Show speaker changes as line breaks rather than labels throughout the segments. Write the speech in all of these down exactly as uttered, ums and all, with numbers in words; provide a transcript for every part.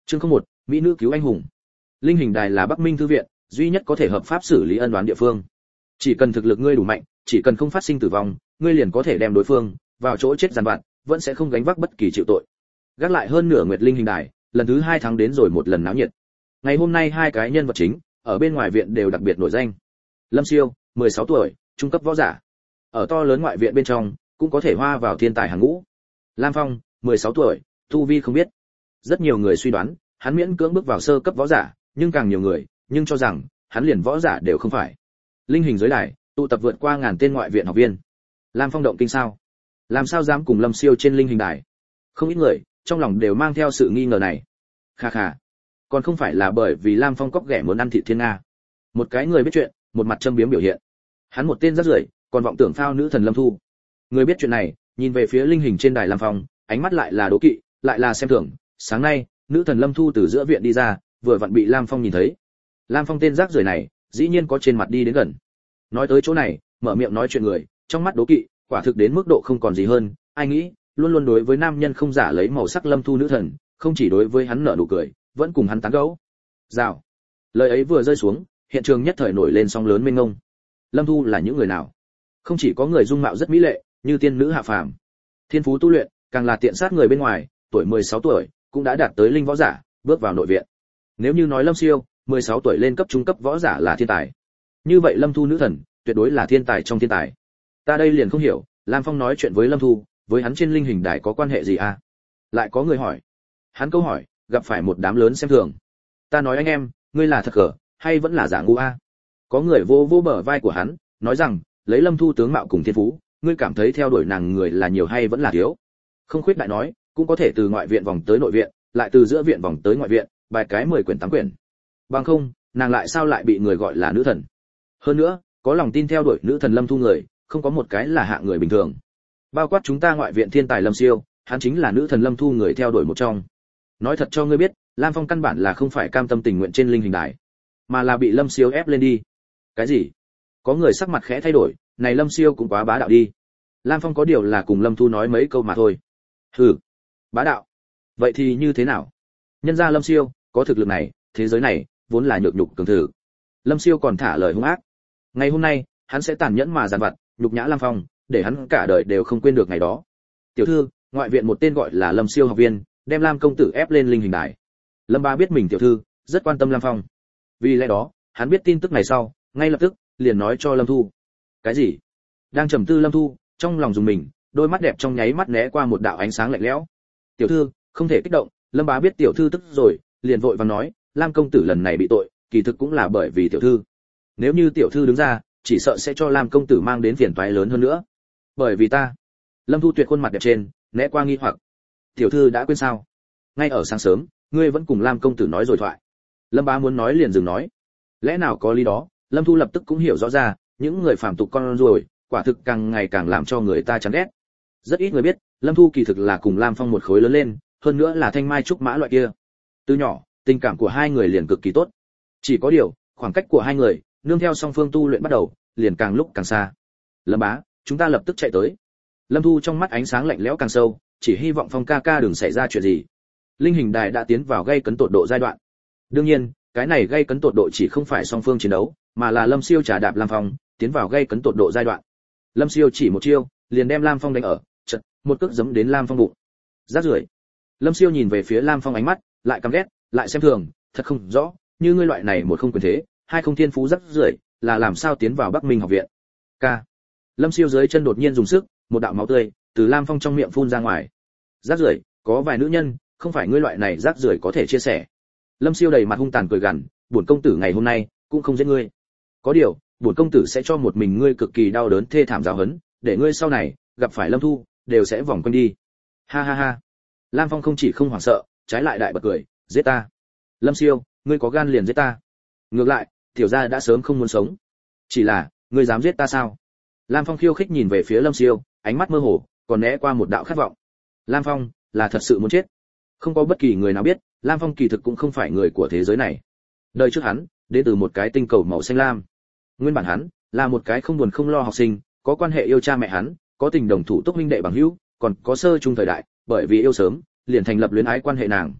Chương không một, mỹ nữ cứu anh hùng. Linh hình đài là Bắc Minh thư viện duy nhất có thể hợp pháp xử lý ân oán địa phương. Chỉ cần thực lực ngươi đủ mạnh, chỉ cần không phát sinh tử vong, ngươi liền có thể đem đối phương vào chỗ chết giàn vặt, vẫn sẽ không gánh vác bất kỳ chịu tội. Gác lại hơn nửa nguyệt linh hình đài, lần thứ hai tháng đến rồi một lần náo nhiệt. Ngày hôm nay hai cái nhân vật chính ở bên ngoài viện đều đặc biệt nổi danh. Lâm Siêu, mười sáu tuổi, trung cấp võ giả. Ở to lớn ngoại viện bên trong, cũng có thể hoa vào thiên tài hàng ngũ. Lam Phong, mười sáu tuổi, tu vi không biết. Rất nhiều người suy đoán, hắn miễn cưỡng bước vào sơ cấp võ giả, nhưng càng nhiều người, nhưng cho rằng, hắn liền võ giả đều không phải. Linh hình giới đài, tụ tập vượt qua ngàn tên ngoại viện học viên. Lam Phong động kinh sao? Làm sao dám cùng Lâm Siêu trên linh hình đài? Không ít người, trong lòng đều mang theo sự nghi ngờ này. Kha kha, còn không phải là bởi vì Lam Phong cóc ghẻ muốn ăn thịt thiên nga. Một cái người biết chuyện, một mặt châm biếm biểu hiện. Hắn một tên rác rưởi, còn vọng tưởng phao nữ thần Lâm Thu. Người biết chuyện này, nhìn về phía linh hình trên đài Lam Phong, ánh mắt lại là đố kỵ, lại là xem thường. Sáng nay, nữ thần Lâm Thu từ giữa viện đi ra, vừa vặn bị Lam Phong nhìn thấy. Lam Phong tên rác rưởi này, dĩ nhiên có trên mặt đi đến gần. Nói tới chỗ này, mở miệng nói chuyện người, trong mắt đố kỵ, quả thực đến mức độ không còn gì hơn. Ai nghĩ, luôn luôn đối với nam nhân không giả lấy màu sắc Lâm Thu nữ thần, không chỉ đối với hắn nở nụ cười, vẫn cùng hắn tán gẫu. Rào. Lời ấy vừa rơi xuống, hiện trường nhất thời nổi lên sóng lớn mênh mông. Lâm Thu là những người nào? Không chỉ có người dung mạo rất mỹ lệ, như tiên nữ hạ phàm, thiên phú tu luyện, càng là tiện sát người bên ngoài, tuổi mười sáu tuổi, cũng đã đạt tới linh võ giả, bước vào nội viện. Nếu như nói Lâm Siêu, mười sáu tuổi lên cấp trung cấp võ giả là thiên tài, như vậy Lâm Thu nữ thần, tuyệt đối là thiên tài trong thiên tài. Ta đây liền không hiểu, Lam Phong nói chuyện với Lâm Thu, với hắn trên linh hình đài có quan hệ gì à? Lại có người hỏi. Hắn câu hỏi, gặp phải một đám lớn xem thường. Ta nói anh em, ngươi là thật cờ, hay vẫn là giả ngu a? À? Có người vô vô bờ vai của hắn, nói rằng, lấy Lâm Thu tướng mạo cùng thiên phú, ngươi cảm thấy theo đuổi nàng người là nhiều hay vẫn là thiếu? Không khuyết đại nói, cũng có thể từ ngoại viện vòng tới nội viện, lại từ giữa viện vòng tới ngoại viện, bài cái mười quyển tám quyển. Bằng không, nàng lại sao lại bị người gọi là nữ thần? Hơn nữa, có lòng tin theo đuổi nữ thần Lâm Thu người, không có một cái là hạng người bình thường. Bao quát chúng ta ngoại viện thiên tài Lâm Siêu, hắn chính là nữ thần Lâm Thu người theo đuổi một trong. Nói thật cho ngươi biết, Lam Phong căn bản là không phải cam tâm tình nguyện trên linh hình đài, mà là bị Lâm Siêu ép lên đi. Cái gì? Có người sắc mặt khẽ thay đổi, này Lâm Siêu cũng quá bá đạo đi. Lam Phong có điều là cùng Lâm Thu nói mấy câu mà thôi. Hừ, bá đạo. Vậy thì như thế nào? Nhân ra Lâm Siêu có thực lực này, thế giới này vốn là nhược nhục cường thử. Lâm Siêu còn thả lời hung ác. Ngày hôm nay, hắn sẽ tàn nhẫn mà giàn vặt, nhục nhã Lam Phong, để hắn cả đời đều không quên được ngày đó. Tiểu thư, ngoại viện một tên gọi là Lâm Siêu học viên, đem Lam công tử ép lên linh hình đài. Lâm Ba biết mình tiểu thư rất quan tâm Lam Phong, vì lẽ đó, hắn biết tin tức này sau, ngay lập tức liền nói cho Lâm Thu. Cái gì? Đang trầm tư Lâm Thu, trong lòng dùng mình, đôi mắt đẹp trong nháy mắt né qua một đạo ánh sáng lạnh lẽo. Tiểu thư, không thể kích động. Lâm Bá biết tiểu thư tức rồi, liền vội vàng nói, Lam công tử lần này bị tội, kỳ thực cũng là bởi vì tiểu thư. Nếu như tiểu thư đứng ra, chỉ sợ sẽ cho Lam công tử mang đến phiền toái lớn hơn nữa. Bởi vì ta. Lâm Thu tuyệt khuôn mặt đẹp trên, né qua nghi hoặc. Tiểu thư đã quên sao? Ngay ở sáng sớm, ngươi vẫn cùng Lam công tử nói rồi thoại. Lâm Bá muốn nói liền dừng nói. Lẽ nào có lý đó? Lâm Thu lập tức cũng hiểu rõ ra, những người phàm tục con rồi, quả thực càng ngày càng làm cho người ta chán ghét. Rất ít người biết, Lâm Thu kỳ thực là cùng Lam Phong một khối lớn lên, hơn nữa là thanh mai trúc mã loại kia. Từ nhỏ, tình cảm của hai người liền cực kỳ tốt. Chỉ có điều, khoảng cách của hai người, nương theo song phương tu luyện bắt đầu, liền càng lúc càng xa. Lâm Bá, chúng ta lập tức chạy tới. Lâm Thu trong mắt ánh sáng lạnh lẽo càng sâu, chỉ hy vọng Phong ca ca đừng xảy ra chuyện gì. Linh hình đài đã tiến vào gây cấn tột độ giai đoạn. Đương nhiên, cái này gây cấn tột độ chỉ không phải song phương chiến đấu, mà là Lâm Siêu trà đạp Lam Phong, tiến vào gây cấn tột độ giai đoạn. Lâm Siêu chỉ một chiêu, liền đem Lam Phong đánh ở, chật, một cước giẫm đến Lam Phong bụng. Rát rưởi. Lâm Siêu nhìn về phía Lam Phong ánh mắt, lại căm ghét, lại xem thường, thật không rõ, như ngươi loại này một không quyền thế, hai không thiên phú rắc rưởi, là làm sao tiến vào Bắc Minh học viện? Ca. Lâm Siêu dưới chân đột nhiên dùng sức, một đạo máu tươi từ Lam Phong trong miệng phun ra ngoài. Rác rưởi, có vài nữ nhân, không phải ngươi loại này rác rưởi có thể chia sẻ. Lâm Siêu đầy mặt hung tàn cười gằn, bổn công tử ngày hôm nay cũng không giết ngươi. Có điều, bổn công tử sẽ cho một mình ngươi cực kỳ đau đớn thê thảm giáo huấn, để ngươi sau này gặp phải Lâm Thu, đều sẽ vòng quanh đi. Ha ha ha. Lam Phong không chỉ không hoảng sợ, trái lại đại bật cười, giết ta. Lâm Siêu, ngươi có gan liền giết ta. Ngược lại, tiểu gia đã sớm không muốn sống. Chỉ là, ngươi dám giết ta sao? Lam Phong khiêu khích nhìn về phía Lâm Siêu, ánh mắt mơ hồ, còn né qua một đạo khát vọng. Lam Phong là thật sự muốn chết. Không có bất kỳ người nào biết, Lam Phong kỳ thực cũng không phải người của thế giới này. Đời trước hắn, đến từ một cái tinh cầu màu xanh lam. Nguyên bản hắn là một cái không buồn không lo học sinh, có quan hệ yêu cha mẹ hắn, có tình đồng thủ túc huynh đệ bằng hữu, còn có sơ chung thời đại, bởi vì yêu sớm, liền thành lập luyến ái quan hệ nàng.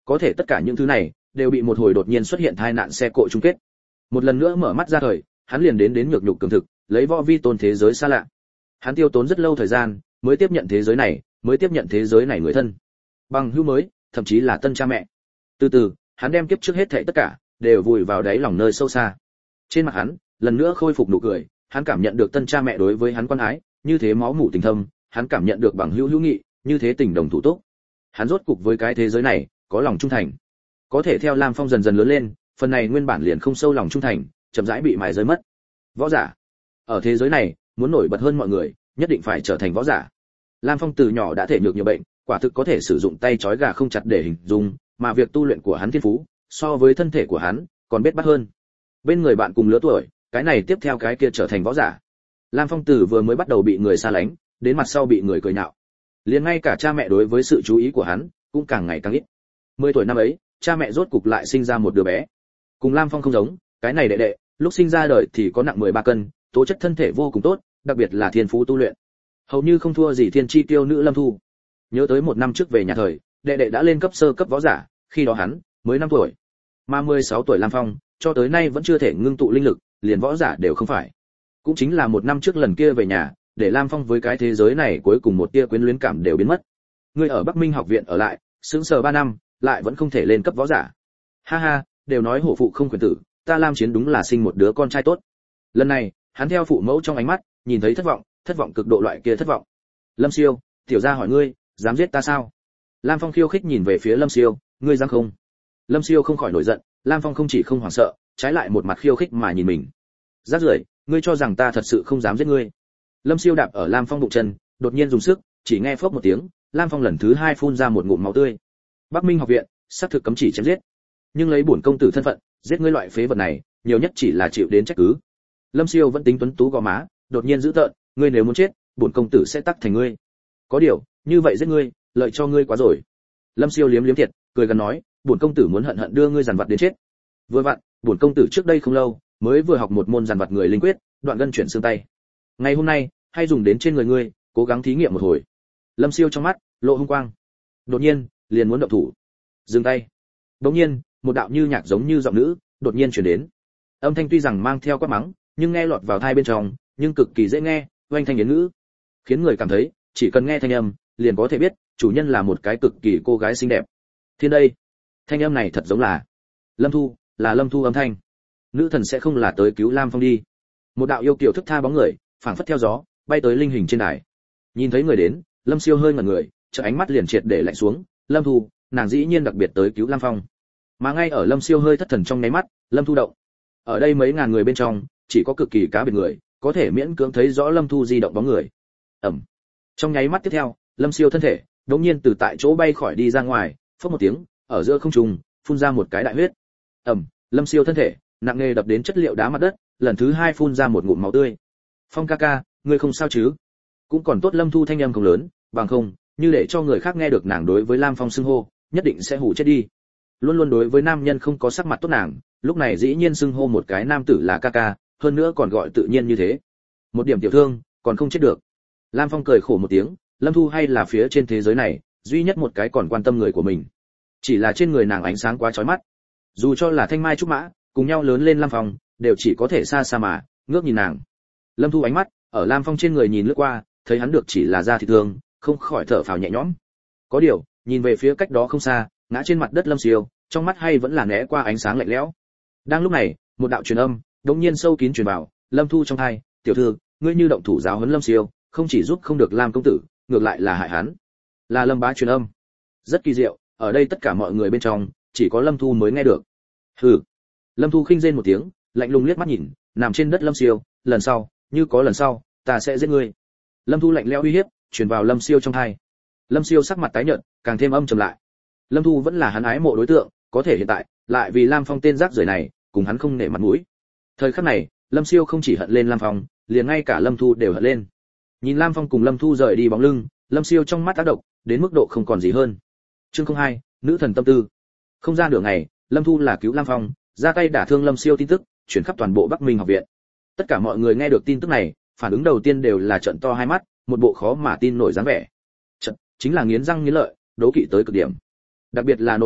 Có thể tất cả những thứ này đều bị một hồi đột nhiên xuất hiện tai nạn xe cộ chung kết. Một lần nữa mở mắt ra thời, hắn liền đến đến nhược nhục cường thực, lấy võ vi tôn thế giới xa lạ. Hắn tiêu tốn rất lâu thời gian mới tiếp nhận thế giới này, mới tiếp nhận thế giới này người thân, bằng hữu mới, thậm chí là tân cha mẹ. Từ từ, hắn đem kiếp trước hết thảy tất cả đều vùi vào đáy lòng nơi sâu xa. Trên mặt hắn lần nữa khôi phục nụ cười, hắn cảm nhận được tân cha mẹ đối với hắn quan ái, như thế máu mủ tình thâm, hắn cảm nhận được bằng hữu hữu nghị, như thế tình đồng thủ túc. Hắn rốt cục với cái thế giới này có lòng trung thành. Có thể theo Lam Phong dần dần lớn lên, phần này nguyên bản liền không sâu lòng trung thành, chậm rãi bị mài rơi mất. Võ giả ở thế giới này muốn nổi bật hơn mọi người, nhất định phải trở thành võ giả. Lam Phong từ nhỏ đã thể nhược nhiều bệnh, quả thực có thể sử dụng tay trói gà không chặt để hình dung, mà việc tu luyện của hắn thiên phú, so với thân thể của hắn, còn biết bắt hơn. Bên người bạn cùng lứa tuổi, cái này tiếp theo cái kia trở thành võ giả. Lam Phong từ vừa mới bắt đầu bị người xa lánh, đến mặt sau bị người cười nhạo. Liền ngay cả cha mẹ đối với sự chú ý của hắn, cũng càng ngày càng ít. Mười tuổi năm ấy, cha mẹ rốt cục lại sinh ra một đứa bé. Cùng Lam Phong không giống, cái này đệ đệ, lúc sinh ra đời thì có nặng mười ba cân, tố chất thân thể vô cùng tốt, đặc biệt là thiên phú tu luyện. Hầu như không thua gì thiên chi tiêu nữ Lâm Thu. Nhớ tới một năm trước về nhà thời, đệ đệ đã lên cấp sơ cấp võ giả, khi đó hắn mới năm tuổi. Mà mười sáu tuổi Lam Phong, cho tới nay vẫn chưa thể ngưng tụ linh lực, liền võ giả đều không phải. Cũng chính là một năm trước lần kia về nhà, để Lam Phong với cái thế giới này cuối cùng một tia quyến luyến cảm đều biến mất. Ngươi ở Bắc Minh học viện ở lại, sững sờ ba năm, lại vẫn không thể lên cấp võ giả. Ha ha, đều nói hổ phụ không quyền tử, ta Lam Chiến đúng là sinh một đứa con trai tốt. Lần này, hắn theo phụ mẫu trong ánh mắt, nhìn thấy thất vọng, thất vọng cực độ loại kia thất vọng. Lâm Siêu, tiểu gia hỏi ngươi, dám giết ta sao? Lam Phong khiêu khích nhìn về phía Lâm Siêu, ngươi dám không? Lâm Siêu không khỏi nổi giận, Lam Phong không chỉ không hoảng sợ, trái lại một mặt khiêu khích mà nhìn mình. Rác rưởi, ngươi cho rằng ta thật sự không dám giết ngươi? Lâm Siêu đạp ở Lam Phong bụng chân, đột nhiên dùng sức, chỉ nghe phốc một tiếng, Lam Phong lần thứ hai phun ra một ngụm máu tươi. Bắc Minh học viện, xác thực cấm chỉ chém giết, nhưng lấy bổn công tử thân phận, giết ngươi loại phế vật này, nhiều nhất chỉ là chịu đến trách cứ. Lâm Siêu vẫn tính tuấn tú gò má, đột nhiên giữ tợn, ngươi nếu muốn chết, bổn công tử sẽ tắc thành ngươi. Có điều, như vậy giết ngươi, lợi cho ngươi quá rồi. Lâm Siêu liếm liếm thiệt, cười gần nói, bổn công tử muốn hận hận đưa ngươi giàn vật đến chết. Vừa vặn, bổn công tử trước đây không lâu, mới vừa học một môn giàn vật người linh quyết, đoạn gân chuyển xương tay. Ngày hôm nay, hay dùng đến trên người ngươi, cố gắng thí nghiệm một hồi. Lâm Siêu trong mắt lộ hung quang. Đột nhiên, liền muốn động thủ. Dừng tay. Đột nhiên, một đạo như nhạc giống như giọng nữ, đột nhiên truyền đến. Âm thanh tuy rằng mang theo quát mắng, nhưng nghe lọt vào tai bên trong, nhưng cực kỳ dễ nghe, oanh thanh yến ngữ, khiến người cảm thấy, chỉ cần nghe thanh âm, liền có thể biết, chủ nhân là một cái cực kỳ cô gái xinh đẹp. Thiên đây, thanh âm này thật giống là Lâm Thu, là Lâm Thu âm thanh. Nữ thần sẽ không là tới cứu Lam Phong đi. Một đạo yêu kiều thức tha bóng người, phảng phất theo gió, bay tới linh hình trên đài. Nhìn thấy người đến, Lâm Siêu hơi ngẩn người, chợt ánh mắt liền triệt để lạnh xuống, Lâm Thu, nàng dĩ nhiên đặc biệt tới cứu Lam Phong. Mà ngay ở Lâm Siêu hơi thất thần trong nháy mắt, Lâm Thu động. Ở đây mấy ngàn người bên trong, chỉ có cực kỳ cá biệt người, có thể miễn cưỡng thấy rõ Lâm Thu di động bóng người. Ầm. Trong nháy mắt tiếp theo, Lâm Siêu thân thể đột nhiên từ tại chỗ bay khỏi đi ra ngoài, phốc một tiếng, ở giữa không trung phun ra một cái đại huyết. Ầm, Lâm Siêu thân thể nặng nề đập đến chất liệu đá mặt đất, lần thứ hai phun ra một ngụm máu tươi. Phong ca ca, ngươi không sao chứ? Cũng còn tốt Lâm Thu thanh âm không lớn, bằng không, như để cho người khác nghe được nàng đối với Lam Phong xưng hô, nhất định sẽ hù chết đi. Luôn luôn đối với nam nhân không có sắc mặt tốt nàng, lúc này dĩ nhiên xưng hô một cái nam tử là ca ca, hơn nữa còn gọi tự nhiên như thế. Một điểm tiểu thương, còn không chết được. Lam Phong cười khổ một tiếng, Lâm Thu hay là phía trên thế giới này, duy nhất một cái còn quan tâm người của mình. Chỉ là trên người nàng ánh sáng quá chói mắt. Dù cho là thanh mai trúc mã, cùng nhau lớn lên Lam Phong, đều chỉ có thể xa xa mà ngước nhìn nàng. Lâm Thu ánh mắt ở Lam Phong trên người nhìn lướt qua, thấy hắn được chỉ là da thịt thương, không khỏi thở phào nhẹ nhõm. Có điều, nhìn về phía cách đó không xa, ngã trên mặt đất Lâm Siêu, trong mắt hay vẫn là né qua ánh sáng lạnh lẽo. Đang lúc này, một đạo truyền âm đột nhiên sâu kín truyền vào Lâm Thu trong tai, "Tiểu thư, ngươi như động thủ giáo huấn Lâm Siêu, không chỉ giúp không được Lam công tử, ngược lại là hại hắn." Là Lâm bá truyền âm. Rất kỳ diệu, ở đây tất cả mọi người bên trong, chỉ có Lâm Thu mới nghe được. Hừ. Lâm Thu khinh rên một tiếng, lạnh lùng liếc mắt nhìn, nằm trên đất Lâm Siêu, "Lần sau, như có lần sau, ta sẽ giết ngươi." Lâm Thu lạnh lẽo uy hiếp, truyền vào Lâm Siêu trong tai. Lâm Siêu sắc mặt tái nhợt, càng thêm âm trầm lại. Lâm Thu vẫn là hắn ái mộ đối tượng, có thể hiện tại, lại vì Lam Phong tên rác rưởi này, cùng hắn không nể mặt mũi. Thời khắc này, Lâm Siêu không chỉ hận lên Lam Phong, liền ngay cả Lâm Thu đều hận lên. Nhìn Lam Phong cùng Lâm Thu rời đi bóng lưng, Lâm Siêu trong mắt tác động, đến mức độ không còn gì hơn. Chương không hai, nữ thần tâm tư. Không ra nửa ngày, Lâm Thu là cứu Lam Phong, ra tay đả thương Lâm Siêu tin tức, truyền khắp toàn bộ Bắc Minh học viện. Tất cả mọi người nghe được tin tức này, phản ứng đầu tiên đều là trợn to hai mắt, một bộ khó mà tin nổi dáng vẻ. Chợt, chính là nghiến răng nghiến lợi, đố kỵ tới cực điểm. Đặc biệt là nội viện,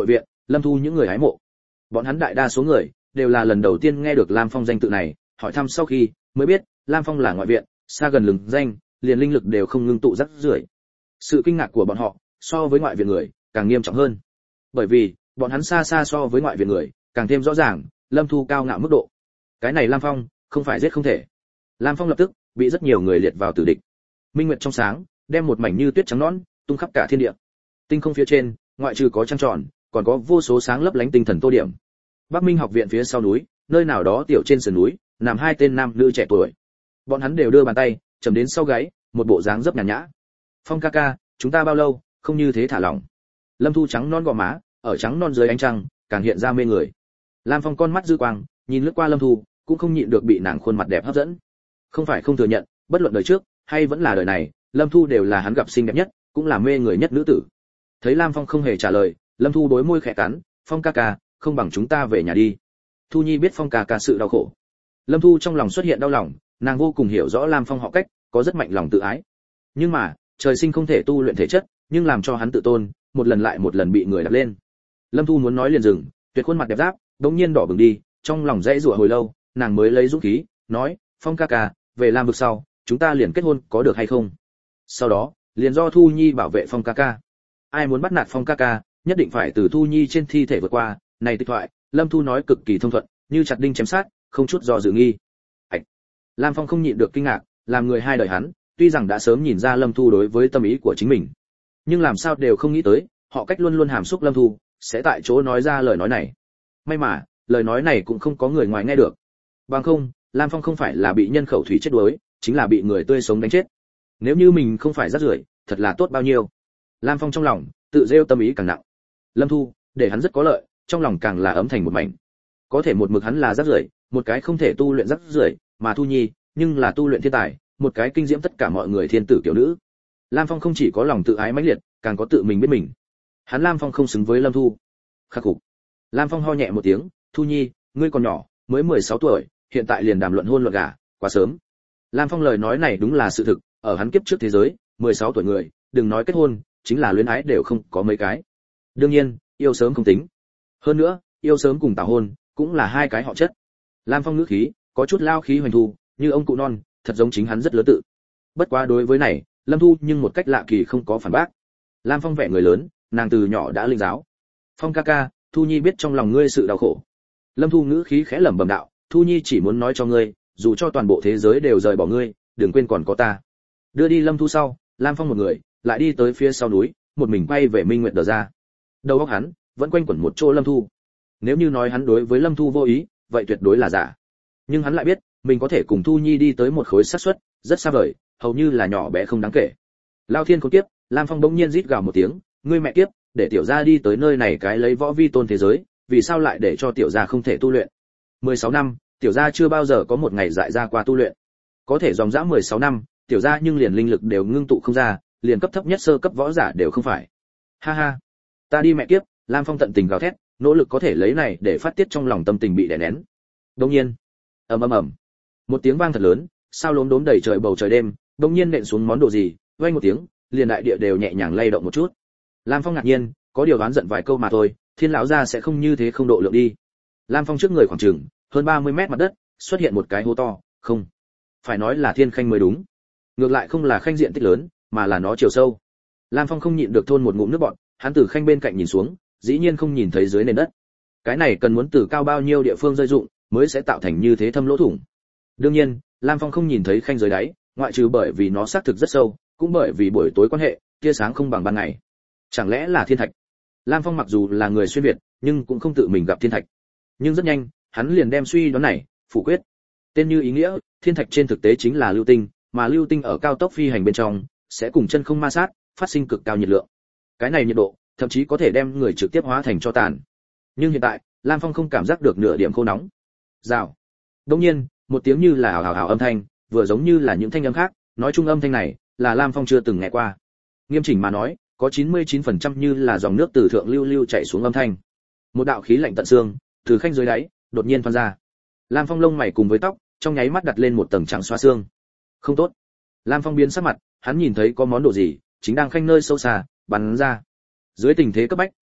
Lâm Thu những người hái mộ. Bọn hắn đại đa số người đều là lần đầu tiên nghe được Lam Phong danh tự này, hỏi thăm sau khi mới biết, Lam Phong là ngoại viện, xa gần lừng danh, liền linh lực đều không ngưng tụ rắc rưởi. Sự kinh ngạc của bọn họ, so với ngoại viện người, càng nghiêm trọng hơn. Bởi vì, bọn hắn xa xa so với ngoại viện người, càng thêm rõ ràng, Lâm Thu cao ngạo mức độ. Cái này Lam Phong, không phải giết không thể. Lam Phong lập tức bị rất nhiều người liệt vào tử địch. Minh nguyệt trong sáng, đem một mảnh như tuyết trắng nõn, tung khắp cả thiên địa. Tinh không phía trên, ngoại trừ có trăng tròn, còn có vô số sáng lấp lánh tinh thần tô điểm. Bắc Minh học viện phía sau núi, nơi nào đó tiểu trên sườn núi, nằm hai tên nam nữ trẻ tuổi. Bọn hắn đều đưa bàn tay chầm đến sau gáy, một bộ dáng rất nhàn nhã. Phong ca ca, chúng ta bao lâu không như thế thả lỏng. Lâm Thu trắng non gò má, ở trắng non dưới ánh trăng, càng hiện ra mê người. Lam Phong con mắt dư quang, nhìn lướt qua Lâm Thu, cũng không nhịn được bị nàng khuôn mặt đẹp hấp dẫn. Không phải không thừa nhận, bất luận đời trước hay vẫn là đời này, Lâm Thu đều là hắn gặp xinh đẹp nhất, cũng là mê người nhất nữ tử. Thấy Lam Phong không hề trả lời, Lâm Thu đối môi khẽ cắn, "Phong ca ca, không bằng chúng ta về nhà đi." Thu Nhi biết Phong ca ca sự đau khổ. Lâm Thu trong lòng xuất hiện đau lòng, nàng vô cùng hiểu rõ Lam Phong họ cách, có rất mạnh lòng tự ái. Nhưng mà, trời sinh không thể tu luyện thể chất, nhưng làm cho hắn tự tôn, một lần lại một lần bị người đặt lên. Lâm Thu muốn nói liền dừng, tuyệt khuôn mặt đẹp giáp, đột nhiên đỏ bừng đi, trong lòng dãy rủa hồi lâu, nàng mới lấy dũng khí, nói, "Phong ca ca, về Lam vực sau, chúng ta liền kết hôn, có được hay không?" Sau đó, liền do Thu Nhi bảo vệ Phong ca ca. Ai muốn bắt nạt Phong ca ca, nhất định phải từ Thu Nhi trên thi thể vượt qua, này tịch thoại, Lâm Thu nói cực kỳ thông thuận, như chặt đinh chém sát, không chút do dự nghi. Ảch. Lam Phong không nhịn được kinh ngạc, làm người hai đời hắn, tuy rằng đã sớm nhìn ra Lâm Thu đối với tâm ý của chính mình, nhưng làm sao đều không nghĩ tới, họ cách luôn luôn hàm xúc Lâm Thu, sẽ tại chỗ nói ra lời nói này. May mà, lời nói này cũng không có người ngoài nghe được. Bằng không, Lam Phong không phải là bị nhân khẩu thủy chết đuối, chính là bị người tươi sống đánh chết. Nếu như mình không phải rác rưởi, thật là tốt bao nhiêu. Lam Phong trong lòng tự rêu tâm ý càng nặng. Lâm Thu, để hắn rất có lợi, trong lòng càng là ấm thành một mảnh. Có thể một mực hắn là rác rưởi, một cái không thể tu luyện rác rưởi, mà Thu Nhi, nhưng là tu luyện thiên tài, một cái kinh diễm tất cả mọi người thiên tử tiểu nữ. Lam Phong không chỉ có lòng tự ái mãnh liệt, càng có tự mình biết mình. Hắn Lam Phong không xứng với Lâm Thu. Khắc phục. Lam Phong ho nhẹ một tiếng, "Thu Nhi, ngươi còn nhỏ, mới mười sáu tuổi, hiện tại liền đàm luận hôn luận gả, quá sớm." Lam Phong lời nói này đúng là sự thực, ở hắn kiếp trước thế giới, mười sáu tuổi người, đừng nói kết hôn, chính là luyến ái đều không có mấy cái. Đương nhiên, yêu sớm không tính. Hơn nữa, yêu sớm cùng tảo hôn, cũng là hai cái họ chất. Lam Phong ngữ khí, có chút lao khí hoành thu, như ông cụ non, thật giống chính hắn rất lớn tự. Bất quá đối với này, Lâm Thu nhưng một cách lạ kỳ không có phản bác. Lam Phong vẻ người lớn, nàng từ nhỏ đã linh giáo. "Phong ca ca, Thu Nhi biết trong lòng ngươi sự đau khổ." Lâm Thu ngữ khí khẽ lẩm bẩm đạo, "Thu Nhi chỉ muốn nói cho ngươi, dù cho toàn bộ thế giới đều rời bỏ ngươi, đừng quên còn có ta." Đưa đi Lâm Thu sau, Lam Phong một người, lại đi tới phía sau núi, một mình quay về Minh Nguyệt đờ ra. Đầu óc hắn vẫn quanh quẩn một chỗ Lâm Thu. Nếu như nói hắn đối với Lâm Thu vô ý, vậy tuyệt đối là giả. Nhưng hắn lại biết, mình có thể cùng Thu Nhi đi tới một khối xác suất rất xa vời, hầu như là nhỏ bé không đáng kể. Lao thiên khốn kiếp, Lam Phong bỗng nhiên rít gào một tiếng, "Ngươi mẹ kiếp, để tiểu gia đi tới nơi này cái lấy võ vi tôn thế giới, vì sao lại để cho tiểu gia không thể tu luyện? mười sáu năm, tiểu gia chưa bao giờ có một ngày dại ra qua tu luyện. Có thể dòng dã mười sáu năm, tiểu gia nhưng liền linh lực đều ngưng tụ không ra, liền cấp thấp nhất sơ cấp võ giả đều không phải. Ha ha, ta đi mẹ kiếp." Lam Phong tận tình gào thét, nỗ lực có thể lấy này để phát tiết trong lòng tâm tình bị đè nén. Đột nhiên, ầm ầm ầm, một tiếng vang thật lớn, sao lốm đốm đầy trời bầu trời đêm, đột nhiên nện xuống món đồ gì, vang một tiếng, liền đại địa đều nhẹ nhàng lay động một chút. Lam Phong ngạc nhiên, có điều đoán giận vài câu mà thôi, Thiên lão gia sẽ không như thế không độ lượng đi. Lam Phong trước người khoảng chừng hơn ba mươi mét mặt đất, xuất hiện một cái hố to, không, phải nói là thiên khanh mới đúng. Ngược lại không là khanh diện tích lớn, mà là nó chiều sâu. Lam Phong không nhịn được thôn một ngụm nước bọt, hắn từ khanh bên cạnh nhìn xuống, dĩ nhiên không nhìn thấy dưới nền đất. Cái này cần muốn từ cao bao nhiêu địa phương rơi dụng, mới sẽ tạo thành như thế thâm lỗ thủng. Đương nhiên, Lam Phong không nhìn thấy khanh dưới đáy, ngoại trừ bởi vì nó xác thực rất sâu, cũng bởi vì buổi tối quan hệ, tia sáng không bằng ban ngày. Chẳng lẽ là thiên thạch? Lam Phong mặc dù là người xuyên việt, nhưng cũng không tự mình gặp thiên thạch. Nhưng rất nhanh, hắn liền đem suy đoán này phủ quyết. Tên như ý nghĩa, thiên thạch trên thực tế chính là lưu tinh, mà lưu tinh ở cao tốc phi hành bên trong sẽ cùng chân không ma sát, phát sinh cực cao nhiệt lượng. Cái này nhiệt độ, thậm chí có thể đem người trực tiếp hóa thành tro tàn. Nhưng hiện tại, Lam Phong không cảm giác được nửa điểm khô nóng. Rào. Đột nhiên, một tiếng như là hào hào hào âm thanh, vừa giống như là những thanh âm khác, nói chung âm thanh này là Lam Phong chưa từng nghe qua. Nghiêm chỉnh mà nói, có chín mươi chín phần trăm như là dòng nước từ thượng lưu lưu chảy xuống âm thanh. Một đạo khí lạnh tận xương, từ khanh dưới đáy, đột nhiên thoăn ra. Lam Phong lông mày cùng với tóc, trong nháy mắt đặt lên một tầng trắng xóa xương. Không tốt. Lam Phong biến sắc mặt, hắn nhìn thấy có món đồ gì chính đang khanh nơi sâu xa bắn ra. Dưới tình thế cấp bách,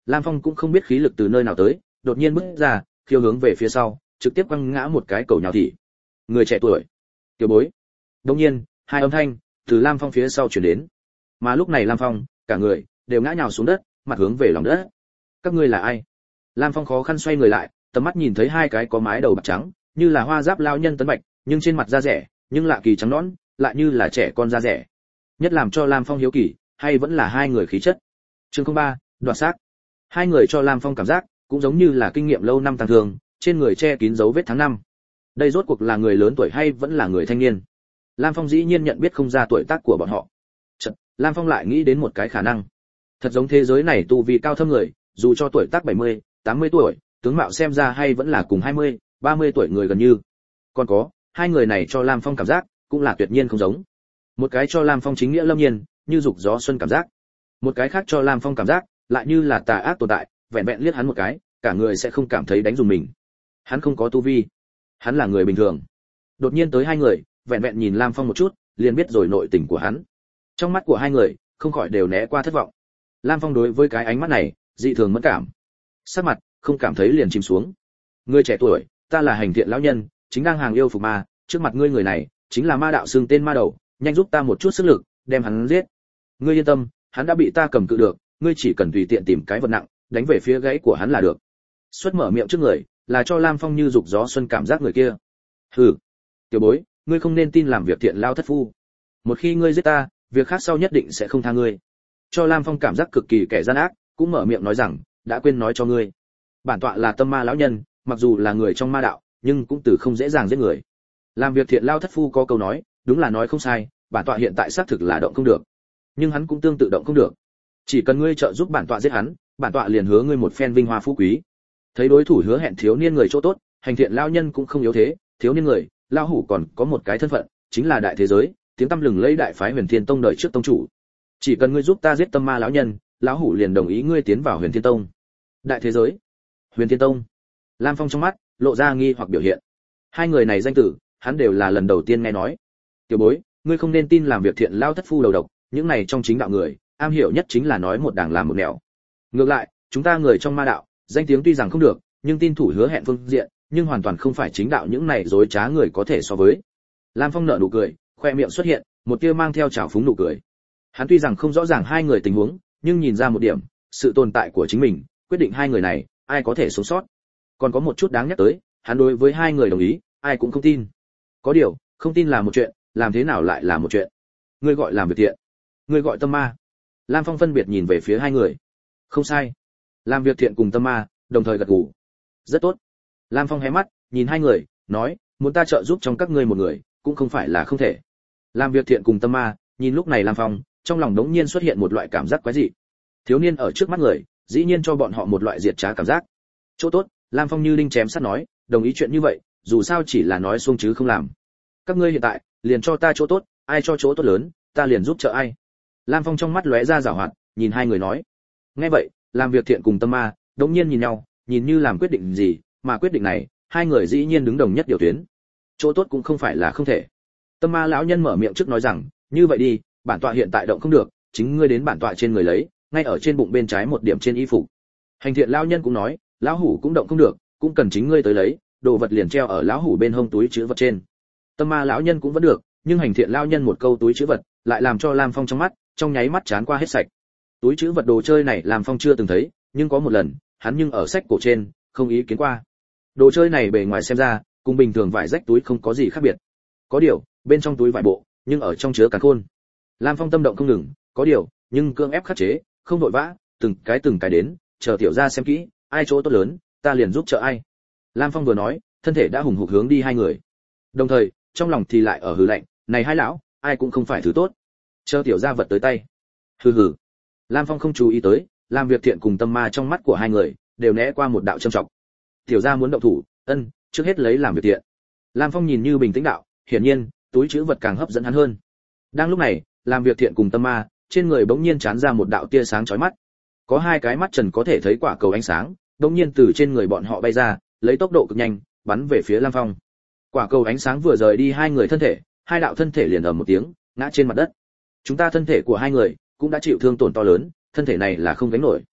Lam Phong cũng không biết khí lực từ nơi nào tới, đột nhiên bước ra, khiêu hướng về phía sau, trực tiếp quăng ngã một cái cầu nhào thị. Người trẻ tuổi, Tiểu Bối. Đột nhiên, hai âm thanh từ Lam Phong phía sau truyền đến. Mà lúc này Lam Phong, cả người đều ngã nhào xuống đất, mặt hướng về lòng đất. Các ngươi là ai? Lam Phong khó khăn xoay người lại, tầm mắt nhìn thấy hai cái có mái đầu bạc trắng, như là hoa giáp lao nhân tấn bạch, nhưng trên mặt da rẻ, nhưng lạ kỳ trắng nõn, lại như là trẻ con da rẻ. Nhất làm cho Lam Phong hiếu kỳ, hay vẫn là hai người khí chất. Chương không ba, đoạt xác. Hai người cho Lam Phong cảm giác cũng giống như là kinh nghiệm lâu năm tăng thường, trên người che kín dấu vết tháng năm. Đây rốt cuộc là người lớn tuổi hay vẫn là người thanh niên? Lam Phong dĩ nhiên nhận biết không ra tuổi tác của bọn họ. Chợt, Lam Phong lại nghĩ đến một cái khả năng. Thật giống thế giới này tu vi cao thâm người, dù cho tuổi tác bảy mươi, tám mươi tuổi, tướng mạo xem ra hay vẫn là cùng hai mươi, ba mươi tuổi người gần như. Còn có, hai người này cho Lam Phong cảm giác cũng là tuyệt nhiên không giống. Một cái cho Lam Phong chính nghĩa lâm nhiên, như dục gió xuân cảm giác. Một cái khác cho Lam Phong cảm giác lại như là tà ác tồn tại, vẹn vẹn liếc hắn một cái, cả người sẽ không cảm thấy đánh dùng mình. Hắn không có tu vi, hắn là người bình thường. Đột nhiên tới hai người, vẹn vẹn nhìn Lam Phong một chút, liền biết rồi nội tình của hắn. Trong mắt của hai người, không khỏi đều né qua thất vọng. Lam Phong đối với cái ánh mắt này, dị thường mẫn cảm. Sắc mặt không cảm thấy liền chìm xuống. Ngươi trẻ tuổi, ta là Hành Thiện lão nhân, chính đang hàng yêu phục ma, trước mặt ngươi người này, chính là ma đạo xương tên ma đầu, nhanh giúp ta một chút sức lực, đem hắn giết. Ngươi yên tâm, hắn đã bị ta cầm cự được, ngươi chỉ cần tùy tiện tìm cái vật nặng, đánh về phía gáy của hắn là được. Xuất mở miệng trước người, là cho Lam Phong như dục gió xuân cảm giác người kia. Hừ, Tiểu Bối, ngươi không nên tin làm việc thiện lao thất phu. Một khi ngươi giết ta, việc khác sau nhất định sẽ không tha ngươi. Cho Lam Phong cảm giác cực kỳ kẻ gian ác, cũng mở miệng nói rằng, đã quên nói cho ngươi. Bản tọa là Tâm Ma lão nhân, mặc dù là người trong ma đạo, nhưng cũng từ không dễ dàng giết người. Làm việc thiện lao thất phu có câu nói, đúng là nói không sai, bản tọa hiện tại xác thực là động không được. Nhưng hắn cũng tương tự động không được. Chỉ cần ngươi trợ giúp bản tọa giết hắn, bản tọa liền hứa ngươi một phen vinh hoa phú quý. Thấy đối thủ hứa hẹn thiếu niên người chỗ tốt, Hành Thiện lão nhân cũng không yếu thế, thiếu niên người, lão hủ còn có một cái thân phận, chính là đại thế giới, tiếng tăm lừng lẫy đại phái Huyền Thiên Tông đời trước tông chủ. Chỉ cần ngươi giúp ta giết Tâm Ma lão nhân, lão hủ liền đồng ý ngươi tiến vào Huyền Thiên Tông. Đại thế giới, Huyền Thiên Tông. Lam Phong trong mắt lộ ra nghi hoặc biểu hiện. Hai người này danh tử, hắn đều là lần đầu tiên nghe nói. Tiểu Bối, ngươi không nên tin làm việc thiện lao thất phu đầu độc, những này trong chính đạo người, am hiểu nhất chính là nói một đàng làm một nẻo. Ngược lại, chúng ta người trong ma đạo, danh tiếng tuy rằng không được, nhưng tin thủ hứa hẹn phương diện, nhưng hoàn toàn không phải chính đạo những này dối trá người có thể so với. Lam Phong nở nụ cười, khoe miệng xuất hiện một tia mang theo trào phúng nụ cười. Hắn tuy rằng không rõ ràng hai người tình huống, nhưng nhìn ra một điểm, sự tồn tại của chính mình, quyết định hai người này, ai có thể sống sót. Còn có một chút đáng nhắc tới, hắn đối với hai người đồng ý, ai cũng không tin. Có điều, không tin là một chuyện, làm thế nào lại là một chuyện. Ngươi gọi làm việc thiện, ngươi gọi tâm ma. Lam Phong phân biệt nhìn về phía hai người. Không sai, làm việc thiện cùng tâm ma đồng thời gật gù. Rất tốt. Lam Phong hé mắt nhìn hai người, nói, muốn ta trợ giúp trong các ngươi một người, cũng không phải là không thể. Làm việc thiện cùng tâm ma, nhìn lúc này Lam Phong, trong lòng đống nhiên xuất hiện một loại cảm giác quái dị. Thiếu niên ở trước mắt người, dĩ nhiên cho bọn họ một loại diệt trá cảm giác. Chỗ tốt, Lam Phong như đinh chém sắt nói, đồng ý chuyện như vậy, dù sao chỉ là nói xuông chứ không làm. Các ngươi hiện tại, liền cho ta chỗ tốt, ai cho chỗ tốt lớn, ta liền giúp trợ ai. Lam Phong trong mắt lóe ra giảo hoạt, nhìn hai người nói. Nghe vậy, làm việc thiện cùng tâm ma, đống nhiên nhìn nhau, nhìn như làm quyết định gì, mà quyết định này, hai người dĩ nhiên đứng đồng nhất điều tuyến. Chỗ tốt cũng không phải là không thể. Tâm ma lão nhân mở miệng trước nói rằng, như vậy đi, bản tọa hiện tại động không được, chính ngươi đến bản tọa trên người lấy, ngay ở trên bụng bên trái một điểm trên y phục. Hành thiện lão nhân cũng nói, lão hủ cũng động không được, cũng cần chính ngươi tới lấy, đồ vật liền treo ở lão hủ bên hông túi chứa vật trên. Tâm ma lão nhân cũng vẫn được, nhưng hành thiện lão nhân một câu túi chứa vật, lại làm cho Lam Phong trong mắt, trong nháy mắt chán qua hết sạch. Túi chứa vật đồ chơi này Lam Phong chưa từng thấy, nhưng có một lần, hắn nhưng ở sách cổ trên, không ý kiến qua. Đồ chơi này bề ngoài xem ra, cùng bình thường vải rách túi không có gì khác biệt. Có điều, bên trong túi vải bộ, nhưng ở trong chứa càn khôn. Lam Phong tâm động không ngừng, có điều, nhưng cương ép khắc chế, không vội vã, từng cái từng cái đến, chờ tiểu gia xem kỹ, ai chỗ tốt lớn, ta liền giúp trợ ai. Lam Phong vừa nói, thân thể đã hùng hục hướng đi hai người. Đồng thời, trong lòng thì lại ở hừ lạnh, này hai lão, ai cũng không phải thứ tốt. Chờ tiểu gia vật tới tay. Hừ hừ. Lam Phong không chú ý tới, làm việc thiện cùng tâm ma trong mắt của hai người, đều né qua một đạo châm trọng. Tiểu gia muốn động thủ, ân, trước hết lấy làm việc thiện. Lam Phong nhìn như bình tĩnh đạo, hiển nhiên, túi trữ vật càng hấp dẫn hắn hơn. Đang lúc này, làm việc thiện cùng tâm ma, trên người bỗng nhiên chán ra một đạo tia sáng chói mắt. Có hai cái mắt trần có thể thấy quả cầu ánh sáng, bỗng nhiên từ trên người bọn họ bay ra, lấy tốc độ cực nhanh, bắn về phía Lam Phong. Quả cầu ánh sáng vừa rời đi hai người thân thể, hai đạo thân thể liền ầm một tiếng, ngã trên mặt đất. Chúng ta thân thể của hai người cũng đã chịu thương tổn to lớn, thân thể này là không gánh nổi.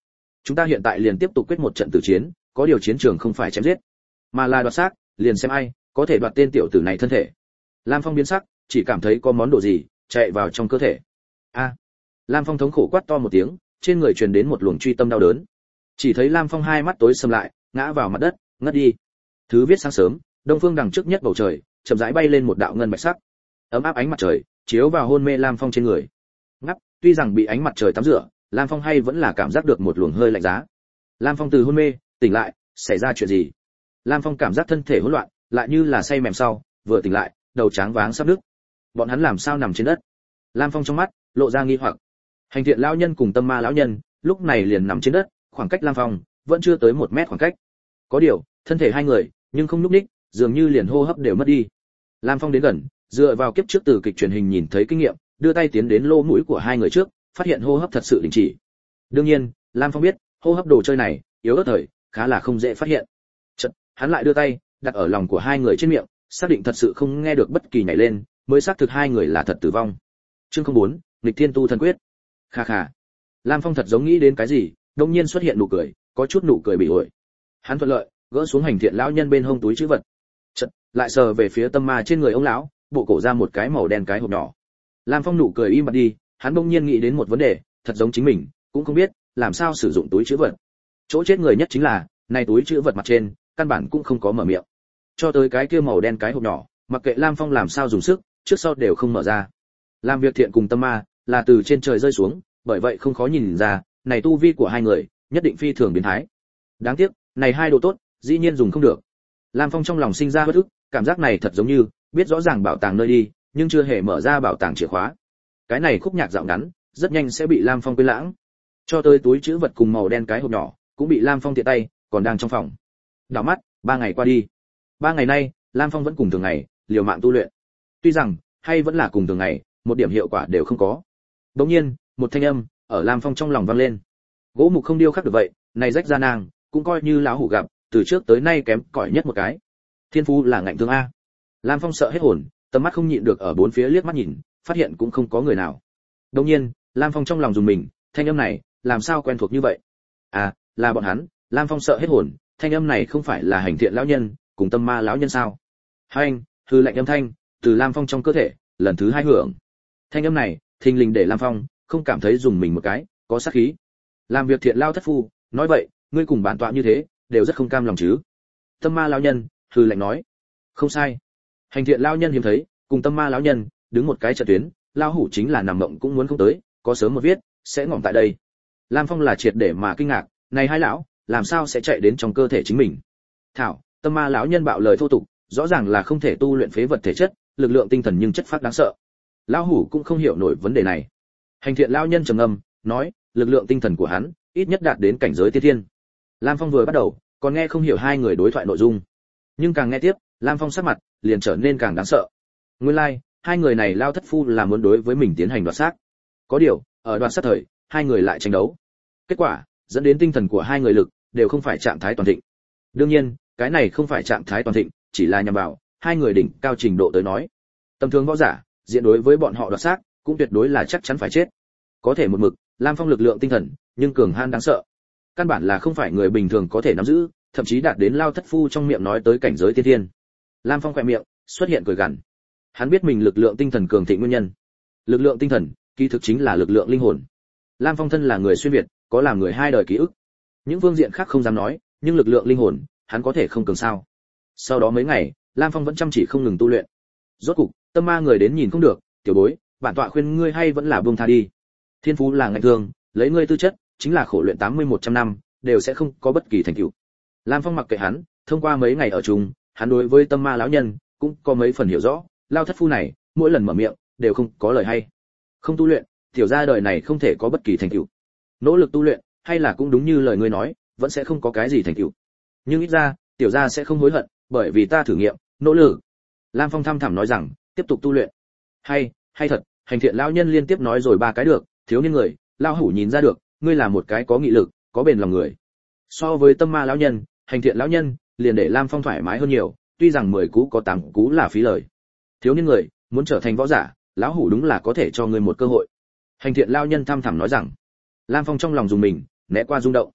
Chúng ta hiện tại liền tiếp tục quyết một trận tử chiến, có điều chiến trường không phải chém giết, mà là đoạt xác, liền xem ai có thể đoạt tên tiểu tử này thân thể. Lam Phong biến sắc, chỉ cảm thấy có món đồ gì chạy vào trong cơ thể. A! Lam Phong thống khổ quát to một tiếng, trên người truyền đến một luồng truy tâm đau đớn. Chỉ thấy Lam Phong hai mắt tối sầm lại, ngã vào mặt đất, ngất đi. Thứ viết sáng sớm, đông phương đằng trước nhất bầu trời, chậm rãi bay lên một đạo ngân bạch sắc. Ấm áp ánh mặt trời chiếu vào hôn mê Lam Phong trên người. Ngắp, tuy rằng bị ánh mặt trời tắm rửa, Lam Phong hay vẫn là cảm giác được một luồng hơi lạnh giá. Lam Phong từ hôn mê tỉnh lại, xảy ra chuyện gì? Lam Phong cảm giác thân thể hỗn loạn, lại như là say mềm sau, vừa tỉnh lại, đầu tráng váng sắp nứt. Bọn hắn làm sao nằm trên đất? Lam Phong trong mắt lộ ra nghi hoặc. Hành thiện lão nhân cùng tâm ma lão nhân lúc này liền nằm trên đất, khoảng cách Lam Phong vẫn chưa tới một mét khoảng cách. Có điều, thân thể hai người nhưng không nhúc nhích, dường như liền hô hấp đều mất đi. Lam Phong đến gần, dựa vào kiếp trước từ kịch truyền hình nhìn thấy kinh nghiệm, đưa tay tiến đến lỗ mũi của hai người trước, phát hiện hô hấp thật sự đình chỉ. Đương nhiên, Lam Phong biết, hô hấp đồ chơi này yếu ớt thời, khá là không dễ phát hiện. Chợt, hắn lại đưa tay đặt ở lòng của hai người trên miệng, xác định thật sự không nghe được bất kỳ nhảy lên, mới xác thực hai người là thật tử vong. Chương không bốn, nghịch thiên tu thần quyết. Kha kha. Lam Phong thật giống nghĩ đến cái gì, đột nhiên xuất hiện nụ cười, có chút nụ cười bị ổi. Hắn thuận lợi gỡ xuống hành thiện lão nhân bên hông túi trữ vật. Chợt, lại sờ về phía tâm ma trên người ông lão, bộ cổ ra một cái màu đen cái hộp nhỏ. Lam Phong nụ cười im bặt đi, hắn bỗng nhiên nghĩ đến một vấn đề, thật giống chính mình cũng không biết làm sao sử dụng túi trữ vật. Chỗ chết người nhất chính là, này túi trữ vật mặt trên, căn bản cũng không có mở miệng. Cho tới cái kia màu đen cái hộp nhỏ, mặc kệ Lam Phong làm sao dùng sức, trước sau đều không mở ra. Làm việc thiện cùng tâm ma là từ trên trời rơi xuống, bởi vậy không khó nhìn ra, này tu vi của hai người nhất định phi thường biến thái. Đáng tiếc, này hai đồ tốt, dĩ nhiên dùng không được. Lam Phong trong lòng sinh ra bất ức, cảm giác này thật giống như biết rõ ràng bảo tàng nơi đi, nhưng chưa hề mở ra bảo tàng chìa khóa. Cái này khúc nhạc dạo ngắn, rất nhanh sẽ bị Lam Phong quên lãng. Cho tới túi trữ vật cùng màu đen cái hộp nhỏ, cũng bị Lam Phong tiện tay, còn đang trong phòng. Đảo mắt, ba ngày qua đi. Ba ngày nay, Lam Phong vẫn cùng thường ngày, liều mạng tu luyện. Tuy rằng, hay vẫn là cùng thường ngày, một điểm hiệu quả đều không có. Đột nhiên, một thanh âm ở Lam Phong trong lòng vang lên. Gỗ mục không điêu khắc được vậy, này rách ra nàng, cũng coi như lão hủ gặp, từ trước tới nay kém cỏi nhất một cái. Thiên phú là ngạnh thương a. Lam Phong sợ hết hồn, tầm mắt không nhịn được ở bốn phía liếc mắt nhìn, phát hiện cũng không có người nào. Đột nhiên, Lam Phong trong lòng dùng mình, thanh âm này, làm sao quen thuộc như vậy? À, là bọn hắn. Lam Phong sợ hết hồn, thanh âm này không phải là hành thiện lão nhân cùng tâm ma lão nhân sao? Hai anh, hư lạnh âm thanh từ Lam Phong trong cơ thể lần thứ hai hưởng. Thanh âm này, thình lình để Lam Phong không cảm thấy dùng mình một cái, có sát khí. Làm việc thiện lao thất phu, nói vậy, ngươi cùng bản tọa như thế, đều rất không cam lòng chứ? Tâm ma lão nhân hư lạnh nói. Không sai. Hành thiện lão nhân hiếm thấy, cùng tâm ma lão nhân đứng một cái trận tuyến, lão hủ chính là nằm mộng cũng muốn không tới, có sớm một viết sẽ ngỏm tại đây. Lam Phong là triệt để mà kinh ngạc, này hai lão làm sao sẽ chạy đến trong cơ thể chính mình? Thảo, tâm ma lão nhân bạo lời thô tục, rõ ràng là không thể tu luyện phế vật thể chất, lực lượng tinh thần nhưng chất phát đáng sợ. Lão hủ cũng không hiểu nổi vấn đề này. Hành thiện lão nhân trầm ngâm, nói, lực lượng tinh thần của hắn ít nhất đạt đến cảnh giới tiên thiên. Lam Phong vừa bắt đầu còn nghe không hiểu hai người đối thoại nội dung, nhưng càng nghe tiếp, Lam Phong sắc mặt liền trở nên càng đáng sợ. Nguyên lai, like, hai người này lao thất phu là muốn đối với mình tiến hành đoạt xác. Có điều, ở đoạt xác thời, hai người lại tranh đấu. Kết quả dẫn đến tinh thần của hai người lực đều không phải trạng thái toàn thịnh. Đương nhiên, cái này không phải trạng thái toàn thịnh, chỉ là nhằm vào hai người đỉnh cao trình độ tới nói. Tầm thường võ giả, diện đối với bọn họ đoạt xác, cũng tuyệt đối là chắc chắn phải chết. Có thể một mực, Lam Phong lực lượng tinh thần, nhưng cường han đáng sợ. Căn bản là không phải người bình thường có thể nắm giữ, thậm chí đạt đến lao thất phu trong miệng nói tới cảnh giới tiên thiên. Lam Phong khẽ miệng xuất hiện cười gằn. Hắn biết mình lực lượng tinh thần cường thịnh nguyên nhân. Lực lượng tinh thần, kỳ thực chính là lực lượng linh hồn. Lam Phong thân là người xuyên việt, có làm người hai đời ký ức. Những phương diện khác không dám nói, nhưng lực lượng linh hồn, hắn có thể không cường sao? Sau đó mấy ngày, Lam Phong vẫn chăm chỉ không ngừng tu luyện. Rốt cục, tâm ma người đến nhìn không được, tiểu bối, bản tọa khuyên ngươi hay vẫn là buông tha đi. Thiên phú là ngạnh thường, lấy ngươi tư chất, chính là khổ luyện tám mươi một trăm năm, đều sẽ không có bất kỳ thành tựu. Lam Phong mặc kệ hắn, thông qua mấy ngày ở chung, hắn đối với tâm ma lão nhân cũng có mấy phần hiểu rõ, lao thất phu này, mỗi lần mở miệng đều không có lời hay. Không tu luyện, tiểu gia đời này không thể có bất kỳ thành tựu. Nỗ lực tu luyện, hay là cũng đúng như lời ngươi nói, vẫn sẽ không có cái gì thành tựu. Nhưng ít ra, tiểu gia sẽ không hối hận, bởi vì ta thử nghiệm, nỗ lực. Lam Phong thăm thẳm nói rằng, tiếp tục tu luyện. Hay, hay thật, hành thiện lão nhân liên tiếp nói rồi ba cái được, thiếu niên người, lão hủ nhìn ra được, ngươi là một cái có nghị lực, có bền lòng người. So với tâm ma lão nhân, hành thiện lão nhân, liền để Lam Phong thoải mái hơn nhiều, tuy rằng mười cú có tám cú là phí lời. Thiếu niên người, muốn trở thành võ giả, lão hủ đúng là có thể cho ngươi một cơ hội. Hành thiện lão nhân thăm thẳm nói rằng. Lam Phong trong lòng dùng mình, né qua rung động.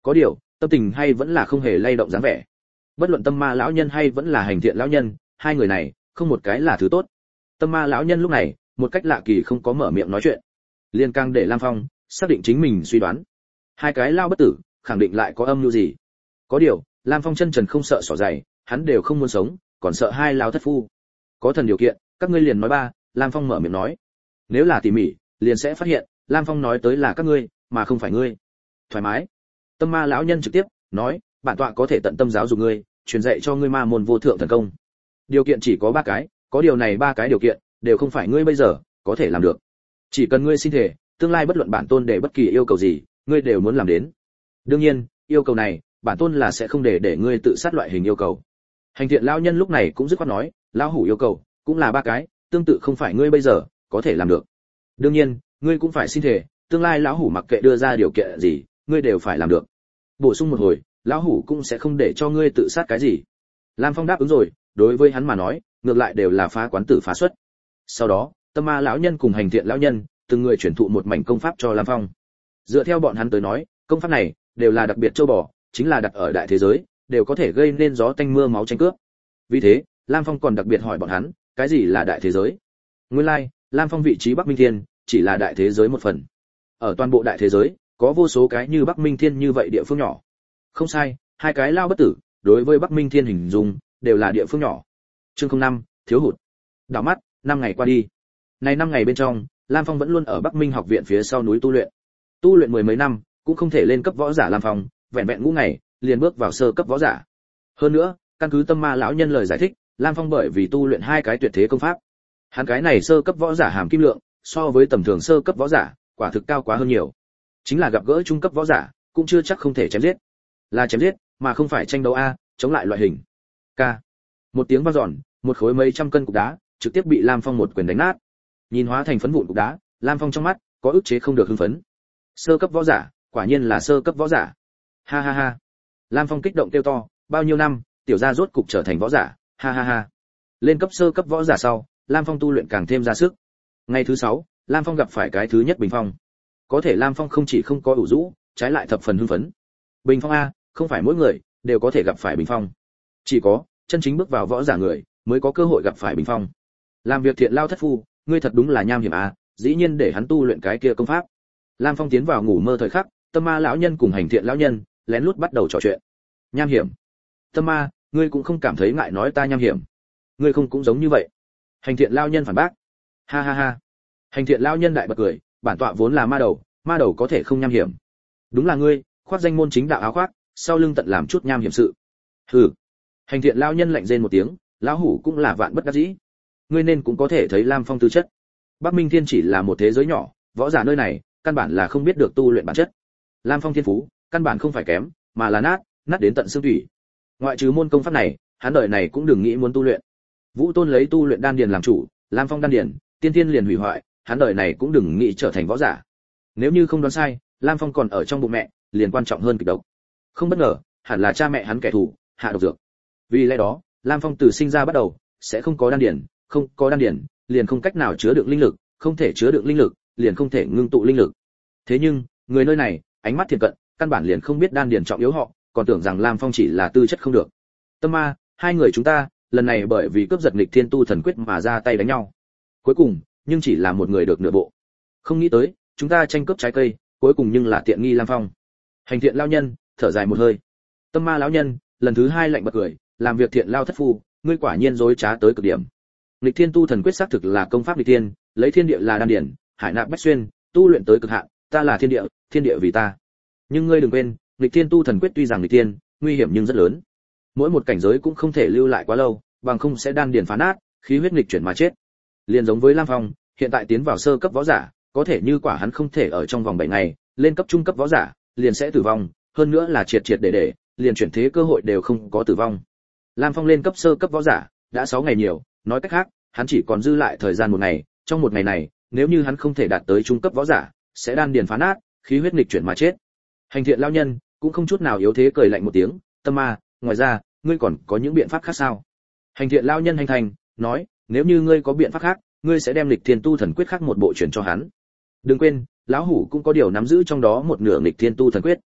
Có điều, tâm tình hay vẫn là không hề lay động dáng vẻ. Bất luận Tâm Ma lão nhân hay vẫn là Hành Thiện lão nhân, hai người này, không một cái là thứ tốt. Tâm Ma lão nhân lúc này, một cách lạ kỳ không có mở miệng nói chuyện, liên càng để Lam Phong xác định chính mình suy đoán. Hai cái lao bất tử, khẳng định lại có âm mưu gì. Có điều, Lam Phong chân trần không sợ sỏ dày, hắn đều không muốn sống, còn sợ hai lao thất phu. Có thần điều kiện, các ngươi liền nói ba, Lam Phong mở miệng nói. Nếu là tỉ mỉ, liền sẽ phát hiện, Lam Phong nói tới là các ngươi, mà không phải ngươi. Thoải mái. Tâm Ma lão nhân trực tiếp nói, bản tọa có thể tận tâm giáo dục ngươi, truyền dạy cho ngươi ma môn vô thượng thần công. Điều kiện chỉ có ba cái, có điều này ba cái điều kiện đều không phải ngươi bây giờ có thể làm được. Chỉ cần ngươi xin thể, tương lai bất luận bản tôn để bất kỳ yêu cầu gì, ngươi đều muốn làm đến. Đương nhiên, yêu cầu này, bản tôn là sẽ không để để ngươi tự sát loại hình yêu cầu. Hành Thiện lão nhân lúc này cũng dứt khoát nói, lão hủ yêu cầu cũng là ba cái, tương tự không phải ngươi bây giờ có thể làm được. Đương nhiên, ngươi cũng phải xin thể, tương lai lão hủ mặc kệ đưa ra điều kiện gì, ngươi đều phải làm được. Bổ sung một hồi, lão hủ cũng sẽ không để cho ngươi tự sát cái gì. Lam Phong đáp ứng rồi, đối với hắn mà nói, ngược lại đều là phá quán tử phá xuất. Sau đó, Tâm Ma lão nhân cùng Hành Thiện lão nhân, từng người chuyển thụ một mảnh công pháp cho Lam Phong. Dựa theo bọn hắn tới nói, công pháp này đều là đặc biệt châu bò, chính là đặt ở đại thế giới, đều có thể gây nên gió tanh mưa máu tranh cướp. Vì thế, Lam Phong còn đặc biệt hỏi bọn hắn, cái gì là đại thế giới? Nguyên lai, like, Lam Phong vị trí Bắc Minh Thiên chỉ là đại thế giới một phần. Ở toàn bộ đại thế giới, có vô số cái như Bắc Minh Thiên như vậy địa phương nhỏ. Không sai, hai cái lao bất tử, đối với Bắc Minh Thiên hình dung, đều là địa phương nhỏ. Chương không năm, thiếu hụt. Đảo mắt, năm ngày qua đi. Này năm ngày bên trong, Lam Phong vẫn luôn ở Bắc Minh học viện phía sau núi tu luyện. Tu luyện mười mấy năm, cũng không thể lên cấp võ giả Lam Phong, vẹn vẹn ngũ ngày, liền bước vào sơ cấp võ giả. Hơn nữa, căn cứ Tâm Ma lão nhân lời giải thích, Lam Phong bởi vì tu luyện hai cái tuyệt thế công pháp, hắn cái này sơ cấp võ giả hàm kim lượng, so với tầm thường sơ cấp võ giả, quả thực cao quá hơn nhiều. Chính là gặp gỡ trung cấp võ giả, cũng chưa chắc không thể chém giết. Là chém giết, mà không phải tranh đấu a, chống lại loại hình. K. Một tiếng vang dọn, một khối mấy trăm cân cục đá, trực tiếp bị Lam Phong một quyền đánh nát. Nhìn hóa thành phấn vụn cục đá, Lam Phong trong mắt có ức chế không được hưng phấn. Sơ cấp võ giả, quả nhiên là sơ cấp võ giả. Ha ha ha. Lam Phong kích động kêu to, bao nhiêu năm, tiểu gia rốt cục trở thành võ giả, ha ha ha. Lên cấp sơ cấp võ giả sau, Lam Phong tu luyện càng thêm ra sức. Ngày thứ sáu, Lam Phong gặp phải cái thứ nhất bình phong. Có thể Lam Phong không chỉ không có ủ rũ, trái lại thập phần hưng phấn. Bình phong a, không phải mỗi người đều có thể gặp phải bình phong. Chỉ có chân chính bước vào võ giả người mới có cơ hội gặp phải bình phong. Làm việc thiện lao thất phu, ngươi thật đúng là nham hiểm a, dĩ nhiên để hắn tu luyện cái kia công pháp. Lam Phong tiến vào ngủ mơ thời khắc, Tâm Ma lão nhân cùng Hành Thiện lão nhân lén lút bắt đầu trò chuyện. Nham hiểm? Tâm Ma, ngươi cũng không cảm thấy ngại nói ta nham hiểm? Ngươi không cũng giống như vậy? Hành Thiện lão nhân phản bác. Ha ha ha. Hành Thiện lão nhân đại bật cười, bản tọa vốn là ma đầu, ma đầu có thể không nham hiểm. Đúng là ngươi, khoác danh môn chính đạo áo khoác, sau lưng tận làm chút nham hiểm sự. Hừ. Hành Thiện lão nhân lạnh rên một tiếng, lão hủ cũng là vạn bất đắc dĩ. Ngươi nên cũng có thể thấy Lam Phong tư chất. Bắc Minh Thiên chỉ là một thế giới nhỏ, võ giả nơi này, căn bản là không biết được tu luyện bản chất. Lam Phong thiên phú, căn bản không phải kém, mà là nát, nát đến tận xương thủy. Ngoại trừ môn công pháp này, hắn đời này cũng đừng nghĩ muốn tu luyện. Vũ Tôn lấy tu luyện đan điền làm chủ, Lam Phong đan điền, tiên tiên liền hủy hoại, hắn đời này cũng đừng nghĩ trở thành võ giả. Nếu như không đoán sai, Lam Phong còn ở trong bụng mẹ, liền quan trọng hơn kịch độc. Không bất ngờ, hẳn là cha mẹ hắn kẻ thù, hạ độc dược. Vì lẽ đó, Lam Phong từ sinh ra bắt đầu, sẽ không có đan điền, không có đan điền, liền không cách nào chứa đựng linh lực, không thể chứa đựng linh lực, liền không thể ngưng tụ linh lực. Thế nhưng, người nơi này, ánh mắt thiện cận, căn bản liền không biết đan điền trọng yếu họ, còn tưởng rằng Lam Phong chỉ là tư chất không được. Tâm Ma, hai người chúng ta, lần này bởi vì cướp giật nghịch thiên tu thần quyết mà ra tay đánh nhau. Cuối cùng, nhưng chỉ là một người được nửa bộ. Không nghĩ tới, chúng ta tranh cướp trái cây, cuối cùng nhưng là tiện nghi Lam Phong. Hành Thiện lão nhân thở dài một hơi. Tâm Ma lão nhân lần thứ hai lạnh bật cười, làm việc thiện lao thất phu, ngươi quả nhiên dối trá tới cực điểm. Nghịch thiên tu thần quyết xác thực là công pháp nghịch thiên, lấy thiên địa là đan điển, hải nạp bách xuyên, tu luyện tới cực hạn, ta là thiên địa, thiên địa vì ta. Nhưng ngươi đừng quên, nghịch thiên tu thần quyết tuy rằng nghịch thiên, nguy hiểm nhưng rất lớn. Mỗi một cảnh giới cũng không thể lưu lại quá lâu, bằng không sẽ đan điển phá nát, khí huyết nghịch chuyển mà chết. Liên giống với Lam Phong, hiện tại tiến vào sơ cấp võ giả, có thể như quả hắn không thể ở trong vòng bảy ngày lên cấp trung cấp võ giả, liền sẽ tử vong, hơn nữa là triệt triệt để để, liền chuyển thế cơ hội đều không có tử vong. Lam Phong lên cấp sơ cấp võ giả, đã sáu ngày nhiều, nói cách khác, hắn chỉ còn dư lại thời gian một ngày, trong một ngày này, nếu như hắn không thể đạt tới trung cấp võ giả, sẽ đan điền phá nát, khí huyết nghịch chuyển mà chết. Hành Thiện lão nhân cũng không chút nào yếu thế, cười lạnh một tiếng, Tâm Ma, ngoài ra, ngươi còn có những biện pháp khác sao? Hành Thiện lão nhân hành thành, nói, nếu như ngươi có biện pháp khác, ngươi sẽ đem lịch thiên tu thần quyết khác một bộ truyền cho hắn. Đừng quên, lão hủ cũng có điều nắm giữ trong đó một nửa lịch thiên tu thần quyết.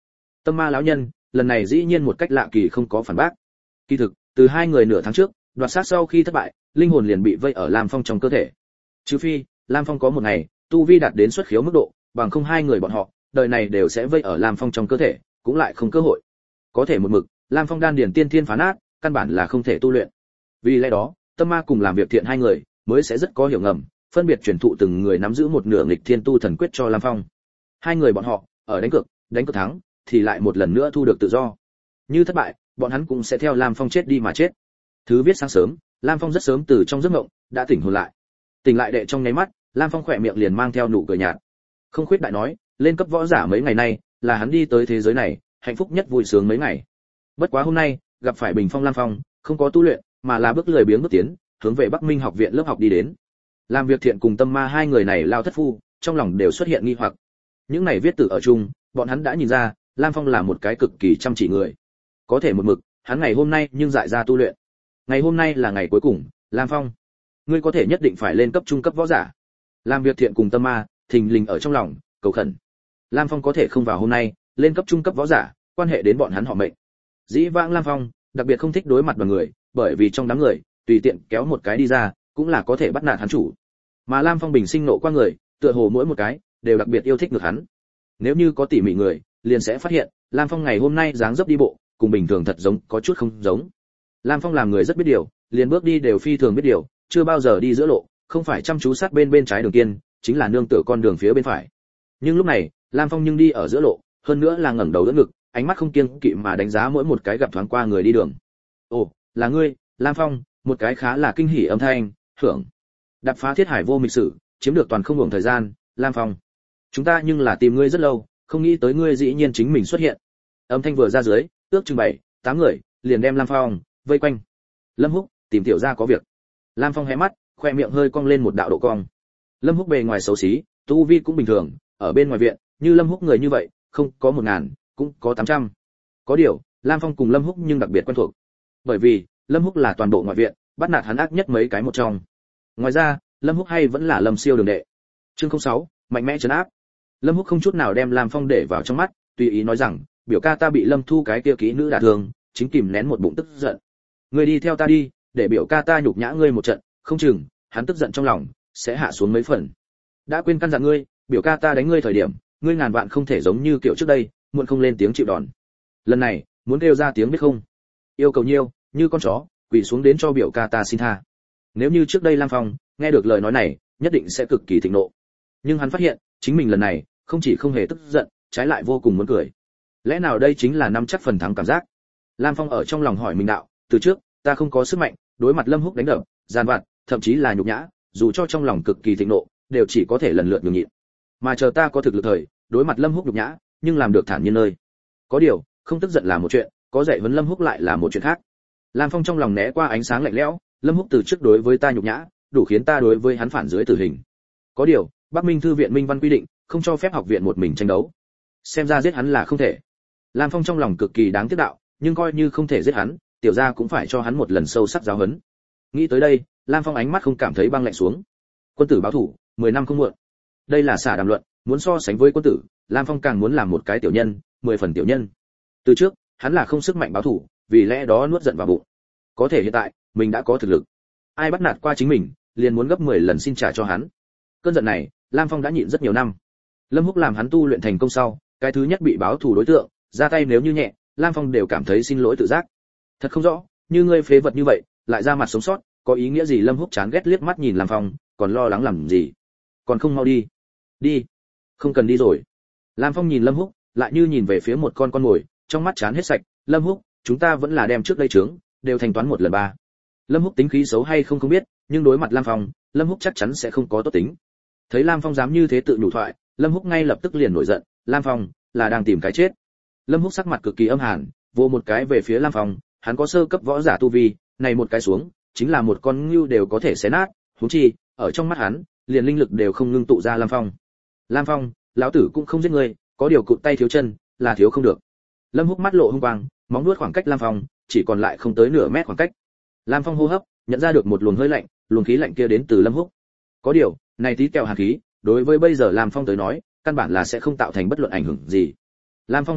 Tâm Ma lão nhân lần này dĩ nhiên một cách lạ kỳ không có phản bác. Kỳ thực, từ hai người nửa tháng trước đoạt sát sau khi thất bại, linh hồn liền bị vây ở Lam Phong trong cơ thể. Trừ phi Lam Phong có một ngày tu vi đạt đến xuất khiếu mức độ, bằng không hai người bọn họ đời này đều sẽ vây ở Lam Phong trong cơ thể, cũng lại không cơ hội. Có thể một mực, Lam Phong đan điền tiên thiên phá nát, căn bản là không thể tu luyện. Vì lẽ đó, Tâm Ma cùng làm việc thiện hai người mới sẽ rất có hiểu ngầm, phân biệt truyền thụ từng người nắm giữ một nửa nghịch thiên tu thần quyết cho Lam Phong. Hai người bọn họ ở đánh cược, đánh cược thắng thì lại một lần nữa thu được tự do. Như thất bại, bọn hắn cũng sẽ theo Lam Phong chết đi mà chết. Thứ viết sáng sớm, Lam Phong rất sớm từ trong giấc mộng đã tỉnh hồn lại. Tỉnh lại đệ trong nháy mắt, Lam Phong khỏe miệng liền mang theo nụ cười nhạt. Không khuyết đại nói, lên cấp võ giả mấy ngày nay, là hắn đi tới thế giới này, hạnh phúc nhất vui sướng mấy ngày. Bất quá hôm nay, gặp phải Bình Phong Lam Phong, không có tu luyện, mà là bước lười biếng bước tiến, hướng về Bắc Minh học viện lớp học đi đến. Làm việc thiện cùng Tâm Ma hai người này lao thất phu, trong lòng đều xuất hiện nghi hoặc. Những này viết từ ở chung, bọn hắn đã nhìn ra, Lam Phong là một cái cực kỳ chăm chỉ người. Có thể một mực, hắn ngày hôm nay nhưng dại ra tu luyện. Ngày hôm nay là ngày cuối cùng, Lam Phong, ngươi có thể nhất định phải lên cấp trung cấp võ giả. Làm việc thiện cùng Tâm Ma, thình lình ở trong lòng, cầu khẩn. Lam Phong có thể không vào hôm nay, lên cấp trung cấp võ giả, quan hệ đến bọn hắn họ mệnh. Dĩ vãng Lam Phong, đặc biệt không thích đối mặt đoàn người, bởi vì trong đám người, tùy tiện kéo một cái đi ra, cũng là có thể bắt nạt hắn chủ. Mà Lam Phong bình sinh nộ qua người, tựa hồ mỗi một cái đều đặc biệt yêu thích được hắn. Nếu như có tỉ mỉ người, liền sẽ phát hiện, Lam Phong ngày hôm nay dáng dấp đi bộ, cùng bình thường thật giống, có chút không giống. Lam Phong làm người rất biết điều, liền bước đi đều phi thường biết điều, chưa bao giờ đi giữa lộ, không phải chăm chú sát bên bên trái đường kiên, chính là nương tựa con đường phía bên phải. Nhưng lúc này, Lam Phong nhưng đi ở giữa lộ, hơn nữa là ngẩng đầu đỡ ngực, ánh mắt không kiêng kỵ mà đánh giá mỗi một cái gặp thoáng qua người đi đường. "Ồ, là ngươi, Lam Phong." Một cái khá là kinh hỉ âm thanh, "Hưởng." Đạp phá thiết hải vô mịch sử, chiếm được toàn không hưởng thời gian, Lam Phong. "Chúng ta nhưng là tìm ngươi rất lâu, không nghĩ tới ngươi dĩ nhiên chính mình xuất hiện." Âm thanh vừa ra dưới, ước chừng bảy, tám người liền đem Lam Phong vây quanh. "Lâm Húc, tìm tiểu gia có việc." Lam Phong hé mắt, khoe miệng hơi cong lên một đạo độ cong. Lâm Húc bề ngoài xấu xí, tu vi cũng bình thường, ở bên ngoài viện, như Lâm Húc người như vậy, không có một ngàn, cũng có tám trăm. Có điều, Lam Phong cùng Lâm Húc nhưng đặc biệt quen thuộc. Bởi vì, Lâm Húc là toàn bộ ngoại viện, bắt nạt hắn ác nhất mấy cái một trong. Ngoài ra, Lâm Húc hay vẫn là Lâm Siêu đường đệ. Chương không sáu, mạnh mẽ trấn áp. Lâm Húc không chút nào đem Lam Phong để vào trong mắt, tùy ý nói rằng, biểu ca ta bị Lâm Thu cái kia kỹ nữ đả thương, chính kìm nén một bụng tức giận. Ngươi đi theo ta đi, để biểu ca ta nhục nhã ngươi một trận, không chừng hắn tức giận trong lòng sẽ hạ xuống mấy phần. Đã quên căn dặn ngươi, biểu ca ta đánh ngươi thời điểm, ngươi ngàn vạn không thể giống như kiểu trước đây, muộn không lên tiếng chịu đòn. Lần này, muốn kêu ra tiếng biết không? Yêu cầu nhiêu, như con chó, quỳ xuống đến cho biểu ca ta xin tha. Nếu như trước đây Lam Phong nghe được lời nói này, nhất định sẽ cực kỳ thịnh nộ. Nhưng hắn phát hiện, chính mình lần này không chỉ không hề tức giận, trái lại vô cùng muốn cười. Lẽ nào đây chính là năm chắc phần thắng cảm giác? Lam Phong ở trong lòng hỏi mình đạo, từ trước, ta không có sức mạnh, đối mặt Lâm Húc đánh đập, gian vặt, thậm chí là nhục nhã, dù cho trong lòng cực kỳ thịnh nộ, đều chỉ có thể lần lượt nhường nhịn. Mà chờ ta có thực lực thời, đối mặt Lâm Húc nhục nhã, nhưng làm được thản nhiên nơi. Có điều, không tức giận là một chuyện, có dạy huấn Lâm Húc lại là một chuyện khác. Lam Phong trong lòng né qua ánh sáng lạnh lẽo, Lâm Húc từ trước đối với ta nhục nhã, đủ khiến ta đối với hắn phản dưới tử hình. Có điều, Bắc Minh thư viện minh văn quy định, không cho phép học viện một mình tranh đấu. Xem ra giết hắn là không thể. Lam Phong trong lòng cực kỳ đáng tiếc đạo, nhưng coi như không thể giết hắn, tiểu gia cũng phải cho hắn một lần sâu sắc giáo huấn. Nghĩ tới đây, Lam Phong ánh mắt không cảm thấy băng lạnh xuống. Quân tử báo thủ, mười năm không muộn. Đây là xả đàm luận, muốn so sánh với quân tử, Lam Phong càng muốn làm một cái tiểu nhân, mười phần tiểu nhân. Từ trước, hắn là không sức mạnh báo thủ, vì lẽ đó nuốt giận vào bụng. Có thể hiện tại, mình đã có thực lực. Ai bắt nạt qua chính mình, liền muốn gấp mười lần xin trả cho hắn. Cơn giận này, Lam Phong đã nhịn rất nhiều năm. Lâm Húc làm hắn tu luyện thành công sau, cái thứ nhất bị báo thù đối tượng, ra tay nếu như nhẹ, Lam Phong đều cảm thấy xin lỗi tự giác. Thật không rõ, như ngươi phế vật như vậy, lại ra mặt sống sót, có ý nghĩa gì? Lâm Húc chán ghét liếc mắt nhìn Lam Phong, còn lo lắng làm gì? Còn không mau đi. Đi. Không cần đi rồi. Lam Phong nhìn Lâm Húc, lại như nhìn về phía một con con mồi, trong mắt chán hết sạch. Lâm Húc, chúng ta vẫn là đem trước đây trướng, đều thanh toán một lần ba. Lâm Húc tính khí xấu hay không không biết, nhưng đối mặt Lam Phong, Lâm Húc chắc chắn sẽ không có tốt tính. Thấy Lam Phong dám như thế tự nhủ thoại, Lâm Húc ngay lập tức liền nổi giận, Lam Phong là đang tìm cái chết. Lâm Húc sắc mặt cực kỳ âm hàn, vồ một cái về phía Lam Phong, hắn có sơ cấp võ giả tu vi, này một cái xuống, chính là một con ngưu đều có thể xé nát, huống chi, ở trong mắt hắn, liền linh lực đều không ngưng tụ ra Lam Phong. Lam Phong, lão tử cũng không giết ngươi, có điều cụt tay thiếu chân, là thiếu không được. Lâm Húc mắt lộ hung quang, móng nuốt khoảng cách Lam Phong, chỉ còn lại không tới nửa mét khoảng cách. Lam Phong hô hấp, nhận ra được một luồng hơi lạnh, luồng khí lạnh kia đến từ Lâm Húc. Có điều, này tí kẹo hàn khí, đối với bây giờ Lam Phong tới nói, căn bản là sẽ không tạo thành bất luận ảnh hưởng gì. Lam Phong hai mắt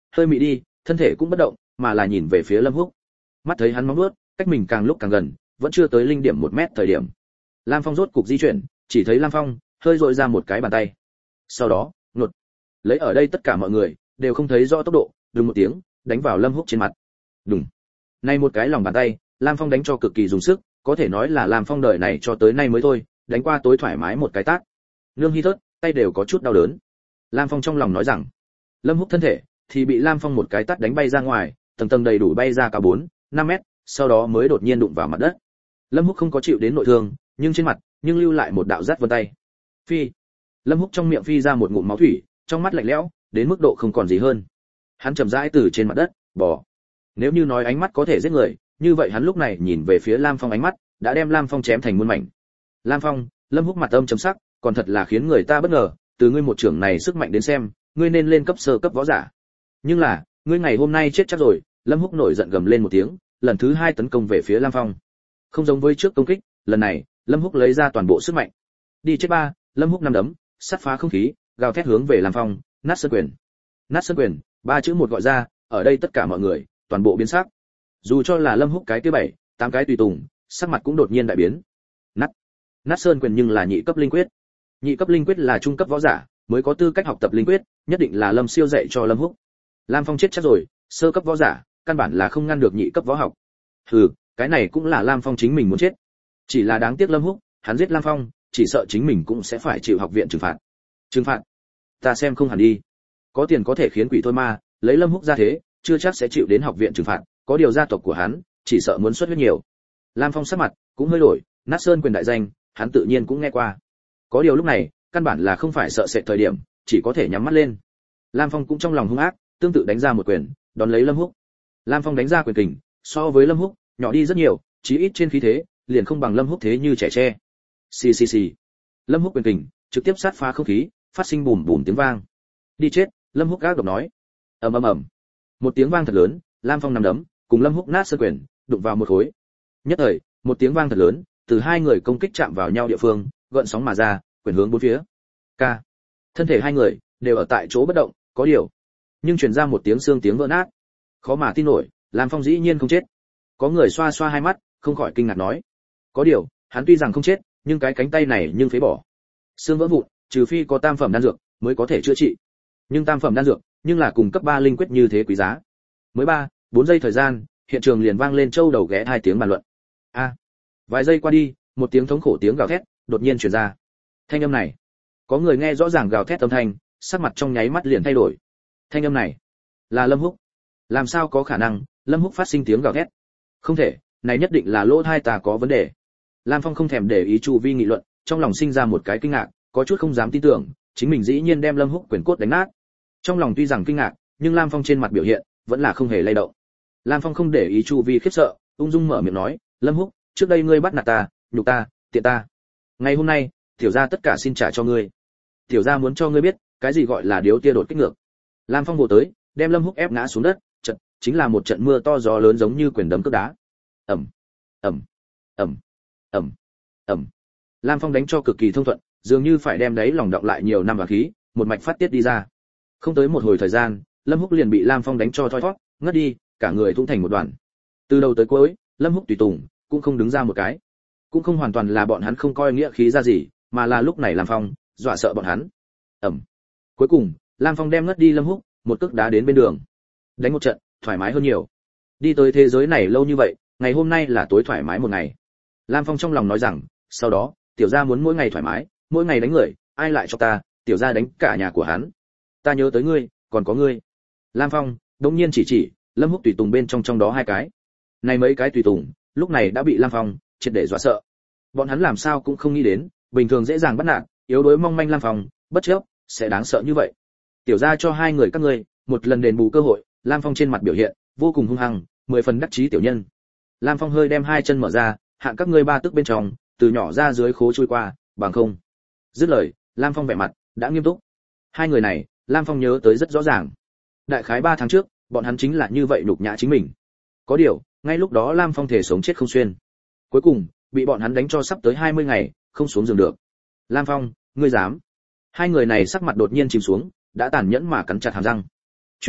hơi mị đi, thân thể cũng bất động, mà là nhìn về phía Lâm Húc. Mắt thấy hắn móng vuốt, cách mình càng lúc càng gần, vẫn chưa tới linh điểm một mét thời điểm. Lam Phong rốt cục di chuyển, chỉ thấy Lam Phong hơi dội ra một cái bàn tay. Sau đó, ngột, lấy ở đây tất cả mọi người đều không thấy rõ tốc độ, đùng một tiếng, đánh vào Lâm Húc trên mặt. Đùng. Này một cái lòng bàn tay, Lam Phong đánh cho cực kỳ dùng sức, có thể nói là Lam Phong đời này cho tới nay mới thôi, đánh qua tối thoải mái một cái tát. Nương Hi Thớt, tay đều có chút đau đớn. Lam Phong trong lòng nói rằng, Lâm Húc thân thể thì bị Lam Phong một cái tát đánh bay ra ngoài, tầng tầng đầy đủ bay ra cả bốn, năm mét, sau đó mới đột nhiên đụng vào mặt đất. Lâm Húc không có chịu đến nội thương, nhưng trên mặt nhưng lưu lại một đạo rát vân tay. Phi. Lâm Húc trong miệng phi ra một ngụm máu thủy, trong mắt lạnh lẽo, đến mức độ không còn gì hơn. Hắn chậm rãi từ trên mặt đất bò. Nếu như nói ánh mắt có thể giết người, như vậy hắn lúc này nhìn về phía Lam Phong ánh mắt đã đem Lam Phong chém thành muôn mảnh. Lam Phong, Lâm Húc mặt âm chấm sắc, còn thật là khiến người ta bất ngờ, từ ngươi một trưởng này sức mạnh đến xem, ngươi nên lên cấp sơ cấp võ giả. Nhưng là, ngươi ngày hôm nay chết chắc rồi. Lâm Húc nổi giận gầm lên một tiếng, lần thứ hai tấn công về phía Lam Phong. Không giống với trước công kích, lần này, Lâm Húc lấy ra toàn bộ sức mạnh. Đi chết ba, Lâm Húc năm đấm, sắt phá không khí, gào thét hướng về Lam Phong, nát sơn quyền. Nát sơn quyền, ba chữ một gọi ra, ở đây tất cả mọi người, toàn bộ biến sắc. Dù cho là Lâm Húc cái thứ bảy, tám cái tùy tùng, sắc mặt cũng đột nhiên đại biến. Nát, nát sơn quyền nhưng là nhị cấp linh quyết. Nhị cấp linh quyết là trung cấp võ giả mới có tư cách học tập linh quyết, nhất định là Lâm Siêu dạy cho Lâm Húc. Lam Phong chết chắc rồi, sơ cấp võ giả, căn bản là không ngăn được nhị cấp võ học. Hừ, cái này cũng là Lam Phong chính mình muốn chết. Chỉ là đáng tiếc Lâm Húc, hắn giết Lam Phong, chỉ sợ chính mình cũng sẽ phải chịu học viện trừng phạt. Trừng phạt? Ta xem không hẳn đi. Có tiền có thể khiến quỷ thôi ma, lấy Lâm Húc ra thế, chưa chắc sẽ chịu đến học viện trừng phạt, có điều gia tộc của hắn, chỉ sợ muốn xuất huyết nhiều. Lam Phong sắc mặt cũng hơi đổi, nát sơn quyền đại danh, hắn tự nhiên cũng nghe qua. Có điều lúc này, căn bản là không phải sợ sệt thời điểm, chỉ có thể nhắm mắt lên. Lam Phong cũng trong lòng hung ác, tương tự đánh ra một quyền, đón lấy Lâm Húc. Lam Phong đánh ra quyền kình, so với Lâm Húc, nhỏ đi rất nhiều, chí ít trên khí thế, liền không bằng Lâm Húc thế như trẻ tre. Xì xì xì. Lâm Húc quyền kình, trực tiếp sát phá không khí, phát sinh bùm bùm tiếng vang. Đi chết, Lâm Húc gác độc nói. Ầm ầm ầm. Một tiếng vang thật lớn, Lam Phong nắm đấm, cùng Lâm Húc nát sơn quyền, đụng vào một khối. Nhất thời, một tiếng vang thật lớn, từ hai người công kích chạm vào nhau địa phương, gợn sóng mà ra, quyền hướng bốn phía. Ca. Thân thể hai người đều ở tại chỗ bất động, có điều, nhưng truyền ra một tiếng xương tiếng vỡ nát. Khó mà tin nổi, Lam Phong dĩ nhiên không chết. Có người xoa xoa hai mắt, không khỏi kinh ngạc nói. Có điều, hắn tuy rằng không chết, nhưng cái cánh tay này nhưng phế bỏ. Xương vỡ vụn, trừ phi có tam phẩm đan dược mới có thể chữa trị. Nhưng tam phẩm đan dược, nhưng là cùng cấp ba linh quyết như thế quý giá. Mới ba, bốn giây thời gian, hiện trường liền vang lên châu đầu ghé hai tiếng bàn luận. A. Vài giây qua đi, một tiếng thống khổ tiếng gào thét đột nhiên truyền ra. Thanh âm này, có người nghe rõ ràng gào thét âm thanh, sắc mặt trong nháy mắt liền thay đổi. Thanh âm này, là Lâm Húc. Làm sao có khả năng, Lâm Húc phát sinh tiếng gào thét? Không thể, này nhất định là lỗ tai ta có vấn đề. Lam Phong không thèm để ý chu vi nghị luận, trong lòng sinh ra một cái kinh ngạc, có chút không dám tin tưởng, chính mình dĩ nhiên đem Lâm Húc quyền cốt đánh nát. Trong lòng tuy rằng kinh ngạc, nhưng Lam Phong trên mặt biểu hiện vẫn là không hề lay động. Lam Phong không để ý chu vi khiếp sợ, ung dung mở miệng nói, Lâm Húc, trước đây ngươi bắt nạt ta, nhục ta, tiện ta. Ngày hôm nay, tiểu gia tất cả xin trả cho ngươi. Tiểu gia muốn cho ngươi biết, cái gì gọi là điếu tia đột kích ngược. Lam Phong vồ tới, đem Lâm Húc ép ngã xuống đất, trận chính là một trận mưa to gió lớn giống như quyền đấm cước đá. Ầm, ầm, ầm, ầm, ầm. Lam Phong đánh cho cực kỳ thông thuận, dường như phải đem đấy lòng đọng lại nhiều năm và khí, một mạch phát tiết đi ra. Không tới một hồi thời gian, Lâm Húc liền bị Lam Phong đánh cho thoi thoát, ngất đi, cả người thung thành một đoàn. Từ đầu tới cuối, Lâm Húc tùy tùng cũng không đứng ra một cái, cũng không hoàn toàn là bọn hắn không coi nghĩa khí ra gì, mà là lúc này Lam Phong dọa sợ bọn hắn. Ầm. Cuối cùng, Lam Phong đem ngất đi Lâm Húc, một cước đá đến bên đường. Đánh một trận, thoải mái hơn nhiều. Đi tới thế giới này lâu như vậy, ngày hôm nay là tối thoải mái một ngày. Lam Phong trong lòng nói rằng, sau đó, tiểu gia muốn mỗi ngày thoải mái, mỗi ngày đánh người, ai lại cho ta, tiểu gia đánh cả nhà của hắn. Ta nhớ tới ngươi, còn có ngươi. Lam Phong đột nhiên chỉ chỉ Lâm Húc tùy tùng bên trong trong đó hai cái. Này mấy cái tùy tùng, lúc này đã bị Lam Phong triệt để dọa sợ. Bọn hắn làm sao cũng không nghĩ đến, bình thường dễ dàng bắt nạt, yếu đuối mong manh Lam Phong, bất chấp sẽ đáng sợ như vậy. Tiểu gia cho hai người các ngươi một lần đền bù cơ hội. Lam Phong trên mặt biểu hiện vô cùng hung hăng, mười phần đắc chí tiểu nhân. Lam Phong hơi đem hai chân mở ra, hạn các ngươi ba tức bên trong, từ nhỏ ra dưới khố chui qua, bằng không. Dứt lời, Lam Phong vẻ mặt đã nghiêm túc. Hai người này, Lam Phong nhớ tới rất rõ ràng. Đại khái ba tháng trước, bọn hắn chính là như vậy nhục nhã chính mình. Có điều, ngay lúc đó Lam Phong thể sống chết không xuyên. Cuối cùng, bị bọn hắn đánh cho sắp tới hai mươi ngày, không xuống giường được. Lam Phong, ngươi dám? Hai người này sắc mặt đột nhiên chìm xuống, đã tàn nhẫn mà cắn chặt hàm răng. Chuyện cười,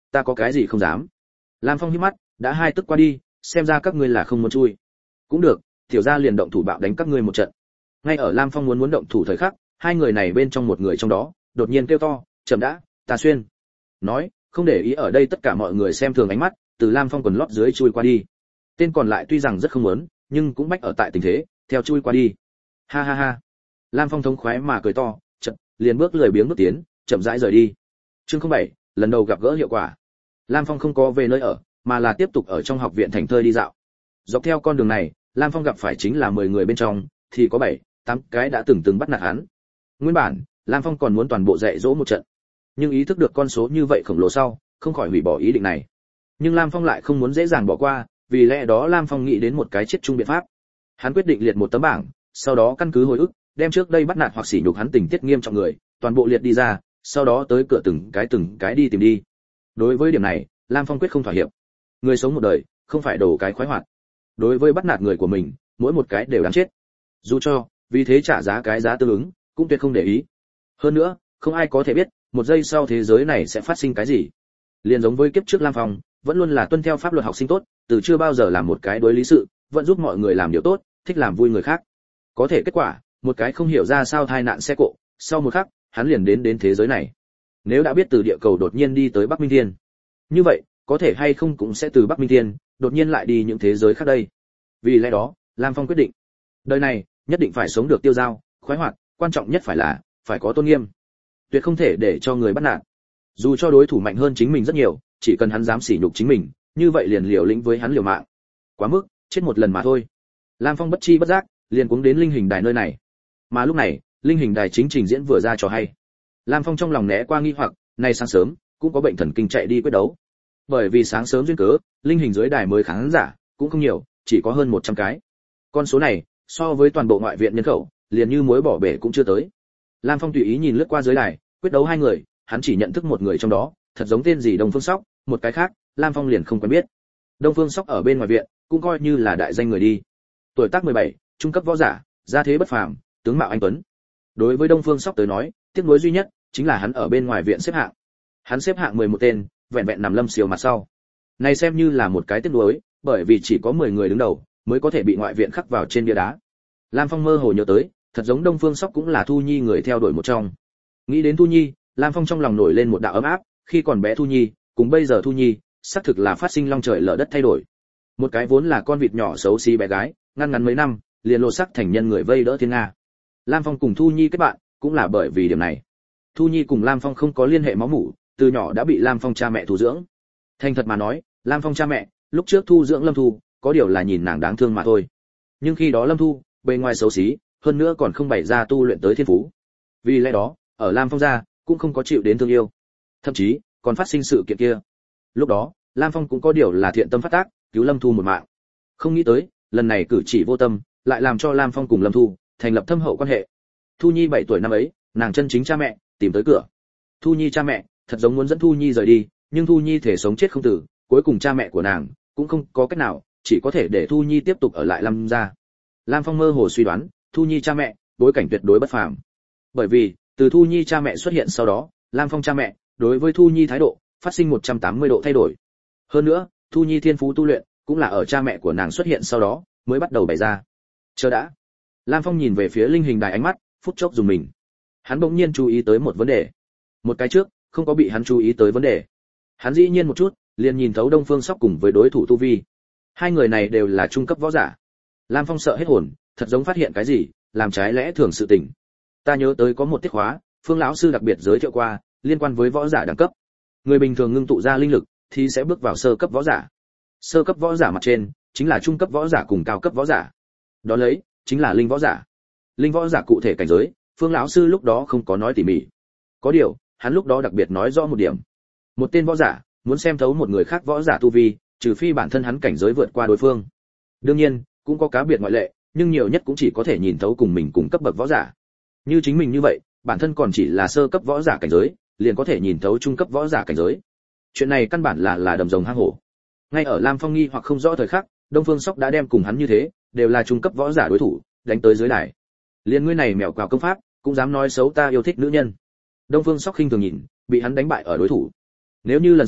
ta có cái gì không dám. Lam Phong híp mắt, đã hai tức qua đi, xem ra các ngươi là không muốn chui. Cũng được, tiểu gia liền động thủ bạo đánh các ngươi một trận. Ngay ở Lam Phong muốn muốn động thủ thời khắc, hai người này bên trong một người trong đó, đột nhiên kêu to, "Chậm đã, ta xuyên." Nói, không để ý ở đây tất cả mọi người xem thường ánh mắt, từ Lam Phong quần lót dưới chui qua đi. Tên còn lại tuy rằng rất không muốn, nhưng cũng bách ở tại tình thế, theo chui qua đi. Ha ha ha. Lam Phong thống khoái mà cười to, chậm, liền bước lười biếng bước tiến, chậm rãi rời đi. Chương không bảy, lần đầu gặp gỡ hiệu quả. Lam Phong không có về nơi ở, mà là tiếp tục ở trong học viện thành thơi đi dạo. Dọc theo con đường này, Lam Phong gặp phải chính là mười người bên trong, thì có bảy, tám cái đã từng từng bắt nạt hắn. Nguyên bản, Lam Phong còn muốn toàn bộ dạy dỗ một trận, nhưng ý thức được con số như vậy khổng lồ sau, không khỏi hủy bỏ ý định này. Nhưng Lam Phong lại không muốn dễ dàng bỏ qua, vì lẽ đó Lam Phong nghĩ đến một cái chết chung biện pháp. Hắn quyết định liệt một tấm bảng, sau đó căn cứ hồi ức, đem trước đây bắt nạt hoặc sỉ nhục hắn tình tiết nghiêm trọng người, toàn bộ liệt đi ra, sau đó tới cửa từng cái từng cái đi tìm đi. Đối với điểm này, Lam Phong quyết không thỏa hiệp. Người sống một đời, không phải đổ cái khoái hoạt. Đối với bắt nạt người của mình, mỗi một cái đều đáng chết. Dù cho, vì thế trả giá cái giá tương ứng, cũng tuyệt không để ý. Hơn nữa, không ai có thể biết, một giây sau thế giới này sẽ phát sinh cái gì. Liên giống với kiếp trước Lam Phong, vẫn luôn là tuân theo pháp luật học sinh tốt, từ chưa bao giờ làm một cái đối lý sự, vẫn giúp mọi người làm điều tốt, thích làm vui người khác. Có thể kết quả, một cái không hiểu ra sao tai nạn xe cộ, sau một khắc, hắn liền đến đến thế giới này. Nếu đã biết từ địa cầu đột nhiên đi tới Bắc Minh Thiên, như vậy, có thể hay không cũng sẽ từ Bắc Minh Thiên, đột nhiên lại đi những thế giới khác đây. Vì lẽ đó, Lam Phong quyết định, đời này, nhất định phải sống được tiêu dao, khoái hoạt, quan trọng nhất phải là, phải có tôn nghiêm. Tuyệt không thể để cho người bắt nạt. Dù cho đối thủ mạnh hơn chính mình rất nhiều, chỉ cần hắn dám sỉ nhục chính mình, như vậy liền liều lĩnh với hắn liều mạng. Quá mức, chết một lần mà thôi. Lam Phong bất chi bất giác, liền cuống đến linh hình đài nơi này. Mà lúc này, linh hình đài chính trình diễn vừa ra trò hay. Lam Phong trong lòng né qua nghi hoặc, nay sáng sớm, cũng có bệnh thần kinh chạy đi quyết đấu. Bởi vì sáng sớm duyên cớ, linh hình dưới đài mới khán giả cũng không nhiều, chỉ có hơn một trăm cái. Con số này, so với toàn bộ ngoại viện nhân khẩu, liền như muối bỏ bể cũng chưa tới. Lam Phong tùy ý nhìn lướt qua dưới đài, quyết đấu hai người, hắn chỉ nhận thức một người trong đó, thật giống tên gì Đông Phương Sóc, một cái khác, Lam Phong liền không quen biết. Đông Phương Sóc ở bên ngoài viện, cũng coi như là đại danh người đi. Tuổi tác mười bảy, trung cấp võ giả, gia thế bất phàm, tướng mạo anh tuấn. Đối với Đông Phương Sóc tới nói, tiếc nuối duy nhất chính là hắn ở bên ngoài viện xếp hạng. Hắn xếp hạng mười một tên, vẹn vẹn nằm Lâm Siêu mặt sau. Này xem như là một cái tiếc nuối, bởi vì chỉ có mười người đứng đầu mới có thể bị ngoại viện khắc vào trên bia đá. Lam Phong mơ hồ nhớ tới, thật giống Đông Phương Sóc cũng là Thu Nhi người theo đuổi một trong. Nghĩ đến Thu Nhi, Lam Phong trong lòng nổi lên một đạo ấm áp, khi còn bé Thu Nhi, cùng bây giờ Thu Nhi, xác thực là phát sinh long trời lở đất thay đổi. Một cái vốn là con vịt nhỏ xấu xí bé gái, ngăn ngắn mấy năm, liền lột xác thành nhân người vây đỡ thiên nga. Lam Phong cùng Thu Nhi kết bạn, cũng là bởi vì điểm này. Thu Nhi cùng Lam Phong không có liên hệ máu mủ, từ nhỏ đã bị Lam Phong cha mẹ thu dưỡng. Thành thật mà nói, Lam Phong cha mẹ, lúc trước thu dưỡng Lâm Thu, có điều là nhìn nàng đáng thương mà thôi. Nhưng khi đó Lâm Thu, bề ngoài xấu xí, hơn nữa còn không bày ra tu luyện tới thiên phú. Vì lẽ đó, ở Lam Phong gia, cũng không có chịu đến thương yêu. Thậm chí, còn phát sinh sự kiện kia. Lúc đó, Lam Phong cũng có điều là thiện tâm phát tác, cứu Lâm Thu một mạng. Không nghĩ tới, lần này cử chỉ vô tâm, lại làm cho Lam Phong cùng Lâm Thu thành lập thâm hậu quan hệ. Thu Nhi bảy tuổi năm ấy, nàng chân chính cha mẹ tìm tới cửa. Thu Nhi cha mẹ thật giống muốn dẫn Thu Nhi rời đi, nhưng Thu Nhi thể sống chết không tử, cuối cùng cha mẹ của nàng cũng không có cách nào, chỉ có thể để Thu Nhi tiếp tục ở lại Lam gia. Lam Phong mơ hồ suy đoán, Thu Nhi cha mẹ bối cảnh tuyệt đối bất phàm. Bởi vì, từ Thu Nhi cha mẹ xuất hiện sau đó, Lam Phong cha mẹ đối với Thu Nhi thái độ phát sinh một trăm tám mươi độ thay đổi. Hơn nữa, Thu Nhi thiên phú tu luyện cũng là ở cha mẹ của nàng xuất hiện sau đó mới bắt đầu bày ra. Chờ đã. Lam Phong nhìn về phía linh hình đài ánh mắt, phút chốc dùng mình. Hắn bỗng nhiên chú ý tới một vấn đề. Một cái trước, không có bị hắn chú ý tới vấn đề. Hắn dĩ nhiên một chút, liền nhìn thấu Đông Phương Sóc cùng với đối thủ tu vi. Hai người này đều là trung cấp võ giả. Lam Phong sợ hết hồn, thật giống phát hiện cái gì, làm trái lẽ thường sự tình. Ta nhớ tới có một tiết khóa, Phương lão sư đặc biệt giới thiệu qua, liên quan với võ giả đẳng cấp. Người bình thường ngưng tụ ra linh lực thì sẽ bước vào sơ cấp võ giả. Sơ cấp võ giả mặt trên chính là trung cấp võ giả cùng cao cấp võ giả. Đó lấy chính là linh võ giả. Linh võ giả cụ thể cảnh giới, Phương lão sư lúc đó không có nói tỉ mỉ. Có điều, hắn lúc đó đặc biệt nói rõ một điểm. Một tên võ giả muốn xem thấu một người khác võ giả tu vi, trừ phi bản thân hắn cảnh giới vượt qua đối phương. Đương nhiên, cũng có cá biệt ngoại lệ, nhưng nhiều nhất cũng chỉ có thể nhìn thấu cùng mình cùng cấp bậc võ giả. Như chính mình như vậy, bản thân còn chỉ là sơ cấp võ giả cảnh giới, liền có thể nhìn thấu trung cấp võ giả cảnh giới. Chuyện này căn bản là là đầm rồng hang hổ. Ngay ở Lam Phong nghi hoặc không rõ thời khắc, Đông Phương Sóc đã đem cùng hắn như thế, đều là trung cấp võ giả đối thủ, đánh tới dưới đài. Liên ngươi này mèo quào công pháp, cũng dám nói xấu ta yêu thích nữ nhân. Đông Phương Sóc khinh thường nhìn, bị hắn đánh bại ở đối thủ. Nếu như lần sau,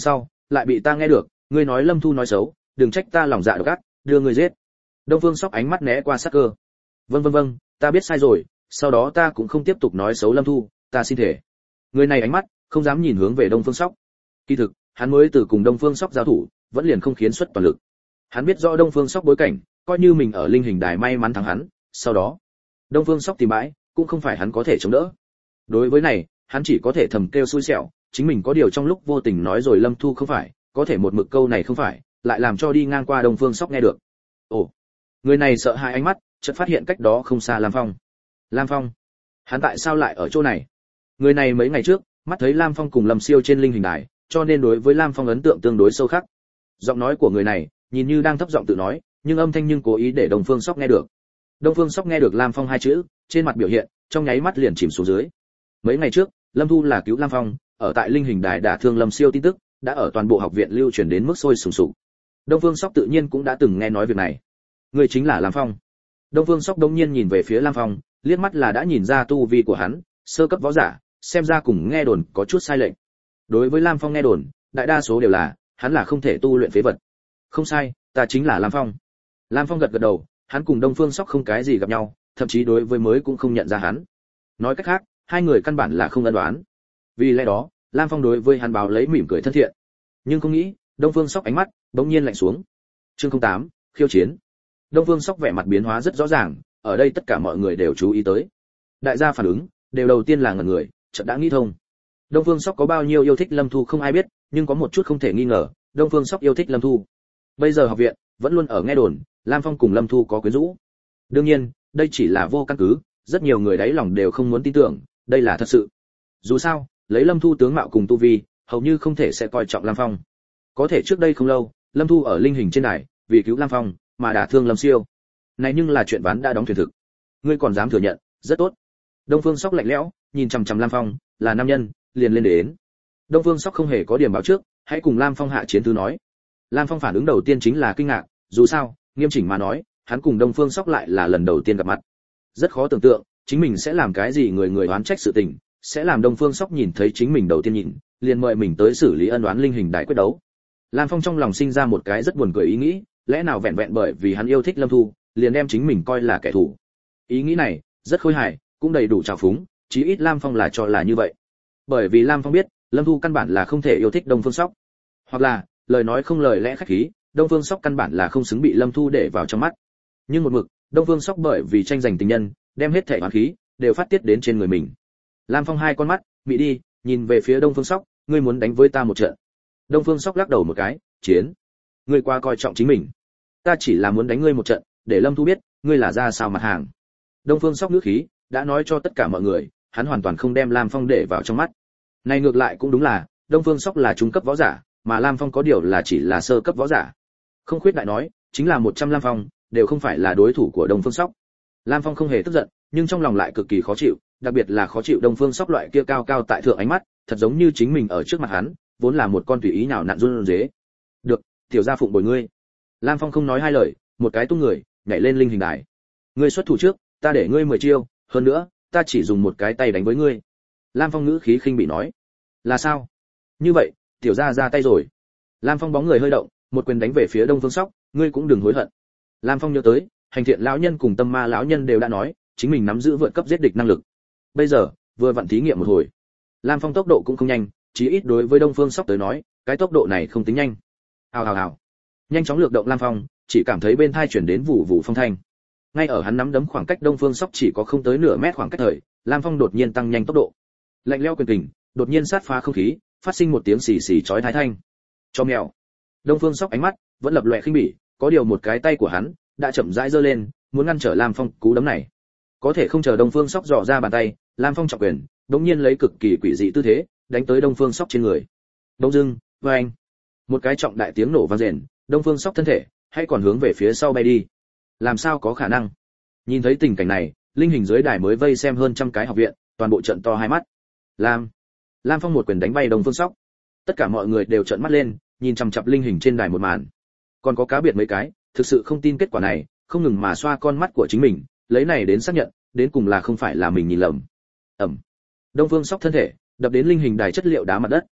lại bị ta nghe được, ngươi nói Lâm Thu nói xấu, đừng trách ta lòng dạ độc ác, đưa ngươi giết. Đông Phương Sóc ánh mắt né qua sắc cơ. Vâng vâng vâng, ta biết sai rồi, sau đó ta cũng không tiếp tục nói xấu Lâm Thu, ta xin thể. Người này ánh mắt không dám nhìn hướng về Đông Phương Sóc. Kỳ thực, hắn mới từ cùng Đông Phương Sóc giao thủ, vẫn liền không khiến xuất toàn lực. Hắn biết rõ Đông Phương Sóc bối cảnh, coi như mình ở linh hình đài may mắn thắng hắn, sau đó, Đông Phương Sóc tìm bãi, cũng không phải hắn có thể chống đỡ. Đối với này, hắn chỉ có thể thầm kêu xui xẻo, chính mình có điều trong lúc vô tình nói rồi Lâm Thu không phải, có thể một mực câu này không phải, lại làm cho đi ngang qua Đông Phương Sóc nghe được. Ồ, người này sợ hai ánh mắt, chợt phát hiện cách đó không xa Lam Phong. Lam Phong, hắn tại sao lại ở chỗ này? Người này mấy ngày trước, mắt thấy Lam Phong cùng Lâm Siêu trên linh hình đài, cho nên đối với Lam Phong ấn tượng tương đối sâu khắc. Giọng nói của người này, nhìn như đang thấp giọng tự nói, nhưng âm thanh nhưng cố ý để Đông Phương Sóc nghe được. Đông Phương Sóc nghe được Lam Phong hai chữ, trên mặt biểu hiện, trong nháy mắt liền chìm xuống dưới. Mấy ngày trước, Lâm Thu là cứu Lam Phong, ở tại linh hình đài đả thương Lâm Siêu tin tức, đã ở toàn bộ học viện lưu truyền đến mức sôi sùng sục. Đông Phương Sóc tự nhiên cũng đã từng nghe nói việc này. Người chính là Lam Phong. Đông Phương Sóc đông nhiên nhìn về phía Lam Phong, liếc mắt là đã nhìn ra tu vi của hắn, sơ cấp võ giả, xem ra cùng nghe đồn có chút sai lệch. Đối với Lam Phong nghe đồn, đại đa số đều là hắn là không thể tu luyện phế vật. Không sai, ta chính là Lam Phong. Lam Phong gật gật đầu, hắn cùng Đông Phương Sóc không cái gì gặp nhau, thậm chí đối với mới cũng không nhận ra hắn. Nói cách khác, hai người căn bản là không ân đoán. Vì lẽ đó, Lam Phong đối với hắn báo lấy mỉm cười thân thiện. Nhưng không nghĩ, Đông Phương Sóc ánh mắt bỗng nhiên lạnh xuống. Chương không tám, khiêu chiến. Đông Phương Sóc vẻ mặt biến hóa rất rõ ràng, ở đây tất cả mọi người đều chú ý tới. Đại gia phản ứng, đều đầu tiên là ngẩn người, chợt đã nghĩ thông. Đông Phương Sóc có bao nhiêu yêu thích Lâm Thu không ai biết, nhưng có một chút không thể nghi ngờ, Đông Phương Sóc yêu thích Lâm Thu. Bây giờ học viện vẫn luôn ở nghe đồn, Lam Phong cùng Lâm Thu có quyến rũ. Đương nhiên, đây chỉ là vô căn cứ, rất nhiều người đáy lòng đều không muốn tin tưởng, đây là thật sự. Dù sao, lấy Lâm Thu tướng mạo cùng tu vi, hầu như không thể sẽ coi trọng Lam Phong. Có thể trước đây không lâu, Lâm Thu ở linh hình trên đài, vì cứu Lam Phong mà đả thương Lâm Siêu. Này nhưng là chuyện ván đã đóng thuyền thực. Ngươi còn dám thừa nhận, rất tốt. Đông Phương Sóc lạnh lẽo, nhìn chằm chằm Lam Phong, là nam nhân, liền lên đến. Đông Phương Sóc không hề có điểm báo trước, hãy cùng Lam Phong hạ chiến thứ nói. Lam Phong phản ứng đầu tiên chính là kinh ngạc, dù sao, nghiêm chỉnh mà nói, hắn cùng Đông Phương Sóc lại là lần đầu tiên gặp mặt. Rất khó tưởng tượng, chính mình sẽ làm cái gì người người oán trách sự tình, sẽ làm Đông Phương Sóc nhìn thấy chính mình đầu tiên nhìn, liền mời mình tới xử lý ân oán linh hình đại quyết đấu. Lam Phong trong lòng sinh ra một cái rất buồn cười ý nghĩ, lẽ nào vẹn vẹn bởi vì hắn yêu thích Lâm Thu, liền đem chính mình coi là kẻ thù. Ý nghĩ này rất khôi hài, cũng đầy đủ trào phúng, chí ít Lam Phong là cho là như vậy. Bởi vì Lam Phong biết, Lâm Thu căn bản là không thể yêu thích Đông Phương Sóc, hoặc là lời nói không lời lẽ khách khí, Đông Phương Sóc căn bản là không xứng bị Lâm Thu để vào trong mắt. Nhưng một mực, Đông Phương Sóc bởi vì tranh giành tình nhân, đem hết thể oán khí đều phát tiết đến trên người mình. Lam Phong hai con mắt mị đi, nhìn về phía Đông Phương Sóc, ngươi muốn đánh với ta một trận? Đông Phương Sóc lắc đầu một cái, chiến. Ngươi qua coi trọng chính mình. Ta chỉ là muốn đánh ngươi một trận, để Lâm Thu biết, ngươi là ra sao mặt hàng. Đông Phương Sóc ngữ khí đã nói cho tất cả mọi người, hắn hoàn toàn không đem Lam Phong để vào trong mắt. Này ngược lại cũng đúng là, Đông Phương Sóc là trung cấp võ giả, mà Lam Phong có điều là chỉ là sơ cấp võ giả. Không khuyết đại nói, chính là một trăm Lam Phong đều không phải là đối thủ của Đông Phương Sóc. Lam Phong không hề tức giận, nhưng trong lòng lại cực kỳ khó chịu, đặc biệt là khó chịu Đông Phương Sóc loại kia cao cao tại thượng ánh mắt, thật giống như chính mình ở trước mặt hắn, vốn là một con tùy ý nào nặn run rế. Được, tiểu gia phụng bồi ngươi. Lam Phong không nói hai lời, một cái tung người, nhảy lên linh hình đài. Ngươi xuất thủ trước, ta để ngươi mười chiêu, hơn nữa, ta chỉ dùng một cái tay đánh với ngươi. Lam Phong ngữ khí khinh bị nói. Là sao? Như vậy, tiểu gia ra tay rồi. Lam Phong bóng người hơi động, một quyền đánh về phía Đông Phương Sóc, ngươi cũng đừng hối hận. Lam Phong nhớ tới, hành thiện lão nhân cùng tâm ma lão nhân đều đã nói, chính mình nắm giữ vượt cấp giết địch năng lực. Bây giờ, vừa vặn thí nghiệm một hồi. Lam Phong tốc độ cũng không nhanh, chí ít đối với Đông Phương Sóc tới nói, cái tốc độ này không tính nhanh. Hào hào hào. Nhanh chóng lược động Lam Phong, chỉ cảm thấy bên tai chuyển đến vụ vụ phong thanh. Ngay ở hắn nắm đấm khoảng cách Đông Phương Sóc chỉ có không tới nửa mét khoảng cách thời, Lam Phong đột nhiên tăng nhanh tốc độ. Lạnh lẽo quyền kình, đột nhiên sát phá không khí, phát sinh một tiếng xì xì chói tai thanh. Cho mèo. Đông Phương Sóc ánh mắt vẫn lập lòe khinh bỉ, có điều một cái tay của hắn đã chậm rãi giơ lên, muốn ngăn trở Lam Phong cú đấm này. Có thể không chờ Đông Phương Sóc dò ra bàn tay, Lam Phong trọng quyền, đột nhiên lấy cực kỳ quỷ dị tư thế, đánh tới Đông Phương Sóc trên người. Đông dưng, oeng. Một cái trọng đại tiếng nổ vang rền, Đông Phương Sóc thân thể hay còn hướng về phía sau bay đi. Làm sao có khả năng? Nhìn thấy tình cảnh này, linh hình dưới đài mới vây xem hơn trăm cái học viện, toàn bộ trận to hai mắt. Lam, Lam Phong một quyền đánh bay Đông Phương Sóc. Tất cả mọi người đều trợn mắt lên, nhìn chằm chằm linh hình trên đài một màn. Còn có cá biệt mấy cái, thực sự không tin kết quả này, không ngừng mà xoa con mắt của chính mình, lấy này đến xác nhận, đến cùng là không phải là mình nhìn lầm. Ầm. Đông Phương Sóc thân thể đập đến linh hình đài chất liệu đá mặt đất.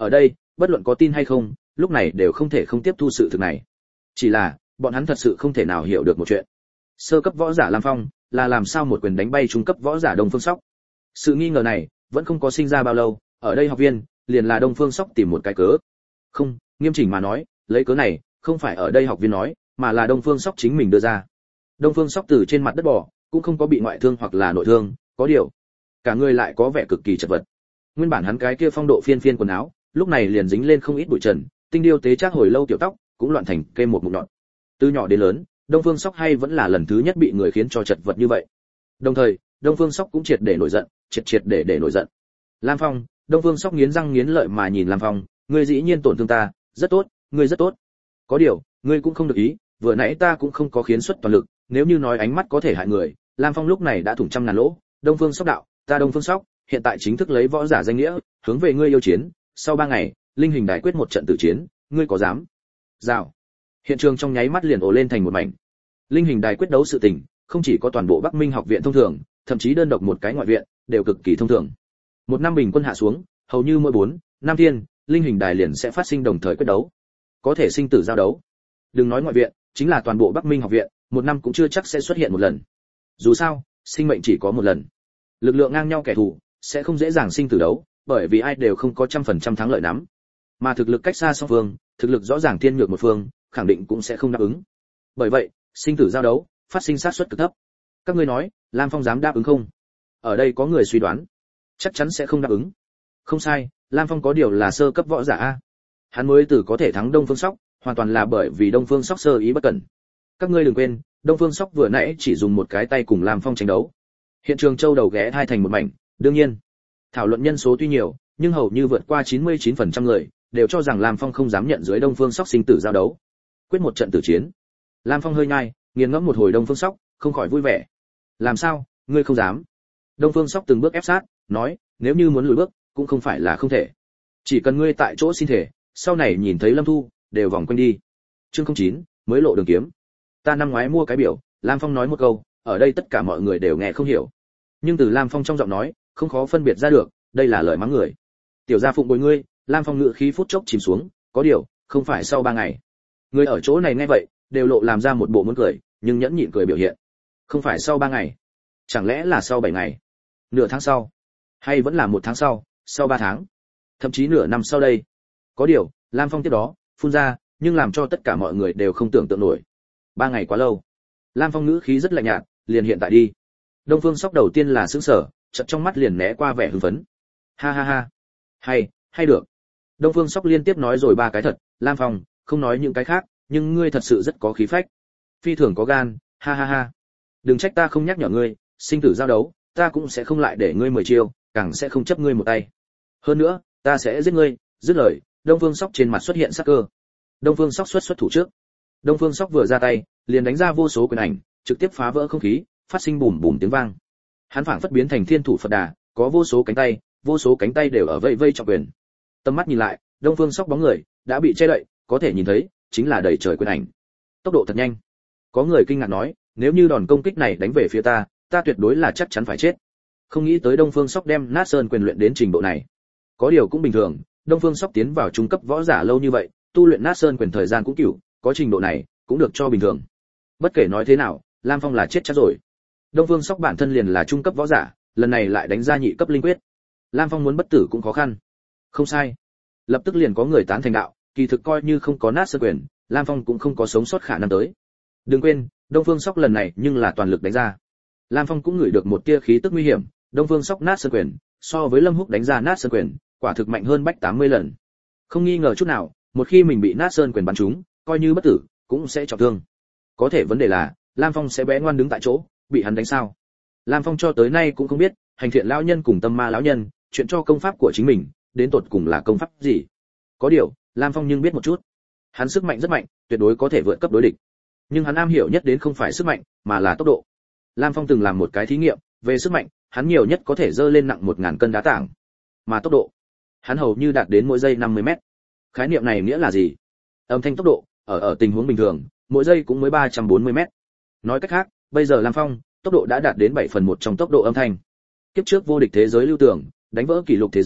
Ở đây, bất luận có tin hay không, lúc này đều không thể không tiếp thu sự thực này. Chỉ là, bọn hắn thật sự không thể nào hiểu được một chuyện. Sơ cấp võ giả Lam Phong, là làm sao một quyền đánh bay trung cấp võ giả Đông Phương Sóc? Sự nghi ngờ này vẫn không có sinh ra bao lâu, ở đây học viên liền là Đông Phương Sóc tìm một cái cớ. Không, nghiêm chỉnh mà nói, lấy cớ này không phải ở đây học viên nói, mà là Đông Phương Sóc chính mình đưa ra. Đông Phương Sóc từ trên mặt đất bò, cũng không có bị ngoại thương hoặc là nội thương, có điều, cả người lại có vẻ cực kỳ chật vật. Nguyên bản hắn cái kia phong độ phiên phiên quần áo, lúc này liền dính lên không ít bụi trần, tinh điêu tế chắc hồi lâu tiểu tóc, cũng loạn thành cây một mụn nhọn. Từ nhỏ đến lớn, Đông Phương Sóc hay vẫn là lần thứ nhất bị người khiến cho chật vật như vậy. Đồng thời, Đông Phương Sóc cũng triệt để nổi giận, triệt triệt để để nổi giận. Lam Phong, Đông Phương Sóc nghiến răng nghiến lợi mà nhìn Lam Phong, ngươi dĩ nhiên tổn thương ta, rất tốt, ngươi rất tốt. Có điều, ngươi cũng không được ý, vừa nãy ta cũng không có khiến xuất toàn lực, nếu như nói ánh mắt có thể hại người, Lam Phong lúc này đã thủng trăm ngàn lỗ. Đông Phương Sóc đạo, ta Đông Phương Sóc, hiện tại chính thức lấy võ giả danh nghĩa, hướng về ngươi yêu chiến, sau ba ngày, linh hình đài quyết một trận tử chiến, ngươi có dám? Rào. Hiện trường trong nháy mắt liền ồ lên thành một mảnh. Linh hình đài quyết đấu sự tình, không chỉ có toàn bộ Bắc Minh học viện thông thường, thậm chí đơn độc một cái ngoại viện, đều cực kỳ thông thường. Một năm bình quân hạ xuống, hầu như mỗi bốn năm thiên, linh hình đài liền sẽ phát sinh đồng thời quyết đấu. Có thể sinh tử giao đấu. Đừng nói ngoại viện, chính là toàn bộ Bắc Minh học viện, một năm cũng chưa chắc sẽ xuất hiện một lần. Dù sao, sinh mệnh chỉ có một lần. Lực lượng ngang nhau kẻ thù sẽ không dễ dàng sinh tử đấu, bởi vì ai đều không có trăm phần trăm thắng lợi nắm. Mà thực lực cách xa song phương, thực lực rõ ràng thiên nhược một phương, khẳng định cũng sẽ không đáp ứng. Bởi vậy, sinh tử giao đấu, phát sinh xác suất cực thấp. Các ngươi nói, Lam Phong dám đáp ứng không? Ở đây có người suy đoán, chắc chắn sẽ không đáp ứng. Không sai, Lam Phong có điều là sơ cấp võ giả a. Hắn mới từ có thể thắng Đông Phương Sóc, hoàn toàn là bởi vì Đông Phương Sóc sơ ý bất cẩn. Các ngươi đừng quên, Đông Phương Sóc vừa nãy chỉ dùng một cái tay cùng Lam Phong tranh đấu. Hiện trường châu đầu ghé hai thành một mảnh, đương nhiên, thảo luận nhân số tuy nhiều, nhưng hầu như vượt qua chín mươi chín phần trăm người đều cho rằng Lam Phong không dám nhận dưới Đông Phương Sóc sinh tử giao đấu, quyết một trận tử chiến. Lam Phong hơi nhai, nghiền ngẫm một hồi Đông Phương Sóc, không khỏi vui vẻ. Làm sao, ngươi không dám? Đông Phương Sóc từng bước ép sát, nói, nếu như muốn lùi bước, cũng không phải là không thể. Chỉ cần ngươi tại chỗ xin thể, sau này nhìn thấy Lâm Thu, đều vòng quanh đi. Chương không chín, mới lộ đường kiếm. Ta năm ngoái mua cái biểu, Lam Phong nói một câu, ở đây tất cả mọi người đều nghe không hiểu. Nhưng từ Lam Phong trong giọng nói, không khó phân biệt ra được, đây là lời mắng người. Tiểu gia phụng bồi ngươi, Lam Phong ngự khí phút chốc chìm xuống, có điều, không phải sau ba ngày. Người ở chỗ này nghe vậy, đều lộ làm ra một bộ muốn cười, nhưng nhẫn nhịn cười biểu hiện. Không phải sau ba ngày, chẳng lẽ là sau bảy ngày, nửa tháng sau, hay vẫn là một tháng sau, sau ba tháng, thậm chí nửa năm sau đây. Có điều, Lam Phong tiếp đó phun ra, nhưng làm cho tất cả mọi người đều không tưởng tượng nổi. Ba ngày quá lâu. Lam Phong ngữ khí rất lạnh nhạt, liền hiện tại đi. Đông Phương Sóc đầu tiên là sững sờ, chợt trong mắt liền né qua vẻ hưng phấn. Ha ha ha, hay, hay được. Đông Phương Sóc liên tiếp nói rồi ba cái thật, Lam Phong, không nói những cái khác, nhưng ngươi thật sự rất có khí phách, phi thường có gan, ha ha ha. Đừng trách ta không nhắc nhở ngươi, sinh tử giao đấu, ta cũng sẽ không lại để ngươi mười chiêu, càng sẽ không chấp ngươi một tay. Hơn nữa, ta sẽ giết ngươi. Dứt lời, Đông Phương Sóc trên mặt xuất hiện sắc cơ. Đông Phương Sóc xuất xuất thủ trước. Đông Phương Sóc vừa ra tay, liền đánh ra vô số quyền ảnh, trực tiếp phá vỡ không khí, phát sinh bùm bùm tiếng vang. Hắn phảng phất biến thành thiên thủ Phật Đà, có vô số cánh tay, vô số cánh tay đều ở vây vây trọng quyền. Tầm mắt nhìn lại, Đông Phương Sóc bóng người đã bị che đậy, có thể nhìn thấy, chính là đầy trời quyền ảnh. Tốc độ thật nhanh. Có người kinh ngạc nói, nếu như đòn công kích này đánh về phía ta, ta tuyệt đối là chắc chắn phải chết. Không nghĩ tới Đông Phương Sóc đem Nát Sơn quyền luyện đến trình độ này. Có điều cũng bình thường, Đông Phương Sóc tiến vào trung cấp võ giả lâu như vậy, tu luyện Nát Sơn quyền thời gian cũng cửu, có trình độ này, cũng được cho bình thường. Bất kể nói thế nào, Lam Phong là chết chắc rồi. Đông Phương Sóc bản thân liền là trung cấp võ giả, lần này lại đánh ra nhị cấp linh quyết. Lam Phong muốn bất tử cũng khó khăn. Không sai. Lập tức liền có người tán thành đạo, kỳ thực coi như không có Nát Sơn quyền, Lam Phong cũng không có sống sót khả năng tới. Đừng quên, Đông Phương Sóc lần này nhưng là toàn lực đánh ra. Lam Phong cũng ngửi được một tia khí tức nguy hiểm, Đông Phương Sóc Nát Sơn quyền, so với Lâm Húc đánh ra Nát Sơn quyền, quả thực mạnh hơn bách tám mươi lần. Không nghi ngờ chút nào, một khi mình bị Nát Sơn quyền bắn trúng, coi như bất tử, cũng sẽ trọng thương. Có thể vấn đề là, Lam Phong sẽ bé ngoan đứng tại chỗ, bị hắn đánh sao? Lam Phong cho tới nay cũng không biết, hành thiện lão nhân cùng tâm ma lão nhân, chuyện cho công pháp của chính mình, đến tột cùng là công pháp gì? Có điều, Lam Phong nhưng biết một chút. Hắn sức mạnh rất mạnh, tuyệt đối có thể vượt cấp đối địch. Nhưng hắn am hiểu nhất đến không phải sức mạnh, mà là tốc độ. Lam Phong từng làm một cái thí nghiệm, về sức mạnh, hắn nhiều nhất có thể dơ lên nặng một nghìn cân đá tảng. Mà tốc độ, hắn hầu như đạt đến mỗi giây năm mươi mét. Khái niệm này nghĩa là gì? Âm thanh tốc độ, ở ở tình huống bình thường, mỗi giây cũng mới ba trăm bốn mươi mét. Nói cách khác, bây giờ Lam Phong, tốc độ đã đạt đến bảy phần một trong tốc độ âm thanh. Kiếp trước vô địch thế giới Lưu Tưởng, đánh vỡ kỷ lục thế giới,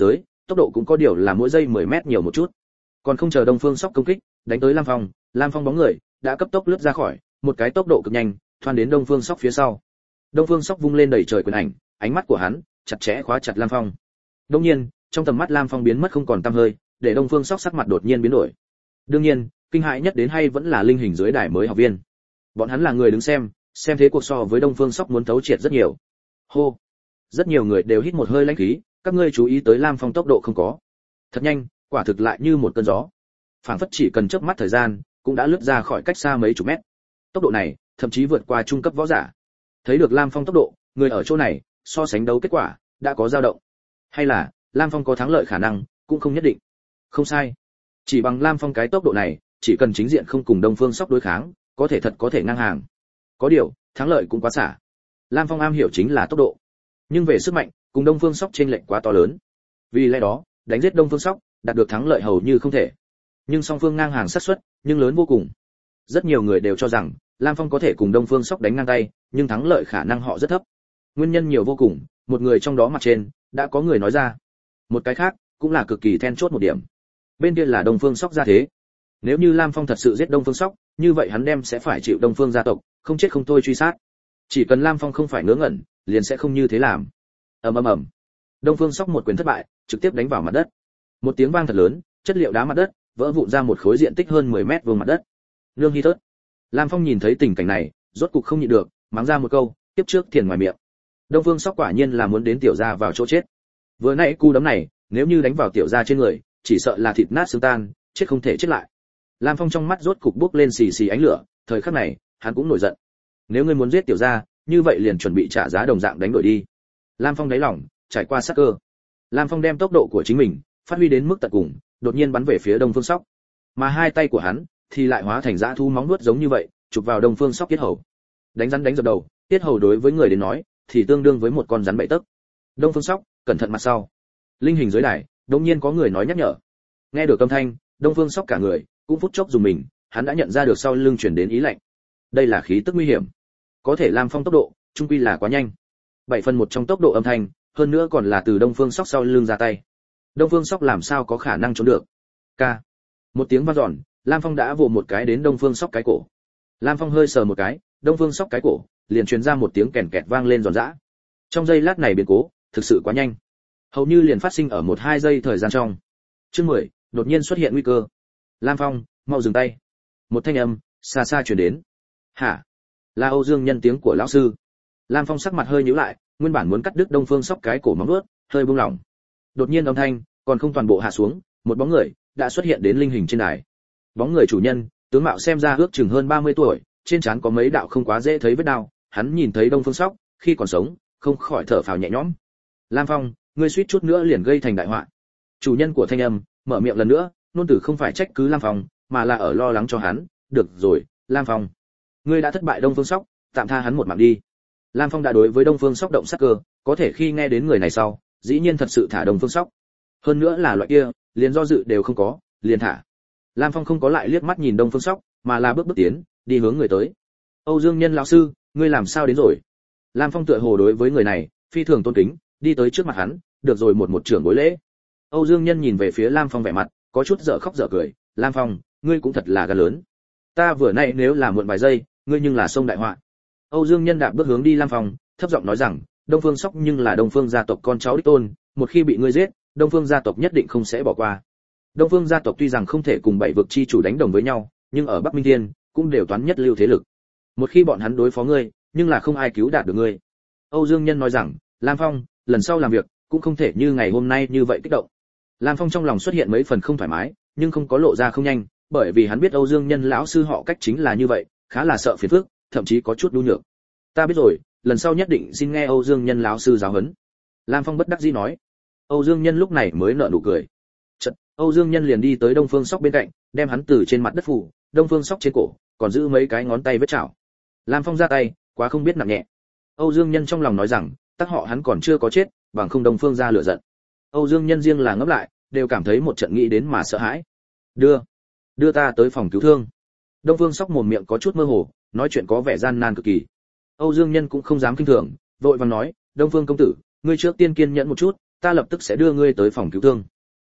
tốc độ cũng có điều là mỗi giây mười mét nhiều một chút. Còn không chờ Đông Phương Sóc công kích, đánh tới Lam Phong, Lam Phong bóng người đã cấp tốc lướt ra khỏi, một cái tốc độ cực nhanh, thoăn đến Đông Phương Sóc phía sau. Đông Phương Sóc vung lên đẩy trời quyền ảnh, ánh mắt của hắn chặt chẽ khóa chặt Lam Phong. Đương nhiên, trong tầm mắt Lam Phong biến mất không còn tăm hơi, để Đông Phương Sóc sắc mặt đột nhiên biến đổi. Đương nhiên, kinh hãi nhất đến hay vẫn là linh hình dưới đài mới học viên. Bọn hắn là người đứng xem, xem thế cuộc so với Đông Phương Sóc muốn thấu triệt rất nhiều. Hô. Rất nhiều người đều hít một hơi lãnh khí, các ngươi chú ý tới Lam Phong tốc độ không có. Thật nhanh, quả thực lại như một cơn gió. Phảng phất chỉ cần chớp mắt thời gian, cũng đã lướt ra khỏi cách xa mấy chục mét. Tốc độ này, thậm chí vượt qua trung cấp võ giả. Thấy được Lam Phong tốc độ, người ở chỗ này, so sánh đấu kết quả, đã có dao động. Hay là, Lam Phong có thắng lợi khả năng, cũng không nhất định. Không sai. Chỉ bằng Lam Phong cái tốc độ này, chỉ cần chính diện không cùng Đông Phương Sóc đối kháng, có thể thật có thể ngang hàng. Có điều, thắng lợi cũng quá xả. Lam Phong am hiểu chính là tốc độ, nhưng về sức mạnh, cùng Đông Phương Sóc chênh lệch quá to lớn. Vì lẽ đó, đánh giết Đông Phương Sóc, đạt được thắng lợi hầu như không thể. Nhưng song phương ngang hàng xác suất, nhưng lớn vô cùng. Rất nhiều người đều cho rằng Lam Phong có thể cùng Đông Phương Sóc đánh ngang tay, nhưng thắng lợi khả năng họ rất thấp. Nguyên nhân nhiều vô cùng, một người trong đó mặt trên đã có người nói ra. Một cái khác cũng là cực kỳ then chốt một điểm. Bên kia là Đông Phương Sóc gia thế. Nếu như Lam Phong thật sự giết Đông Phương Sóc, như vậy hắn đem sẽ phải chịu Đông Phương gia tộc không chết không thôi truy sát. Chỉ cần Lam Phong không phải ngớ ngẩn, liền sẽ không như thế làm. Ầm ầm ầm. Đông Phương Sóc một quyền thất bại, trực tiếp đánh vào mặt đất. Một tiếng vang thật lớn, chất liệu đá mặt đất vỡ vụn ra một khối diện tích hơn mười mét vuông mặt đất. Nương hi thớt. Lam Phong nhìn thấy tình cảnh này, rốt cục không nhịn được, mắng ra một câu, tiếp trước thiền ngoài miệng. Đông Phương Sóc quả nhiên là muốn đến tiểu gia vào chỗ chết. Vừa nãy cú đấm này, nếu như đánh vào tiểu gia trên người, chỉ sợ là thịt nát xương tan, chết không thể chết lại. Lam Phong trong mắt rốt cục bốc lên xì xì ánh lửa, thời khắc này, hắn cũng nổi giận. Nếu ngươi muốn giết tiểu gia, như vậy liền chuẩn bị trả giá đồng dạng đánh đổi đi. Lam Phong đáy lòng trải qua sát cơ. Lam Phong đem tốc độ của chính mình phát huy đến mức tận cùng, đột nhiên bắn về phía Đông Phương Sóc. Mà hai tay của hắn thì lại hóa thành dã thú móng vuốt giống như vậy, chụp vào Đông Phương Sóc tiết hầu. Đánh rắn đánh dập đầu, tiết hầu đối với người đến nói thì tương đương với một con rắn bậy tấc. Đông Phương Sóc, cẩn thận mặt sau. Linh hình dưới đài, đột nhiên có người nói nhắc nhở. Nghe được âm thanh, Đông Phương Sóc cả người cũng phút chốc dùng mình, hắn đã nhận ra được sau lưng truyền đến ý lạnh. Đây là khí tức nguy hiểm. Có thể Lam Phong tốc độ, trung quy là quá nhanh. Bảy phần một trong tốc độ âm thanh, hơn nữa còn là từ Đông Phương Sóc sau lưng ra tay. Đông Phương Sóc làm sao có khả năng trốn được? Ca. Một tiếng vang dọn, Lam Phong đã vồ một cái đến Đông Phương Sóc cái cổ. Lam Phong hơi sờ một cái, Đông Phương Sóc cái cổ liền truyền ra một tiếng kèn kẹt vang lên giòn giã. Trong giây lát này biến cố, thực sự quá nhanh. Hầu như liền phát sinh ở một hai giây thời gian trong. Chương mười, đột nhiên xuất hiện nguy cơ. Lam Phong, mau dừng tay. Một thanh âm xa xa truyền đến. Hả? Là Âu Dương Nhân tiếng của lão sư. Lam Phong sắc mặt hơi nhíu lại, nguyên bản muốn cắt đứt Đông Phương Sóc cái cổ móng vuốt, hơi buông lỏng. Đột nhiên âm thanh còn không toàn bộ hạ xuống, một bóng người đã xuất hiện đến linh hình trên đài. Bóng người chủ nhân, tướng mạo xem ra ước chừng hơn ba mươi tuổi, trên trán có mấy đạo không quá dễ thấy vết đao, hắn nhìn thấy Đông Phương Sóc khi còn sống, không khỏi thở phào nhẹ nhõm. Lam Phong, ngươi suýt chút nữa liền gây thành đại họa. Chủ nhân của thanh âm mở miệng lần nữa, nôn tử không phải trách cứ Lam Phong, mà là ở lo lắng cho hắn. Được rồi, Lam Phong, ngươi đã thất bại Đông Phương Sóc, tạm tha hắn một mạng đi. Lam Phong đã đối với Đông Phương Sóc động sát cơ, có thể khi nghe đến người này sau, dĩ nhiên thật sự thả Đông Phương Sóc. Hơn nữa là loại kia, liền do dự đều không có, liền thả. Lam Phong không có lại liếc mắt nhìn Đông Phương Sóc, mà là bước bước tiến, đi hướng người tới. Âu Dương Nhân lão sư, ngươi làm sao đến rồi? Lam Phong tựa hồ đối với người này phi thường tôn kính, đi tới trước mặt hắn, được rồi một một trưởng bối lễ. Âu Dương Nhân nhìn về phía Lam Phong vẻ mặt có chút dở khóc dở cười. Lam Phong, ngươi cũng thật là gan lớn. Ta vừa nãy nếu là muộn vài giây, ngươi nhưng là sông đại họa. Âu Dương Nhân đạp bước hướng đi Lam Phong, thấp giọng nói rằng, Đông Phương Sóc nhưng là Đông Phương gia tộc con cháu đích tôn, một khi bị ngươi giết, Đông Phương gia tộc nhất định không sẽ bỏ qua. Đông Phương gia tộc tuy rằng không thể cùng bảy vực chi chủ đánh đồng với nhau, nhưng ở Bắc Minh Thiên cũng đều toán nhất lưu thế lực. Một khi bọn hắn đối phó ngươi, nhưng là không ai cứu đạt được ngươi. Âu Dương Nhân nói rằng, Lam Phong, lần sau làm việc cũng không thể như ngày hôm nay như vậy kích động. Lam Phong trong lòng xuất hiện mấy phần không thoải mái, nhưng không có lộ ra không nhanh, bởi vì hắn biết Âu Dương Nhân lão sư họ cách chính là như vậy, khá là sợ phiền phức, thậm chí có chút nhu nhược. Ta biết rồi, lần sau nhất định xin nghe Âu Dương Nhân lão sư giáo huấn. Lam Phong bất đắc dĩ nói. Âu Dương Nhân lúc này mới nở nụ cười. Chợt, Âu Dương Nhân liền đi tới Đông Phương Sóc bên cạnh, đem hắn từ trên mặt đất phủ, Đông Phương Sóc trên cổ còn giữ mấy cái ngón tay vết chảo. Lam Phong ra tay, quá không biết nặng nhẹ. Âu Dương Nhân trong lòng nói rằng, tác họ hắn còn chưa có chết, bằng không Đông Phương ra lửa giận. Âu Dương Nhân riêng là ngấp lại, đều cảm thấy một trận nghĩ đến mà sợ hãi. Đưa, đưa ta tới phòng cứu thương. Đông Phương Sóc mồm miệng có chút mơ hồ, nói chuyện có vẻ gian nan cực kỳ. Âu Dương Nhân cũng không dám kinh thường, vội vàng nói, Đông Phương công tử, ngươi trước tiên kiên nhẫn một chút, ta lập tức sẽ đưa ngươi tới phòng cứu thương.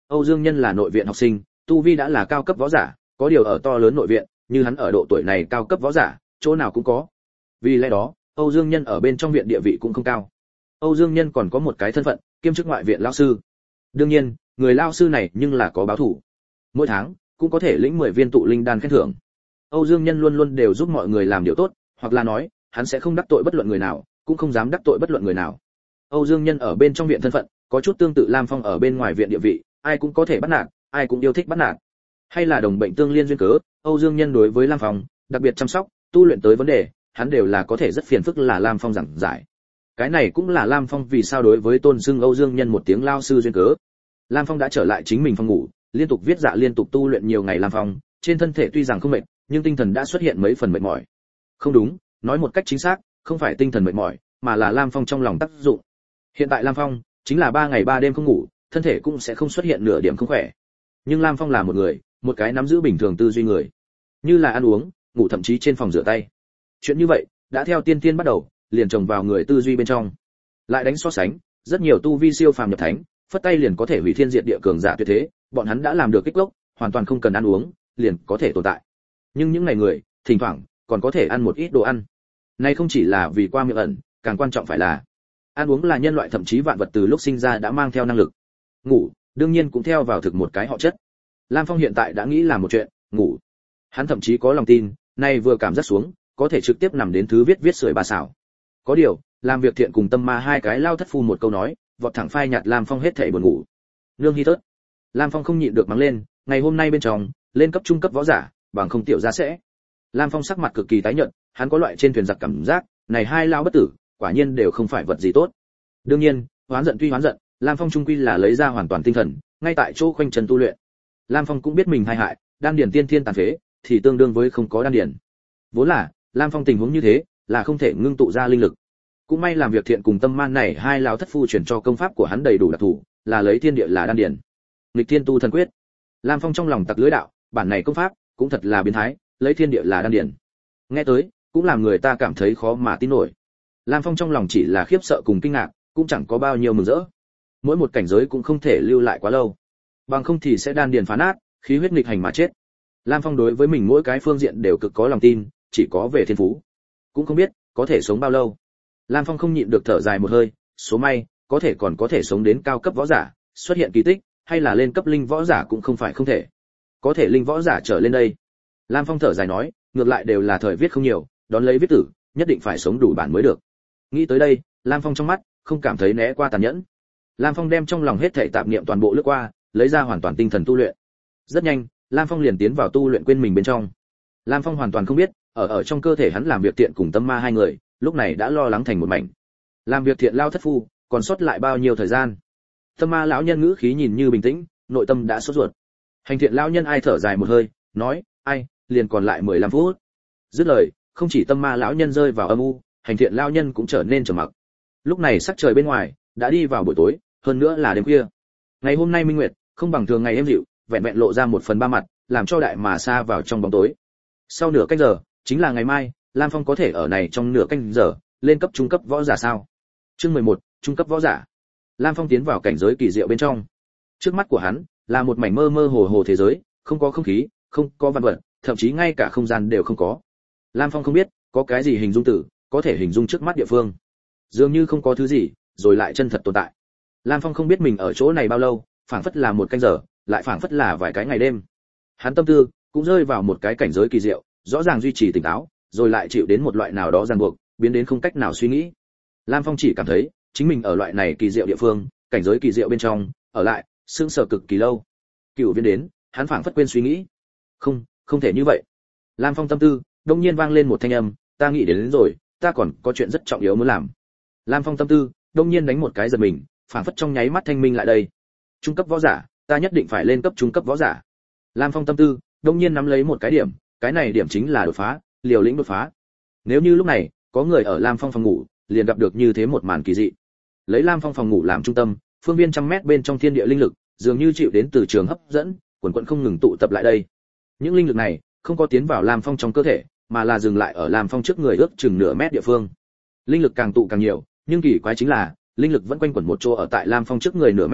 Âu Dương Nhân là nội viện học sinh, tu vi đã là cao cấp võ giả, có điều ở to lớn nội viện, như hắn ở độ tuổi này cao cấp võ giả, chỗ nào cũng có. Vì lẽ đó, Âu Dương Nhân ở bên trong viện địa vị cũng không cao. Âu Dương Nhân còn có một cái thân phận, kiêm chức ngoại viện lão sư. Đương nhiên, người lão sư này nhưng là có báo thủ. Mỗi tháng cũng có thể lĩnh mười viên tụ linh đan khen thưởng. Âu Dương Nhân luôn luôn đều giúp mọi người làm điều tốt, hoặc là nói, hắn sẽ không đắc tội bất luận người nào, cũng không dám đắc tội bất luận người nào. Âu Dương Nhân ở bên trong viện thân phận, có chút tương tự Lam Phong ở bên ngoài viện địa vị, ai cũng có thể bắt nạt, ai cũng yêu thích bắt nạt. Hay là đồng bệnh tương liên duyên cớ, Âu Dương Nhân đối với Lam Phong, đặc biệt chăm sóc, tu luyện tới vấn đề, hắn đều là có thể rất phiền phức là Lam Phong giảng giải. Cái này cũng là Lam Phong vì sao đối với tôn xưng Âu Dương Nhân một tiếng lao sư duyên cớ. Lam Phong đã trở lại chính mình phòng ngủ, liên tục viết dạ liên tục tu luyện nhiều ngày Lam Phong, trên thân thể tuy rằng không mệt, nhưng tinh thần đã xuất hiện mấy phần mệt mỏi. Không đúng, nói một cách chính xác, không phải tinh thần mệt mỏi, mà là Lam Phong trong lòng tác dụng. Hiện tại Lam Phong chính là ba ngày ba đêm không ngủ, thân thể cũng sẽ không xuất hiện nửa điểm không khỏe. Nhưng Lam Phong là một người, một cái nắm giữ bình thường tư duy người, như là ăn uống, ngủ thậm chí trên phòng rửa tay. Chuyện như vậy, đã theo tiên tiên bắt đầu, liền trồng vào người tư duy bên trong. Lại đánh so sánh, rất nhiều tu vi siêu phàm nhập thánh, phất tay liền có thể hủy thiên diệt địa cường giả tuyệt thế, bọn hắn đã làm được kích gốc, hoàn toàn không cần ăn uống, liền có thể tồn tại. Nhưng những ngày người, thỉnh thoảng còn có thể ăn một ít đồ ăn. Này không chỉ là vì qua miệng ẩn, càng quan trọng phải là ăn uống là nhân loại thậm chí vạn vật từ lúc sinh ra đã mang theo năng lực. Ngủ, đương nhiên cũng theo vào thực một cái họ chất. Lam Phong hiện tại đã nghĩ làm một chuyện, ngủ. Hắn thậm chí có lòng tin, nay vừa cảm giác xuống, có thể trực tiếp nằm đến thứ viết viết sưởi ba xảo. Có điều, làm việc thiện cùng tâm ma hai cái lao thất phu một câu nói, vọt thẳng phai nhạt Lam Phong hết thảy buồn ngủ. Nương hi tớt. Lam Phong không nhịn được mắng lên, ngày hôm nay bên trong, lên cấp trung cấp võ giả, bằng không tiểu ra sẽ. Lam Phong sắc mặt cực kỳ tái nhợt, hắn có loại trên thuyền giặc cảm giác, này hai lao bất tử, quả nhiên đều không phải vật gì tốt. Đương nhiên, hoán giận tuy hoán giận, Lam Phong trung quy là lấy ra hoàn toàn tinh thần, ngay tại chỗ khoanh chân tu luyện. Lam Phong cũng biết mình hai hại, đan điền tiên thiên tàn phế, thì tương đương với không có đan điền. Vốn là, Lam Phong tình huống như thế, là không thể ngưng tụ ra linh lực. Cũng may làm việc thiện cùng tâm man này hai lão thất phu chuyển cho công pháp của hắn đầy đủ đặc thù, là lấy thiên địa là đan điền. Nghịch thiên tu thần quyết. Lam Phong trong lòng tặc lưới đạo, bản này công pháp cũng thật là biến thái, lấy thiên địa là đan điền. Nghe tới, cũng làm người ta cảm thấy khó mà tin nổi. Lam Phong trong lòng chỉ là khiếp sợ cùng kinh ngạc, cũng chẳng có bao nhiêu mừng rỡ. Mỗi một cảnh giới cũng không thể lưu lại quá lâu, bằng không thì sẽ đan điền phá nát, khí huyết nghịch hành mà chết. Lam Phong đối với mình mỗi cái phương diện đều cực có lòng tin, chỉ có về thiên phú, cũng không biết có thể sống bao lâu. Lam Phong không nhịn được thở dài một hơi, số may, có thể còn có thể sống đến cao cấp võ giả, xuất hiện kỳ tích, hay là lên cấp linh võ giả cũng không phải không thể. Có thể linh võ giả trở lên đây. Lam Phong thở dài nói, ngược lại đều là thời viết không nhiều, đón lấy viết tử, nhất định phải sống đủ bản mới được. Nghĩ tới đây, Lam Phong trong mắt không cảm thấy né qua tàn nhẫn. Lam Phong đem trong lòng hết thảy tạp niệm toàn bộ lướt qua, lấy ra hoàn toàn tinh thần tu luyện. Rất nhanh, Lam Phong liền tiến vào tu luyện quên mình bên trong. Lam Phong hoàn toàn không biết, ở ở trong cơ thể hắn làm việc thiện cùng tâm ma hai người, lúc này đã lo lắng thành một mảnh. Làm việc thiện lao thất phu, còn sót lại bao nhiêu thời gian? Tâm ma lão nhân ngữ khí nhìn như bình tĩnh, nội tâm đã sốt ruột. Hành thiện lão nhân ai thở dài một hơi, nói, ai, liền còn lại mười lăm phút. Dứt lời, không chỉ tâm ma lão nhân rơi vào âm u, hành thiện lão nhân cũng trở nên trầm mặc. Lúc này sắc trời bên ngoài đã đi vào buổi tối, hơn nữa là đêm khuya. Ngày hôm nay minh nguyệt không bằng thường ngày êm dịu, vẹn vẹn lộ ra một phần ba mặt, làm cho đại mà xa vào trong bóng tối. Sau nửa canh giờ, chính là ngày mai, Lam Phong có thể ở này trong nửa canh giờ lên cấp trung cấp võ giả sao? Chương mười một, trung cấp võ giả. Lam Phong tiến vào cảnh giới kỳ diệu bên trong. Trước mắt của hắn là một mảnh mơ mơ hồ hồ thế giới, không có không khí, không có văn vật, thậm chí ngay cả không gian đều không có. Lam Phong không biết có cái gì hình dung từ có thể hình dung trước mắt địa phương. Dường như không có thứ gì, rồi lại chân thật tồn tại. Lam Phong không biết mình ở chỗ này bao lâu, phảng phất là một canh giờ, lại phảng phất là vài cái ngày đêm. Hắn tâm tư cũng rơi vào một cái cảnh giới kỳ diệu, rõ ràng duy trì tỉnh táo, rồi lại chịu đến một loại nào đó ràng buộc, biến đến không cách nào suy nghĩ. Lam Phong chỉ cảm thấy chính mình ở loại này kỳ diệu địa phương, cảnh giới kỳ diệu bên trong, ở lại, sững sờ cực kỳ lâu. Cựu viên đến, hắn phảng phất quên suy nghĩ. Không, không thể như vậy. Lam Phong tâm tư, đột nhiên vang lên một thanh âm, ta nghĩ đến, đến rồi, ta còn có chuyện rất trọng yếu muốn làm. Lam Phong tâm tư, đột nhiên đánh một cái giật mình, phảng phất trong nháy mắt thanh minh lại đây. Trung cấp võ giả, ta nhất định phải lên cấp trung cấp võ giả. Lam Phong tâm tư, đột nhiên nắm lấy một cái điểm, cái này điểm chính là đột phá, liều lĩnh đột phá. Nếu như lúc này có người ở Lam Phong phòng ngủ, liền gặp được như thế một màn kỳ dị. Lấy Lam Phong phòng ngủ làm trung tâm, phương viên trăm mét bên trong thiên địa linh lực, dường như chịu đến từ trường hấp dẫn, quần quần không ngừng tụ tập lại đây. Những linh lực này không có tiến vào Lam Phong trong cơ thể, mà là dừng lại ở Lam Phong trước người ước chừng nửa mét địa phương. Linh lực càng tụ càng nhiều, nhưng kỳ quái chính là, linh lực vẫn quanh quẩn một chỗ ở tại Lam Phong trước người nửa mét nơi,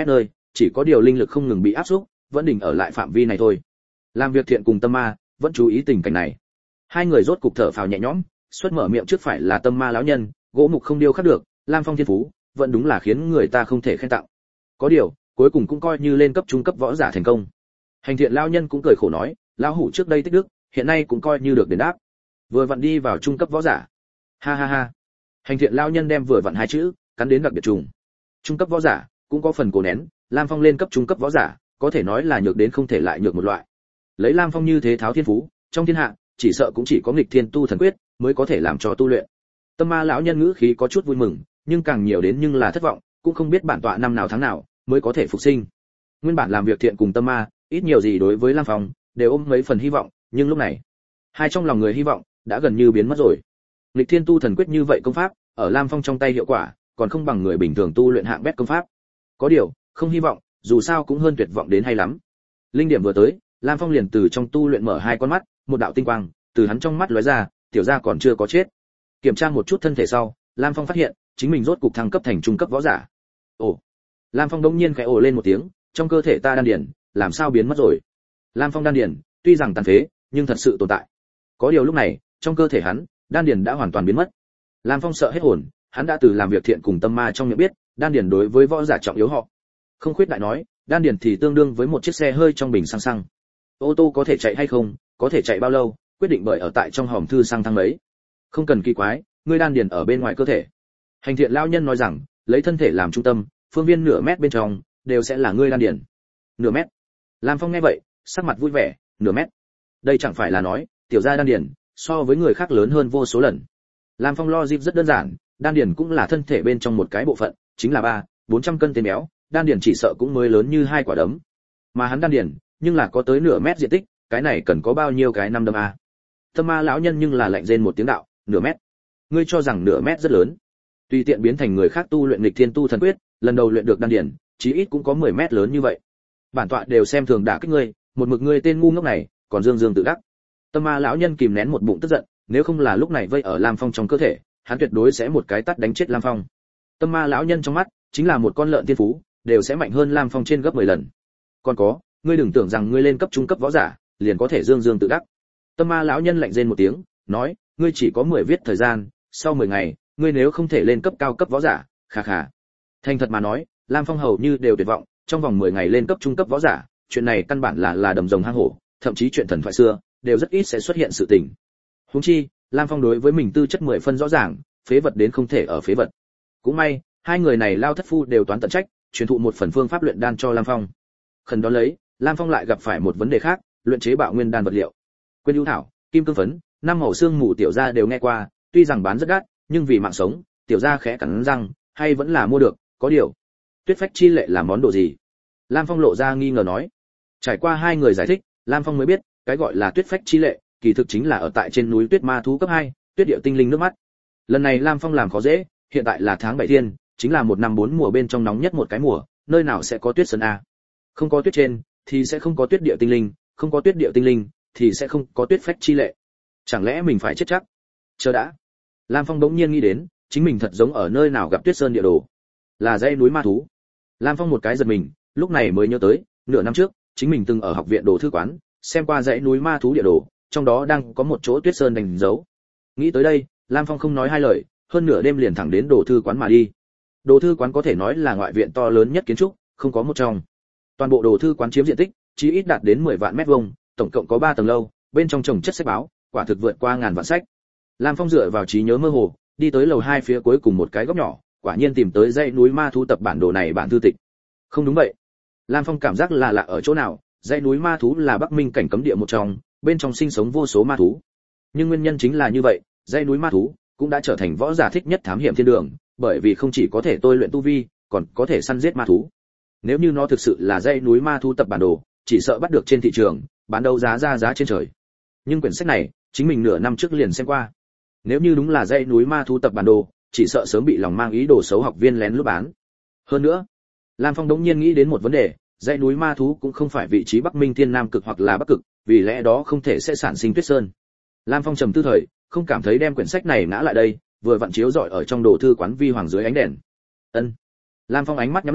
chỉ có điều linh lực không ngừng bị áp xúc, vẫn đỉnh ở lại phạm vi này thôi. Làm việc thiện cùng Tâm Ma vẫn chú ý tình cảnh này. Hai người rốt cục thở phào nhẹ nhõm, xuất mở miệng trước phải là Tâm Ma lão nhân, gỗ mục không điêu khắc được, Lam Phong thiên phú, vẫn đúng là khiến người ta không thể khen tặng. Có điều, cuối cùng cũng coi như lên cấp trung cấp võ giả thành công. Hành thiện lão nhân cũng cười khổ nói, lão hủ trước đây tích đức, hiện nay cũng coi như được đền đáp. Vừa vặn đi vào trung cấp võ giả. Ha ha ha. Hành thiện lão nhân đem vừa vặn hai chữ cắn đến đặc biệt trùng. Trung cấp võ giả cũng có phần cố nén, Lam Phong lên cấp trung cấp võ giả, có thể nói là nhược đến không thể lại nhược một loại. Lấy Lam Phong như thế tháo thiên phú, trong thiên hạ, chỉ sợ cũng chỉ có nghịch thiên tu thần quyết mới có thể làm cho tu luyện. Tâm Ma lão nhân ngữ khí có chút vui mừng, nhưng càng nhiều đến nhưng là thất vọng, cũng không biết bản tọa năm nào tháng nào mới có thể phục sinh. Nguyên bản làm việc thiện cùng Tâm Ma, ít nhiều gì đối với Lam Phong đều ôm mấy phần hy vọng, nhưng lúc này, hai trong lòng người hy vọng đã gần như biến mất rồi. Nghịch thiên tu thần quyết như vậy công pháp, ở Lam Phong trong tay hiệu quả, còn không bằng người bình thường tu luyện hạng bét công pháp. Có điều, không hy vọng, dù sao cũng hơn tuyệt vọng đến hay lắm. Linh điểm vừa tới, Lam Phong liền từ trong tu luyện mở hai con mắt, một đạo tinh quang từ hắn trong mắt lóe ra, tiểu gia còn chưa có chết. Kiểm tra một chút thân thể sau, Lam Phong phát hiện, chính mình rốt cục thăng cấp thành trung cấp võ giả. Ồ. Lam Phong đống nhiên khẽ ồ lên một tiếng, trong cơ thể ta đan điền, làm sao biến mất rồi? Lam Phong đan điền, tuy rằng tàn phế, nhưng thật sự tồn tại. Có điều lúc này, trong cơ thể hắn, đan điền đã hoàn toàn biến mất. Lam Phong sợ hết hồn, hắn đã từ làm việc thiện cùng Tâm Ma trong miệng biết, đan điền đối với võ giả trọng yếu họ. Không khuyết đại nói, đan điền thì tương đương với một chiếc xe hơi trong bình xăng xăng. Ô tô có thể chạy hay không, có thể chạy bao lâu, quyết định bởi ở tại trong hòm thư xăng thăng mấy. Không cần kỳ quái, ngươi đan điền ở bên ngoài cơ thể. Hành thiện lão nhân nói rằng, lấy thân thể làm trung tâm, phương viên nửa mét bên trong đều sẽ là ngươi đan điền. Nửa mét. Lam Phong nghe vậy, sắc mặt vui vẻ, nửa mét. Đây chẳng phải là nói, tiểu gia đan điền so với người khác lớn hơn vô số lần. Lam Phong lo dịp rất đơn giản, đan điền cũng là thân thể bên trong một cái bộ phận, chính là ba, bốn trăm cân tên béo, đan điền chỉ sợ cũng mới lớn như hai quả đấm. Mà hắn đan điền, nhưng là có tới nửa mét diện tích, cái này cần có bao nhiêu cái năm đấm a. Tâm Ma lão nhân nhưng là lạnh rên một tiếng đạo, nửa mét. Ngươi cho rằng nửa mét rất lớn? Tùy tiện biến thành người khác tu luyện nghịch thiên tu thần quyết, lần đầu luyện được đan điền, chí ít cũng có mười mét lớn như vậy. Bản tọa đều xem thường đả kích ngươi, một mực ngươi tên ngu ngốc này, còn dương dương tự đắc. Tâm Ma lão nhân kìm nén một bụng tức giận, nếu không là lúc này vây ở Lam Phong trong cơ thể, hắn tuyệt đối sẽ một cái tát đánh chết Lam Phong. Tâm Ma lão nhân trong mắt chính là một con lợn thiên phú, đều sẽ mạnh hơn Lam Phong trên gấp mười lần. Còn có, ngươi đừng tưởng rằng ngươi lên cấp trung cấp võ giả, liền có thể dương dương tự đắc. Tâm Ma lão nhân lạnh rên một tiếng, nói, ngươi chỉ có mười viết thời gian, sau mười ngày, ngươi nếu không thể lên cấp cao cấp võ giả, khà khà. Thành thật mà nói, Lam Phong hầu như đều tuyệt vọng, trong vòng mười ngày lên cấp trung cấp võ giả, chuyện này căn bản là là đầm rồng hang hổ, thậm chí chuyện thần thoại xưa, đều rất ít sẽ xuất hiện sự tình. Huống chi, Lam Phong đối với mình tư chất mười phân rõ ràng, phế vật đến không thể ở phế vật. Cũng may, hai người này lao thất phu đều toán tận trách, truyền thụ một phần phương pháp luyện đan cho Lam Phong. Khẩn đó lấy, Lam Phong lại gặp phải một vấn đề khác, luyện chế bạo nguyên đan vật liệu. Quyên ưu thảo, kim cương phấn, năm màu xương mù tiểu gia đều nghe qua, tuy rằng bán rất đắt, nhưng vì mạng sống, tiểu gia khẽ cắn răng, hay vẫn là mua được, có điều. Tuyết phách chi lệ là món đồ gì? Lam Phong lộ ra nghi ngờ nói. Trải qua hai người giải thích, Lam Phong mới biết, cái gọi là tuyết phách chi lệ, kỳ thực chính là ở tại trên núi tuyết ma thú cấp hai, tuyết điệu tinh linh nước mắt. Lần này Lam Phong làm khó dễ, hiện tại là tháng bảy thiên, chính là một năm bốn mùa bên trong nóng nhất một cái mùa, nơi nào sẽ có tuyết sơn a? Không có tuyết trên, thì sẽ không có tuyết điệu tinh linh, không có tuyết điệu tinh linh, thì sẽ không có tuyết phách chi lệ. Chẳng lẽ mình phải chết chắc? Chờ đã. Lam Phong đống nhiên nghĩ đến, chính mình thật giống ở nơi nào gặp tuyết sơn địa đồ. Là dãy núi ma thú. Lam Phong một cái giật mình, lúc này mới nhớ tới, nửa năm trước, chính mình từng ở học viện đồ thư quán, xem qua dãy núi ma thú địa đồ, trong đó đang có một chỗ tuyết sơn đánh dấu. Nghĩ tới đây, Lam Phong không nói hai lời, hơn nửa đêm liền thẳng đến đồ thư quán mà đi. Đồ thư quán có thể nói là ngoại viện to lớn nhất kiến trúc, không có một trong. Toàn bộ đồ thư quán chiếm diện tích chỉ ít đạt đến mười vạn mét vuông, tổng cộng có ba tầng lâu, bên trong trồng chất sách báo, quả thực vượt qua ngàn vạn sách. Lam Phong dựa vào trí nhớ mơ hồ, đi tới lầu hai phía cuối cùng một cái góc nhỏ, quả nhiên tìm tới dãy núi ma thú tập bản đồ này bản thư tịch. Không đúng vậy. Lam Phong cảm giác là lạ ở chỗ nào, dãy núi ma thú là Bắc Minh cảnh cấm địa một trong, bên trong sinh sống vô số ma thú. Nhưng nguyên nhân chính là như vậy, dãy núi ma thú cũng đã trở thành võ giả thích nhất thám hiểm thiên đường, bởi vì không chỉ có thể tôi luyện tu vi, còn có thể săn giết ma thú. Nếu như nó thực sự là dãy núi ma thú tập bản đồ, chỉ sợ bắt được trên thị trường, bán đấu giá ra giá trên trời. Nhưng quyển sách này, chính mình nửa năm trước liền xem qua. Nếu như đúng là dãy núi ma thú tập bản đồ, chỉ sợ sớm bị lòng mang ý đồ xấu học viên lén lút bán. Hơn nữa, Lam Phong đống nhiên nghĩ đến một vấn đề, dãy núi ma thú cũng không phải vị trí Bắc Minh Thiên Nam cực hoặc là Bắc cực, vì lẽ đó không thể sẽ sản sinh tuyết sơn. Lam Phong trầm tư thời, không cảm thấy đem quyển sách này ngã lại đây, vừa vặn chiếu rọi ở trong đồ thư quán vi hoàng dưới ánh đèn. Ân. Lam Phong ánh mắt nhắm lại,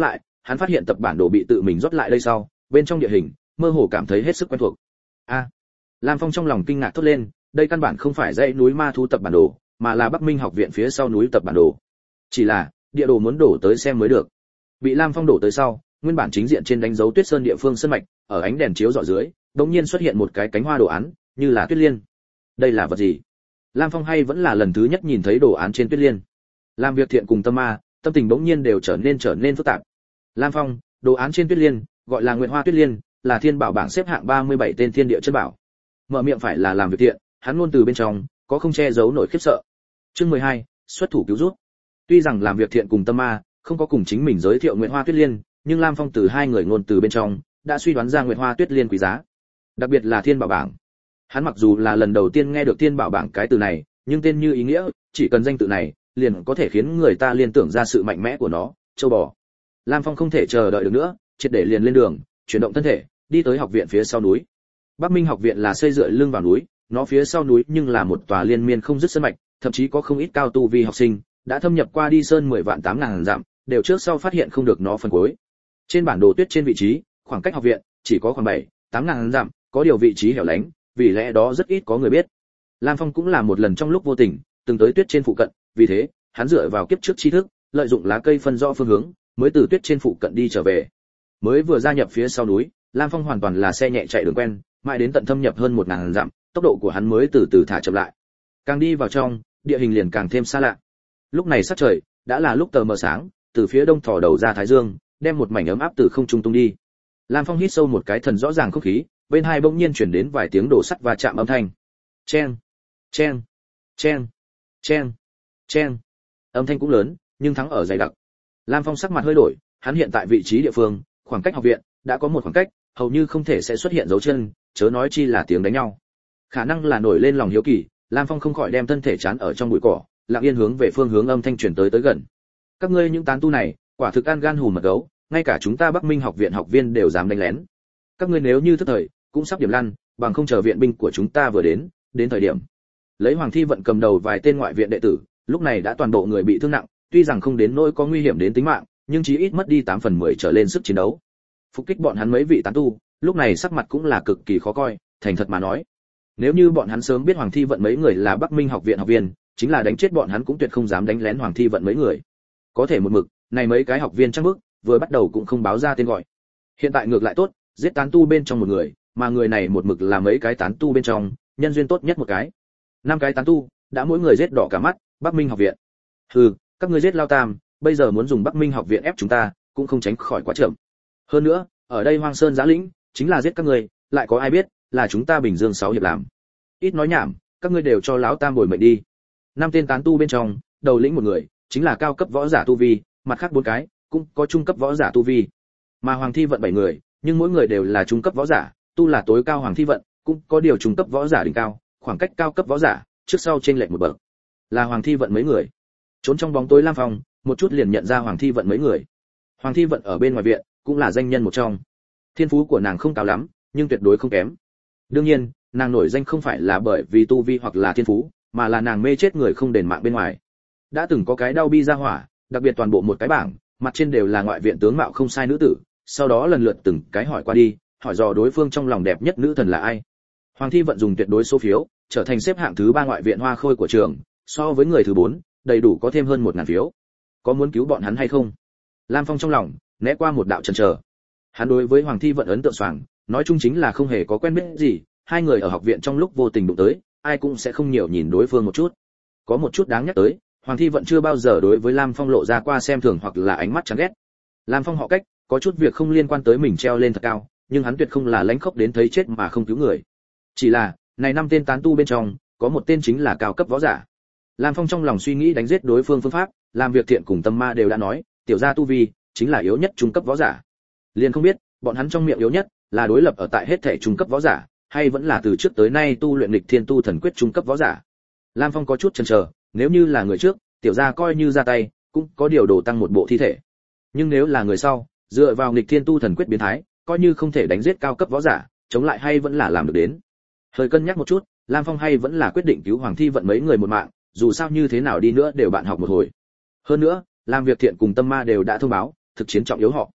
hắn phát hiện tập bản đồ bị tự mình rót lại đây sau, bên trong địa hình, mơ hồ cảm thấy hết sức quen thuộc. A, Lam Phong trong lòng kinh ngạc thốt lên, đây căn bản không phải dãy núi ma thú tập bản đồ, mà là Bắc Minh học viện phía sau núi tập bản đồ. Chỉ là, địa đồ muốn đổ tới xem mới được. Bị Lam Phong đổ tới sau, nguyên bản chính diện trên đánh dấu Tuyết Sơn địa phương sơn mạch, ở ánh đèn chiếu rọi dưới, đột nhiên xuất hiện một cái cánh hoa đồ án, như là tuyết liên. Đây là vật gì? Lam Phong hay vẫn là lần thứ nhất nhìn thấy đồ án trên tuyết liên. Làm việc thiện cùng tâm ma, tâm tình bỗng nhiên đều trở nên trở nên phức tạp. Lam Phong, đồ án trên tuyết liên, gọi là Nguyệt Hoa Tuyết Liên, là thiên bảo bảng xếp hạng ba mươi bảy tên thiên địa chân bảo. Mở miệng phải là làm việc thiện, hắn ngôn từ bên trong có không che giấu nổi khiếp sợ. Chương mười hai, xuất thủ cứu rút. Tuy rằng làm việc thiện cùng tâm ma không có cùng chính mình giới thiệu Nguyệt Hoa Tuyết Liên, nhưng Lam Phong từ hai người ngôn từ bên trong đã suy đoán ra Nguyệt Hoa Tuyết Liên quý giá. Đặc biệt là thiên bảo bảng. Hắn mặc dù là lần đầu tiên nghe được thiên bảo bảng cái từ này, nhưng tên như ý nghĩa, chỉ cần danh tự này, liền có thể khiến người ta liên tưởng ra sự mạnh mẽ của nó, châu bò. Lam Phong không thể chờ đợi được nữa, triệt để liền lên đường, chuyển động thân thể, đi tới học viện phía sau núi. Bắc Minh học viện là xây dựa lưng vào núi, nó phía sau núi nhưng là một tòa liên miên không dứt sơn mạch, thậm chí có không ít cao tu vi học sinh đã thâm nhập qua đi sơn mười vạn tám ngàn dặm, đều trước sau phát hiện không được nó phần cuối. Trên bản đồ tuyết trên vị trí, khoảng cách học viện chỉ có khoảng bảy, tám ngàn dặm, có điều vị trí hẻo lánh, vì lẽ đó rất ít có người biết. Lam Phong cũng là một lần trong lúc vô tình, từng tới tuyết trên phụ cận, vì thế, hắn dựa vào kiếp trước tri thức, lợi dụng lá cây phân rõ phương hướng, mới từ tuyết trên phụ cận đi trở về. Mới vừa gia nhập phía sau núi, Lam Phong hoàn toàn là xe nhẹ chạy đường quen, mãi đến tận thâm nhập hơn một ngàn dặm, tốc độ của hắn mới từ từ thả chậm lại. Càng đi vào trong, địa hình liền càng thêm xa lạ. Lúc này sắc trời đã là lúc tờ mờ sáng, từ phía đông thò đầu ra thái dương, đem một mảnh ấm áp từ không trung tung đi. Lam Phong hít sâu một cái thần rõ ràng không khí, bên hai bỗng nhiên chuyển đến vài tiếng đổ sắt va chạm âm thanh. Chen, chen, chen, chen, chen. Âm thanh cũng lớn, nhưng thắng ở dày đặc. Lam Phong sắc mặt hơi đổi, hắn hiện tại vị trí địa phương, khoảng cách học viện đã có một khoảng cách, hầu như không thể sẽ xuất hiện dấu chân, chớ nói chi là tiếng đánh nhau. Khả năng là nổi lên lòng hiếu kỳ, Lam Phong không khỏi đem thân thể chán ở trong bụi cỏ, lặng yên hướng về phương hướng âm thanh truyền tới tới gần. Các ngươi những tán tu này, quả thực ăn gan hùm mật gấu, ngay cả chúng ta Bắc Minh học viện học viên đều dám đánh lén. Các ngươi nếu như thức thời, cũng sắp điểm lăn, bằng không chờ viện binh của chúng ta vừa đến, đến thời điểm. Lấy Hoàng Thi Vận cầm đầu vài tên ngoại viện đệ tử, lúc này đã toàn bộ người bị thương nặng, tuy rằng không đến nỗi có nguy hiểm đến tính mạng, nhưng chí ít mất đi tám phần mười trở lên sức chiến đấu. Phục kích bọn hắn mấy vị tán tu, lúc này sắc mặt cũng là cực kỳ khó coi, thành thật mà nói, nếu như bọn hắn sớm biết Hoàng Thi Vận mấy người là Bắc Minh học viện học viên, chính là đánh chết bọn hắn cũng tuyệt không dám đánh lén Hoàng Thi Vận mấy người. Có thể một mực, này mấy cái học viên chắc bước, vừa bắt đầu cũng không báo ra tên gọi. Hiện tại ngược lại tốt, giết tán tu bên trong một người, mà người này một mực là mấy cái tán tu bên trong, nhân duyên tốt nhất một cái. Năm cái tán tu, đã mỗi người giết đỏ cả mắt, Bắc Minh học viện. Hừ, các ngươi giết Lao Tam, bây giờ muốn dùng Bắc Minh học viện ép chúng ta, cũng không tránh khỏi quá chậm. Hơn nữa, ở đây Hoang Sơn Giã Lĩnh, chính là giết các ngươi, lại có ai biết là chúng ta Bình Dương sáu hiệp làm. Ít nói nhảm, các ngươi đều cho lão Tam bồi mệnh đi. Năm tên tán tu bên trong, đầu lĩnh một người, chính là cao cấp võ giả tu vi, mặt khác bốn cái cũng có trung cấp võ giả tu vi. Mà Hoàng Thi Vận bảy người, nhưng mỗi người đều là trung cấp võ giả, tu là tối cao Hoàng Thi Vận, cũng có điều trung cấp võ giả đỉnh cao, khoảng cách cao cấp võ giả, trước sau chênh lệch một bậc. Là Hoàng Thi Vận mấy người. Trốn trong bóng tối Lam Phong, một chút liền nhận ra Hoàng Thi Vận mấy người. Hoàng Thi Vận ở bên ngoài viện, cũng là danh nhân một trong. Thiên phú của nàng không cao lắm, nhưng tuyệt đối không kém. Đương nhiên, nàng nổi danh không phải là bởi vì tu vi hoặc là thiên phú, mà là nàng mê chết người không đền mạng bên ngoài. Đã từng có cái đau bi ra hỏa, đặc biệt toàn bộ một cái bảng, mặt trên đều là ngoại viện tướng mạo không sai nữ tử, sau đó lần lượt từng cái hỏi qua đi, hỏi dò đối phương trong lòng đẹp nhất nữ thần là ai. Hoàng Thi Vận dùng tuyệt đối số phiếu, trở thành xếp hạng thứ ba ngoại viện hoa khôi của trường, so với người thứ bốn, đầy đủ có thêm hơn một ngàn phiếu. Có muốn cứu bọn hắn hay không? Lam Phong trong lòng né qua một đạo chần chờ. Hắn đối với Hoàng Thi Vận ấn tượng xoàng, nói chung chính là không hề có quen biết gì, hai người ở học viện trong lúc vô tình đụng tới, ai cũng sẽ không nhiều nhìn đối phương một chút. Có một chút đáng nhắc tới, Hoàng Thi Vận chưa bao giờ đối với Lam Phong lộ ra qua xem thường hoặc là ánh mắt chán ghét. Lam Phong họ cách, có chút việc không liên quan tới mình treo lên thật cao, nhưng hắn tuyệt không là lánh khóc đến thấy chết mà không cứu người. Chỉ là, này năm tên tán tu bên trong, có một tên chính là cao cấp võ giả. Lam Phong trong lòng suy nghĩ đánh giết đối phương phương pháp, làm việc thiện cùng tâm ma đều đã nói, tiểu gia tu vi chính là yếu nhất trung cấp võ giả. Liền không biết, bọn hắn trong miệng yếu nhất là đối lập ở tại hết thể trung cấp võ giả, hay vẫn là từ trước tới nay tu luyện nghịch thiên tu thần quyết trung cấp võ giả. Lam Phong có chút chần chờ, nếu như là người trước, tiểu gia coi như ra tay, cũng có điều đổ tăng một bộ thi thể. Nhưng nếu là người sau, dựa vào nghịch thiên tu thần quyết biến thái, coi như không thể đánh giết cao cấp võ giả, chống lại hay vẫn là làm được đến. Hơi cân nhắc một chút, Lam Phong hay vẫn là quyết định cứu Hoàng Thi Vận mấy người một mạng, dù sao như thế nào đi nữa đều bạn học một hồi. Hơn nữa, làm việc thiện cùng tâm ma đều đã thông báo, thực chiến trọng yếu họ.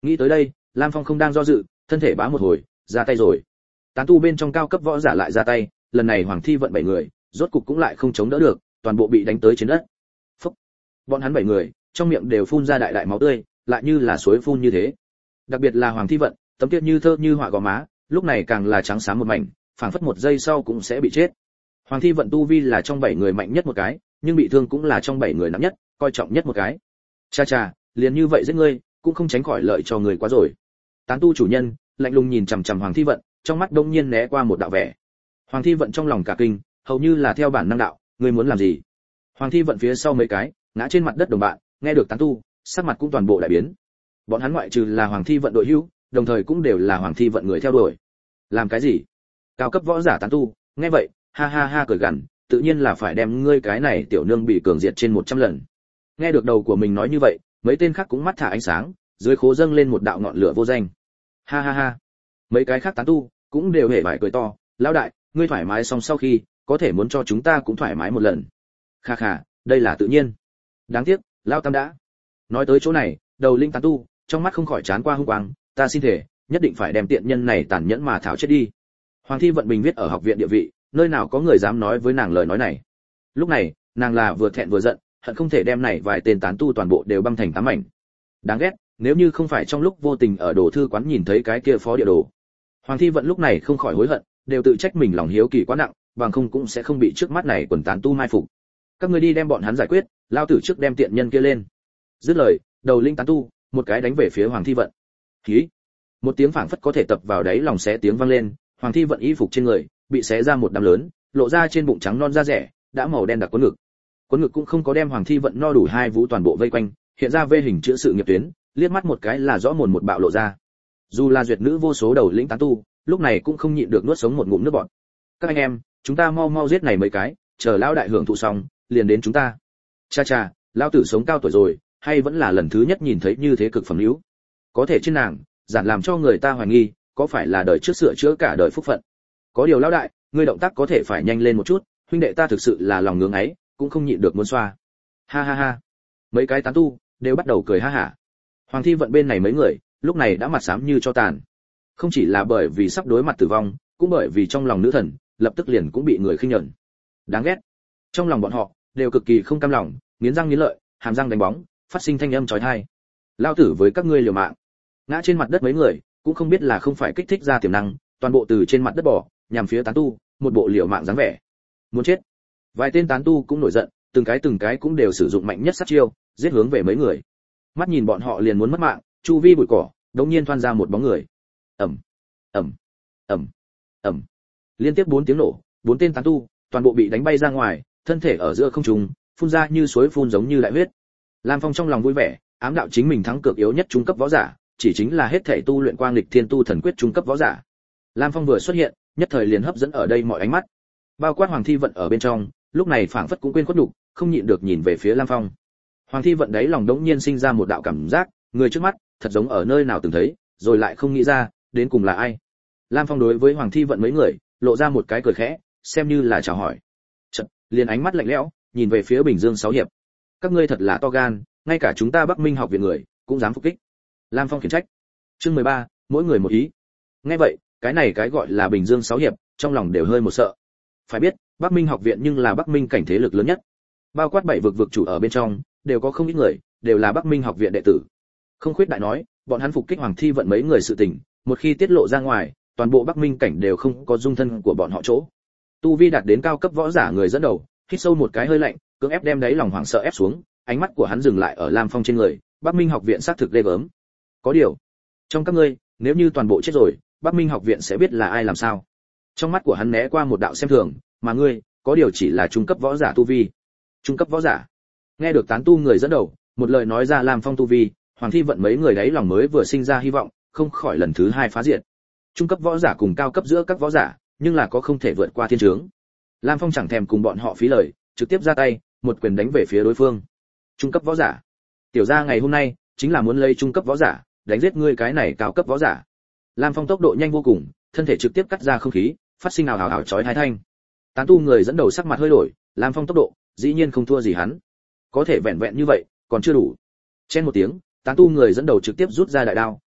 Nghĩ tới đây, Lam Phong không đang do dự, thân thể bá một hồi, ra tay rồi. Tán tu bên trong cao cấp võ giả lại ra tay, lần này Hoàng Thi vận bảy người, rốt cục cũng lại không chống đỡ được, toàn bộ bị đánh tới trên đất. Phốc. Bọn hắn bảy người, trong miệng đều phun ra đại đại máu tươi, lại như là suối phun như thế. Đặc biệt là Hoàng Thi vận, tấm kia như thơ như họa gò má, lúc này càng là trắng xám một mảnh, phảng phất một giây sau cũng sẽ bị chết. Hoàng Thi vận tu vi là trong bảy người mạnh nhất một cái, nhưng bị thương cũng là trong bảy người nặng nhất, coi trọng nhất một cái. Cha cha, liền như vậy giết ngươi, cũng không tránh khỏi lợi cho người quá rồi. Tán tu chủ nhân lạnh lùng nhìn chằm chằm Hoàng Thi vận, trong mắt đông nhiên né qua một đạo vẻ. Hoàng Thi vận trong lòng cả kinh, hầu như là theo bản năng đạo, ngươi muốn làm gì? Hoàng Thi vận phía sau mấy cái, ngã trên mặt đất đồng bạn, nghe được tán tu, sắc mặt cũng toàn bộ đại biến. Bọn hắn ngoại trừ là Hoàng Thi vận đội hữu, đồng thời cũng đều là Hoàng Thi vận người theo đuổi. Làm cái gì? Cao cấp võ giả tán tu, nghe vậy, ha ha ha cười gằn, tự nhiên là phải đem ngươi cái này tiểu nương bị cường diệt trên một trăm lần. Nghe được đầu của mình nói như vậy, mấy tên khác cũng mắt thả ánh sáng, dưới khố dâng lên một đạo ngọn lửa vô danh. Ha ha ha. Mấy cái khác tán tu cũng đều hề bại cười to, lão đại, ngươi thoải mái xong sau khi, có thể muốn cho chúng ta cũng thoải mái một lần. Kha kha, đây là tự nhiên. Đáng tiếc, lão tam đã. Nói tới chỗ này, đầu linh tán tu, trong mắt không khỏi chán qua hung quang, ta xin thể, nhất định phải đem tiện nhân này tàn nhẫn mà thảo chết đi. Hoàng Thi vận bình viết ở học viện địa vị, nơi nào có người dám nói với nàng lời nói này. Lúc này, nàng là vừa thẹn vừa giận, hận không thể đem này vài tên tán tu toàn bộ đều băm thành tám mảnh. Đáng ghét, nếu như không phải trong lúc vô tình ở đồ thư quán nhìn thấy cái kia phó địa đồ. Hoàng Thi vận lúc này không khỏi hối hận, đều tự trách mình lòng hiếu kỳ quá nặng, bằng không cũng sẽ không bị trước mắt này quần tán tu mai phục. Các ngươi đi đem bọn hắn giải quyết, lao tử trước đem tiện nhân kia lên. Dứt lời, đầu linh tán tu, một cái đánh về phía Hoàng Thi vận. Khí. Một tiếng phảng phất có thể tập vào đáy lòng xé tiếng vang lên, Hoàng Thi vận y phục trên người bị xé ra một đám lớn, lộ ra trên bụng trắng non da rẻ, đã màu đen đặc cuốn ngực. Cuốn ngực cũng không có đem Hoàng Thi vận no đủ hai vũ toàn bộ vây quanh, hiện ra vê hình chữ sự nghiệp tuyến, liếc mắt một cái là rõ mồn một bạo lộ ra. Dù là duyệt nữ vô số đầu lĩnh tán tu, lúc này cũng không nhịn được nuốt sống một ngụm nước bọt. Các anh em, chúng ta mau mau giết này mấy cái, chờ lão đại hưởng thụ xong, liền đến chúng ta. Cha cha, lão tử sống cao tuổi rồi, hay vẫn là lần thứ nhất nhìn thấy như thế cực phẩm hữu. Có thể trên nàng, giản làm cho người ta hoài nghi, có phải là đời trước sửa chữa cả đời phúc phận. Có điều lão đại, ngươi động tác có thể phải nhanh lên một chút, huynh đệ ta thực sự là lòng ngưỡng ấy, cũng không nhịn được muốn xoa. Ha ha ha. Mấy cái tán tu đều bắt đầu cười ha hả. Hoàng Thi vận bên này mấy người, lúc này đã mặt xám như cho tàn. Không chỉ là bởi vì sắp đối mặt tử vong, cũng bởi vì trong lòng nữ thần, lập tức liền cũng bị người khinh nhẫn. Đáng ghét. Trong lòng bọn họ đều cực kỳ không cam lòng, nghiến răng nghiến lợi, hàm răng đánh bóng, phát sinh thanh âm chói tai. Lao tử với các ngươi liều mạng. Ngã trên mặt đất mấy người, cũng không biết là không phải kích thích ra tiềm năng, toàn bộ từ trên mặt đất bỏ, nhằm phía tán tu, một bộ liều mạng dáng vẻ. Muốn chết. Vài tên tán tu cũng nổi giận, từng cái từng cái cũng đều sử dụng mạnh nhất sát chiêu, giết hướng về mấy người. Mắt nhìn bọn họ liền muốn mất mạng, chu vi bụi cỏ, đột nhiên thoăn ra một bóng người. Ầm, ầm, ầm, ầm. Liên tiếp bốn tiếng nổ, bốn tên tán tu, toàn bộ bị đánh bay ra ngoài, thân thể ở giữa không trung, phun ra như suối phun giống như đại huyết. Lam Phong trong lòng vui vẻ, ám đạo chính mình thắng cược yếu nhất trung cấp võ giả, chỉ chính là hết thể tu luyện quang lịch thiên tu thần quyết trung cấp võ giả. Lam Phong vừa xuất hiện, nhất thời liền hấp dẫn ở đây mọi ánh mắt. Bao quát Hoàng Thi vận ở bên trong, lúc này phảng phất cũng quên khuất nhục, không nhịn được nhìn về phía Lam Phong. Hoàng Thi vận đấy lòng đống nhiên sinh ra một đạo cảm giác, người trước mắt, thật giống ở nơi nào từng thấy, rồi lại không nghĩ ra, đến cùng là ai. Lam Phong đối với Hoàng Thi vận mấy người, lộ ra một cái cười khẽ, xem như là chào hỏi. Chợt, liền ánh mắt lạnh lẽo, nhìn về phía Bình Dương sáu hiệp. Các ngươi thật là to gan, ngay cả chúng ta Bắc Minh học viện người, cũng dám phục kích. Lam Phong khiển trách. Chương mười ba, mỗi người một ý. Nghe vậy, cái này cái gọi là Bình Dương sáu hiệp, trong lòng đều hơi một sợ. Phải biết, Bắc Minh học viện nhưng là Bắc Minh cảnh thế lực lớn nhất. Bao quát bảy vực vực chủ ở bên trong, đều có không ít người, đều là Bắc Minh học viện đệ tử. Không khuyết đại nói, bọn hắn phục kích Hoàng Thi vận mấy người sự tình, một khi tiết lộ ra ngoài, toàn bộ Bắc Minh cảnh đều không có dung thân của bọn họ chỗ. Tu vi đạt đến cao cấp võ giả người dẫn đầu, hít sâu một cái hơi lạnh, cưỡng ép đem đáy lòng hoảng sợ ép xuống, ánh mắt của hắn dừng lại ở Lam Phong trên người, Bắc Minh học viện xác thực ghê gớm. Có điều, trong các ngươi, nếu như toàn bộ chết rồi, Bắc Minh học viện sẽ biết là ai làm sao. Trong mắt của hắn né qua một đạo xem thường, mà ngươi, có điều chỉ là trung cấp võ giả tu vi. Trung cấp võ giả? Nghe được tán tu người dẫn đầu, một lời nói ra Lam Phong tu vi, Hoàng Thi vận mấy người đấy lòng mới vừa sinh ra hy vọng, không khỏi lần thứ hai phá diệt. Trung cấp võ giả cùng cao cấp giữa các võ giả, nhưng là có không thể vượt qua thiên chướng. Lam Phong chẳng thèm cùng bọn họ phí lời, trực tiếp ra tay, một quyền đánh về phía đối phương. Trung cấp võ giả? Tiểu gia ngày hôm nay chính là muốn lấy trung cấp võ giả, đánh giết ngươi cái này cao cấp võ giả. Lam Phong tốc độ nhanh vô cùng, thân thể trực tiếp cắt ra không khí, phát sinh ào ào ào chói tai thanh. Tán tu người dẫn đầu sắc mặt hơi đổi, Lam Phong tốc độ, dĩ nhiên không thua gì hắn. Có thể vẹn vẹn như vậy, còn chưa đủ. Chen một tiếng, tán tu người dẫn đầu trực tiếp rút ra đại đao,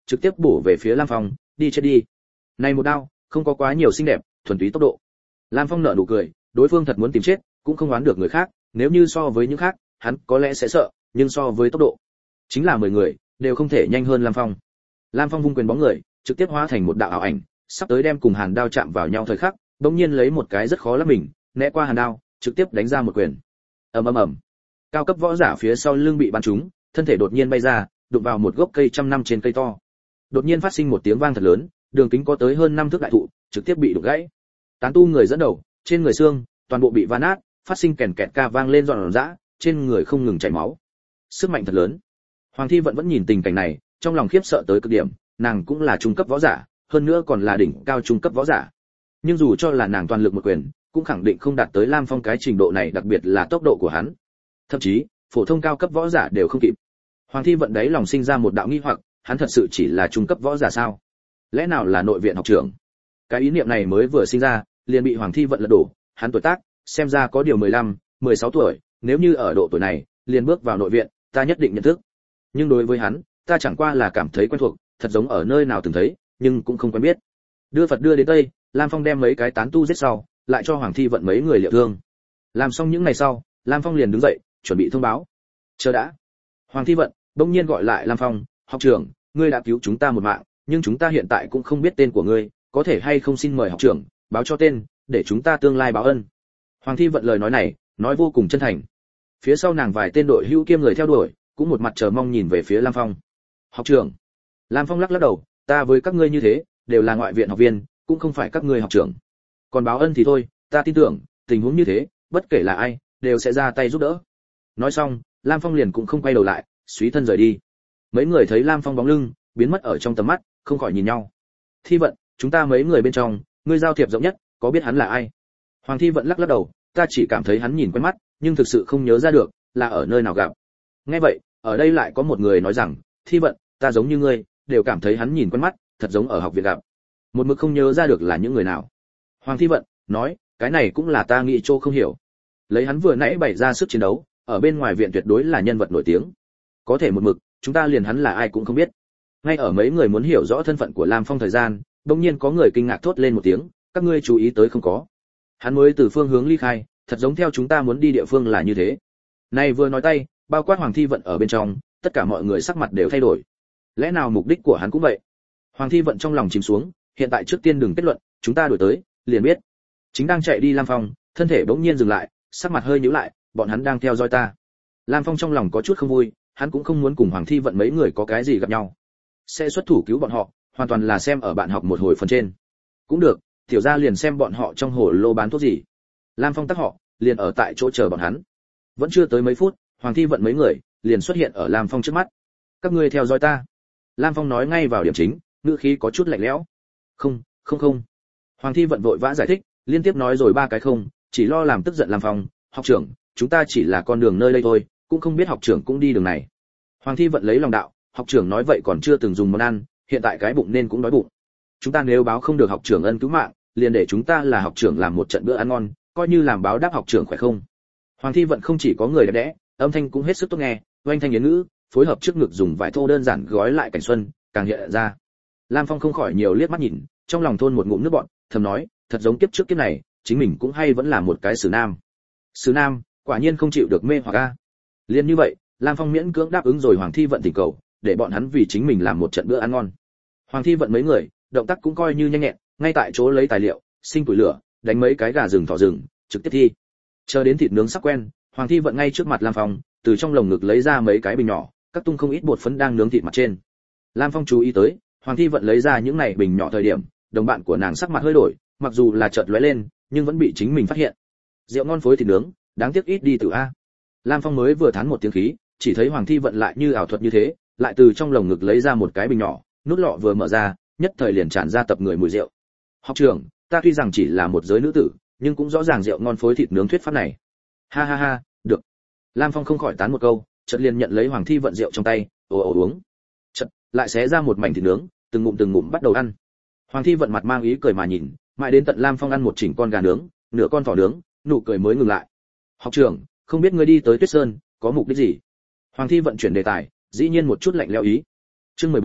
trực tiếp bổ về phía Lam Phong, đi chết đi. Này một đao, không có quá nhiều xinh đẹp, thuần túy tốc độ. Lam Phong nở nụ cười, đối phương thật muốn tìm chết, cũng không đoán được người khác, nếu như so với những khác, hắn có lẽ sẽ sợ, nhưng so với tốc độ, chính là mười người đều không thể nhanh hơn Lam Phong. Lam Phong vung quyền bóng người, trực tiếp hóa thành một đạo ảo ảnh, sắp tới đem cùng Hàn Đao chạm vào nhau thời khắc, bỗng nhiên lấy một cái rất khó lắm mình, né qua Hàn Đao, trực tiếp đánh ra một quyền. Ầm ầm ầm. Cao cấp võ giả phía sau lưng bị bắn trúng, thân thể đột nhiên bay ra, đụng vào một gốc cây trăm năm trên cây to. Đột nhiên phát sinh một tiếng vang thật lớn, đường kính có tới hơn năm thước đại thụ, trực tiếp bị đục gãy. Tán tu người dẫn đầu, trên người xương, toàn bộ bị vỡ nát, phát sinh kèn kẹt ca vang lên giòn giã, trên người không ngừng chảy máu. Sức mạnh thật lớn. Hoàng Thi Vận vẫn nhìn tình cảnh này, trong lòng khiếp sợ tới cực điểm, nàng cũng là trung cấp võ giả, hơn nữa còn là đỉnh cao trung cấp võ giả. Nhưng dù cho là nàng toàn lực một quyền, cũng khẳng định không đạt tới Lam Phong cái trình độ này, đặc biệt là tốc độ của hắn. Thậm chí, phổ thông cao cấp võ giả đều không kịp. Hoàng Thi Vận đấy lòng sinh ra một đạo nghi hoặc, hắn thật sự chỉ là trung cấp võ giả sao? Lẽ nào là nội viện học trưởng? Cái ý niệm này mới vừa sinh ra, liền bị Hoàng Thi Vận lật đổ, hắn tuổi tác, xem ra có điều mười lăm, mười sáu tuổi, nếu như ở độ tuổi này, liền bước vào nội viện, ta nhất định nhận thức. Nhưng đối với hắn, ta chẳng qua là cảm thấy quen thuộc, thật giống ở nơi nào từng thấy, nhưng cũng không quen biết. Đưa Phật đưa đến Tây, Lam Phong đem mấy cái tán tu giết sau, lại cho Hoàng Thi Vận mấy người liệu thương. Làm xong những ngày sau, Lam Phong liền đứng dậy, chuẩn bị thông báo. Chờ đã. Hoàng Thi Vận bỗng nhiên gọi lại Lam Phong, học trưởng, ngươi đã cứu chúng ta một mạng, nhưng chúng ta hiện tại cũng không biết tên của ngươi, có thể hay không xin mời học trưởng báo cho tên, để chúng ta tương lai báo ân. Hoàng Thi Vận lời nói này, nói vô cùng chân thành. Phía sau nàng vài tên đội hữu kiêm người theo đuổi, cũng một mặt chờ mong nhìn về phía Lam Phong. Học trưởng. Lam Phong lắc lắc đầu, ta với các ngươi như thế, đều là ngoại viện học viên, cũng không phải các ngươi học trưởng. Còn báo ân thì thôi, ta tin tưởng, tình huống như thế, bất kể là ai, đều sẽ ra tay giúp đỡ. Nói xong, Lam Phong liền cũng không quay đầu lại, suy thân rời đi. Mấy người thấy Lam Phong bóng lưng biến mất ở trong tầm mắt, không khỏi nhìn nhau. Thi Vận, chúng ta mấy người bên trong, ngươi giao thiệp rộng nhất, có biết hắn là ai? Hoàng Thi Vận lắc lắc đầu, ta chỉ cảm thấy hắn nhìn quen mắt, nhưng thực sự không nhớ ra được là ở nơi nào gặp. Nghe vậy, ở đây lại có một người nói rằng, Thi Vận, ta giống như ngươi, đều cảm thấy hắn nhìn quen mắt, thật giống ở học viện gặp. Một mực không nhớ ra được là những người nào. Hoàng Thi Vận nói, cái này cũng là ta nghĩ chỗ không hiểu. Lấy hắn vừa nãy bày ra sức chiến đấu, ở bên ngoài viện tuyệt đối là nhân vật nổi tiếng. Có thể một mực, chúng ta liền hắn là ai cũng không biết. Ngay ở mấy người muốn hiểu rõ thân phận của Lam Phong thời gian, đột nhiên có người kinh ngạc thốt lên một tiếng, các ngươi chú ý tới không có? Hắn mới từ phương hướng ly khai, thật giống theo chúng ta muốn đi địa phương là như thế. Này vừa nói tay, bao quát Hoàng Thi Vận ở bên trong, tất cả mọi người sắc mặt đều thay đổi. Lẽ nào mục đích của hắn cũng vậy? Hoàng Thi Vận trong lòng chìm xuống, hiện tại trước tiên đừng kết luận, chúng ta đuổi tới, liền biết. Chính đang chạy đi Lam Phong, thân thể bỗng nhiên dừng lại, sắc mặt hơi nhíu lại, bọn hắn đang theo dõi ta. Lam Phong trong lòng có chút không vui, hắn cũng không muốn cùng Hoàng Thi Vận mấy người có cái gì gặp nhau. Sẽ xuất thủ cứu bọn họ, hoàn toàn là xem ở bạn học một hồi phần trên. Cũng được, tiểu gia liền xem bọn họ trong hồ lô bán thuốc gì. Lam Phong tắc họ, liền ở tại chỗ chờ bọn hắn. Vẫn chưa tới mấy phút, Hoàng Thi Vận mấy người liền xuất hiện ở Lam Phong trước mắt. Các ngươi theo dõi ta. Lam Phong nói ngay vào điểm chính, ngữ khí có chút lạnh lẽo. Không, không không. Hoàng Thi Vận vội vã giải thích, liên tiếp nói rồi ba cái không, chỉ lo làm tức giận Lam Phong. Học trưởng, chúng ta chỉ là con đường nơi đây thôi, cũng không biết học trưởng cũng đi đường này. Hoàng Thi Vận lấy lòng đạo, học trưởng nói vậy còn chưa từng dùng món ăn, hiện tại cái bụng nên cũng đói bụng. Chúng ta nếu báo không được học trưởng ân cứu mạng, liền để chúng ta là học trưởng làm một trận bữa ăn ngon, coi như làm báo đáp học trưởng khỏe không? Hoàng Thi Vận không chỉ có người đẹp đẽ, âm thanh cũng hết sức tốt nghe, oanh thanh yến ngữ, phối hợp trước ngực dùng vải thô đơn giản gói lại cảnh xuân, càng hiện ra. Lam Phong không khỏi nhiều liếc mắt nhìn, trong lòng thôn một ngụm nước bọt, thầm nói, thật giống kiếp trước kiếp này, chính mình cũng hay vẫn là một cái xử nam. Xử nam, quả nhiên không chịu được mê hoặc a. Liên như vậy, Lam Phong miễn cưỡng đáp ứng rồi Hoàng Thi Vận thỉnh cầu, để bọn hắn vì chính mình làm một trận bữa ăn ngon. Hoàng Thi Vận mấy người, động tác cũng coi như nhanh nhẹn, ngay tại chỗ lấy tài liệu, sinh củi lửa, đánh mấy cái gà rừng thỏ rừng, trực tiếp thi. Chờ đến thịt nướng sắc quen, Hoàng Thi Vận ngay trước mặt Lam Phong, từ trong lồng ngực lấy ra mấy cái bình nhỏ, cắt tung không ít bột phấn đang nướng thịt mặt trên. Lam Phong chú ý tới, Hoàng Thi Vận lấy ra những này bình nhỏ thời điểm, đồng bạn của nàng sắc mặt hơi đổi, mặc dù là chợt lóe lên, nhưng vẫn bị chính mình phát hiện. Rượu ngon phối thịt nướng, đáng tiếc ít đi từ a. Lam Phong mới vừa thán một tiếng khí, chỉ thấy Hoàng Thi Vận lại như ảo thuật như thế, lại từ trong lồng ngực lấy ra một cái bình nhỏ, nút lọ vừa mở ra, nhất thời liền tràn ra tập người mùi rượu. Học trưởng, ta tuy rằng chỉ là một giới nữ tử, nhưng cũng rõ ràng rượu ngon phối thịt nướng thuyết pháp này. Ha ha ha, được. Lam Phong không khỏi tán một câu, chợt liền nhận lấy Hoàng Thi Vận rượu trong tay, ồ ồ uống. Chợt lại xé ra một mảnh thịt nướng, từng ngụm từng ngụm bắt đầu ăn. Hoàng Thi Vận mặt mang ý cười mà nhìn, mãi đến tận Lam Phong ăn một chỉnh con gà nướng, nửa con thỏ nướng, nụ cười mới ngừng lại. Học trưởng, không biết ngươi đi tới Tuyết Sơn, có mục đích gì? Hoàng Thi Vận chuyển đề tài, dĩ nhiên một chút lạnh lẽo ý. Chương mười bốn,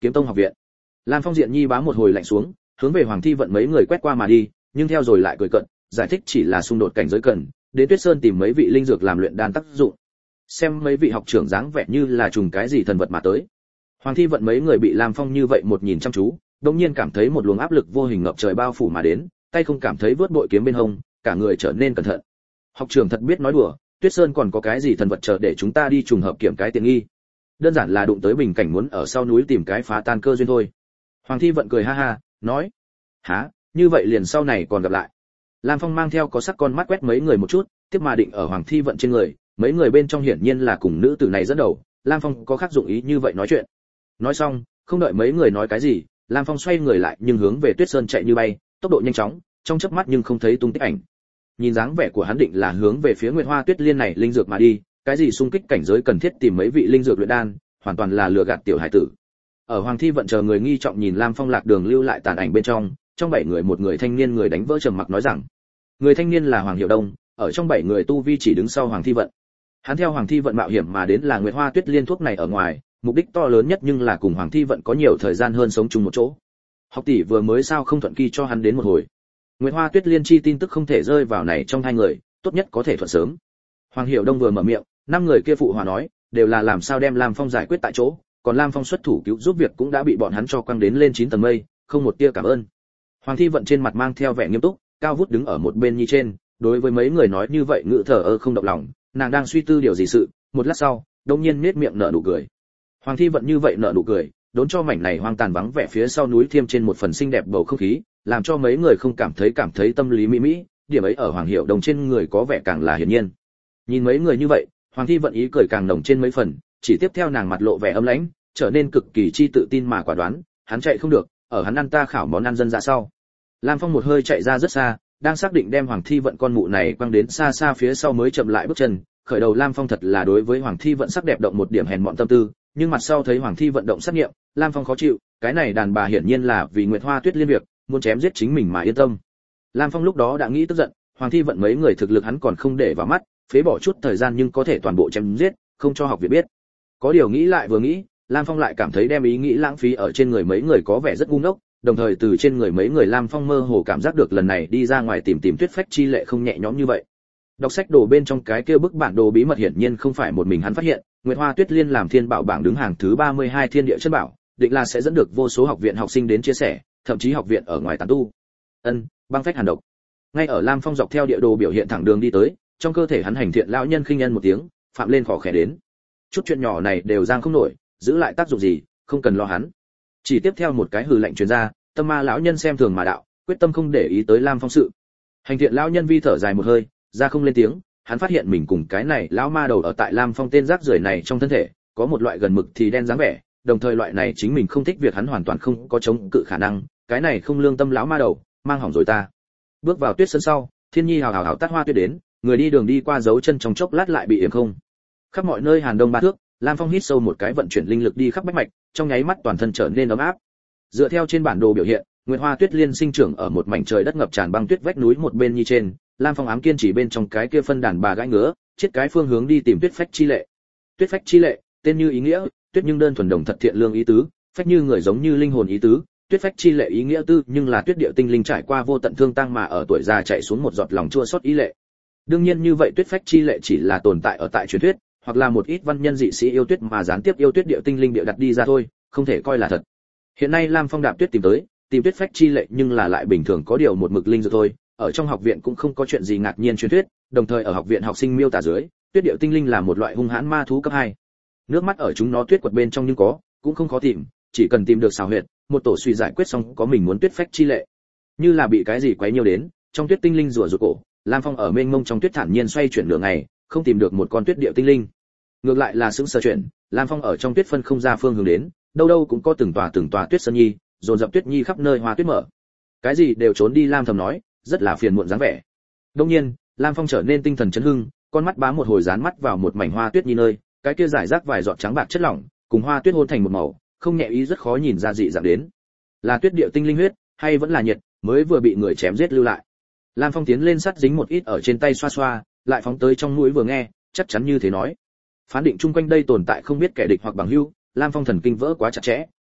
Kiếm Tông học viện. Lam Phong diện nhi bá một hồi lạnh xuống, hướng về Hoàng Thi Vận mấy người quét qua mà đi, nhưng theo rồi lại cười cợt, giải thích chỉ là xung đột cảnh giới cần, đến Tuyết Sơn tìm mấy vị linh dược làm luyện đan tác dụng. Xem mấy vị học trưởng dáng vẻ như là trùng cái gì thần vật mà tới. Hoàng Thi Vận mấy người bị Lam Phong như vậy một nhìn chăm chú, đột nhiên cảm thấy một luồng áp lực vô hình ngập trời bao phủ mà đến, tay không cảm thấy vớt bội kiếm bên hông, cả người trở nên cẩn thận. Học trưởng thật biết nói đùa, Tuyết Sơn còn có cái gì thần vật chờ để chúng ta đi trùng hợp kiểm cái tiện nghi. Đơn giản là đụng tới bình cảnh muốn ở sau núi tìm cái phá tan cơ duyên thôi. Hoàng Thi Vận cười ha ha, nói: "Hả, như vậy liền sau này còn gặp lại." Lam Phong mang theo có sắc con mắt quét mấy người một chút, tiếp mà định ở Hoàng Thi Vận trên người, mấy người bên trong hiển nhiên là cùng nữ tử này dẫn đầu, Lam Phong có khác dụng ý như vậy nói chuyện. Nói xong, không đợi mấy người nói cái gì, Lam Phong xoay người lại nhưng hướng về Tuyết Sơn chạy như bay, tốc độ nhanh chóng, trong chớp mắt nhưng không thấy tung tích ảnh. Nhìn dáng vẻ của hắn định là hướng về phía Nguyệt Hoa Tuyết Liên này linh dược mà đi, cái gì xung kích cảnh giới cần thiết tìm mấy vị linh dược luyện đan, hoàn toàn là lừa gạt tiểu hải tử. Ở Hoàng Thi Vận chờ người nghi trọng nhìn Lam Phong lạc đường lưu lại tàn ảnh bên trong, trong bảy người một người thanh niên người đánh vỡ trầm mặc nói rằng, người thanh niên là Hoàng Hiểu Đông, ở trong bảy người tu vi chỉ đứng sau Hoàng Thi Vận. Hắn theo Hoàng Thi Vận mạo hiểm mà đến là Nguyệt Hoa Tuyết Liên thuốc này ở ngoài, mục đích to lớn nhất nhưng là cùng Hoàng Thi Vận có nhiều thời gian hơn sống chung một chỗ. Học tỷ vừa mới sao không thuận kỳ cho hắn đến một hồi. Nguyệt Hoa Tuyết Liên chi tin tức không thể rơi vào này trong hai người, tốt nhất có thể thuận sớm. Hoàng Hiểu Đông vừa mở miệng, năm người kia phụ hòa nói, đều là làm sao đem Lam Phong giải quyết tại chỗ, còn Lam Phong xuất thủ cứu giúp việc cũng đã bị bọn hắn cho quăng đến lên chín tầng mây, không một tia cảm ơn. Hoàng Thi Vận trên mặt mang theo vẻ nghiêm túc, cao vút đứng ở một bên nhi trên, đối với mấy người nói như vậy ngự thở ơ không động lòng, nàng đang suy tư điều gì sự, một lát sau, đột nhiên nhếch miệng nở nụ cười. Hoàng Thi Vận như vậy nở nụ cười, đốn cho mảnh này hoang tàn vắng vẻ phía sau núi thêm trên một phần xinh đẹp bầu không khí, làm cho mấy người không cảm thấy cảm thấy tâm lý mỹ mỹ, điểm ấy ở Hoàng Hiểu Đông trên người có vẻ càng là hiển nhiên. Nhìn mấy người như vậy, Hoàng Thi Vận ý cười càng nồng trên mấy phần, chỉ tiếp theo nàng mặt lộ vẻ âm lãnh, trở nên cực kỳ chi tự tin mà quả đoán, hắn chạy không được, ở hắn ăn ta khảo món ăn dân dã sau. Lam Phong một hơi chạy ra rất xa, đang xác định đem Hoàng Thi Vận con mụ này quăng đến xa xa phía sau mới chậm lại bước chân, khởi đầu Lam Phong thật là đối với Hoàng Thi Vận sắc đẹp động một điểm hèn mọn tâm tư, nhưng mặt sau thấy Hoàng Thi Vận động sát nghiệm, Lam Phong khó chịu, cái này đàn bà hiển nhiên là vì Nguyệt Hoa Tuyết Liên việc, muốn chém giết chính mình mà yên tâm. Lam Phong lúc đó đã nghĩ tức giận, Hoàng Thi Vận mấy người thực lực hắn còn không để vào mắt, phế bỏ chút thời gian nhưng có thể toàn bộ chém giết, không cho học viện biết. Có điều nghĩ lại vừa nghĩ, Lam Phong lại cảm thấy đem ý nghĩ lãng phí ở trên người mấy người có vẻ rất ngu ngốc, đồng thời từ trên người mấy người Lam Phong mơ hồ cảm giác được lần này đi ra ngoài tìm tìm Tuyết Phách chi lệ không nhẹ nhõm như vậy. Đọc sách đồ bên trong cái kia bức bản đồ bí mật hiển nhiên không phải một mình hắn phát hiện, Nguyệt Hoa Tuyết Liên làm thiên bảo bảng đứng hàng thứ ba mươi hai thiên địa chân bảo, định là sẽ dẫn được vô số học viện học sinh đến chia sẻ, thậm chí học viện ở ngoài tán tu. Ân, băng phách hàn độc. Ngay ở Lam Phong dọc theo địa đồ biểu hiện thẳng đường đi tới, trong cơ thể hắn hành thiện lão nhân khinh nhân một tiếng, phạm lên khỏ khẽ đến. Chút chuyện nhỏ này đều giang không nổi, giữ lại tác dụng gì, không cần lo hắn. Chỉ tiếp theo một cái hừ lạnh truyền ra, tâm ma lão nhân xem thường mà đạo, quyết tâm không để ý tới Lam Phong sự. Hành thiện lão nhân vi thở dài một hơi, ra không lên tiếng, hắn phát hiện mình cùng cái này lão ma đầu ở tại Lam Phong tên rác rưởi này trong thân thể, có một loại gần mực thì đen dáng vẻ, đồng thời loại này chính mình không thích việc hắn hoàn toàn không có chống cự khả năng, cái này không lương tâm lão ma đầu, mang hỏng rồi ta. Bước vào tuyết sơn sau, Thiên Nhi hào hào hào tát hoa tuyết đến, người đi đường đi qua dấu chân trong chốc lát lại bị yểm không. Khắp mọi nơi hàn đông ba thước, Lam Phong hít sâu một cái vận chuyển linh lực đi khắp bách mạch, trong nháy mắt toàn thân trở nên ấm áp. Dựa theo trên bản đồ biểu hiện, Nguyệt Hoa Tuyết Liên sinh trưởng ở một mảnh trời đất ngập tràn băng tuyết vách núi một bên như trên, Lam Phong ám kiên chỉ bên trong cái kia phân đàn bà gãi ngứa, chết cái phương hướng đi tìm Tuyết Phách chi lệ. Tuyết Phách chi lệ, tên như ý nghĩa, tuyết nhưng đơn thuần đồng thật thiện lương ý tứ, phách như người giống như linh hồn ý tứ, Tuyết Phách chi lệ ý nghĩa tư nhưng là tuyết điệu tinh linh trải qua vô tận thương tăng mà ở tuổi già chạy xuống một giọt lòng chua xót ý lệ. Đương nhiên như vậy Tuyết Phách chi lệ chỉ là tồn tại ở tại truyền thuyết, hoặc là một ít văn nhân dị sĩ yêu tuyết mà gián tiếp yêu tuyết điệu tinh linh điệu đặt đi ra thôi, không thể coi là thật. Hiện nay Lam Phong đạp tuyết tìm tới, tìm Tuyết Phách chi lệ nhưng là lại bình thường có điều một mực linh rồi thôi, ở trong học viện cũng không có chuyện gì ngạc nhiên truyền thuyết, đồng thời ở học viện học sinh miêu tả dưới, tuyết điệu tinh linh là một loại hung hãn ma thú cấp hai. Nước mắt ở chúng nó tuyết quật bên trong nhưng có, cũng không khó tìm, chỉ cần tìm được xào huyệt, một tổ suy giải quyết xong có mình muốn Tuyết Phách chi lệ. Như là bị cái gì quấy nhiều đến, trong tuyết tinh linh rủa rụt cổ, Lam Phong ở mênh mông trong tuyết thản nhiên xoay chuyển nửa ngày, không tìm được một con tuyết điệu tinh linh. Ngược lại là sững sờ chuyển, Lam Phong ở trong tuyết phân không ra phương hướng đến, đâu đâu cũng có từng tòa từng tòa tuyết sơn nhi, dồn dập tuyết nhi khắp nơi hoa tuyết mở. Cái gì đều trốn đi Lam thầm nói, rất là phiền muộn dáng vẻ. Đương nhiên, Lam Phong trở nên tinh thần chấn hưng, con mắt bám một hồi dán mắt vào một mảnh hoa tuyết nhi nơi, cái kia giải rác vài giọt trắng bạc chất lỏng, cùng hoa tuyết hôn thành một màu, không nhẹ ý rất khó nhìn ra dị dạng đến. Là tuyết điệu tinh linh huyết, hay vẫn là nhiệt, mới vừa bị người chém giết lưu lại. Lam Phong tiến lên sắt dính một ít ở trên tay xoa xoa, lại phóng tới trong mũi vừa nghe, chắc chắn như thế nói. Phán định chung quanh đây tồn tại không biết kẻ địch hoặc bằng hữu, Lam Phong thần kinh vỡ quá chặt chẽ,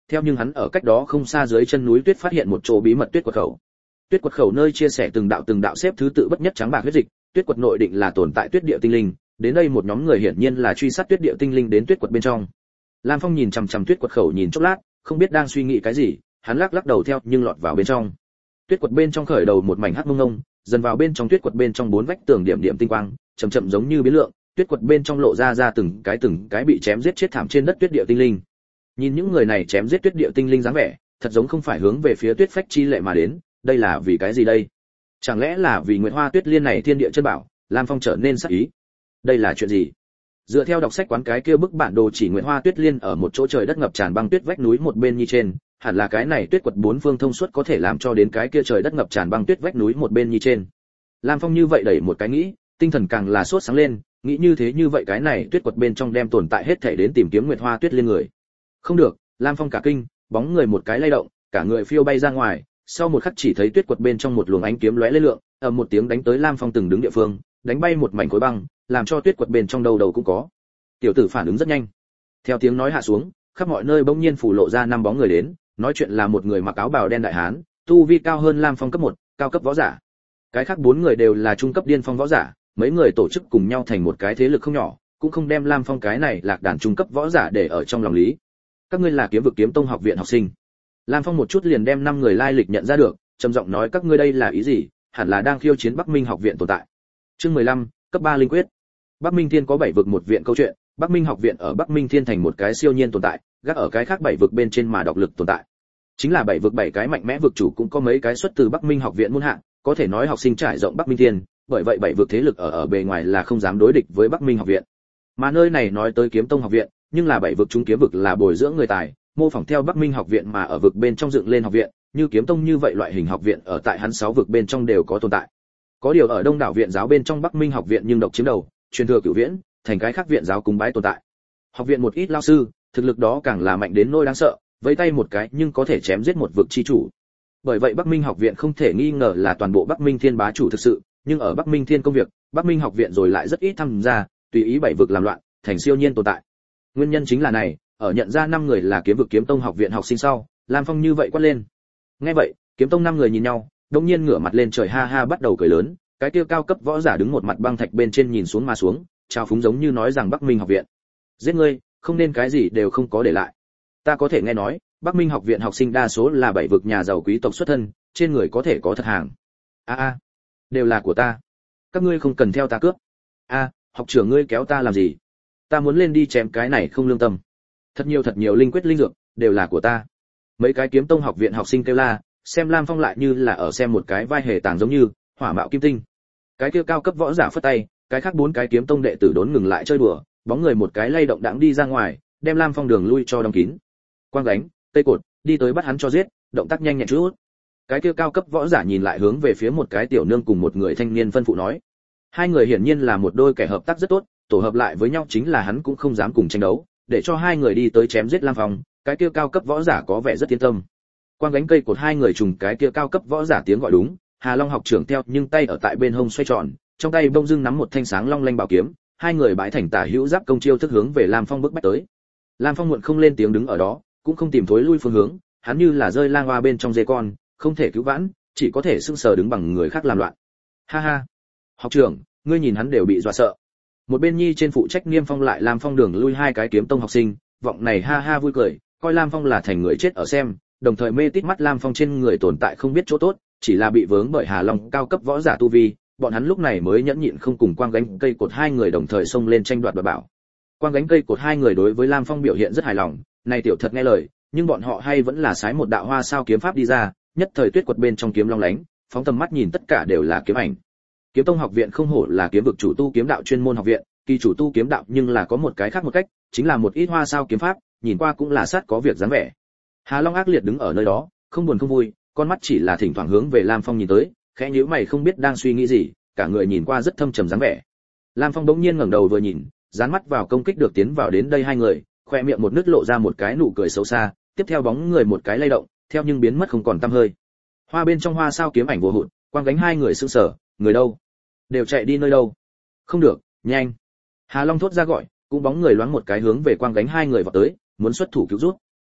Theo nhưng hắn ở cách đó không xa dưới chân núi tuyết phát hiện một chỗ bí mật tuyết quật khẩu. Tuyết quật khẩu nơi chia sẻ từng đạo từng đạo xếp thứ tự bất nhất trắng bạc huyết dịch, tuyết quật nội định là tồn tại tuyết địa tinh linh, đến đây một nhóm người hiển nhiên là truy sát tuyết địa tinh linh đến tuyết quật bên trong. Lam Phong nhìn chằm chằm tuyết quật khẩu nhìn chốc lát, không biết đang suy nghĩ cái gì, hắn lắc lắc đầu theo nhưng lọt vào bên trong. Tuyết quật bên trong khởi đầu một mảnh hắc mông ngông, dần vào bên trong tuyết quật bên trong bốn vách tường điểm điểm tinh quang, chậm chậm giống như biến lượng, tuyết quật bên trong lộ ra ra từng cái từng cái bị chém giết chết thảm trên đất tuyết địa tinh linh. Nhìn những người này chém giết tuyết địa tinh linh dáng vẻ, thật giống không phải hướng về phía tuyết phách chi lệ mà đến, đây là vì cái gì đây? Chẳng lẽ là vì Nguyệt Hoa Tuyết Liên này thiên địa chân bảo? Lam Phong trở nên sắc ý. Đây là chuyện gì? Dựa theo đọc sách quán cái kia bức bản đồ chỉ Nguyệt Hoa Tuyết Liên ở một chỗ trời đất ngập tràn băng tuyết vách núi một bên như trên, hẳn là cái này tuyết quật bốn phương thông suốt có thể làm cho đến cái kia trời đất ngập tràn băng tuyết vách núi một bên như trên. Lam Phong như vậy đẩy một cái nghĩ, tinh thần càng là sốt sáng lên, nghĩ như thế như vậy cái này tuyết quật bên trong đem tồn tại hết thảy đến tìm kiếm Nguyệt Hoa Tuyết Liên người. Không được, Lam Phong cả kinh, bóng người một cái lay động, cả người phiêu bay ra ngoài, sau một khắc chỉ thấy tuyết quật bên trong một luồng ánh kiếm lóe lên lượng, ầm một tiếng đánh tới Lam Phong từng đứng địa phương, đánh bay một mảnh khối băng, làm cho tuyết quật bên trong đầu đầu cũng có. Tiểu tử phản ứng rất nhanh. Theo tiếng nói hạ xuống, khắp mọi nơi bỗng nhiên phủ lộ ra năm bóng người đến, nói chuyện là một người mặc áo bào đen đại hán, tu vi cao hơn Lam Phong cấp một, cao cấp võ giả. Cái khác bốn người đều là trung cấp điên phong võ giả, mấy người tổ chức cùng nhau thành một cái thế lực không nhỏ, cũng không đem Lam Phong cái này lạc đàn trung cấp võ giả để ở trong lòng lý. Các ngươi là Kiếm Vực Kiếm Tông học viện học sinh. Lam Phong một chút liền đem năm người lai lịch nhận ra được, trầm giọng nói các ngươi đây là ý gì, hẳn là đang khiêu chiến Bắc Minh học viện tồn tại. Chương mười lăm, cấp ba linh quyết. Bắc Minh Thiên có bảy vực một viện câu chuyện, Bắc Minh học viện ở Bắc Minh Thiên thành một cái siêu nhiên tồn tại, gác ở cái khác bảy vực bên trên mà độc lực tồn tại. Chính là bảy vực bảy cái mạnh mẽ vực chủ cũng có mấy cái xuất từ Bắc Minh học viện môn hạ, có thể nói học sinh trải rộng Bắc Minh Thiên, bởi vậy bảy vực thế lực ở ở bề ngoài là không dám đối địch với Bắc Minh học viện. Mà nơi này nói tới Kiếm Tông học viện, nhưng là bảy vực chúng kiếm vực là bồi dưỡng người tài, mô phỏng theo Bắc Minh học viện mà ở vực bên trong dựng lên học viện, như Kiếm Tông như vậy loại hình học viện ở tại hắn sáu vực bên trong đều có tồn tại. Có điều ở Đông đảo viện giáo bên trong Bắc Minh học viện nhưng độc chiếm đầu, truyền thừa cửu viễn, thành cái khác viện giáo cúng bái tồn tại. Học viện một ít lao sư, thực lực đó càng là mạnh đến nỗi đáng sợ, vẫy tay một cái nhưng có thể chém giết một vực chi chủ. Bởi vậy Bắc Minh học viện không thể nghi ngờ là toàn bộ Bắc Minh Thiên bá chủ thực sự, nhưng ở Bắc Minh Thiên công việc, Bắc Minh học viện rồi lại rất ít tham gia, tùy ý bảy vực làm loạn, thành siêu nhiên tồn tại. Nguyên nhân chính là này, ở nhận ra năm người là Kiếm Vực Kiếm Tông học viện học sinh sau, Lam Phong như vậy quát lên. Nghe vậy, Kiếm Tông năm người nhìn nhau, đột nhiên ngửa mặt lên trời ha ha bắt đầu cười lớn, cái kia cao cấp võ giả đứng một mặt băng thạch bên trên nhìn xuống mà xuống, trao phúng giống như nói rằng Bắc Minh học viện, giết ngươi, không nên cái gì đều không có để lại. Ta có thể nghe nói, Bắc Minh học viện học sinh đa số là bảy vực nhà giàu quý tộc xuất thân, trên người có thể có thật hàng. A a, đều là của ta. Các ngươi không cần theo ta cướp. A, học trưởng ngươi kéo ta làm gì? Ta muốn lên đi chém cái này không lương tâm. Thật nhiều thật nhiều linh quyết linh dược, đều là của ta. Mấy cái Kiếm Tông học viện học sinh kêu la, xem Lam Phong lại như là ở xem một cái vai hề tàng giống như hỏa mạo kim tinh. Cái kia cao cấp võ giả phất tay, cái khác bốn cái Kiếm Tông đệ tử đốn ngừng lại chơi đùa, bóng người một cái lay động đãng đi ra ngoài, đem Lam Phong đường lui cho đóng kín. Quang gánh, cây cột, đi tới bắt hắn cho giết, động tác nhanh nhẹn chút. Cái kia cao cấp võ giả nhìn lại hướng về phía một cái tiểu nương cùng một người thanh niên phân phụ nói. Hai người hiển nhiên là một đôi kẻ hợp tác rất tốt, tổ hợp lại với nhau chính là hắn cũng không dám cùng tranh đấu, để cho hai người đi tới chém giết Lam Phong, cái kia cao cấp võ giả có vẻ rất yên tâm. Quang gánh cây cột hai người trùng cái kia cao cấp võ giả tiếng gọi đúng, Hà Long học trưởng theo nhưng tay ở tại bên hông xoay tròn, trong tay bông dưng nắm một thanh sáng long lanh bảo kiếm, hai người bãi thành tả hữu giáp công chiêu thức hướng về Lam Phong bước bách tới. Lam Phong muộn không lên tiếng đứng ở đó, cũng không tìm thối lui phương hướng, hắn như là rơi lang hoa bên trong dê con, không thể cứu vãn, chỉ có thể sững sờ đứng bằng người khác làm loạn. Ha ha, học trưởng, ngươi nhìn hắn đều bị dọa sợ. Một bên nhi trên phụ trách Niêm Phong lại Lam Phong đường lui hai cái Kiếm Tông học sinh, vọng này ha ha vui cười, coi Lam Phong là thành người chết ở xem, đồng thời mê tít mắt Lam Phong trên người tồn tại không biết chỗ tốt, chỉ là bị vướng bởi Hà Long cao cấp võ giả tu vi, bọn hắn lúc này mới nhẫn nhịn không cùng Quang gánh cây cột hai người đồng thời xông lên tranh đoạt đoạt bảo. Quang gánh cây cột hai người đối với Lam Phong biểu hiện rất hài lòng, này tiểu thật nghe lời, nhưng bọn họ hay vẫn là sái một đạo hoa sao kiếm pháp đi ra, nhất thời tuyết quật bên trong kiếm long lánh, phóng tầm mắt nhìn tất cả đều là kiếm ảnh. Kiếm Tông học viện không hổ là kiếm vực chủ tu kiếm đạo chuyên môn học viện, kỳ chủ tu kiếm đạo nhưng là có một cái khác một cách, chính là một ít hoa sao kiếm pháp, nhìn qua cũng là sát có việc dáng vẻ. Hà Long ác liệt đứng ở nơi đó, không buồn không vui, con mắt chỉ là thỉnh thoảng hướng về Lam Phong nhìn tới, khẽ nhíu mày không biết đang suy nghĩ gì, cả người nhìn qua rất thâm trầm dáng vẻ. Lam Phong bỗng nhiên ngẩng đầu vừa nhìn, dán mắt vào công kích được tiến vào đến đây hai người, khoe miệng một nứt lộ ra một cái nụ cười xấu xa, tiếp theo bóng người một cái lay động, theo nhưng biến mất không còn tăm hơi. Hoa bên trong hoa sao kiếm ảnh vô hụt, Quang gánh hai người sững sờ, người đâu? Đều chạy đi nơi đâu? Không được, nhanh! Hà Long thốt ra gọi, cũng bóng người loáng một cái hướng về Quang gánh hai người vọt tới, muốn xuất thủ cứu giúp.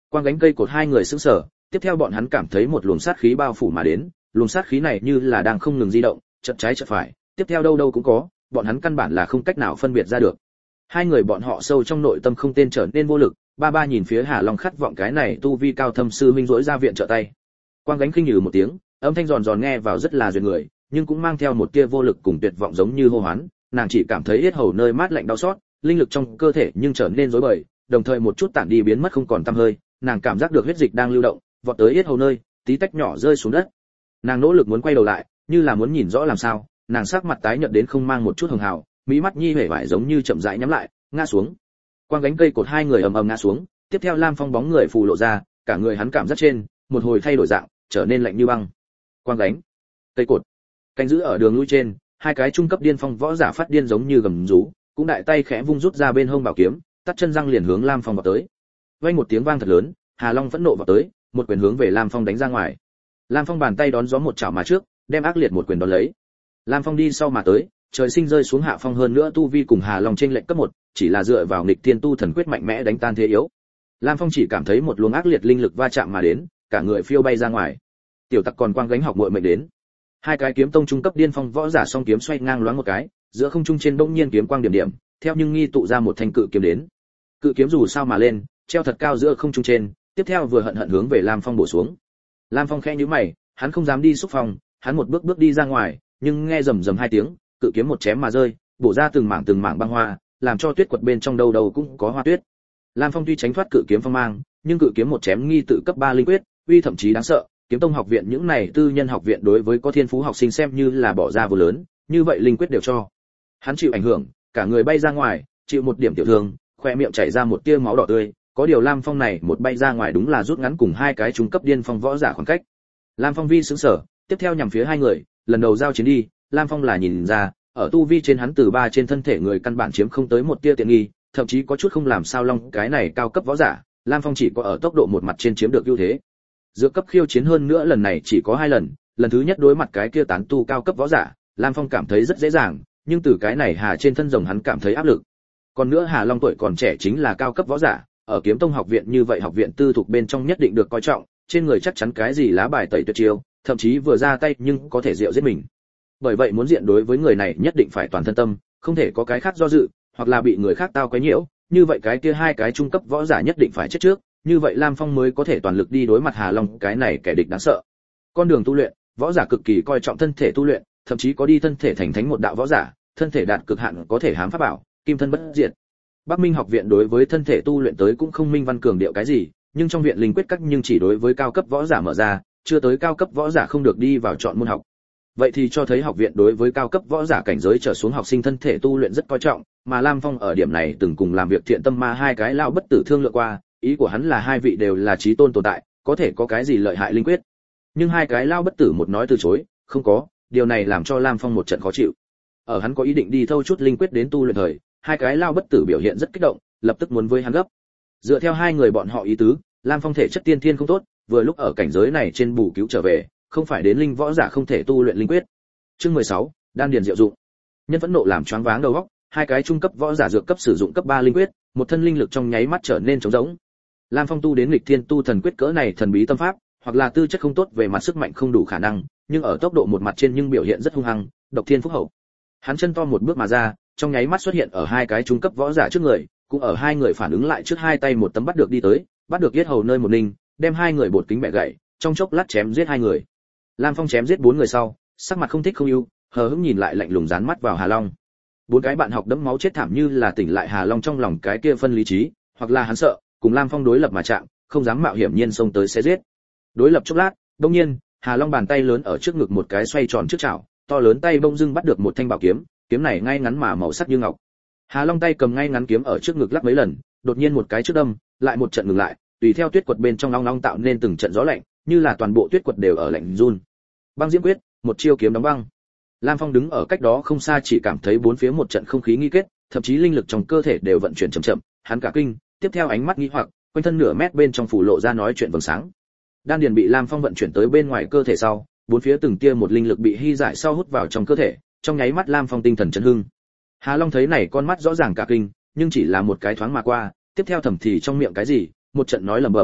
Quang gánh cây cột hai người sững sờ, tiếp theo bọn hắn cảm thấy một luồng sát khí bao phủ mà đến, luồng sát khí này như là đang không ngừng di động, chợt trái chợt phải, tiếp theo đâu đâu cũng có, bọn hắn căn bản là không cách nào phân biệt ra được. Hai người bọn họ sâu trong nội tâm không tên trở nên vô lực, ba ba nhìn phía Hà Long khát vọng cái này tu vi cao thâm sư minh rỗi ra viện trợ tay. Quang gánh khinh nhừ một tiếng, âm thanh giòn giòn nghe vào rất là duyên người, nhưng cũng mang theo một tia vô lực cùng tuyệt vọng giống như hô hoán, nàng chỉ cảm thấy yết hầu nơi mát lạnh đau xót, linh lực trong cơ thể nhưng trở nên rối bời, đồng thời một chút tản đi biến mất không còn tăm hơi, nàng cảm giác được huyết dịch đang lưu động, vọt tới yết hầu nơi, tí tách nhỏ rơi xuống đất. Nàng nỗ lực muốn quay đầu lại, như là muốn nhìn rõ làm sao, nàng sắc mặt tái nhợt đến không mang một chút hường hào, mỹ mắt nhi hể vải giống như chậm rãi nhắm lại, ngã xuống. Quang gánh cây cột hai người ầm ầm ngã xuống, tiếp theo Lam Phong bóng người phù lộ ra, cả người hắn cảm giác trên, một hồi thay đổi dạng, trở nên lạnh như băng. Quang gánh, cây cột, canh giữ ở đường lui trên, hai cái trung cấp điên phong võ giả phát điên giống như gầm rú, cũng đại tay khẽ vung rút ra bên hông bảo kiếm, tắt chân răng liền hướng Lam Phong vào tới. Vang một tiếng vang thật lớn, Hà Long phẫn nộ vào tới, một quyền hướng về Lam Phong đánh ra ngoài. Lam Phong bàn tay đón gió một chảo mà trước, đem ác liệt một quyền đón lấy. Lam Phong đi sau mà tới, trời sinh rơi xuống hạ phong hơn nữa tu vi cùng Hà Long trên lệnh cấp một, chỉ là dựa vào nghịch thiên tu thần quyết mạnh mẽ đánh tan thế yếu. Lam Phong chỉ cảm thấy một luồng ác liệt linh lực va chạm mà đến, cả người phiêu bay ra ngoài. Tiểu Tặc còn Quang gánh học muội mệnh đến. Hai cái kiếm tông trung cấp điên phong võ giả song kiếm xoay ngang loáng một cái, giữa không trung trên bỗng nhiên kiếm quang điểm điểm, theo nhưng nghi tụ ra một thanh cự kiếm đến. Cự kiếm dù sao mà lên, treo thật cao giữa không trung trên, tiếp theo vừa hận hận hướng về Lam Phong bổ xuống. Lam Phong khẽ nhíu mày, hắn không dám đi xúc phong, hắn một bước bước đi ra ngoài, nhưng nghe rầm rầm hai tiếng, cự kiếm một chém mà rơi, bổ ra từng mảng từng mảng băng hoa, làm cho tuyết quật bên trong đâu đâu cũng có hoa tuyết. Lam Phong tuy tránh thoát cự kiếm phong mang, nhưng cự kiếm một chém nghi tự cấp ba linh quyết, uy thậm chí đáng sợ. Kiếm tông học viện những này tư nhân học viện đối với có thiên phú học sinh xem như là bỏ ra vô lớn, như vậy linh quyết đều cho. Hắn chịu ảnh hưởng, cả người bay ra ngoài, chịu một điểm tiểu thương, khoe miệng chảy ra một tia máu đỏ tươi, có điều Lam Phong này một bay ra ngoài đúng là rút ngắn cùng hai cái trung cấp điên phong võ giả khoảng cách. Lam Phong vi sững sờ, tiếp theo nhằm phía hai người, lần đầu giao chiến đi, Lam Phong là nhìn ra, ở tu vi trên hắn từ ba trên thân thể người căn bản chiếm không tới một tia tiện nghi, thậm chí có chút không làm sao long cái này cao cấp võ giả, Lam Phong chỉ có ở tốc độ một mặt trên chiếm được ưu thế. Dược cấp khiêu chiến hơn nữa lần này chỉ có hai lần, lần thứ nhất đối mặt cái kia tán tu cao cấp võ giả, Lam Phong cảm thấy rất dễ dàng, nhưng từ cái này Hà trên thân rồng hắn cảm thấy áp lực. Còn nữa Hà Long tuổi còn trẻ chính là cao cấp võ giả, ở Kiếm Tông học viện như vậy học viện tư thuộc bên trong nhất định được coi trọng, trên người chắc chắn cái gì lá bài tẩy tuyệt chiêu, thậm chí vừa ra tay nhưng có thể diệu giết mình. Bởi vậy muốn diện đối với người này nhất định phải toàn thân tâm, không thể có cái khác do dự, hoặc là bị người khác tao quấy nhiễu, như vậy cái kia hai cái trung cấp võ giả nhất định phải chết trước, như vậy Lam Phong mới có thể toàn lực đi đối mặt Hà Long cái này kẻ địch đáng sợ. Con đường tu luyện, võ giả cực kỳ coi trọng thân thể tu luyện, thậm chí có đi thân thể thành thánh một đạo võ giả, thân thể đạt cực hạn có thể hám pháp bảo, kim thân bất diệt. Bắc Minh học viện đối với thân thể tu luyện tới cũng không minh văn cường điệu cái gì, nhưng trong viện linh quyết các nhưng chỉ đối với cao cấp võ giả mở ra, chưa tới cao cấp võ giả không được đi vào chọn môn học. Vậy thì cho thấy học viện đối với cao cấp võ giả cảnh giới trở xuống học sinh thân thể tu luyện rất coi trọng, mà Lam Phong ở điểm này từng cùng làm việc thiện tâm ma hai cái lão bất tử thương lượng qua, ý của hắn là hai vị đều là chí tôn tồn tại, có thể có cái gì lợi hại linh quyết. Nhưng hai cái lão bất tử một nói từ chối, không có, điều này làm cho Lam Phong một trận khó chịu. Ở hắn có ý định đi thâu chút linh quyết đến tu luyện thời, hai cái lão bất tử biểu hiện rất kích động, lập tức muốn với hắn gấp. Dựa theo hai người bọn họ ý tứ, Lam Phong thể chất tiên thiên không tốt, vừa lúc ở cảnh giới này trên bù cứu trở về, không phải đến linh võ giả không thể tu luyện linh quyết. Chương mười sáu, đan điền diệu dụng. Nhân vẫn nộ làm choáng váng đầu óc, hai cái trung cấp võ giả dược cấp sử dụng cấp ba linh quyết, một thân linh lực trong nháy mắt trở nên trống rỗng. Lam Phong tu đến nghịch thiên tu thần quyết cỡ này thần bí tâm pháp, hoặc là tư chất không tốt về mặt sức mạnh không đủ khả năng, nhưng ở tốc độ một mặt trên nhưng biểu hiện rất hung hăng, độc thiên phúc hậu. Hắn chân to một bước mà ra, trong nháy mắt xuất hiện ở hai cái trung cấp võ giả trước người, cũng ở hai người phản ứng lại trước hai tay một tấm bắt được đi tới, bắt được yết hầu nơi một ninh, đem hai người bột kính bẻ gãy, trong chốc lát chém giết hai người. Lam Phong chém giết bốn người sau, sắc mặt không thích không yêu, hờ hững nhìn lại lạnh lùng dán mắt vào Hà Long. Bốn cái bạn học đẫm máu chết thảm như là tỉnh lại Hà Long trong lòng cái kia phân lý trí, hoặc là hắn sợ, cùng Lam Phong đối lập mà chạm, không dám mạo hiểm nhiên xông tới xé giết. Đối lập chốc lát, đột nhiên, Hà Long bàn tay lớn ở trước ngực một cái xoay tròn trước chảo, to lớn tay bỗng dưng bắt được một thanh bảo kiếm, kiếm này ngay ngắn mà màu sắc như ngọc. Hà Long tay cầm ngay ngắn kiếm ở trước ngực lắc mấy lần, đột nhiên một cái trước đâm, lại một trận ngừng lại, tùy theo tuyết quật bên trong long long tạo nên từng trận gió lạnh, như là toàn bộ tuyết quật đều ở lạnh run. Băng Diễm Quyết, một chiêu kiếm đóng băng. Lam Phong đứng ở cách đó không xa chỉ cảm thấy bốn phía một trận không khí nghi kết, thậm chí linh lực trong cơ thể đều vận chuyển chậm chậm, hắn cả kinh, tiếp theo ánh mắt nghi hoặc, quanh thân nửa mét bên trong phủ lộ ra nói chuyện vầng sáng. Đan điền bị Lam Phong vận chuyển tới bên ngoài cơ thể sau, bốn phía từng tia một linh lực bị hy giải sau hút vào trong cơ thể, trong nháy mắt Lam Phong tinh thần chấn hưng. Hà Long thấy này con mắt rõ ràng cả kinh, nhưng chỉ là một cái thoáng mà qua, tiếp theo thầm thì trong miệng cái gì, một trận nói lẩm bẩm,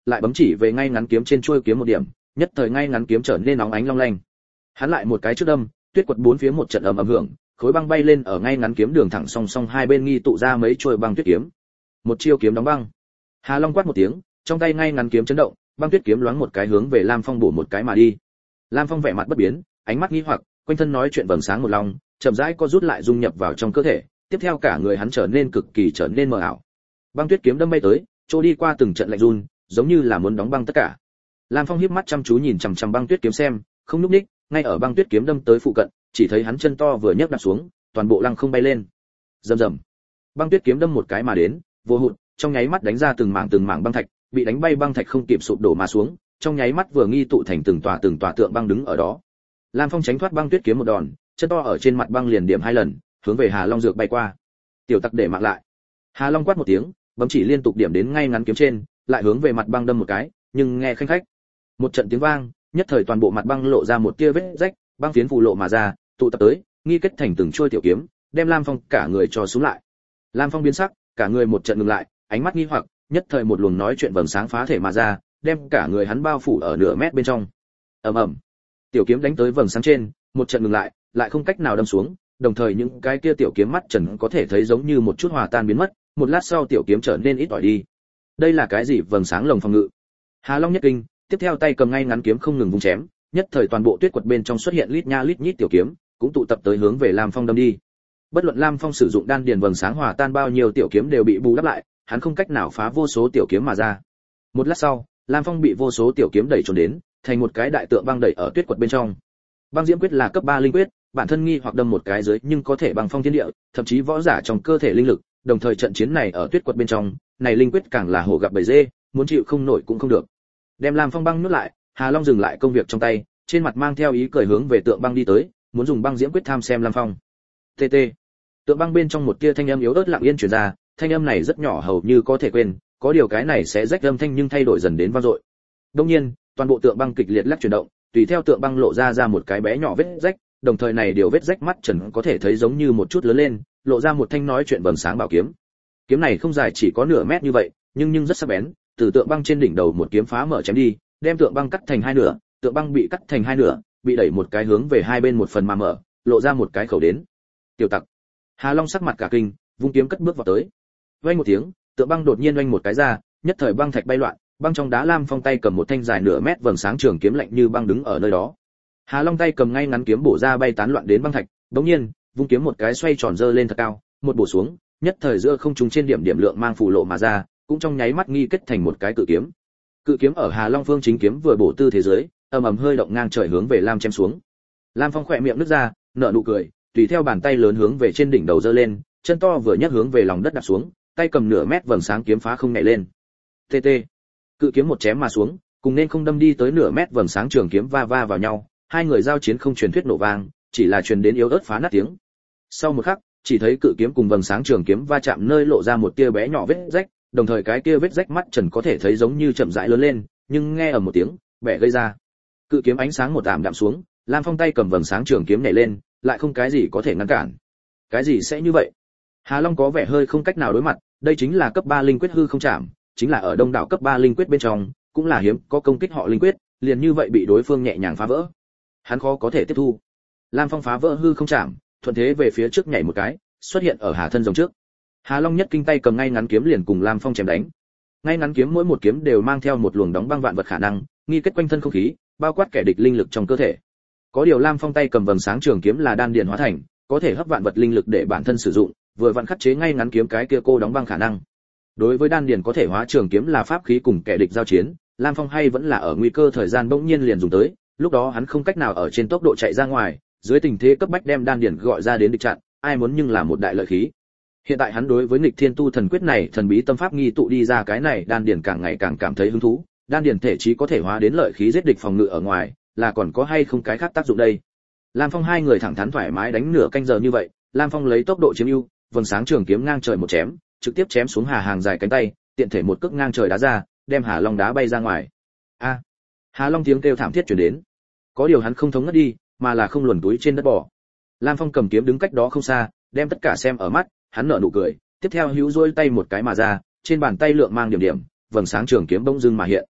lại bấm chỉ về ngay ngắn kiếm trên chuôi kiếm một điểm, nhất thời ngay ngắn kiếm trở nên nóng ánh long lanh. Hắn lại một cái trước đâm, tuyết quật bốn phía một trận ầm ầm hưởng, khối băng bay lên ở ngay ngắn kiếm đường thẳng song song hai bên nghi tụ ra mấy chuôi băng tuyết kiếm. Một chiêu kiếm đóng băng. Hà Long quát một tiếng, trong tay ngay ngắn kiếm chấn động, băng tuyết kiếm loáng một cái hướng về Lam Phong bổ một cái mà đi. Lam Phong vẻ mặt bất biến, ánh mắt nghi hoặc, quanh thân nói chuyện vầng sáng một lòng, chậm rãi co rút lại dung nhập vào trong cơ thể, tiếp theo cả người hắn trở nên cực kỳ trở nên mờ ảo. Băng tuyết kiếm đâm bay tới, trôi đi qua từng trận lạnh run, giống như là muốn đóng băng tất cả. Lam Phong híp mắt chăm chú nhìn chằm chằm băng tuyết kiếm xem, không nhúc nhích, ngay ở băng tuyết kiếm đâm tới phụ cận, chỉ thấy hắn chân to vừa nhấc đặt xuống, toàn bộ lăng không bay lên. Rầm rầm. Băng tuyết kiếm đâm một cái mà đến, vô hụt, trong nháy mắt đánh ra từng mảng từng mảng băng thạch, bị đánh bay băng thạch không kịp sụp đổ mà xuống, trong nháy mắt vừa nghi tụ thành từng tòa từng tòa tượng băng đứng ở đó. Lam Phong tránh thoát băng tuyết kiếm một đòn, chân to ở trên mặt băng liền điểm hai lần, hướng về Hà Long dược bay qua. Tiểu tặc để mạng lại. Hà Long quát một tiếng, bấm chỉ liên tục điểm đến ngay ngắn kiếm trên, lại hướng về mặt băng đâm một cái, nhưng nghe khanh khách. Một trận tiếng vang, nhất thời toàn bộ mặt băng lộ ra một tia vết rách, băng phiến phù lộ mà ra, tụ tập tới, nghi kết thành từng chuôi tiểu kiếm, đem Lam Phong cả người cho xuống lại. Lam Phong biến sắc, cả người một trận ngừng lại, ánh mắt nghi hoặc, nhất thời một luồng nói chuyện vầng sáng phá thể mà ra, đem cả người hắn bao phủ ở nửa mét bên trong. Ầm ầm. Tiểu kiếm đánh tới vầng sáng trên, một trận ngừng lại, lại không cách nào đâm xuống, đồng thời những cái kia tiểu kiếm mắt trần có thể thấy giống như một chút hòa tan biến mất, một lát sau tiểu kiếm trở nên ít ỏi đi. Đây là cái gì? Vầng sáng lồng phòng ngự. Hà Long nhất kinh, tiếp theo tay cầm ngay ngắn kiếm không ngừng vung chém, nhất thời toàn bộ tuyết quật bên trong xuất hiện lít nha lít nhít tiểu kiếm, cũng tụ tập tới hướng về Lam Phong đâm đi. Bất luận Lam Phong sử dụng đan điền vầng sáng hòa tan bao nhiêu tiểu kiếm đều bị bù đắp lại, hắn không cách nào phá vô số tiểu kiếm mà ra. Một lát sau, Lam Phong bị vô số tiểu kiếm đẩy trốn đến, thành một cái đại tượng băng đẩy ở tuyết quật bên trong. Băng diễm quyết là cấp ba linh quyết, bản thân nghi hoặc đâm một cái dưới nhưng có thể băng phong thiên địa, thậm chí võ giả trong cơ thể linh lực, đồng thời trận chiến này ở tuyết quật bên trong, này linh quyết càng là hổ gặp bầy dê, muốn chịu không nổi cũng không được. Đem Lam Phong băng nuốt lại, Hà Long dừng lại công việc trong tay, trên mặt mang theo ý cười hướng về tượng băng đi tới, muốn dùng băng diễm quyết tham xem Lam Phong. Tê tê. Tượng băng bên trong một tia thanh âm yếu ớt lặng yên truyền ra, thanh âm này rất nhỏ hầu như có thể quên, có điều cái này sẽ rách âm thanh nhưng thay đổi dần đến vang dội. Đương nhiên, toàn bộ tượng băng kịch liệt lắc chuyển động, tùy theo tượng băng lộ ra ra một cái bé nhỏ vết rách, đồng thời này điều vết rách mắt trần có thể thấy giống như một chút lớn lên, lộ ra một thanh nói chuyện vầng sáng bảo kiếm. Kiếm này không dài chỉ có nửa mét như vậy, nhưng nhưng rất sắc bén, từ tượng băng trên đỉnh đầu một kiếm phá mở chém đi, đem tượng băng cắt thành hai nửa, tượng băng bị cắt thành hai nửa, bị đẩy một cái hướng về hai bên một phần mà mở, lộ ra một cái khẩu đến. Tiểu tặc. Hà Long sắc mặt cả kinh, vung kiếm cất bước vào tới. Vang một tiếng, tượng băng đột nhiên oanh một cái ra, nhất thời băng thạch bay loạn, băng trong đá Lam Phong tay cầm một thanh dài nửa mét vầng sáng trường kiếm lạnh như băng đứng ở nơi đó. Hà Long tay cầm ngay ngắn kiếm bổ ra bay tán loạn đến băng thạch, đống nhiên, vung kiếm một cái xoay tròn dơ lên thật cao, một bổ xuống, nhất thời giữa không trung trên điểm điểm lượng mang phù lộ mà ra, cũng trong nháy mắt nghi kết thành một cái cự kiếm. Cự kiếm ở Hà Long phương chính kiếm vừa bổ tư thế giới, ầm ầm hơi động ngang trời hướng về Lam chém xuống. Lam Phong khỏe miệng nứt ra, nở nụ cười, tùy theo bàn tay lớn hướng về trên đỉnh đầu giơ lên, chân to vừa nhấc hướng về lòng đất đạp xuống, tay cầm nửa mét vầng sáng kiếm phá không nhảy lên. Tê tê. Cự kiếm một chém mà xuống, cùng nên không đâm đi tới nửa mét vầng sáng trường kiếm va va vào nhau, hai người giao chiến không truyền thuyết nổ vang, chỉ là truyền đến yếu ớt phá nát tiếng. Sau một khắc, chỉ thấy cự kiếm cùng vầng sáng trường kiếm va chạm nơi lộ ra một tia bé nhỏ vết rách, đồng thời cái kia vết rách mắt trần có thể thấy giống như chậm rãi lớn lên, nhưng nghe ở một tiếng, bẻ gây ra. Cự kiếm ánh sáng một ảm đạm xuống, Lam Phong tay cầm vầng sáng trường kiếm nhảy lên, lại không cái gì có thể ngăn cản. Cái gì sẽ như vậy? Hà Long có vẻ hơi không cách nào đối mặt, đây chính là cấp ba linh quyết hư không chạm, chính là ở đông đảo cấp ba linh quyết bên trong, cũng là hiếm có công kích họ linh quyết, liền như vậy bị đối phương nhẹ nhàng phá vỡ. Hắn khó có thể tiếp thu. Lam Phong phá vỡ hư không chạm, thuận thế về phía trước nhảy một cái, xuất hiện ở Hà thân rồng trước. Hà Long nhất kinh tay cầm ngay ngắn kiếm liền cùng Lam Phong chém đánh. Ngay ngắn kiếm mỗi một kiếm đều mang theo một luồng đóng băng vạn vật khả năng, nghi kết quanh thân không khí, bao quát kẻ địch linh lực trong cơ thể. Có điều Lam Phong tay cầm vầng sáng trường kiếm là đan điền hóa thành, có thể hấp vạn vật linh lực để bản thân sử dụng, vừa vặn khắc chế ngay ngắn kiếm cái kia cô đóng băng khả năng. Đối với đan điền có thể hóa trường kiếm là pháp khí cùng kẻ địch giao chiến, Lam Phong hay vẫn là ở nguy cơ thời gian bỗng nhiên liền dùng tới, lúc đó hắn không cách nào ở trên tốc độ chạy ra ngoài, dưới tình thế cấp bách đem đan điền gọi ra đến địch chặn, ai muốn nhưng là một đại lợi khí. Hiện tại hắn đối với nghịch thiên tu thần quyết này thần bí tâm pháp nghi tụ đi ra cái này đan điền càng ngày càng cảm thấy hứng thú, đan điền thể chí có thể hóa đến lợi khí giết địch phòng ngự ở ngoài, là còn có hay không cái khác tác dụng đây. Lam Phong hai người thẳng thắn thoải mái đánh nửa canh giờ như vậy, Lam Phong lấy tốc độ chiếm ưu, vầng sáng trường kiếm ngang trời một chém, trực tiếp chém xuống Hà Hàng dài cánh tay, tiện thể một cước ngang trời đá ra, đem Hà Long đá bay ra ngoài. A! Hà Long tiếng kêu thảm thiết truyền đến. Có điều hắn không thống ngất đi, mà là không luồn túi trên đất bò. Lam Phong cầm kiếm đứng cách đó không xa, đem tất cả xem ở mắt, hắn nở nụ cười, tiếp theo hữu rôi tay một cái mà ra, trên bàn tay lượng mang điểm điểm, vầng sáng trường kiếm bỗng dưng mà hiện.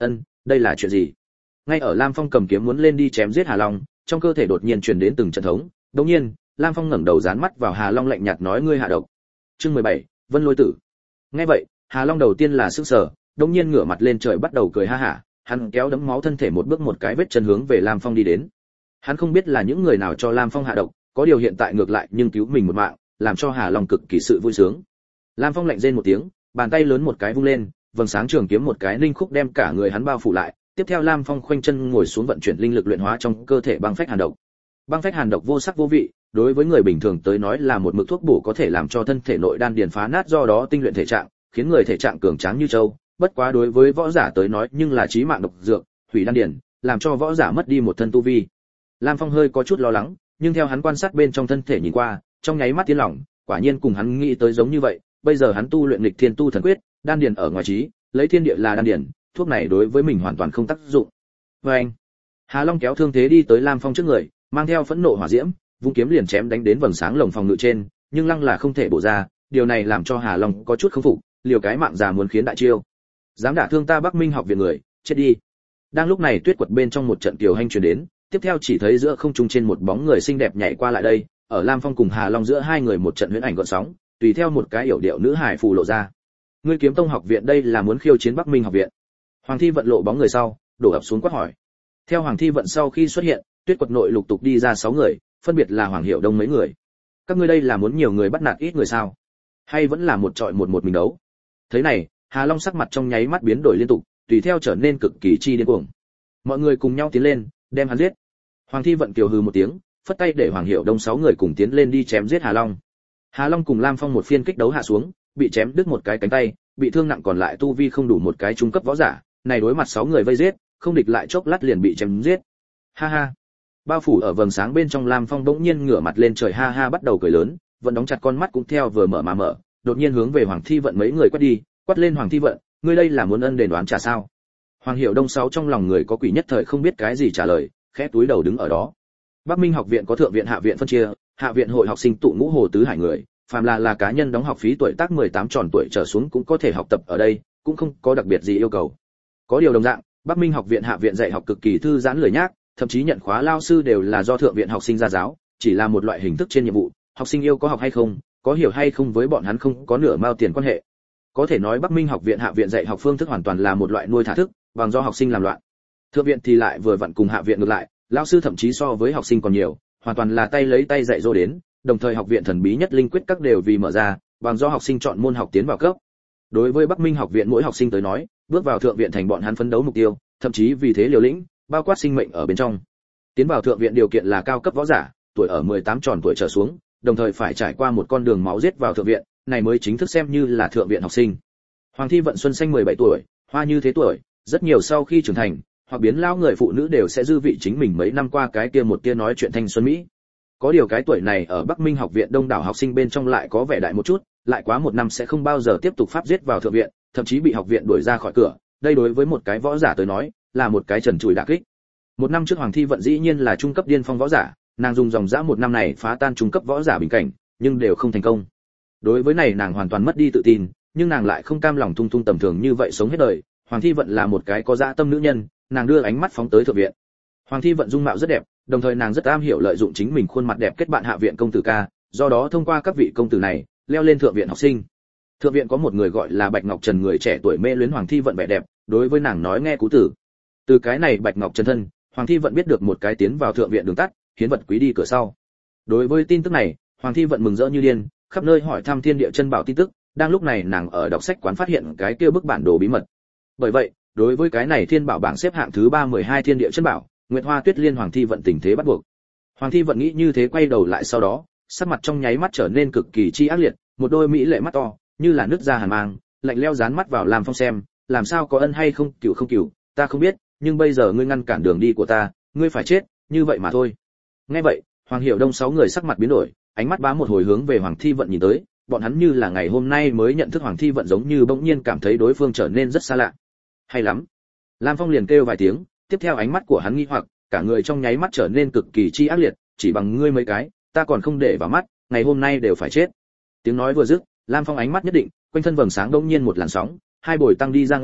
Ân, đây là chuyện gì? Ngay ở Lam Phong cầm kiếm muốn lên đi chém giết Hà Long, trong cơ thể đột nhiên truyền đến từng trận thống. Đột nhiên, Lam Phong ngẩng đầu dán mắt vào Hà Long lạnh nhạt nói ngươi hạ độc. Chương mười bảy, Vân Lôi Tử. Nghe vậy, Hà Long đầu tiên là sững sờ, đột nhiên ngửa mặt lên trời bắt đầu cười ha hả, hắn kéo đấm máu thân thể một bước một cái vết chân hướng về Lam Phong đi đến. Hắn không biết là những người nào cho Lam Phong hạ độc, có điều hiện tại ngược lại nhưng cứu mình một mạng, làm cho Hà Long cực kỳ sự vui sướng. Lam Phong lạnh rên một tiếng, bàn tay lớn một cái vung lên, vầng sáng trường kiếm một cái ninh khúc đem cả người hắn bao phủ lại. Tiếp theo Lam Phong khoanh chân ngồi xuống vận chuyển linh lực luyện hóa trong cơ thể băng phách hàn độc. Băng phách hàn độc vô sắc vô vị, đối với người bình thường tới nói là một mực thuốc bổ có thể làm cho thân thể nội đan điền phá nát, do đó tinh luyện thể trạng, khiến người thể trạng cường tráng như trâu. Bất quá đối với võ giả tới nói nhưng là chí mạng độc dược, hủy đan điền, làm cho võ giả mất đi một thân tu vi. Lam Phong hơi có chút lo lắng, nhưng theo hắn quan sát bên trong thân thể nhìn qua, trong nháy mắt tiến lòng, quả nhiên cùng hắn nghĩ tới giống như vậy. Bây giờ hắn tu luyện nghịch thiên tu thần quyết, đan điền ở ngoài trí, lấy thiên địa là đan điền, thuốc này đối với mình hoàn toàn không tác dụng. Và anh, Hà Long kéo thương thế đi tới Lam Phong trước người, mang theo phẫn nộ hỏa diễm, vung kiếm liền chém đánh đến vầng sáng lồng phòng ngự trên, nhưng lăng là không thể bổ ra, điều này làm cho Hà Long có chút không phục, liều cái mạng già muốn khiến đại chiêu. Dám đả thương ta Bắc Minh học viện người, chết đi. Đang lúc này tuyết quật bên trong một trận kiều hành truyền đến, tiếp theo chỉ thấy giữa không trung trên một bóng người xinh đẹp nhảy qua lại đây, ở Lam Phong cùng Hà Long giữa hai người một trận huyễn ảnh gợn sóng, tùy theo một cái yểu điệu nữ hài phù lộ ra. Ngươi Kiếm Tông học viện đây là muốn khiêu chiến Bắc Minh học viện? Hoàng Thi Vận lộ bóng người sau, đổ ập xuống quát hỏi. Theo Hoàng Thi Vận sau khi xuất hiện, tuyết quật nội lục tục đi ra sáu người, phân biệt là Hoàng Hiểu Đông mấy người. Các ngươi đây là muốn nhiều người bắt nạt ít người sao? Hay vẫn là một trọi một một mình đấu? Thế này, Hà Long sắc mặt trong nháy mắt biến đổi liên tục, tùy theo trở nên cực kỳ chi điên cuồng. Mọi người cùng nhau tiến lên, đem hắn giết. Hoàng Thi Vận kiều hừ một tiếng, phất tay để Hoàng Hiểu Đông sáu người cùng tiến lên đi chém giết Hà Long. Hà Long cùng Lam Phong một phiên kích đấu hạ xuống, bị chém đứt một cái cánh tay, bị thương nặng còn lại tu vi không đủ một cái trung cấp võ giả, này đối mặt sáu người vây giết, không địch lại chốc lát liền bị chém giết. Ha ha. Bao phủ ở vầng sáng bên trong Lam Phong bỗng nhiên ngửa mặt lên trời ha ha bắt đầu cười lớn, vẫn đóng chặt con mắt cũng theo vừa mở mà mở, đột nhiên hướng về Hoàng Thi Vận mấy người quát đi, quát lên Hoàng Thi Vận, ngươi đây là muốn ân đền đoán trả sao? Hoàng Hiểu Đông sáu trong lòng người có quỷ nhất thời không biết cái gì trả lời, khẽ túi đầu đứng ở đó. Bắc Minh học viện có thượng viện hạ viện phân chia, hạ viện hội học sinh tụ ngũ hồ tứ hải người, phàm là là cá nhân đóng học phí tuổi tác mười tám tròn tuổi trở xuống cũng có thể học tập ở đây, cũng không có đặc biệt gì yêu cầu. Có điều đồng dạng, Bắc Minh học viện hạ viện dạy học cực kỳ thư giãn lười nhác, thậm chí nhận khóa lao sư đều là do thượng viện học sinh ra giáo, chỉ là một loại hình thức trên nhiệm vụ, học sinh yêu có học hay không, có hiểu hay không với bọn hắn không có nửa mao tiền quan hệ. Có thể nói Bắc Minh học viện hạ viện dạy học phương thức hoàn toàn là một loại nuôi thả thức, bằng do học sinh làm loạn. Thượng viện thì lại vừa vặn cùng hạ viện ngược lại, lao sư thậm chí so với học sinh còn nhiều, hoàn toàn là tay lấy tay dạy dỗ đến, đồng thời học viện thần bí nhất linh quyết các đều vì mở ra, bằng do học sinh chọn môn học tiến vào cấp. Đối với Bắc Minh học viện mỗi học sinh tới nói, bước vào thượng viện thành bọn hắn phấn đấu mục tiêu, thậm chí vì thế liều lĩnh, bao quát sinh mệnh ở bên trong. Tiến vào thượng viện điều kiện là cao cấp võ giả, tuổi ở mười tám tròn tuổi trở xuống, đồng thời phải trải qua một con đường máu giết vào thượng viện, này mới chính thức xem như là thượng viện học sinh. Hoàng Thi Vận xuân xanh mười bảy tuổi, hoa như thế tuổi, rất nhiều sau khi trưởng thành, hoặc biến lão người phụ nữ đều sẽ dư vị chính mình mấy năm qua cái kia một tia nói chuyện thanh xuân mỹ. Có điều cái tuổi này ở Bắc Minh học viện đông đảo học sinh bên trong lại có vẻ đại một chút, lại quá một năm sẽ không bao giờ tiếp tục pháp giết vào thượng viện, thậm chí bị học viện đuổi ra khỏi cửa. Đây đối với một cái võ giả tới nói, là một cái trần trụi đả kích. Một năm trước Hoàng Thi Vận dĩ nhiên là trung cấp điên phong võ giả, nàng dùng dòng dã một năm này phá tan trung cấp võ giả bình cảnh, nhưng đều không thành công. Đối với này nàng hoàn toàn mất đi tự tin, nhưng nàng lại không cam lòng thung thung tầm thường như vậy sống hết đời. Hoàng Thi Vận là một cái có dã tâm nữ nhân, nàng đưa ánh mắt phóng tới thượng viện. Hoàng Thi Vận dung mạo rất đẹp, đồng thời nàng rất am hiểu lợi dụng chính mình khuôn mặt đẹp kết bạn hạ viện công tử ca, do đó thông qua các vị công tử này, leo lên thượng viện học sinh. Thượng viện có một người gọi là Bạch Ngọc Trần, người trẻ tuổi mê luyến Hoàng Thi Vận vẻ đẹp, đối với nàng nói nghe cú tử. Từ cái này Bạch Ngọc Trần thân, Hoàng Thi Vận biết được một cái tiến vào thượng viện đường tắt, hiến vật quý đi cửa sau. Đối với tin tức này, Hoàng Thi Vận mừng rỡ như điên, khắp nơi hỏi thăm thiên địa chân bảo tin tức, đang lúc này nàng ở đọc sách quán phát hiện cái kia bức bản đồ bí mật. Bởi vậy, đối với cái này thiên bảo bảng xếp hạng thứ ba mười hai thiên địa chân bảo, Nguyệt Hoa Tuyết Liên Hoàng Thi Vận tình thế bắt buộc. Hoàng Thi Vận nghĩ như thế quay đầu lại sau đó, sắc mặt trong nháy mắt trở nên cực kỳ chi ác liệt, một đôi mỹ lệ mắt to, như là nứt ra hàn mang, lạnh lẽo dán mắt vào Lam Phong xem, làm sao có ân hay không, cửu không cửu, ta không biết, nhưng bây giờ ngươi ngăn cản đường đi của ta, ngươi phải chết, như vậy mà thôi. Nghe vậy, Hoàng Hiểu Đông sáu người sắc mặt biến đổi, ánh mắt bá một hồi hướng về Hoàng Thi Vận nhìn tới, bọn hắn như là ngày hôm nay mới nhận thức Hoàng Thi Vận, giống như bỗng nhiên cảm thấy đối phương trở nên rất xa lạ. Hay lắm. Lam Phong liền kêu vài tiếng, tiếp theo ánh mắt của hắn nghi hoặc, cả người trong nháy mắt trở nên cực kỳ chi ác liệt, chỉ bằng ngươi mấy cái, ta còn không để vào mắt, ngày hôm nay đều phải chết. Tiếng nói vừa dứt, Lam Phong ánh mắt nhất định, quanh thân vầng sáng đột nhiên một làn sóng, hai bồi tăng đi ra ngoài,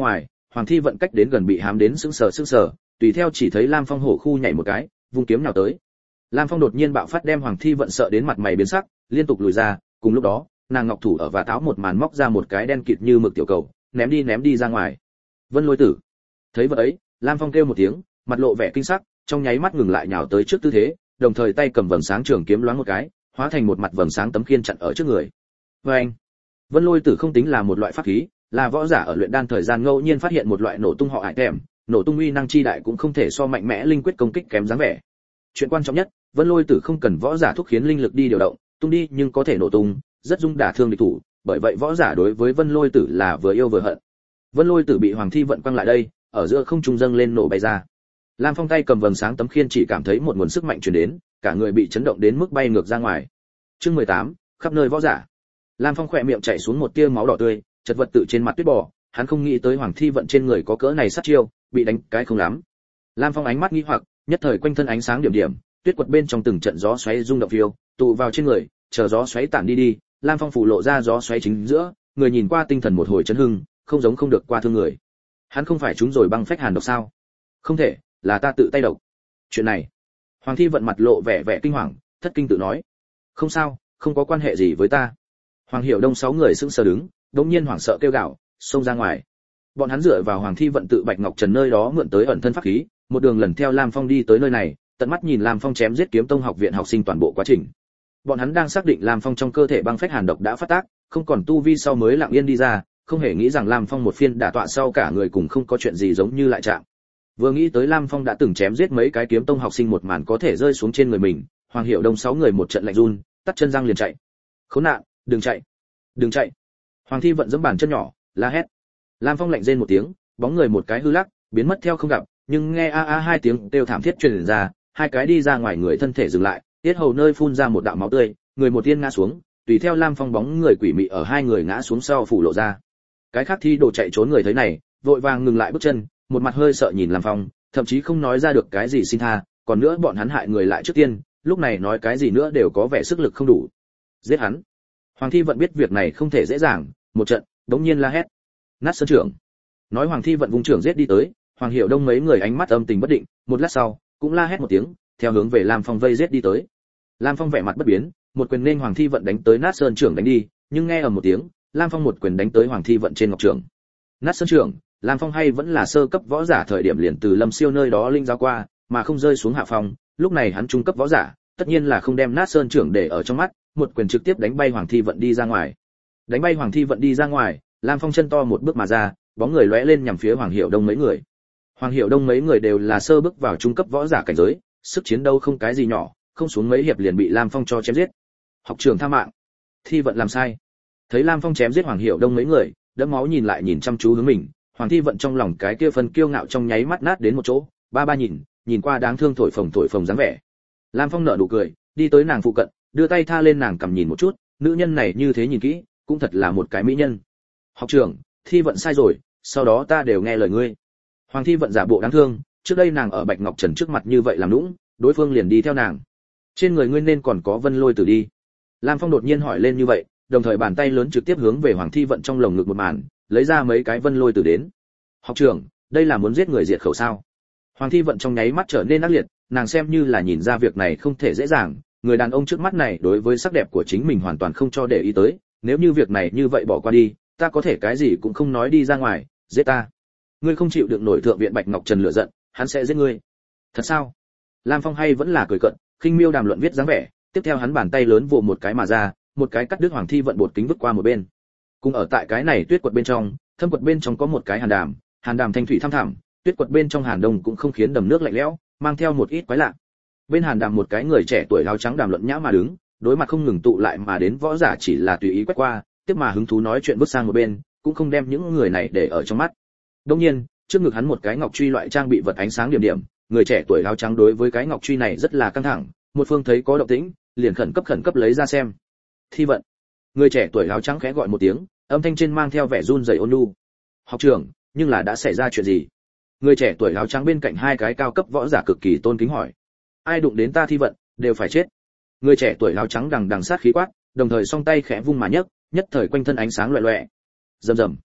Hoàng Thi Vận cách đến gần bị hám đến sững sờ sững sờ, tùy theo chỉ thấy Lam Phong hổ khu nhảy một cái, vung kiếm nào tới. Lam Phong đột nhiên bạo phát đem Hoàng Thi Vận sợ đến mặt mày biến sắc, liên tục lùi ra, cùng lúc đó, nàng ngọc thủ ở và táo một màn móc ra một cái đen kịt như mực tiểu cầu, ném đi ném đi ra ngoài. Vân Lôi Tử. Thấy vậy ấy, Lam Phong kêu một tiếng, mặt lộ vẻ kinh sắc, trong nháy mắt ngừng lại nhào tới trước tư thế, đồng thời tay cầm vầng sáng trường kiếm loáng một cái, hóa thành một mặt vầng sáng tấm khiên chặn ở trước người. Oeng! Vân Lôi Tử không tính là một loại pháp khí, là võ giả ở luyện đan thời gian ngẫu nhiên phát hiện một loại nổ tung họ ải kèm, nổ tung uy năng chi đại cũng không thể so mạnh mẽ linh quyết công kích kém dáng vẻ. Chuyện quan trọng nhất, Vân Lôi Tử không cần võ giả thúc khiến linh lực đi điều động, tung đi nhưng có thể nổ tung, rất dung đả thương địch thủ, bởi vậy võ giả đối với Vân Lôi Tử là vừa yêu vừa hận. Vân Lôi Tử bị Hoàng Thi Vận quăng lại đây, ở giữa không trung dâng lên nổ bay ra. Lam Phong tay cầm vầng sáng tấm khiên chỉ cảm thấy một nguồn sức mạnh truyền đến, cả người bị chấn động đến mức bay ngược ra ngoài. Chương mười tám, khắp nơi võ giả. Lam Phong khỏe miệng chảy xuống một tia máu đỏ tươi, chật vật tự trên mặt tuyết bò, hắn không nghĩ tới Hoàng Thi Vận trên người có cỡ này sát chiêu, bị đánh cái không lắm. Lam Phong ánh mắt nghi hoặc, nhất thời quanh thân ánh sáng điểm điểm, tuyết quật bên trong từng trận gió xoáy rung động phiêu, tụ vào trên người, chờ gió xoáy tản đi đi, Lam Phong phủ lộ ra gió xoáy chính giữa, người nhìn qua tinh thần một hồi chấn hưng, không giống không được qua thương người. Hắn không phải chúng rồi băng phách hàn độc sao? Không thể, là ta tự tay độc. Chuyện này, Hoàng Thi Vận mặt lộ vẻ vẻ kinh hoàng, thất kinh tự nói, không sao, không có quan hệ gì với ta. Hoàng Hiểu Đông sáu người sững sờ đứng, đống nhiên hoảng sợ kêu gào, xông ra ngoài. Bọn hắn dựa vào Hoàng Thi Vận tự Bạch Ngọc Trần nơi đó mượn tới ẩn thân pháp khí, một đường lần theo Lam Phong đi tới nơi này, tận mắt nhìn Lam Phong chém giết Kiếm Tông học viện học sinh toàn bộ quá trình. Bọn hắn đang xác định Lam Phong trong cơ thể băng phách hàn độc đã phát tác, không còn tu vi sau mới lặng yên đi ra, không hề nghĩ rằng Lam Phong một phiên đả tọa sau cả người cùng không có chuyện gì giống như lại chạm. Vừa nghĩ tới Lam Phong đã từng chém giết mấy cái Kiếm Tông học sinh một màn có thể rơi xuống trên người mình, Hoàng Hiểu Đông sáu người một trận lạnh run, tắt chân răng liền chạy. Khốn nạn, đừng chạy, đừng chạy! Hoàng Thi Vận giẫm bàn chân nhỏ, la hét. Lam Phong lạnh rên một tiếng, bóng người một cái hư lắc, biến mất theo không gặp, nhưng nghe a a hai tiếng kêu thảm thiết truyền ra, hai cái đi ra ngoài người thân thể dừng lại, tiết hầu nơi phun ra một đạo máu tươi, người một tiên ngã xuống, tùy theo Lam Phong bóng người quỷ mị ở hai người ngã xuống sau phủ lộ ra. Cái khác thi đồ chạy trốn người thấy này, vội vàng ngừng lại bước chân, một mặt hơi sợ nhìn Lam Phong, thậm chí không nói ra được cái gì xin tha, còn nữa bọn hắn hại người lại trước tiên, lúc này nói cái gì nữa đều có vẻ sức lực không đủ. Giết hắn! Hoàng Thi Vận biết việc này không thể dễ dàng, một trận, đống nhiên la hét. Nát sơn trưởng! Nói Hoàng Thi Vận vung trưởng giết đi tới, Hoàng Hiểu Đông mấy người ánh mắt âm tình bất định, một lát sau, cũng la hét một tiếng, theo hướng về Lam Phong vây giết đi tới. Lam Phong vẻ mặt bất biến, một quyền nên Hoàng Thi Vận đánh tới Nát Sơn trưởng đánh đi, nhưng nghe ầm một tiếng, Lam Phong một quyền đánh tới Hoàng Thi Vận trên ngọc trưởng. Nát Sơn trưởng, Lam Phong hay vẫn là sơ cấp võ giả thời điểm liền từ Lâm Siêu nơi đó linh giáo qua, mà không rơi xuống hạ phong, lúc này hắn trung cấp võ giả, tất nhiên là không đem Nát Sơn trưởng để ở trong mắt, một quyền trực tiếp đánh bay Hoàng Thi Vận đi ra ngoài. Đánh bay Hoàng Thi Vận đi ra ngoài, Lam Phong chân to một bước mà ra, bóng người lóe lên nhằm phía Hoàng Hiểu Đông mấy người. Hoàng Hiểu Đông mấy người đều là sơ bước vào trung cấp võ giả cảnh giới, sức chiến đấu không cái gì nhỏ, không xuống mấy hiệp liền bị Lam Phong cho chém giết. Học trưởng tha mạng. Thi Vận làm sai. Thấy Lam Phong chém giết Hoàng Hiểu Đông mấy người, đẫm máu nhìn lại nhìn chăm chú hướng mình, Hoàng Thi Vận trong lòng cái kia phần kiêu ngạo trong nháy mắt nát đến một chỗ, ba ba nhìn, nhìn qua đáng thương thổi phồng thổi phồng dáng vẻ. Lam Phong nở nụ cười, đi tới nàng phụ cận, đưa tay tha lên nàng cầm nhìn một chút, nữ nhân này như thế nhìn kỹ, cũng thật là một cái mỹ nhân. Học trưởng, Thi Vận sai rồi, sau đó ta đều nghe lời ngươi. Hoàng Thi Vận giả bộ đáng thương, trước đây nàng ở Bạch Ngọc Trần trước mặt như vậy làm nũng, đối phương liền đi theo nàng. Trên người ngươi nên còn có Vân Lôi Tử đi. Lam Phong đột nhiên hỏi lên như vậy, đồng thời bàn tay lớn trực tiếp hướng về Hoàng Thi Vận trong lồng ngực một màn, lấy ra mấy cái Vân Lôi Tử đến. Học trưởng, đây là muốn giết người diệt khẩu sao? Hoàng Thi Vận trong nháy mắt trở nên ác liệt, nàng xem như là nhìn ra việc này không thể dễ dàng, người đàn ông trước mắt này đối với sắc đẹp của chính mình hoàn toàn không cho để ý tới, nếu như việc này như vậy bỏ qua đi, ta có thể cái gì cũng không nói đi ra ngoài, giết ta. Ngươi không chịu được nổi thượng viện Bạch Ngọc Trần lửa giận, hắn sẽ giết ngươi. Thật sao? Lam Phong hay vẫn là cười cận, khinh miêu đàm luận viết dáng vẻ, tiếp theo hắn bàn tay lớn vồ một cái mà ra, một cái cắt đứt Hoàng Thi Vận bột kính vứt qua một bên. Cùng ở tại cái này tuyết quật bên trong, thâm quật bên trong có một cái hàn đàm, hàn đàm thanh thủy thăm thẳm, tuyết quật bên trong hàn đông cũng không khiến đầm nước lạnh lẽo, mang theo một ít quái lạ. Bên hàn đàm một cái người trẻ tuổi áo trắng đàm luận nhã mà đứng, đối mặt không ngừng tụ lại mà đến võ giả chỉ là tùy ý quét qua, tiếp mà hứng thú nói chuyện bước sang một bên, cũng không đem những người này để ở trong mắt. Đương nhiên, trước ngực hắn một cái ngọc truy loại trang bị vật ánh sáng điểm điểm, người trẻ tuổi áo trắng đối với cái ngọc truy này rất là căng thẳng, một phương thấy có động tĩnh, liền khẩn cấp khẩn cấp lấy ra xem. Thi Vận. Người trẻ tuổi áo trắng khẽ gọi một tiếng, âm thanh trên mang theo vẻ run rẩy ôn nhu. Học trưởng, nhưng là đã xảy ra chuyện gì? Người trẻ tuổi áo trắng bên cạnh hai cái cao cấp võ giả cực kỳ tôn kính hỏi. Ai đụng đến ta Thi Vận, đều phải chết. Người trẻ tuổi áo trắng đằng đằng sát khí quát, đồng thời song tay khẽ vung mà nhấc, nhất thời quanh thân ánh sáng loẹt loẹt. Rầm rầm.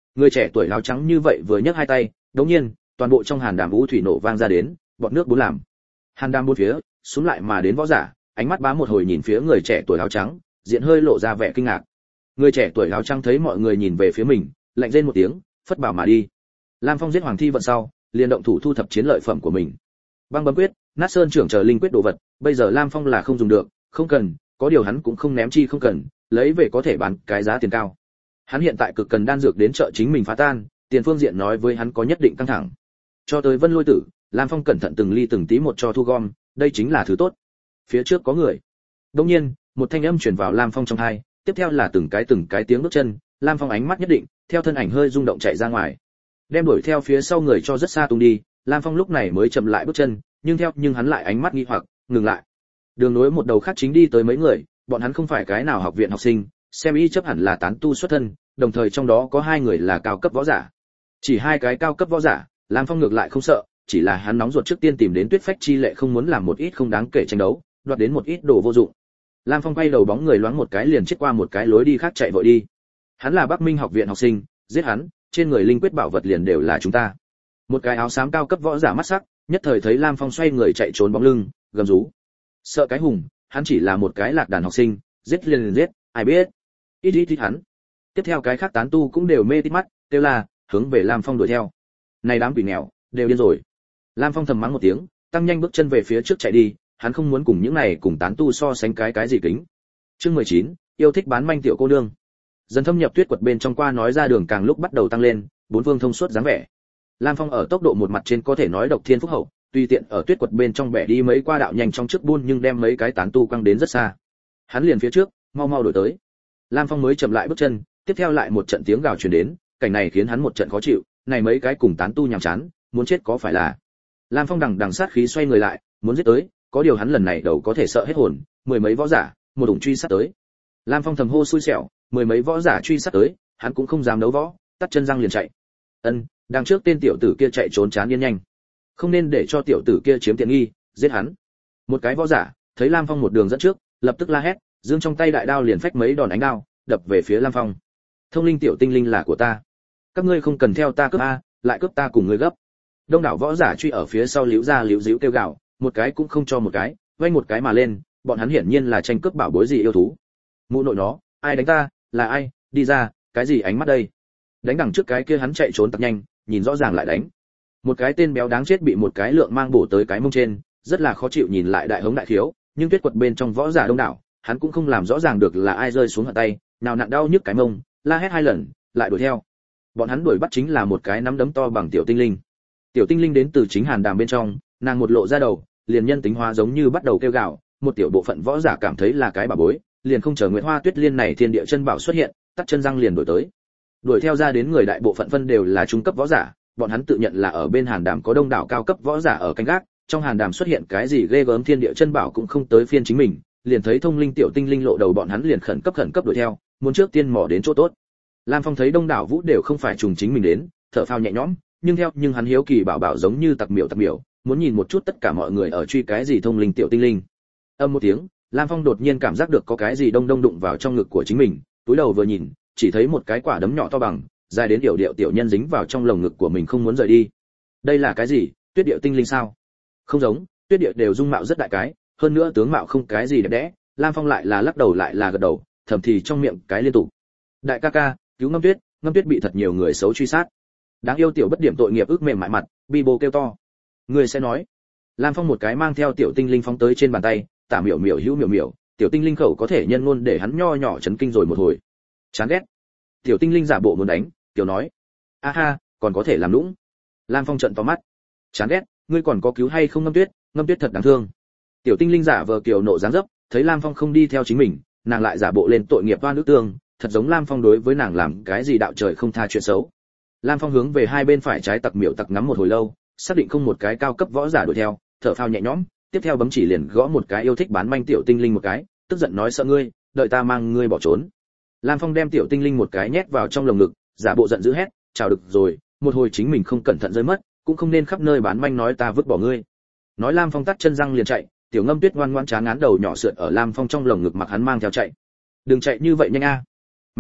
Người trẻ tuổi áo trắng như vậy vừa nhấc hai tay, đột nhiên, toàn bộ trong hàn đàm u thủy nổ vang ra đến, bọt nước bốn làm. Hàn đàm bốn phía, xuống lại mà đến võ giả, ánh mắt bá một hồi nhìn phía người trẻ tuổi áo trắng, diện hơi lộ ra vẻ kinh ngạc. Người trẻ tuổi áo trắng thấy mọi người nhìn về phía mình, lạnh rên một tiếng, phất bảo mà đi. Lam Phong giết Hoàng Thi vận sau, liền động thủ thu thập chiến lợi phẩm của mình. Băng bấm quyết, nát sơn trưởng chờ linh quyết đồ vật, bây giờ Lam Phong là không dùng được, không cần, có điều hắn cũng không ném chi không cần, lấy về có thể bán cái giá tiền cao. Hắn hiện tại cực cần đan dược đến chợ chính mình phá tan, tiền phương diện nói với hắn có nhất định căng thẳng. Cho tới Vân Lôi Tử, Lam Phong cẩn thận từng ly từng tí một cho thu gom, đây chính là thứ tốt. Phía trước có người. Đột nhiên, một thanh âm truyền vào Lam Phong trong tai, tiếp theo là từng cái từng cái tiếng bước chân, Lam Phong ánh mắt nhất định, theo thân ảnh hơi rung động chạy ra ngoài. Đem đuổi theo phía sau người cho rất xa tung đi, Lam Phong lúc này mới chậm lại bước chân, nhưng theo nhưng hắn lại ánh mắt nghi hoặc, ngừng lại. Đường nối một đầu khác chính đi tới mấy người, bọn hắn không phải cái nào học viện học sinh, xem y chấp hẳn là tán tu xuất thân, đồng thời trong đó có hai người là cao cấp võ giả. Chỉ hai cái cao cấp võ giả, Lam Phong ngược lại không sợ, chỉ là hắn nóng ruột trước tiên tìm đến Tuyết Phách chi lệ không muốn làm một ít không đáng kể tranh đấu, đoạt đến một ít đồ vô dụng. Lam Phong quay đầu bóng người loáng một cái liền chết qua một cái lối đi khác chạy vội đi. Hắn là Bắc Minh học viện học sinh, giết hắn, trên người linh quyết bảo vật liền đều là chúng ta. Một cái áo xám cao cấp võ giả mắt sắc, nhất thời thấy Lam Phong xoay người chạy trốn bóng lưng, gầm rú. Sợ cái hùng, hắn chỉ là một cái lạc đàn học sinh, giết liền liền giết, ai biết. Ít ít ít hắn. Tiếp theo cái khác tán tu cũng đều mê tít mắt, kêu là hướng về Lam Phong đuổi theo. Này đám quỷ nghèo, đều điên rồi. Lam Phong thầm mắng một tiếng, tăng nhanh bước chân về phía trước chạy đi, hắn không muốn cùng những này cùng tán tu so sánh cái cái gì kính. Chương mười chín, yêu thích bán manh tiểu cô nương. Dần thâm nhập tuyết quật bên trong qua nói ra đường càng lúc bắt đầu tăng lên, bốn phương thông suốt dáng vẻ. Lam Phong ở tốc độ một mặt trên có thể nói độc thiên phúc hậu, tùy tiện ở tuyết quật bên trong bẻ đi mấy qua đạo nhanh trong trước buôn nhưng đem mấy cái tán tu quăng đến rất xa. Hắn liền phía trước, mau mau đuổi tới. Lam Phong mới chậm lại bước chân, tiếp theo lại một trận tiếng gào truyền đến, cảnh này khiến hắn một trận khó chịu, này mấy cái cùng tán tu nhàm chán, muốn chết có phải là. Lam Phong đằng đằng sát khí xoay người lại, muốn giết tới, có điều hắn lần này đầu có thể sợ hết hồn, mười mấy võ giả, một đụng truy sát tới. Lam Phong thầm hô xui xẻo, mười mấy võ giả truy sát tới, hắn cũng không dám đấu võ, tắt chân răng liền chạy. Ân, đằng trước tên tiểu tử kia chạy trốn chán yên nhanh, không nên để cho tiểu tử kia chiếm tiện nghi, giết hắn. Một cái võ giả thấy Lam Phong một đường dẫn trước, lập tức la hét, giương trong tay đại đao liền phách mấy đòn ánh đao, đập về phía Lam Phong. Thông linh tiểu tinh linh là của ta, các ngươi không cần theo ta cướp a, lại cướp ta cùng ngươi gấp. Đông đảo võ giả truy ở phía sau liễu ra liễu díu kêu gào, một cái cũng không cho một cái, vây một cái mà lên, bọn hắn hiển nhiên là tranh cướp bảo bối gì yêu thú. Mụ nội nó, ai đánh ta, là ai, đi ra, cái gì ánh mắt đây? Đánh đằng trước cái kia hắn chạy trốn tặc nhanh, nhìn rõ ràng lại đánh. Một cái tên béo đáng chết bị một cái lượng mang bổ tới cái mông trên, rất là khó chịu nhìn lại đại hống đại thiếu, nhưng tuyết quật bên trong võ giả đông đảo, hắn cũng không làm rõ ràng được là ai rơi xuống hận tay, nào nặn đau nhức cái mông, la hét hai lần, lại đuổi theo. Bọn hắn đuổi bắt chính là một cái nắm đấm to bằng tiểu tinh linh. Tiểu tinh linh đến từ chính hàn đàm bên trong, nàng một lộ ra đầu, liền nhân tính hóa giống như bắt đầu kêu gào, một tiểu bộ phận võ giả cảm thấy là cái bà bối, liền không chờ Nguyệt Hoa Tuyết Liên này thiên địa chân bảo xuất hiện, tắt chân răng liền đuổi tới. Đuổi theo ra đến người đại bộ phận phân đều là trung cấp võ giả, bọn hắn tự nhận là ở bên hàn đàm có đông đảo cao cấp võ giả ở canh gác, trong hàn đàm xuất hiện cái gì ghê gớm thiên địa chân bảo cũng không tới phiên chính mình, liền thấy thông linh tiểu tinh linh lộ đầu bọn hắn liền khẩn cấp khẩn cấp đuổi theo, muốn trước tiên mò đến chỗ tốt. Lam Phong thấy đông đảo vũ đều không phải trùng chính mình đến, thở phào nhẹ nhõm, nhưng theo nhưng hắn hiếu kỳ bảo bảo giống như tặc miểu tặc miểu, muốn nhìn một chút tất cả mọi người ở truy cái gì thông linh tiểu tinh linh. Âm một tiếng, Lam Phong đột nhiên cảm giác được có cái gì đông đông đụng vào trong ngực của chính mình, túi đầu vừa nhìn, chỉ thấy một cái quả đấm nhỏ to bằng, dài đến điệu điệu tiểu nhân dính vào trong lồng ngực của mình không muốn rời đi. Đây là cái gì? Tuyết điệu tinh linh sao? Không giống, tuyết điệu đều dung mạo rất đại cái, hơn nữa tướng mạo không cái gì đẹp đẽ. Lam Phong lại là lắc đầu lại là gật đầu, thầm thì trong miệng cái liên tục. Đại ca ca, cứu Ngâm Tuyết, Ngâm Tuyết bị thật nhiều người xấu truy sát. Đáng yêu tiểu bất điểm tội nghiệp ước mềm mại mặt, bi bô kêu to. Người sẽ nói. Lam Phong một cái mang theo tiểu tinh linh phóng tới trên bàn tay, tả miểu miểu hữu miểu miểu, tiểu tinh linh khẩu có thể nhân ngôn để hắn nho nhỏ chấn kinh rồi một hồi. Chán ghét. Tiểu tinh linh giả bộ muốn đánh, tiểu nói. A ha, còn có thể làm lũng. Lam Phong trợn to mắt. Chán ghét, ngươi còn có cứu hay không Ngâm Tuyết, Ngâm Tuyết thật đáng thương. Tiểu tinh linh giả vờ kiều nộ dáng dấp, thấy Lam Phong không đi theo chính mình, nàng lại giả bộ lên tội nghiệp oan ức tương, thật giống Lam Phong đối với nàng làm cái gì đạo trời không tha chuyện xấu. Lam Phong hướng về hai bên phải trái tặc miểu tặc ngắm một hồi lâu, xác định không một cái cao cấp võ giả đuổi theo, thở phào nhẹ nhõm, tiếp theo bấm chỉ liền gõ một cái yêu thích bán manh tiểu tinh linh một cái, tức giận nói sợ ngươi, đợi ta mang ngươi bỏ trốn. Lam Phong đem tiểu tinh linh một cái nhét vào trong lồng ngực, giả bộ giận dữ hét, chào được rồi, một hồi chính mình không cẩn thận rơi mất, cũng không nên khắp nơi bán manh nói ta vứt bỏ ngươi. Nói Lam Phong tắt chân răng liền chạy, tiểu Ngâm Tuyết ngoan ngoãn chán ngán đầu nhỏ sượt ở Lam Phong trong lồng ngực mặc hắn mang theo chạy. Đừng chạy như vậy nhanh a. Mẹ kiếp,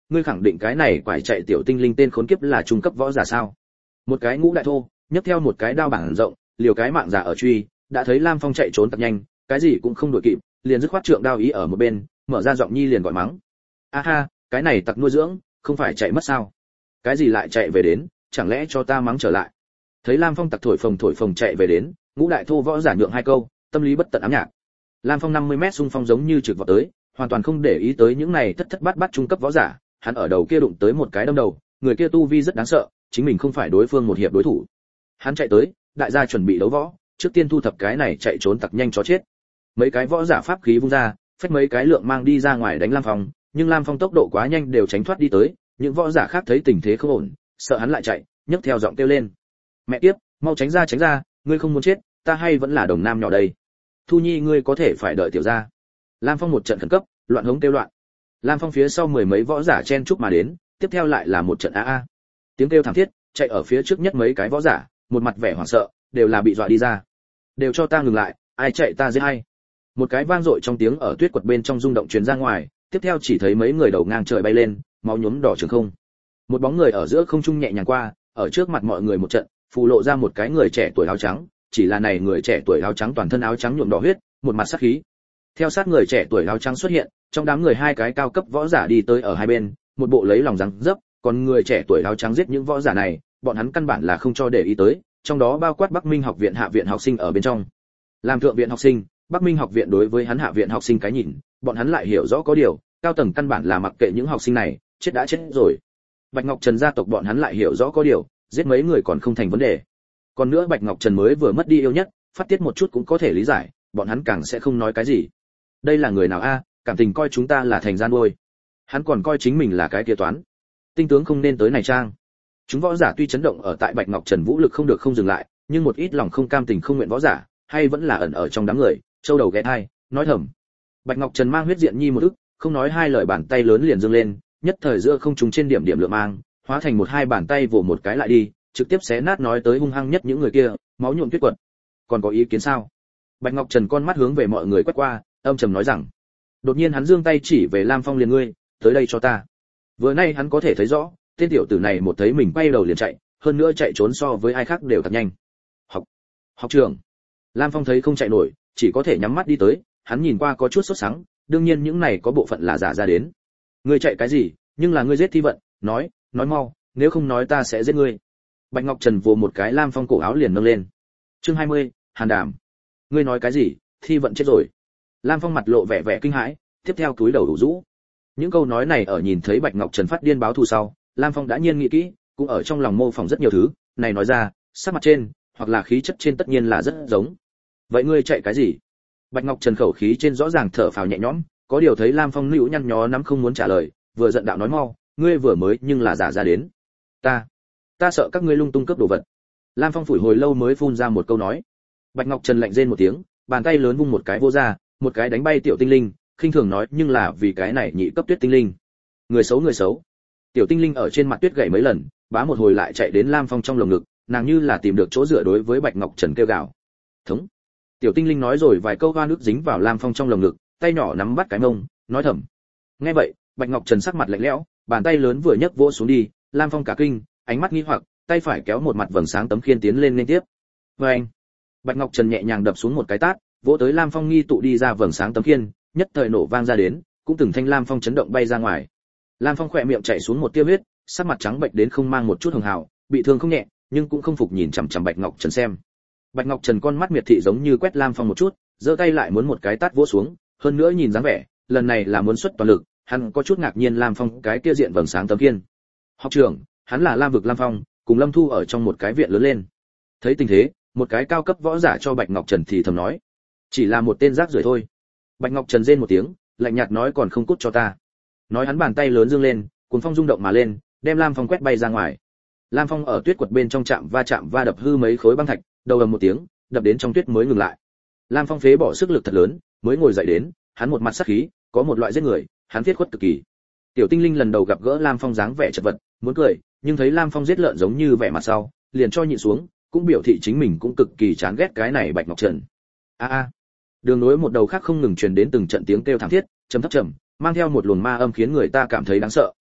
ngươi khẳng định cái này quải chạy tiểu tinh linh tên khốn kiếp là trung cấp võ giả sao? Một cái ngũ đại thô, nhấc theo một cái đao bảng rộng, liều cái mạng giả ở truy, đã thấy Lam Phong chạy trốn thật nhanh, cái gì cũng không đuổi kịp, liền dứt khoát trượng đao ý ở một bên, mở ra giọng nhi liền gọi mắng. A ha, cái này tặc nuôi dưỡng, không phải chạy mất sao? Cái gì lại chạy về đến, chẳng lẽ cho ta mắng trở lại? Thấy Lam Phong tặc thổi phồng thổi phồng chạy về đến, ngũ đại thô võ giả nhượng hai câu, tâm lý bất tận ám nhạc. Lam Phong năm mươi mét xung phong giống như trực vọt tới, hoàn toàn không để ý tới những này thất thất bát bát trung cấp võ giả, hắn ở đầu kia đụng tới một cái đâm đầu, người kia tu vi rất đáng sợ, chính mình không phải đối phương một hiệp đối thủ. Hắn chạy tới, đại gia chuẩn bị đấu võ, trước tiên thu thập cái này chạy trốn tặc nhanh chó chết. Mấy cái võ giả pháp khí vung ra, phách mấy cái lượng mang đi ra ngoài đánh Lam Phong, nhưng Lam Phong tốc độ quá nhanh đều tránh thoát đi tới, những võ giả khác thấy tình thế không ổn, sợ hắn lại chạy, nhấc theo giọng kêu lên. Mẹ kiếp, mau tránh ra tránh ra, ngươi không muốn chết, ta hay vẫn là đồng nam nhỏ đây. Thu Nhi ngươi có thể phải đợi tiểu gia. Lam Phong một trận khẩn cấp, loạn hống kêu loạn. Lam Phong phía sau mười mấy võ giả chen chúc mà đến, tiếp theo lại là một trận a a. Tiếng kêu thảm thiết, chạy ở phía trước nhất mấy cái võ giả, một mặt vẻ hoảng sợ, đều là bị dọa đi ra. Đều cho ta ngừng lại, ai chạy ta giết hay. Một cái vang dội trong tiếng ở tuyết quật bên trong rung động truyền ra ngoài, tiếp theo chỉ thấy mấy người đầu ngang trời bay lên, máu nhuốm đỏ trường không. Một bóng người ở giữa không trung nhẹ nhàng qua, ở trước mặt mọi người một trận, phù lộ ra một cái người trẻ tuổi áo trắng, chỉ là này người trẻ tuổi áo trắng toàn thân áo trắng nhuộm đỏ huyết, một mặt sát khí. Theo sát người trẻ tuổi áo trắng xuất hiện, trong đám người hai cái cao cấp võ giả đi tới ở hai bên, một bộ lấy lòng răng dấp, còn người trẻ tuổi áo trắng giết những võ giả này, bọn hắn căn bản là không cho để ý tới, trong đó bao quát Bắc Minh học viện hạ viện học sinh ở bên trong. Làm thượng viện học sinh, Bắc Minh học viện đối với hắn hạ viện học sinh cái nhìn, bọn hắn lại hiểu rõ có điều, cao tầng căn bản là mặc kệ những học sinh này, chết đã chết rồi. Bạch Ngọc Trần gia tộc bọn hắn lại hiểu rõ có điều, giết mấy người còn không thành vấn đề. Còn nữa Bạch Ngọc Trần mới vừa mất đi yêu nhất, phát tiết một chút cũng có thể lý giải, bọn hắn càng sẽ không nói cái gì. Đây là người nào a, cảm tình coi chúng ta là thành gian nuôi. Hắn còn coi chính mình là cái kế toán. Tinh tướng không nên tới này trang. Chúng võ giả tuy chấn động ở tại Bạch Ngọc Trần vũ lực không được không dừng lại, nhưng một ít lòng không cam tình không nguyện võ giả, hay vẫn là ẩn ở trong đám người, châu đầu ghé thai, nói thầm. Bạch Ngọc Trần mang huyết diện nhi một ức, không nói hai lời bàn tay lớn liền giương lên, nhất thời giữa không trung trên điểm điểm lượng mang, hóa thành một hai bàn tay vồ một cái lại đi, trực tiếp xé nát nói tới hung hăng nhất những người kia, máu nhuộm tuyết quật. Còn có ý kiến sao? Bạch Ngọc Trần con mắt hướng về mọi người quét qua, âm trầm nói rằng. Đột nhiên hắn giương tay chỉ về Lam Phong liền ngươi, tới đây cho ta. Vừa nay hắn có thể thấy rõ, tên tiểu tử này một thấy mình bay đầu liền chạy, hơn nữa chạy trốn so với ai khác đều thật nhanh. Học, học trưởng. Lam Phong thấy không chạy nổi, chỉ có thể nhắm mắt đi tới, hắn nhìn qua có chút sốt sắng, đương nhiên những này có bộ phận là giả ra đến. Ngươi chạy cái gì, nhưng là ngươi giết thi vận, nói, nói mau, nếu không nói ta sẽ giết ngươi. Bạch Ngọc Trần vồ một cái Lam Phong cổ áo liền nâng lên. Chương hai mươi, Hàn Đàm. Ngươi nói cái gì, thi vận chết rồi. Lam Phong mặt lộ vẻ vẻ kinh hãi, tiếp theo túi đầu đủ rũ. Những câu nói này ở nhìn thấy Bạch Ngọc Trần phát điên báo thù sau, Lam Phong đã nhiên nghĩ kỹ, cũng ở trong lòng mô phỏng rất nhiều thứ, này nói ra, sắc mặt trên, hoặc là khí chất trên tất nhiên là rất giống. Vậy ngươi chạy cái gì? Bạch Ngọc Trần khẩu khí trên rõ ràng thở phào nhẹ nhõm, có điều thấy Lam Phong nữu nhăn nhó nắm không muốn trả lời, vừa giận đạo nói mau, ngươi vừa mới nhưng là giả ra đến. Ta, ta sợ các ngươi lung tung cướp đồ vật. Lam Phong phủi hồi lâu mới phun ra một câu nói. Bạch Ngọc Trần lạnh rên một tiếng, bàn tay lớn vung một cái vô ra, một cái đánh bay tiểu tinh linh, khinh thường nói nhưng là vì cái này nhị cấp tuyết tinh linh. Người xấu người xấu. Tiểu tinh linh ở trên mặt tuyết gảy mấy lần, bá một hồi lại chạy đến Lam Phong trong lồng ngực, nàng như là tìm được chỗ dựa đối với Bạch Ngọc Trần kêu gào. Thống. Tiểu tinh linh nói rồi vài câu hoa nước dính vào Lam Phong trong lồng ngực, tay nhỏ nắm bắt cái mông, nói thầm. Nghe vậy, Bạch Ngọc Trần sắc mặt lạnh lẽo, bàn tay lớn vừa nhấc vỗ xuống đi, Lam Phong cả kinh, ánh mắt nghi hoặc, tay phải kéo một mặt vầng sáng tấm khiên tiến lên liên tiếp. Oeng! Bạch Ngọc Trần nhẹ nhàng đập xuống một cái tát, vỗ tới Lam Phong nghi tụ đi ra vầng sáng tấm khiên, nhất thời nổ vang ra đến, cũng từng thanh Lam Phong chấn động bay ra ngoài. Lam Phong khỏe miệng chảy xuống một tia huyết, sắc mặt trắng bệch đến không mang một chút hường hào, bị thương không nhẹ, nhưng cũng không phục nhìn chằm chằm Bạch Ngọc Trần xem. Bạch Ngọc Trần con mắt miệt thị giống như quét Lam Phong một chút, giơ tay lại muốn một cái tát vỗ xuống, hơn nữa nhìn dáng vẻ, lần này là muốn xuất toàn lực, hắn có chút ngạc nhiên Lam Phong cái kia diện vầng sáng tấm khiên. Học trưởng, hắn là Lam vực Lam Phong, cùng Lâm Thu ở trong một cái viện lớn lên. Thấy tình thế, một cái cao cấp võ giả cho Bạch Ngọc Trần thì thầm nói, chỉ là một tên rác rưởi thôi. Bạch Ngọc Trần rên một tiếng, lạnh nhạt nói còn không cút cho ta. Nói hắn bàn tay lớn dương lên, cuốn phong rung động mà lên, đem Lam Phong quét bay ra ngoài. Lam Phong ở tuyết quật bên trong chạm va chạm va đập hư mấy khối băng thạch, đầu ầm một tiếng, đập đến trong tuyết mới ngừng lại. Lam Phong phế bỏ sức lực thật lớn, mới ngồi dậy đến, hắn một mặt sắc khí, có một loại giết người, hắn thiết khuất cực kỳ. Tiểu tinh linh lần đầu gặp gỡ Lam Phong dáng vẻ chật vật, muốn cười, nhưng thấy Lam Phong giết lợn giống như vẻ mặt sau, liền cho nhịn xuống, cũng biểu thị chính mình cũng cực kỳ chán ghét cái này Bạch Ngọc Trần. A a. Đường nối một đầu khác không ngừng truyền đến từng trận tiếng kêu thảm thiết, trầm thấp trầm, mang theo một luồng ma âm khiến người ta cảm thấy đáng sợ.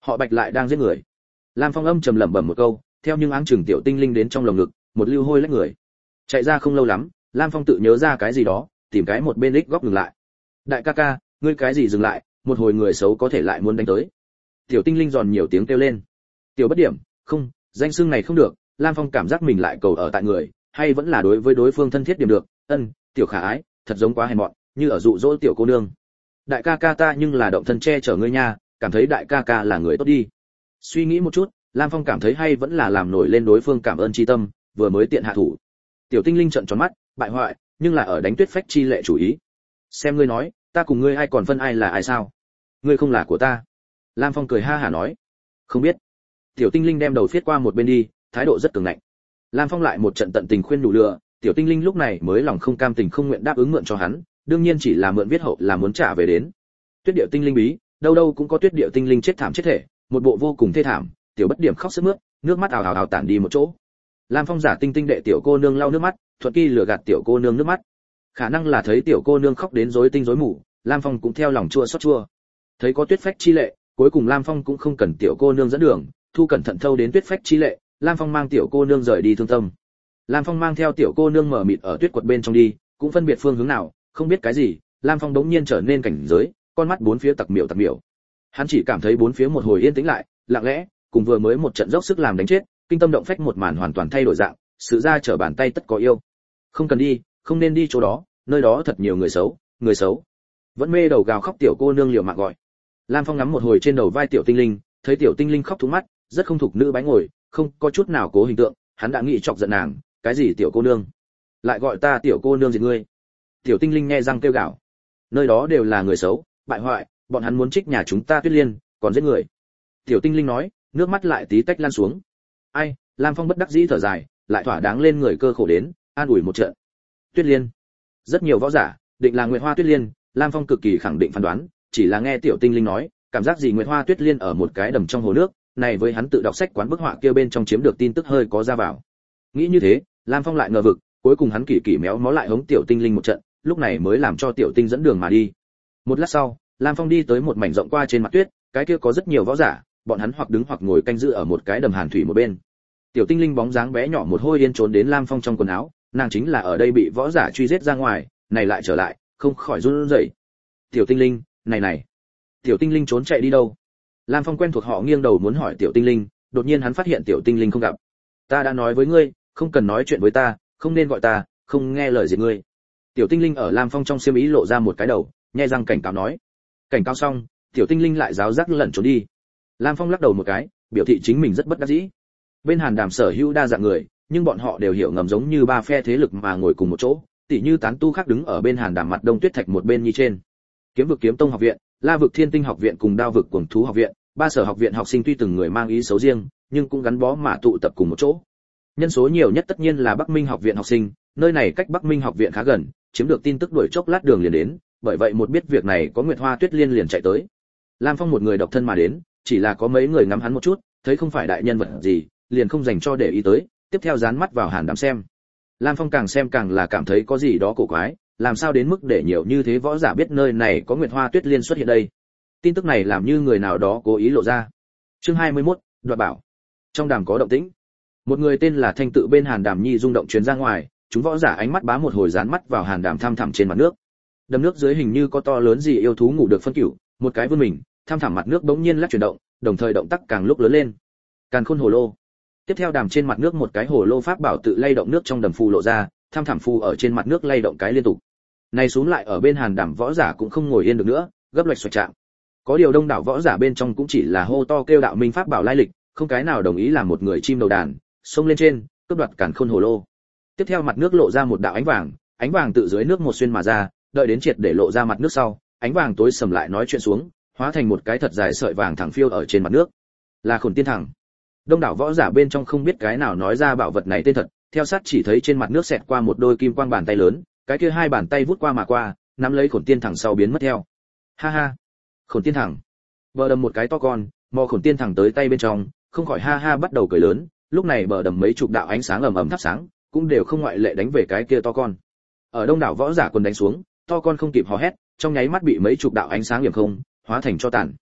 Họ Bạch lại đang giết người. Lam Phong âm trầm lẩm bẩm một câu, theo những áng chừng tiểu tinh linh đến trong lồng ngực, một lưu hôi lách người. Chạy ra không lâu lắm, Lam Phong tự nhớ ra cái gì đó, tìm cái một bên đích góc ngừng lại. Đại ca ca, ngươi cái gì dừng lại, một hồi người xấu có thể lại muốn đánh tới. Tiểu tinh linh giòn nhiều tiếng kêu lên. Tiểu bất điểm, không, danh xưng này không được. Lam Phong cảm giác mình lại cầu ở tại người, hay vẫn là đối với đối phương thân thiết điểm được. Ân, tiểu khả ái, thật giống quá hèn mọn, như ở dụ dỗ tiểu cô nương. Đại ca ca ta nhưng là động thân che chở ngươi nha, cảm thấy đại ca ca là người tốt đi. Suy nghĩ một chút, Lam Phong cảm thấy hay vẫn là làm nổi lên đối phương cảm ơn chi tâm, vừa mới tiện hạ thủ. Tiểu tinh linh trợn tròn mắt, bại hoại, nhưng là ở đánh tuyết phách chi lệ chủ ý. Xem ngươi nói, ta cùng ngươi ai còn phân ai là ai sao? Ngươi không là của ta. Lam Phong cười ha hả nói. Không biết. Tiểu tinh linh đem đầu phiết qua một bên đi, thái độ rất cường ngạnh. Lam Phong lại một trận tận tình khuyên nhủ lừa, tiểu tinh linh lúc này mới lòng không cam tình không nguyện đáp ứng mượn cho hắn, đương nhiên chỉ là mượn viết hậu là muốn trả về đến. Tuyết điệu tinh linh bí, đâu đâu cũng có tuyết điệu tinh linh chết thảm chết thể, một bộ vô cùng thê thảm, tiểu bất điểm khóc sướt mướt, nước mắt ào ào ào tản đi một chỗ. Lam Phong giả tinh tinh đệ tiểu cô nương lau nước mắt, thuận kỳ lừa gạt tiểu cô nương nước mắt. Khả năng là thấy tiểu cô nương khóc đến rối tinh rối mù, Lam Phong cũng theo lòng chua xót chua. Thấy có tuyết phách chi lệ, cuối cùng Lam Phong cũng không cần tiểu cô nương dẫn đường, thu cẩn thận thâu đến tuyết phách chi lệ, Lam Phong mang tiểu cô nương rời đi thương tâm. Lam Phong mang theo tiểu cô nương mở mịt ở tuyết quật bên trong đi, cũng phân biệt phương hướng nào, không biết cái gì, Lam Phong đống nhiên trở nên cảnh giới, con mắt bốn phía tặc miểu tặc miểu. Hắn chỉ cảm thấy bốn phía một hồi yên tĩnh lại, lặng lẽ, cùng vừa mới một trận dốc sức làm đánh chết, kinh tâm động phách một màn hoàn toàn thay đổi dạng, sự ra trở bàn tay tất có yêu. Không cần đi, không nên đi chỗ đó, nơi đó thật nhiều người xấu, người xấu. Vẫn mê đầu gào khóc tiểu cô nương liều mạng gọi. Lam Phong ngắm một hồi trên đầu vai tiểu tinh linh, thấy tiểu tinh linh khóc thúng mắt, rất không thục nữ bái ngồi, không có chút nào cố hình tượng, hắn đã nghĩ chọc giận nàng, cái gì tiểu cô nương, lại gọi ta tiểu cô nương gì ngươi. Tiểu tinh linh nghe răng kêu gào, nơi đó đều là người xấu, bại hoại, bọn hắn muốn trích nhà chúng ta Tuyết Liên, còn giết người. Tiểu tinh linh nói, nước mắt lại tí tách lan xuống. Ai, Lam Phong bất đắc dĩ thở dài, lại thỏa đáng lên người cơ khổ đến, an ủi một trận. Tuyết Liên, rất nhiều võ giả định là Nguyệt Hoa Tuyết Liên, Lam Phong cực kỳ khẳng định phán đoán, chỉ là nghe tiểu tinh linh nói, cảm giác gì Nguyệt Hoa Tuyết Liên ở một cái đầm trong hồ nước, này với hắn tự đọc sách quán bức họa kia bên trong chiếm được tin tức hơi có ra vào. Nghĩ như thế, Lam Phong lại ngờ vực, cuối cùng hắn kỳ kỳ méo mó lại hống tiểu tinh linh một trận, lúc này mới làm cho tiểu tinh dẫn đường mà đi. Một lát sau, Lam Phong đi tới một mảnh rộng qua trên mặt tuyết, cái kia có rất nhiều võ giả, bọn hắn hoặc đứng hoặc ngồi canh giữ ở một cái đầm hàn thủy một bên. Tiểu tinh linh bóng dáng bé nhỏ một hôi điên trốn đến Lam Phong trong quần áo, nàng chính là ở đây bị võ giả truy giết ra ngoài, này lại trở lại, không khỏi run rẩy. Tiểu tinh linh, này này, tiểu tinh linh trốn chạy đi đâu? Lam Phong quen thuộc họ nghiêng đầu muốn hỏi tiểu tinh linh, đột nhiên hắn phát hiện tiểu tinh linh không gặp. Ta đã nói với ngươi, không cần nói chuyện với ta, không nên gọi ta, không nghe lời gì ngươi. Tiểu tinh linh ở Lam Phong trong xiêm ý lộ ra một cái đầu, nhẹ răng cảnh cáo nói. Cảnh cáo xong, tiểu tinh linh lại giáo giác lẩn trốn đi. Lam Phong lắc đầu một cái, biểu thị chính mình rất bất đắc dĩ. Bên Hàn Đàm sở hữu đa dạng người, nhưng bọn họ đều hiểu ngầm giống như ba phe thế lực mà ngồi cùng một chỗ, tỉ như tán tu khác đứng ở bên Hàn Đàm mặt đông tuyết thạch một bên như trên. Kiếm vực kiếm tông học viện, La vực thiên tinh học viện cùng Đao vực cuồng thú học viện, ba sở học viện học sinh tuy từng người mang ý xấu riêng, nhưng cũng gắn bó mà tụ tập cùng một chỗ. Nhân số nhiều nhất tất nhiên là Bắc Minh học viện học sinh, nơi này cách Bắc Minh học viện khá gần, chiếm được tin tức đuổi chốc lát đường liền đến, bởi vậy một biết việc này có Nguyệt Hoa Tuyết Liên liền chạy tới. Lam Phong một người độc thân mà đến, chỉ là có mấy người ngắm hắn một chút, thấy không phải đại nhân vật gì, liền không dành cho để ý tới, tiếp theo dán mắt vào Hàn Đàm xem. Lam Phong càng xem càng là cảm thấy có gì đó cổ quái, làm sao đến mức để nhiều như thế võ giả biết nơi này có Nguyệt Hoa Tuyết Liên xuất hiện đây. Tin tức này làm như người nào đó cố ý lộ ra. Chương hai mươi mốt, đoạt bảo. Trong đàm có động tĩnh. Một người tên là Thanh Tự bên Hàn Đàm nhi rung động truyền ra ngoài, chúng võ giả ánh mắt bá một hồi dán mắt vào Hàn Đàm thăm thẳm trên mặt nước. Đầm nước dưới hình như có to lớn gì yêu thú ngủ được phân cửu, một cái vươn mình, thăm thẳm mặt nước bỗng nhiên lắc chuyển động, đồng thời động tác càng lúc lớn lên. Càn Khôn hồ lô. Tiếp theo đàm trên mặt nước một cái hồ lô pháp bảo tự lay động nước trong đầm phù lộ ra, thăm thẳm phù ở trên mặt nước lay động cái liên tục. Này xuống lại ở bên Hàn Đàm võ giả cũng không ngồi yên được nữa, gấp loạch xoạch chạm. Có điều đông đảo võ giả bên trong cũng chỉ là hô to kêu đạo minh pháp bảo lai lịch, không cái nào đồng ý làm một người chim đầu đàn, xông lên trên, cướp đoạt Càn Khôn hồ lô. Tiếp theo mặt nước lộ ra một đạo ánh vàng, ánh vàng tự dưới nước một xuyên mà ra, đợi đến triệt để lộ ra mặt nước sau, ánh vàng tối sầm lại nói chuyện xuống, hóa thành một cái thật dài sợi vàng thẳng phiêu ở trên mặt nước. Là Khổn Tiên Thẳng. Đông đảo võ giả bên trong không biết cái nào nói ra bảo vật này tên thật, theo sát chỉ thấy trên mặt nước xẹt qua một đôi kim quang bàn tay lớn, cái kia hai bàn tay vút qua mà qua, nắm lấy Khổn Tiên Thẳng sau biến mất theo. Ha ha, Khổn Tiên Thẳng. Bờ đầm một cái to con, mò Khổn Tiên Thẳng tới tay bên trong, không khỏi ha ha bắt đầu cười lớn, lúc này bờ đầm mấy chục đạo ánh sáng ầm ầm thắp sáng, cũng đều không ngoại lệ đánh về cái kia to con. Ở đông đảo võ giả quần đánh xuống, to con không kịp hò hét, trong nháy mắt bị mấy chục đạo ánh sáng liềm không, hóa thành cho tàn.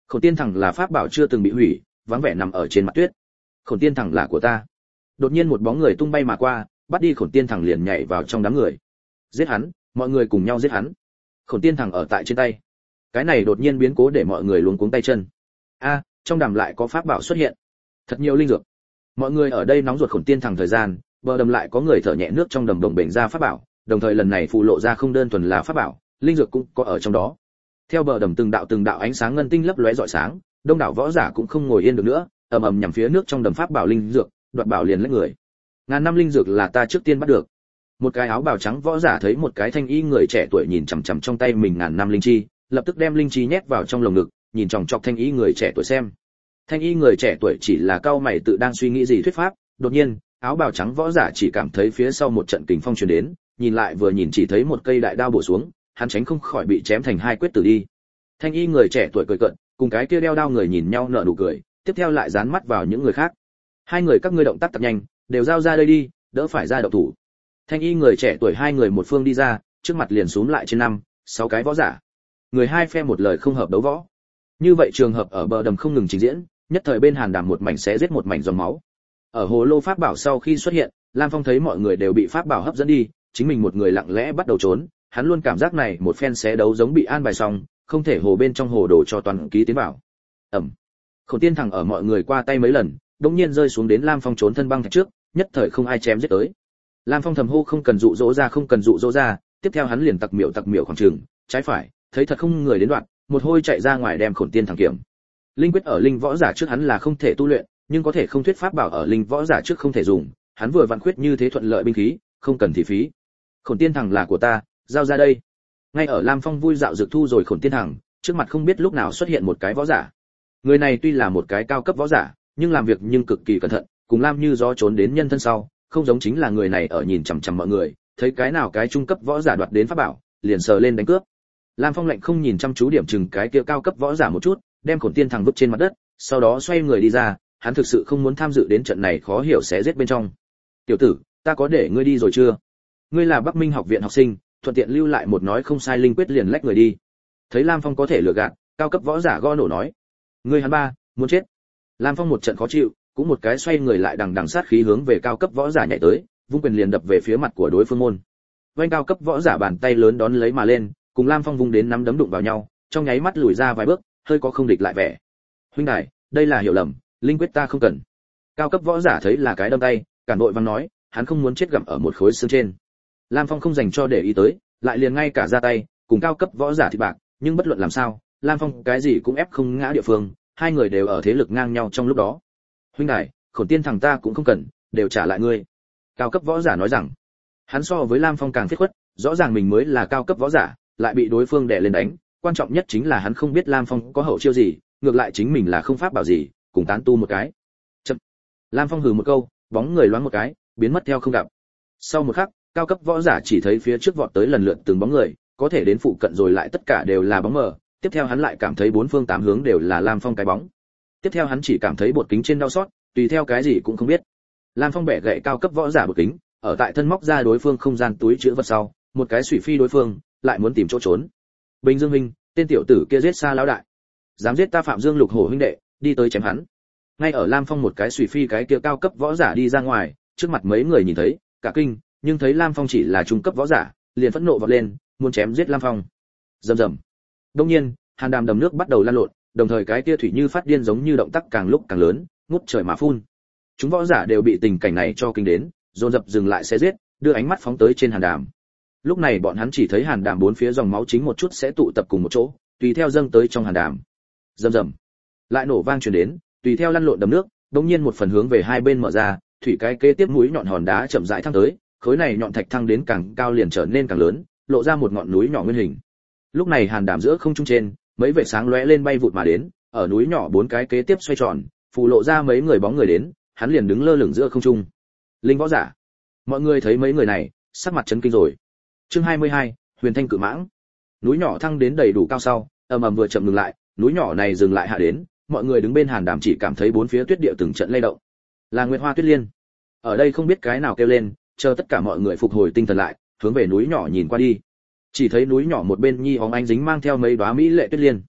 Khổng Tiên Thẳng là pháp bảo chưa từng bị hủy, vắng vẻ nằm ở trên mặt tuyết. Khổng Tiên Thẳng là của ta. Đột nhiên một bóng người tung bay mà qua, bắt đi Khổng Tiên Thẳng liền nhảy vào trong đám người. Giết hắn, mọi người cùng nhau giết hắn. Khổng Tiên Thẳng ở tại trên tay. Cái này đột nhiên biến cố để mọi người luống cuống tay chân. A, trong đàm lại có pháp bảo xuất hiện. Thật nhiều linh dược. Mọi người ở đây nóng ruột Khổng Tiên Thẳng thời gian, bờ đầm lại có người thở nhẹ nước trong đầm đồng bền ra pháp bảo, đồng thời lần này phụ lộ ra không đơn thuần là pháp bảo, linh dược cũng có ở trong đó. Theo bờ đầm từng đạo từng đạo ánh sáng ngân tinh lấp lóe rọi sáng, đông đảo võ giả cũng không ngồi yên được nữa, ầm ầm nhằm phía nước trong đầm pháp bảo linh dược, đoạt bảo liền lấy người. Ngàn năm linh dược là ta trước tiên bắt được. Một cái áo bào trắng võ giả thấy một cái thanh y người trẻ tuổi nhìn chằm chằm trong tay mình ngàn năm linh chi, lập tức đem linh chi nhét vào trong lồng ngực, nhìn chòng chọc thanh y người trẻ tuổi xem. Thanh y người trẻ tuổi chỉ là cau mày tự đang suy nghĩ gì thuyết pháp, đột nhiên, áo bào trắng võ giả chỉ cảm thấy phía sau một trận kình phong truyền đến, nhìn lại vừa nhìn chỉ thấy một cây đại đao bổ xuống, hắn tránh không khỏi bị chém thành hai quyết tử đi. Thanh y người trẻ tuổi cười cợt, cùng cái kia đeo đao người nhìn nhau nở nụ cười, tiếp theo lại dán mắt vào những người khác. Hai người các ngươi động tác tập nhanh, đều giao ra đây đi, đỡ phải ra động thủ. Thanh y người trẻ tuổi hai người một phương đi ra, trước mặt liền xúm lại trên năm, sáu cái võ giả. Người hai phe một lời không hợp đấu võ. Như vậy trường hợp ở bờ đầm không ngừng trình diễn, nhất thời bên Hàn Đàm một mảnh xé giết một mảnh giọt máu. Ở hồ lô pháp bảo sau khi xuất hiện, Lam Phong thấy mọi người đều bị pháp bảo hấp dẫn đi, chính mình một người lặng lẽ bắt đầu trốn, hắn luôn cảm giác này một phen xé đấu giống bị an bài xong, không thể hồ bên trong hồ đổ cho toàn ký tiến vào. Ầm. Khổng Tiên Thẳng ở mọi người qua tay mấy lần, đột nhiên rơi xuống đến Lam Phong trốn thân băng thạch trước, nhất thời không ai chém giết tới. Lam Phong thầm hô không cần dụ dỗ ra không cần dụ dỗ ra, tiếp theo hắn liền tặc miểu tặc miểu khoảng trường, trái phải, thấy thật không người đến đoạn, một hôi chạy ra ngoài đem Khổng Tiên Thẳng kiểm. Linh quyết ở linh võ giả trước hắn là không thể tu luyện, nhưng có thể không thuyết pháp bảo ở linh võ giả trước không thể dùng, hắn vừa vặn khuyết như thế thuận lợi binh khí, không cần thị phí. Khổng Tiên Thẳng là của ta, giao ra đây. Ngay ở Lam Phong vui dạo dược thu rồi Khổng Tiên Thẳng, trước mặt không biết lúc nào xuất hiện một cái võ giả. Người này tuy là một cái cao cấp võ giả, nhưng làm việc nhưng cực kỳ cẩn thận, cùng Lam Như gió trốn đến nhân thân sau, không giống chính là người này ở nhìn chằm chằm mọi người, thấy cái nào cái trung cấp võ giả đoạt đến pháp bảo, liền sờ lên đánh cướp. Lam Phong lạnh không nhìn chăm chú điểm chừng cái kia cao cấp võ giả một chút, đem Khổng Tiên Thẳng vứt trên mặt đất, sau đó xoay người đi ra, hắn thực sự không muốn tham dự đến trận này khó hiểu xé giết bên trong. "Tiểu tử, ta có để ngươi đi rồi chưa? Ngươi là Bắc Minh học viện học sinh, thuận tiện lưu lại một nói không sai linh quyết liền lách người đi." Thấy Lam Phong có thể lừa gạt, cao cấp võ giả go nổ nói: "Ngươi hắn ba, muốn chết." Lam Phong một trận khó chịu, cũng một cái xoay người lại đằng đằng sát khí hướng về cao cấp võ giả nhảy tới, vung quyền liền đập về phía mặt của đối phương môn. Vành cao cấp võ giả bàn tay lớn đón lấy mà lên, cùng Lam Phong vung đến nắm đấm đụng vào nhau, trong nháy mắt lùi ra vài bước, hơi có không địch lại vẻ. "Huynh đài, đây là hiểu lầm, linh quyết ta không cần." Cao cấp võ giả thấy là cái đâm tay, cản đội văng nói, hắn không muốn chết gặm ở một khối xương trên. Lam Phong không dành cho để ý tới, lại liền ngay cả ra tay, cùng cao cấp võ giả thì bạc, nhưng bất luận làm sao, Lam Phong cái gì cũng ép không ngã địa phương, hai người đều ở thế lực ngang nhau trong lúc đó. "Huynh đài, Khổng Tiên Thằng ta cũng không cần, đều trả lại ngươi." Cao cấp võ giả nói rằng, hắn so với Lam Phong càng thiết khuất, rõ ràng mình mới là cao cấp võ giả, lại bị đối phương đè lên đánh, quan trọng nhất chính là hắn không biết Lam Phong có hậu chiêu gì, ngược lại chính mình là không pháp bảo gì, cùng tán tu một cái. Chậm. Lam Phong hừ một câu, bóng người loáng một cái, biến mất theo không gặp. Sau một khắc, cao cấp võ giả chỉ thấy phía trước vọt tới lần lượt từng bóng người, có thể đến phụ cận rồi lại tất cả đều là bóng mờ, tiếp theo hắn lại cảm thấy bốn phương tám hướng đều là Lam Phong cái bóng. Tiếp theo hắn chỉ cảm thấy bột kính trên đau xót, tùy theo cái gì cũng không biết. Lam Phong bẻ gậy cao cấp võ giả bột kính, ở tại thân móc ra đối phương không gian túi chứa vật sau, một cái xủy phi đối phương, lại muốn tìm chỗ trốn. Bình Dương huynh, tên tiểu tử kia giết xa lão đại, dám giết ta Phạm Dương Lục Hổ huynh đệ, đi tới chém hắn. Ngay ở Lam Phong một cái xủy phi cái kia cao cấp võ giả đi ra ngoài, trước mặt mấy người nhìn thấy, cả kinh, nhưng thấy Lam Phong chỉ là trung cấp võ giả, liền phẫn nộ vọt lên, muốn chém giết Lam Phong. Rầm rầm. Đương nhiên, Hàn Đàm đầm nước bắt đầu lan lộn, đồng thời cái kia thủy như phát điên giống như động tác càng lúc càng lớn, ngút trời mà phun. Chúng võ giả đều bị tình cảnh này cho kinh đến, dồn dập dừng lại xé giết, đưa ánh mắt phóng tới trên Hàn Đàm. Lúc này bọn hắn chỉ thấy Hàn Đàm bốn phía dòng máu chính một chút sẽ tụ tập cùng một chỗ, tùy theo dâng tới trong Hàn Đàm. Rầm rầm. Lại nổ vang truyền đến, tùy theo lăn lộn đầm nước, đống nhiên một phần hướng về hai bên mở ra, thủy cái kế tiếp mũi nhọn hòn đá chậm rãi thăng tới, khối này nhọn thạch thăng đến càng cao liền trở nên càng lớn, lộ ra một ngọn núi nhỏ nguyên hình. Lúc này Hàn Đàm giữa không trung trên, mấy vệt sáng lóe lên bay vụt mà đến, ở núi nhỏ bốn cái kế tiếp xoay tròn, phù lộ ra mấy người bóng người đến, hắn liền đứng lơ lửng giữa không trung. Linh võ giả. Mọi người thấy mấy người này, sắc mặt chấn kinh rồi. Chương hai mươi hai, Huyền Thanh Cự Mãng. Núi nhỏ thăng đến đầy đủ cao sau, ầm ầm vừa chậm ngừng lại, núi nhỏ này dừng lại hạ đến, mọi người đứng bên Hàn Đàm chỉ cảm thấy bốn phía tuyết địa từng trận lay động. Là Nguyệt Hoa Tuyết Liên. Ở đây không biết cái nào kêu lên, chờ tất cả mọi người phục hồi tinh thần lại, hướng về núi nhỏ nhìn qua đi. Chỉ thấy núi nhỏ một bên nhi hóng ánh dính mang theo mấy đóa mỹ lệ tuyết liên.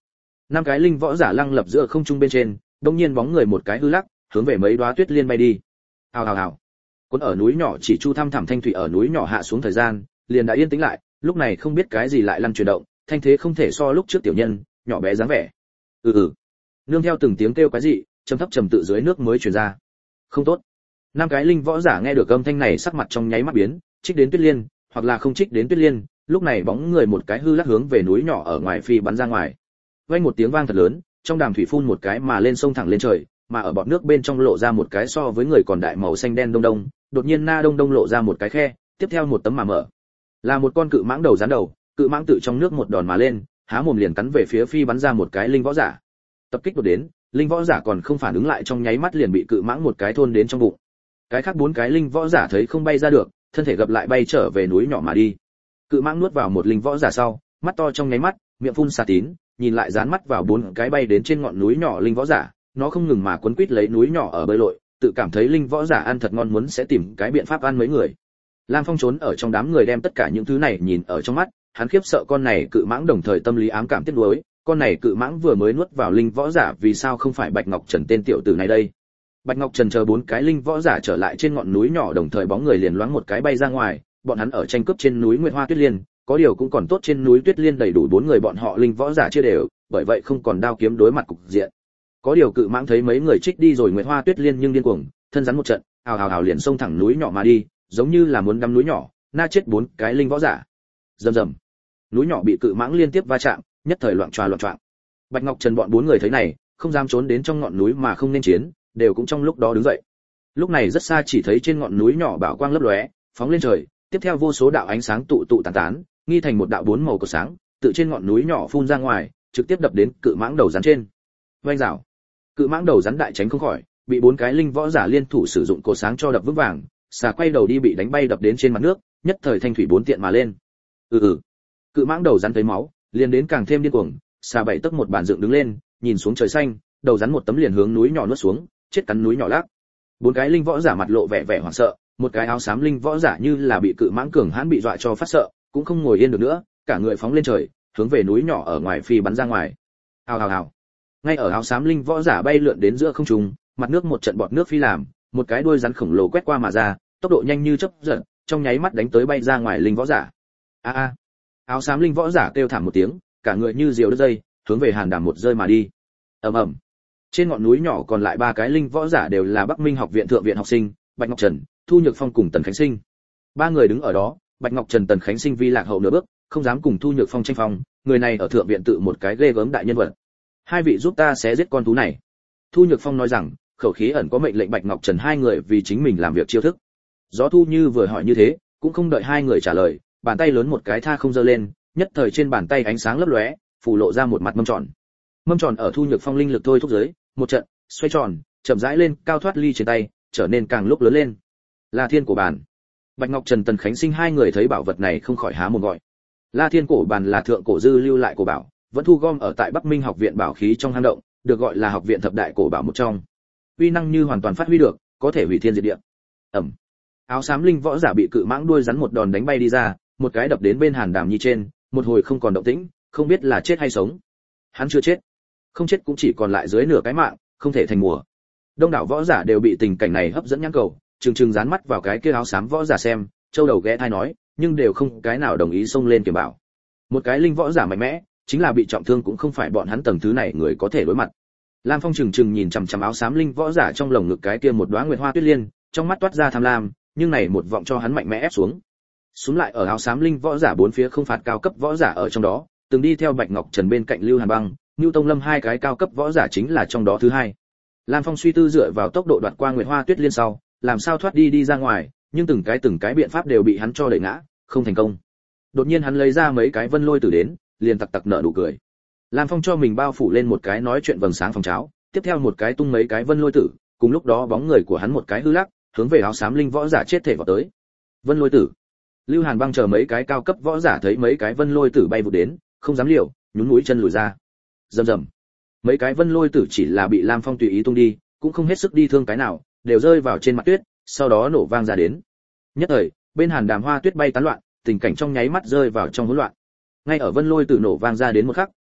năm cái linh võ giả lăng lập giữa không trung bên trên, đột nhiên bóng người một cái hư lắc, hướng về mấy đóa tuyết liên bay đi. Hào hào hào. Cuốn ở núi nhỏ chỉ chu thăm thẳm thanh thủy ở núi nhỏ hạ xuống thời gian, liền đã yên tĩnh lại, lúc này không biết cái gì lại lăn chuyển động, thanh thế không thể so lúc trước tiểu nhân, nhỏ bé dáng vẻ. Ừ ừ. Nương theo từng tiếng kêu quái dị, trầm thấp trầm tự dưới nước mới truyền ra. Không tốt. Năm cái linh võ giả nghe được âm thanh này sắc mặt trong nháy mắt biến, trích đến tuyết liên, hoặc là không trích đến tuyết liên, lúc này bóng người một cái hư lắc hướng về núi nhỏ ở ngoài phi bắn ra ngoài. Vang một tiếng vang thật lớn, trong đàm thủy phun một cái mà lên sông thẳng lên trời, mà ở bọt nước bên trong lộ ra một cái so với người còn đại màu xanh đen đông đông, đột nhiên na đông đông lộ ra một cái khe, tiếp theo một tấm mà mở. Là một con cự mãng đầu rắn đầu, cự mãng tự trong nước một đòn mà lên, há mồm liền cắn về phía phi bắn ra một cái linh võ giả. Tập kích đột đến, linh võ giả còn không phản ứng lại trong nháy mắt liền bị cự mãng một cái thôn đến trong bụng. Cái khác bốn cái linh võ giả thấy không bay ra được, thân thể gập lại bay trở về núi nhỏ mà đi. Cự mãng nuốt vào một linh võ giả sau, mắt to trong nháy mắt, miệng phun xà tín, nhìn lại dán mắt vào bốn cái bay đến trên ngọn núi nhỏ linh võ giả, nó không ngừng mà quấn quýt lấy núi nhỏ ở bơi lội, tự cảm thấy linh võ giả ăn thật ngon muốn sẽ tìm cái biện pháp ăn mấy người. Lam Phong trốn ở trong đám người đem tất cả những thứ này nhìn ở trong mắt, hắn khiếp sợ con này cự mãng đồng thời tâm lý ám cảm tiếc nuối, con này cự mãng vừa mới nuốt vào linh võ giả vì sao không phải Bạch Ngọc Trần tên tiểu tử này đây. Bạch Ngọc Trần chờ bốn cái linh võ giả trở lại trên ngọn núi nhỏ đồng thời bóng người liền loáng một cái bay ra ngoài, bọn hắn ở tranh cướp trên núi Nguyệt Hoa Tuyết Liên, có điều cũng còn tốt trên núi Tuyết Liên đầy đủ bốn người bọn họ linh võ giả chia đều, bởi vậy không còn đao kiếm đối mặt cục diện. Có điều cự mãng thấy mấy người trích đi rồi Nguyệt Hoa Tuyết Liên nhưng điên cuồng, thân rắn một trận, ào ào ào liền xông thẳng núi nhỏ mà đi, giống như là muốn đâm núi nhỏ, na chết bốn cái linh võ giả. Rầm rầm. Núi nhỏ bị cự mãng liên tiếp va chạm, nhất thời loạn choạng loạn choạng. Bạch Ngọc Trần bọn bốn người thấy này, không dám trốn đến trong ngọn núi mà không nên chiến, đều cũng trong lúc đó đứng dậy. Lúc này rất xa chỉ thấy trên ngọn núi nhỏ bảo quang lấp lóe, phóng lên trời, tiếp theo vô số đạo ánh sáng tụ tụ tán tán, nghi thành một đạo bốn màu của sáng, tự trên ngọn núi nhỏ phun ra ngoài, trực tiếp đập đến cự mãng đầu rắn trên. Oanh rào. Cự mãng đầu rắn đại tránh không khỏi, bị bốn cái linh võ giả liên thủ sử dụng cột sáng cho đập vững vàng, xà quay đầu đi bị đánh bay đập đến trên mặt nước, nhất thời thanh thủy bốn tiện mà lên. Ừ ừ. Cự mãng đầu rắn thấy máu, liền đến càng thêm điên cuồng, xà bảy tấc một bản dựng đứng lên, nhìn xuống trời xanh, đầu rắn một tấm liền hướng núi nhỏ nuốt xuống, chết cắn núi nhỏ lác. Bốn cái linh võ giả mặt lộ vẻ vẻ hoảng sợ, một cái áo xám linh võ giả như là bị cự mãng cường hãn bị dọa cho phát sợ, cũng không ngồi yên được nữa, cả người phóng lên trời, hướng về núi nhỏ ở ngoài phi bắn ra ngoài. Hào hào hào. Ngay ở áo xám linh võ giả bay lượn đến giữa không trung, mặt nước một trận bọt nước phi làm, một cái đuôi rắn khổng lồ quét qua mà ra, tốc độ nhanh như chớp giật, trong nháy mắt đánh tới bay ra ngoài linh võ giả. A a. Áo xám linh võ giả kêu thảm một tiếng, cả người như diều đứt dây, hướng về Hàn Đàm một rơi mà đi. Ầm ầm. Trên ngọn núi nhỏ còn lại ba cái linh võ giả đều là Bắc Minh học viện thượng viện học sinh, Bạch Ngọc Trần, Thu Nhược Phong cùng Tần Khánh Sinh. Ba người đứng ở đó, Bạch Ngọc Trần Tần Khánh Sinh vi lạc hậu nửa bước, không dám cùng Thu Nhược Phong tranh phong, người này ở thượng viện tự một cái ghê gớm đại nhân vật. Hai vị giúp ta xé giết con thú này. Thu Nhược Phong nói rằng, khẩu khí ẩn có mệnh lệnh Bạch Ngọc Trần hai người vì chính mình làm việc chiêu thức. Gió Thu Như vừa hỏi như thế, cũng không đợi hai người trả lời, bàn tay lớn một cái tha không giơ lên, nhất thời trên bàn tay ánh sáng lấp lóe, phủ lộ ra một mặt mâm tròn. Mâm tròn ở Thu Nhược Phong linh lực thôi thúc dưới, một trận xoay tròn, chậm rãi lên, cao thoát ly trên tay, trở nên càng lúc lớn lên. La Thiên cổ bàn. Bạch Ngọc Trần Tần Khánh Sinh hai người thấy bảo vật này không khỏi há mồm gọi. La Thiên cổ bàn là thượng cổ dư lưu lại cổ bảo, vẫn thu gom ở tại Bắc Minh học viện bảo khí trong hang động, được gọi là học viện thập đại cổ bảo một trong. Uy năng như hoàn toàn phát huy được, có thể hủy thiên diệt địa. Ầm. Áo xám linh võ giả bị cự mãng đuôi rắn một đòn đánh bay đi ra, một cái đập đến bên Hàn Đàm Nhi trên, một hồi không còn động tĩnh, không biết là chết hay sống. Hắn chưa chết, không chết cũng chỉ còn lại dưới nửa cái mạng, không thể thành mùa. Đông đảo võ giả đều bị tình cảnh này hấp dẫn nhãn cầu, trừng trừng dán mắt vào cái kia áo xám võ giả xem, châu đầu ghé thai nói, nhưng đều không cái nào đồng ý xông lên kiểm bảo. Một cái linh võ giả mạnh mẽ, chính là bị trọng thương cũng không phải bọn hắn tầng thứ này người có thể đối mặt. Lam Phong trừng trừng nhìn chằm chằm áo xám linh võ giả trong lồng ngực cái kia một đóa nguyệt hoa tuyết liên, trong mắt toát ra tham lam, nhưng này một vọng cho hắn mạnh mẽ ép xuống. Xuống lại ở áo xám linh võ giả bốn phía không phạt cao cấp võ giả ở trong đó, từng đi theo Bạch Ngọc Trần bên cạnh Lưu Hàn Băng, Nưu Tông Lâm hai cái cao cấp võ giả chính là trong đó thứ hai. Lam Phong suy tư dựa vào tốc độ đoạt qua nguyệt hoa tuyết liên sau, làm sao thoát đi đi ra ngoài, nhưng từng cái từng cái biện pháp đều bị hắn cho đẩy ngã, không thành công. Đột nhiên hắn lấy ra mấy cái vân lôi tử đến, liền tặc tặc nở nụ cười. Lam Phong cho mình bao phủ lên một cái nói chuyện vầng sáng phòng cháo, tiếp theo một cái tung mấy cái vân lôi tử, cùng lúc đó bóng người của hắn một cái hư lắc, hướng về áo xám linh võ giả chết thể vào tới. Vân lôi tử. Lưu Hàn Băng chờ mấy cái cao cấp võ giả thấy mấy cái vân lôi tử bay vụt đến, không dám liều, nhún mũi chân lùi ra. Rầm rầm. Mấy cái vân lôi tử chỉ là bị Lam Phong tùy ý tung đi, cũng không hết sức đi thương cái nào, đều rơi vào trên mặt tuyết, sau đó nổ vang ra đến. Nhất thời, bên Hàn Đàm hoa tuyết bay tán loạn, tình cảnh trong nháy mắt rơi vào trong hỗn loạn. Ngay ở vân lôi tử nổ vang ra đến một khắc,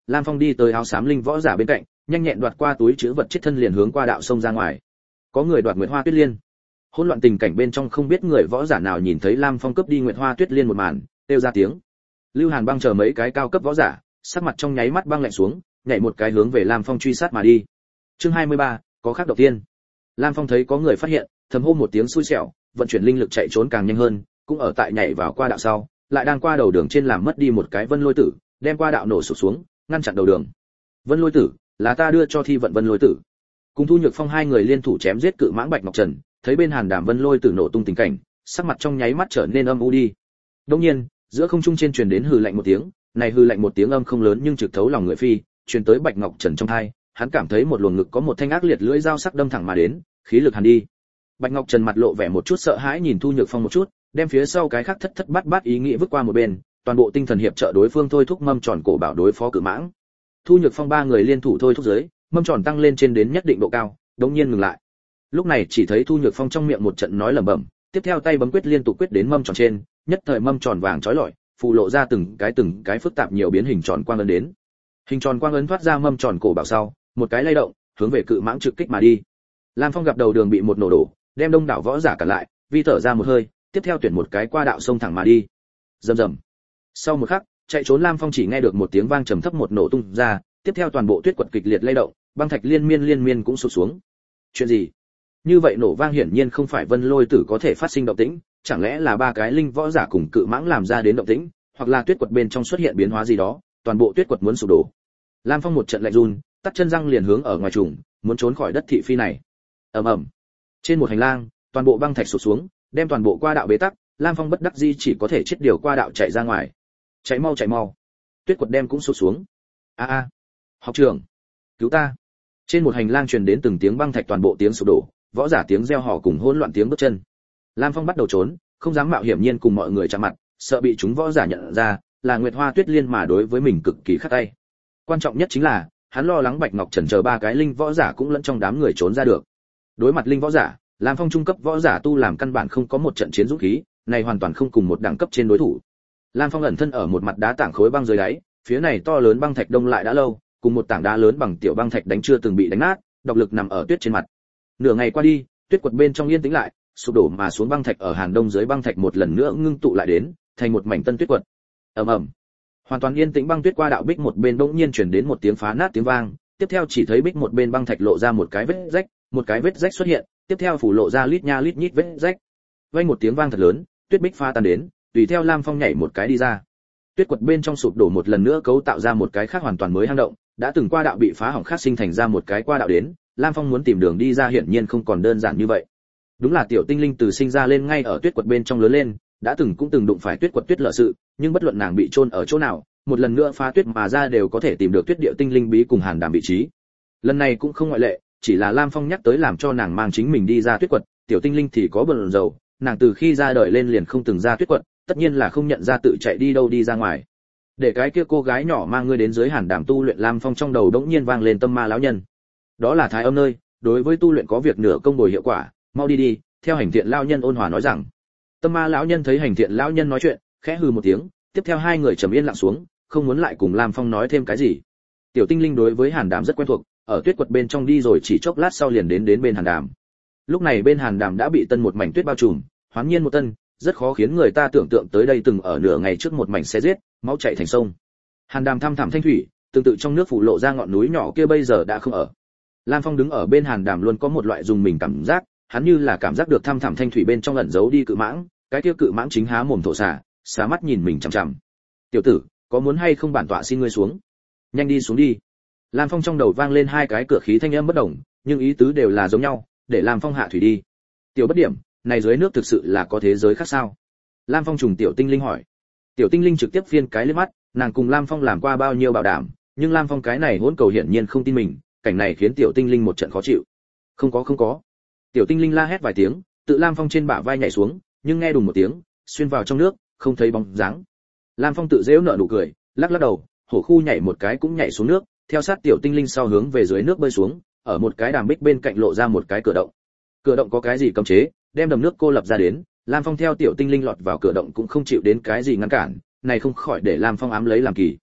Lam Phong đi tới áo xám linh võ giả bên cạnh, nhanh nhẹn đoạt qua túi trữ vật chết thân liền hướng qua đạo sông ra ngoài. Có người đoạt Nguyệt Hoa Tuyết Liên. Hỗn loạn tình cảnh bên trong không biết người võ giả nào nhìn thấy Lam Phong cướp đi Nguyệt Hoa Tuyết Liên một màn, kêu ra tiếng. Lưu Hàn Băng chờ mấy cái cao cấp võ giả, sắc mặt trong nháy mắt băng lạnh xuống, nhảy một cái hướng về Lam Phong truy sát mà đi. Chương hai mươi ba, có khác đầu tiên. Lam Phong thấy có người phát hiện, thầm hô một tiếng xui xẻo, vận chuyển linh lực chạy trốn càng nhanh hơn, cũng ở tại nhảy vào qua đạo sau, lại đang qua đầu đường trên làm mất đi một cái Vân Lôi Tử, đem qua đạo nổ sụp xuống, ngăn chặn đầu đường. Vân Lôi Tử, là ta đưa cho Thi Vận Vân Lôi Tử. Cùng Thu Nhược Phong hai người liên thủ chém giết cự mãng Bạch Ngọc Trần, thấy bên Hàn Đàm Vân Lôi Tử nổ tung tình cảnh, sắc mặt trong nháy mắt trở nên âm u đi. Đương nhiên, giữa không trung trên truyền đến hừ lạnh một tiếng, này hừ lạnh một tiếng âm không lớn nhưng trực thấu lòng người phi, truyền tới Bạch Ngọc Trần trong tai, hắn cảm thấy một luồng ngực có một thanh ác liệt lưỡi dao sắc đâm thẳng mà đến, khí lực hàn đi. Bạch Ngọc Trần mặt lộ vẻ một chút sợ hãi nhìn Thu Nhược Phong một chút, đem phía sau cái khác thất thất bát bát ý nghĩ vứt qua một bên, toàn bộ tinh thần hiệp trợ đối phương thôi thúc mâm tròn cổ bảo đối phó cự mãng. Thu Nhược Phong ba người liên thủ thôi thúc dưới, mâm tròn tăng lên trên đến nhất định độ cao, đống nhiên ngừng lại. Lúc này chỉ thấy Thu Nhược Phong trong miệng một trận nói lẩm bẩm, tiếp theo tay bấm quyết liên tục quyết đến mâm tròn trên, nhất thời mâm tròn vàng chói lọi, phù lộ ra từng cái từng cái phức tạp nhiều biến hình tròn quang ấn đến. Hình tròn quang ấn thoát ra mâm tròn cổ bảo sau, một cái lay động, hướng về cự mãng trực kích mà đi. Lam Phong gặp đầu đường bị một nổ đổ, đem đông đảo võ giả cản lại, vi thở ra một hơi, tiếp theo tuyển một cái qua đạo sông thẳng mà đi. Rầm rầm. Sau một khắc, chạy trốn Lam Phong chỉ nghe được một tiếng vang trầm thấp một nổ tung ra, tiếp theo toàn bộ tuyết quật kịch liệt lay động, băng thạch liên miên liên miên cũng sụp xuống. Chuyện gì? Như vậy nổ vang hiển nhiên không phải Vân Lôi Tử có thể phát sinh động tĩnh, chẳng lẽ là ba cái linh võ giả cùng cự mãng làm ra đến động tĩnh, hoặc là tuyết quật bên trong xuất hiện biến hóa gì đó, toàn bộ tuyết quật muốn sụp đổ. Lam Phong một trận lạnh run, tắt chân răng liền hướng ở ngoài trùng, muốn trốn khỏi đất thị phi này. Ầm ầm. Trên một hành lang, toàn bộ băng thạch sụp xuống, đem toàn bộ qua đạo bế tắc, Lam Phong bất đắc dĩ chỉ có thể chết điều qua đạo chạy ra ngoài. Chạy mau chạy mau. Tuyết quật đem cũng sụp xuống. A a. Học trưởng, cứu ta. Trên một hành lang truyền đến từng tiếng băng thạch toàn bộ tiếng sụp đổ, võ giả tiếng reo hò cùng hỗn loạn tiếng bước chân. Lam Phong bắt đầu trốn, không dám mạo hiểm nhiên cùng mọi người chạm mặt, sợ bị chúng võ giả nhận ra là Nguyệt Hoa Tuyết Liên mà đối với mình cực kỳ khắc tay. Quan trọng nhất chính là, hắn lo lắng Bạch Ngọc Trần chờ ba cái linh võ giả cũng lẫn trong đám người trốn ra được. Đối mặt linh võ giả, Lam Phong trung cấp võ giả tu làm căn bản không có một trận chiến dũng khí, này hoàn toàn không cùng một đẳng cấp trên đối thủ. Lam Phong ẩn thân ở một mặt đá tảng khối băng dưới đáy, phía này to lớn băng thạch đông lại đã lâu, cùng một tảng đá lớn bằng tiểu băng thạch đánh chưa từng bị đánh nát, độc lực nằm ở tuyết trên mặt. Nửa ngày qua đi, tuyết quật bên trong yên tĩnh lại, sụp đổ mà xuống băng thạch ở Hàn Đông dưới băng thạch một lần nữa ngưng tụ lại đến, thành một mảnh tân tuyết quật. Ầm ầm. Hoàn toàn yên tĩnh băng tuyết qua đạo bích một bên bỗng nhiên truyền đến một tiếng phá nát tiếng vang, tiếp theo chỉ thấy bích một bên băng thạch lộ ra một cái vết rách, một cái vết rách xuất hiện, tiếp theo phủ lộ ra lít nha lít nhít vết rách. Vang một tiếng vang thật lớn, tuyết bích pha tan đến, tùy theo Lam Phong nhảy một cái đi ra. Tuyết quật bên trong sụp đổ một lần nữa cấu tạo ra một cái khác hoàn toàn mới hang động, đã từng qua đạo bị phá hỏng khác sinh thành ra một cái qua đạo đến, Lam Phong muốn tìm đường đi ra hiển nhiên không còn đơn giản như vậy. Đúng là tiểu tinh linh từ sinh ra lên ngay ở tuyết quật bên trong lớn lên, đã từng cũng từng đụng phải tuyết quật tuyết lở sự, nhưng bất luận nàng bị chôn ở chỗ nào, một lần nữa phá tuyết mà ra đều có thể tìm được tuyết địa tinh linh bí cùng Hàn Đàm vị trí. Lần này cũng không ngoại lệ, chỉ là Lam Phong nhắc tới làm cho nàng mang chính mình đi ra tuyết quật, tiểu tinh linh thì có bần dầu, nàng từ khi ra đời lên liền không từng ra tuyết quật, tất nhiên là không nhận ra tự chạy đi đâu đi ra ngoài. Để cái kia cô gái nhỏ mang ngươi đến dưới Hàn Đàm tu luyện, Lam Phong trong đầu đống nhiên vang lên tâm ma lão nhân. Đó là thái âm nơi, đối với tu luyện có việc nửa công bồi hiệu quả, mau đi đi, theo hành thiện lão nhân ôn hòa nói rằng. Tâm ma lão nhân thấy hành thiện lão nhân nói chuyện, khẽ hừ một tiếng, tiếp theo hai người trầm yên lặng xuống, không muốn lại cùng Lam Phong nói thêm cái gì. Tiểu tinh linh đối với Hàn Đàm rất quen thuộc, ở tuyết quật bên trong đi rồi chỉ chốc lát sau liền đến đến bên Hàn Đàm. Lúc này bên Hàn Đàm đã bị tân một mảnh tuyết bao trùm, hoán nhiên một tân, rất khó khiến người ta tưởng tượng tới đây từng ở nửa ngày trước một mảnh xe giết, máu chảy thành sông. Hàn Đàm thăm thẳm thanh thủy, tương tự trong nước phủ lộ ra ngọn núi nhỏ kia bây giờ đã không ở. Lam Phong đứng ở bên Hàn Đàm luôn có một loại dùng mình cảm giác, hắn như là cảm giác được thăm thẳm thanh thủy bên trong ẩn giấu đi cự mãng, cái kia cự mãng chính há mồm thổ xả, xá mắt nhìn mình chằm chằm. "Tiểu tử, có muốn hay không bản tọa xin ngươi xuống?" "Nhanh đi xuống đi." Lam Phong trong đầu vang lên hai cái cửa khí thanh âm bất đồng, nhưng ý tứ đều là giống nhau, để Lam Phong hạ thủy đi. "Tiểu bất điểm, này dưới nước thực sự là có thế giới khác sao?" Lam Phong trùng tiểu tinh linh hỏi. Tiểu tinh linh trực tiếp phiên cái liếc mắt, nàng cùng Lam Phong làm qua bao nhiêu bảo đảm, nhưng Lam Phong cái này hỗn cầu hiển nhiên không tin mình, cảnh này khiến tiểu tinh linh một trận khó chịu. "Không có không có." Tiểu tinh linh la hét vài tiếng, tự Lam Phong trên bả vai nhảy xuống, nhưng nghe đùng một tiếng, xuyên vào trong nước, không thấy bóng dáng. Lam Phong tự giễu nở nụ cười, lắc lắc đầu, hổ khu nhảy một cái cũng nhảy xuống nước, theo sát tiểu tinh linh sau hướng về dưới nước bơi xuống, ở một cái đàm bích bên cạnh lộ ra một cái cửa động. Cửa động có cái gì cấm chế, đem đầm nước cô lập ra đến, Lam Phong theo tiểu tinh linh lọt vào cửa động cũng không chịu đến cái gì ngăn cản, này không khỏi để Lam Phong ám lấy làm kỳ.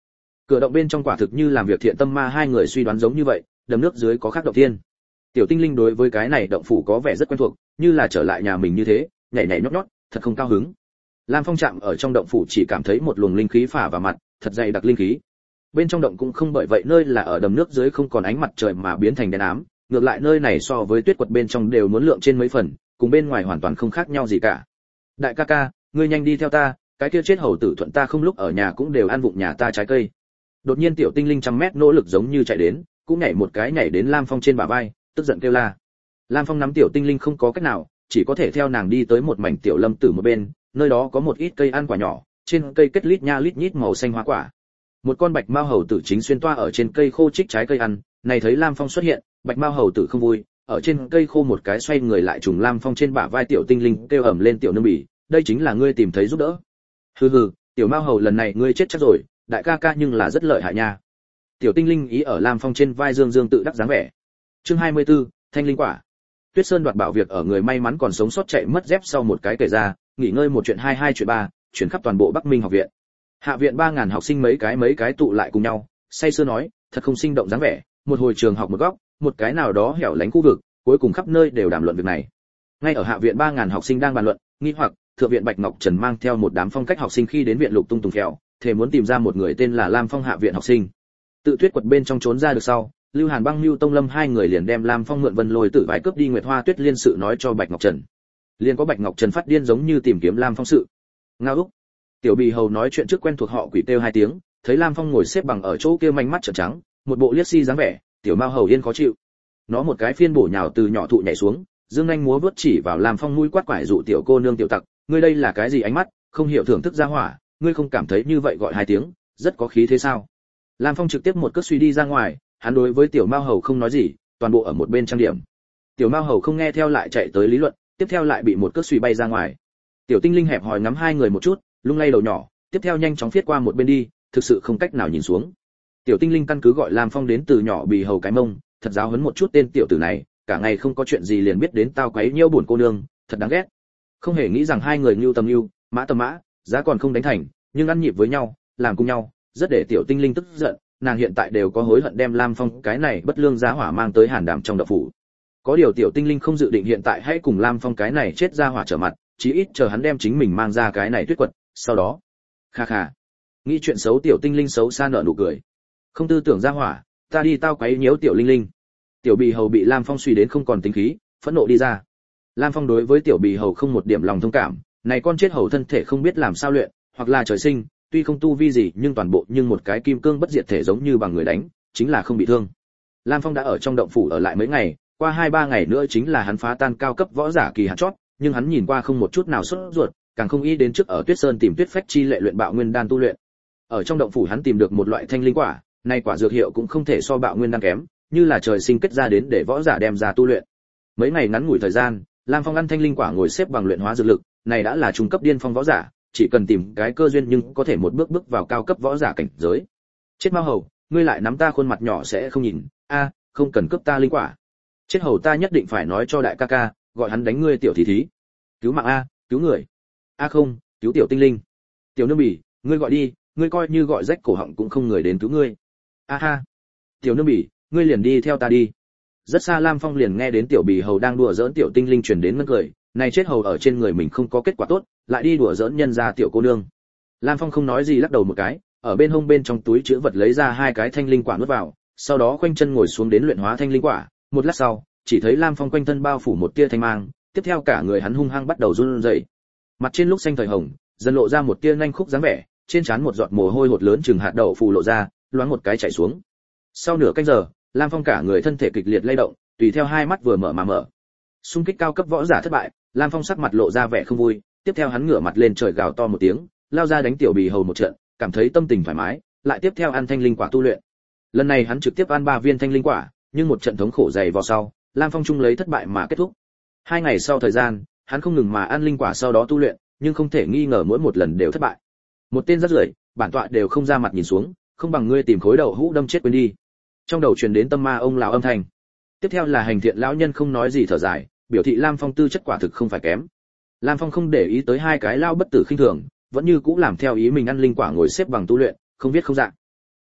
Cửa động bên trong quả thực như làm việc thiện tâm ma hai người suy đoán giống như vậy, đầm nước dưới có khác động thiên. Tiểu Tinh Linh đối với cái này động phủ có vẻ rất quen thuộc, như là trở lại nhà mình như thế, nhảy nhảy nhót nhót, thật không cao hứng. Lam Phong chạm ở trong động phủ chỉ cảm thấy một luồng linh khí phả vào mặt, thật dày đặc linh khí. Bên trong động cũng không bởi vậy nơi là ở đầm nước dưới không còn ánh mặt trời mà biến thành đen ám, ngược lại nơi này so với tuyết quật bên trong đều muốn lượng trên mấy phần, cùng bên ngoài hoàn toàn không khác nhau gì cả. Đại ca ca, ngươi nhanh đi theo ta, cái kia chết hầu tử thuận ta không lúc ở nhà cũng đều ăn vụng nhà ta trái cây. Đột nhiên Tiểu Tinh Linh trăm mét nỗ lực giống như chạy đến, cũng nhảy một cái nhảy đến Lam Phong trên bả vai, tức giận kêu la. Lam Phong nắm Tiểu Tinh Linh không có cách nào, chỉ có thể theo nàng đi tới một mảnh tiểu lâm tử một bên, nơi đó có một ít cây ăn quả nhỏ, trên cây kết lít nha lít nhít màu xanh hoa quả. Một con bạch mao hầu tử chính xuyên toa ở trên cây khô trích trái cây ăn, này thấy Lam Phong xuất hiện, bạch mao hầu tử không vui, ở trên cây khô một cái xoay người lại trùng Lam Phong trên bả vai Tiểu Tinh Linh, kêu ầm lên Tiểu Nương Bỉ, đây chính là ngươi tìm thấy giúp đỡ. Hừ hừ, Tiểu Mao hầu lần này ngươi chết chắc rồi, đại ca ca nhưng là rất lợi hại nha. Tiểu Tinh Linh ý ở Lam Phong trên vai dương dương tự đắc dáng vẻ. Chương hai mươi tư, Thanh linh quả. Tuyết Sơn đoạt bảo việc ở người may mắn còn sống sót chạy mất dép sau một cái kể ra, nghỉ ngơi một chuyện hai hai chuyện ba, chuyển khắp toàn bộ Bắc Minh học viện. Hạ viện ba ngàn học sinh mấy cái mấy cái tụ lại cùng nhau, say sưa nói, thật không sinh động dáng vẻ, một hồi trường học một góc, một cái nào đó hẻo lánh khu vực, cuối cùng khắp nơi đều đàm luận việc này. Ngay ở hạ viện ba ngàn học sinh đang bàn luận, nghi hoặc, thượng viện Bạch Ngọc Trần mang theo một đám phong cách học sinh khi đến viện Lục Tung Tùng Phèo, thề muốn tìm ra một người tên là Lam Phong hạ viện học sinh. Tự tuyết quật bên trong trốn ra được sau, Lưu Hàn Băng Lưu Tông Lâm hai người liền đem Lam Phong mượn Vân Lôi Tử vài cướp đi Nguyệt Hoa Tuyết liên sự nói cho Bạch Ngọc Trần. Liền có Bạch Ngọc Trần phát điên giống như tìm kiếm Lam Phong sự. Ngao úc. Tiểu Bì Hầu nói chuyện trước quen thuộc họ quỷ kêu hai tiếng, thấy Lam Phong ngồi xếp bằng ở chỗ kia manh mắt trợn trắng, một bộ liếc si dáng vẻ, Tiểu Mao Hầu yên khó chịu. Nó một cái phiên bổ nhào từ nhỏ thụ nhảy xuống, dương anh múa vớt chỉ vào Lam Phong mũi quát quải dụ tiểu cô nương tiểu tặc, ngươi đây là cái gì ánh mắt, không hiểu thưởng thức gia hỏa, ngươi không cảm thấy như vậy gọi hai tiếng, rất có khí thế sao? Lam Phong trực tiếp một cước suy đi ra ngoài, hắn đối với Tiểu Mao Hầu không nói gì, toàn bộ ở một bên trang điểm. Tiểu Mao Hầu không nghe theo lại chạy tới lý luận, tiếp theo lại bị một cước suy bay ra ngoài. Tiểu Tinh Linh hẹp hòi ngắm hai người một chút, lung lay đầu nhỏ, tiếp theo nhanh chóng phiết qua một bên đi, thực sự không cách nào nhìn xuống. Tiểu Tinh Linh căn cứ gọi Lam Phong đến từ nhỏ Bì Hầu cái mông, thật giáo huấn một chút tên tiểu tử này, cả ngày không có chuyện gì liền biết đến tao quấy nhiễu buồn cô nương, thật đáng ghét. Không hề nghĩ rằng hai người nhu tầm nhu, mã tầm mã, giá còn không đánh thành, nhưng ăn nhịp với nhau, làm cùng nhau, rất để Tiểu Tinh Linh tức giận, nàng hiện tại đều có hối hận đem Lam Phong cái này bất lương giá hỏa mang tới Hàn Đàm trong đập phủ. Có điều Tiểu Tinh Linh không dự định hiện tại hãy cùng Lam Phong cái này chết ra hỏa trở mặt, chí ít chờ hắn đem chính mình mang ra cái này tuyết quật, sau đó. Kha kha. Nghĩ chuyện xấu Tiểu Tinh Linh xấu xa nở nụ cười. Không tư tưởng ra hỏa, ta đi tao quấy nhiễu Tiểu Linh Linh. Tiểu Bì Hầu bị Lam Phong suy đến không còn tính khí, phẫn nộ đi ra. Lam Phong đối với Tiểu Bì Hầu không một điểm lòng thông cảm, này con chết hầu thân thể không biết làm sao luyện, hoặc là trời sinh, tuy không tu vi gì nhưng toàn bộ nhưng một cái kim cương bất diệt thể giống như bằng người đánh, chính là không bị thương. Lam Phong đã ở trong động phủ ở lại mấy ngày, qua hai ba ngày nữa chính là hắn phá tan cao cấp võ giả kỳ hạn chót, nhưng hắn nhìn qua không một chút nào sốt ruột, càng không ý đến trước ở Tuyết Sơn tìm Tuyết Phách chi lệ luyện bạo nguyên đan tu luyện. Ở trong động phủ hắn tìm được một loại thanh linh quả, này quả dược hiệu cũng không thể so bạo nguyên đan kém, như là trời sinh kết ra đến để võ giả đem ra tu luyện. Mấy ngày ngắn ngủi thời gian, Lam Phong ăn thanh linh quả ngồi xếp bằng luyện hóa dược lực, này đã là trung cấp điên phong võ giả, chỉ cần tìm cái cơ duyên nhưng có thể một bước bước vào cao cấp võ giả cảnh giới. Chết Mao Hầu, ngươi lại nắm ta khuôn mặt nhỏ sẽ không nhìn, a, không cần cướp ta linh quả. Chết hầu ta nhất định phải nói cho đại ca ca, gọi hắn đánh ngươi tiểu thí thí. Cứu mạng a, cứu người. A không, cứu Tiểu Tinh Linh. Tiểu Nương Bỉ, ngươi gọi đi, ngươi coi như gọi rách cổ họng cũng không người đến cứu ngươi. A ha. Tiểu Nương Bỉ, ngươi liền đi theo ta đi. Rất xa Lam Phong liền nghe đến Tiểu Bì Hầu đang đùa giỡn Tiểu Tinh Linh truyền đến ngân cười, này chết hầu ở trên người mình không có kết quả tốt, lại đi đùa giỡn nhân gia tiểu cô nương. Lam Phong không nói gì lắc đầu một cái, ở bên hông bên trong túi trữ vật lấy ra hai cái thanh linh quả nuốt vào, sau đó khoanh chân ngồi xuống đến luyện hóa thanh linh quả, một lát sau, chỉ thấy Lam Phong quanh thân bao phủ một tia thanh mang, tiếp theo cả người hắn hung hăng bắt đầu run rẩy. Mặt trên lúc xanh thời hồng, dần lộ ra một tia nhanh khúc dáng vẻ, trên trán một giọt mồ hôi hột lớn chừng hạt đậu phù lộ ra, loáng một cái chảy xuống. Sau nửa canh giờ, Lam Phong cả người thân thể kịch liệt lay động, tùy theo hai mắt vừa mở mà mở. Xung kích cao cấp võ giả thất bại, Lam Phong sắc mặt lộ ra vẻ không vui, tiếp theo hắn ngửa mặt lên trời gào to một tiếng, lao ra đánh Tiểu Bì Hầu một trận, cảm thấy tâm tình thoải mái, lại tiếp theo ăn thanh linh quả tu luyện. Lần này hắn trực tiếp ăn ba viên thanh linh quả, nhưng một trận thống khổ dày vào sau, Lam Phong chung lấy thất bại mà kết thúc. Hai ngày sau thời gian, hắn không ngừng mà ăn linh quả sau đó tu luyện, nhưng không thể nghi ngờ mỗi một lần đều thất bại. Một tên rất rưởi, bản tọa đều không ra mặt nhìn xuống, không bằng ngươi tìm khối đầu hũ đâm chết quên đi. Trong đầu truyền đến tâm ma ông lão âm thanh. Tiếp theo là hành thiện lão nhân không nói gì thở dài, biểu thị Lam Phong tư chất quả thực không phải kém. Lam Phong không để ý tới hai cái lao bất tử khinh thường, vẫn như cũ làm theo ý mình ăn linh quả ngồi xếp bằng tu luyện, không biết không dạng.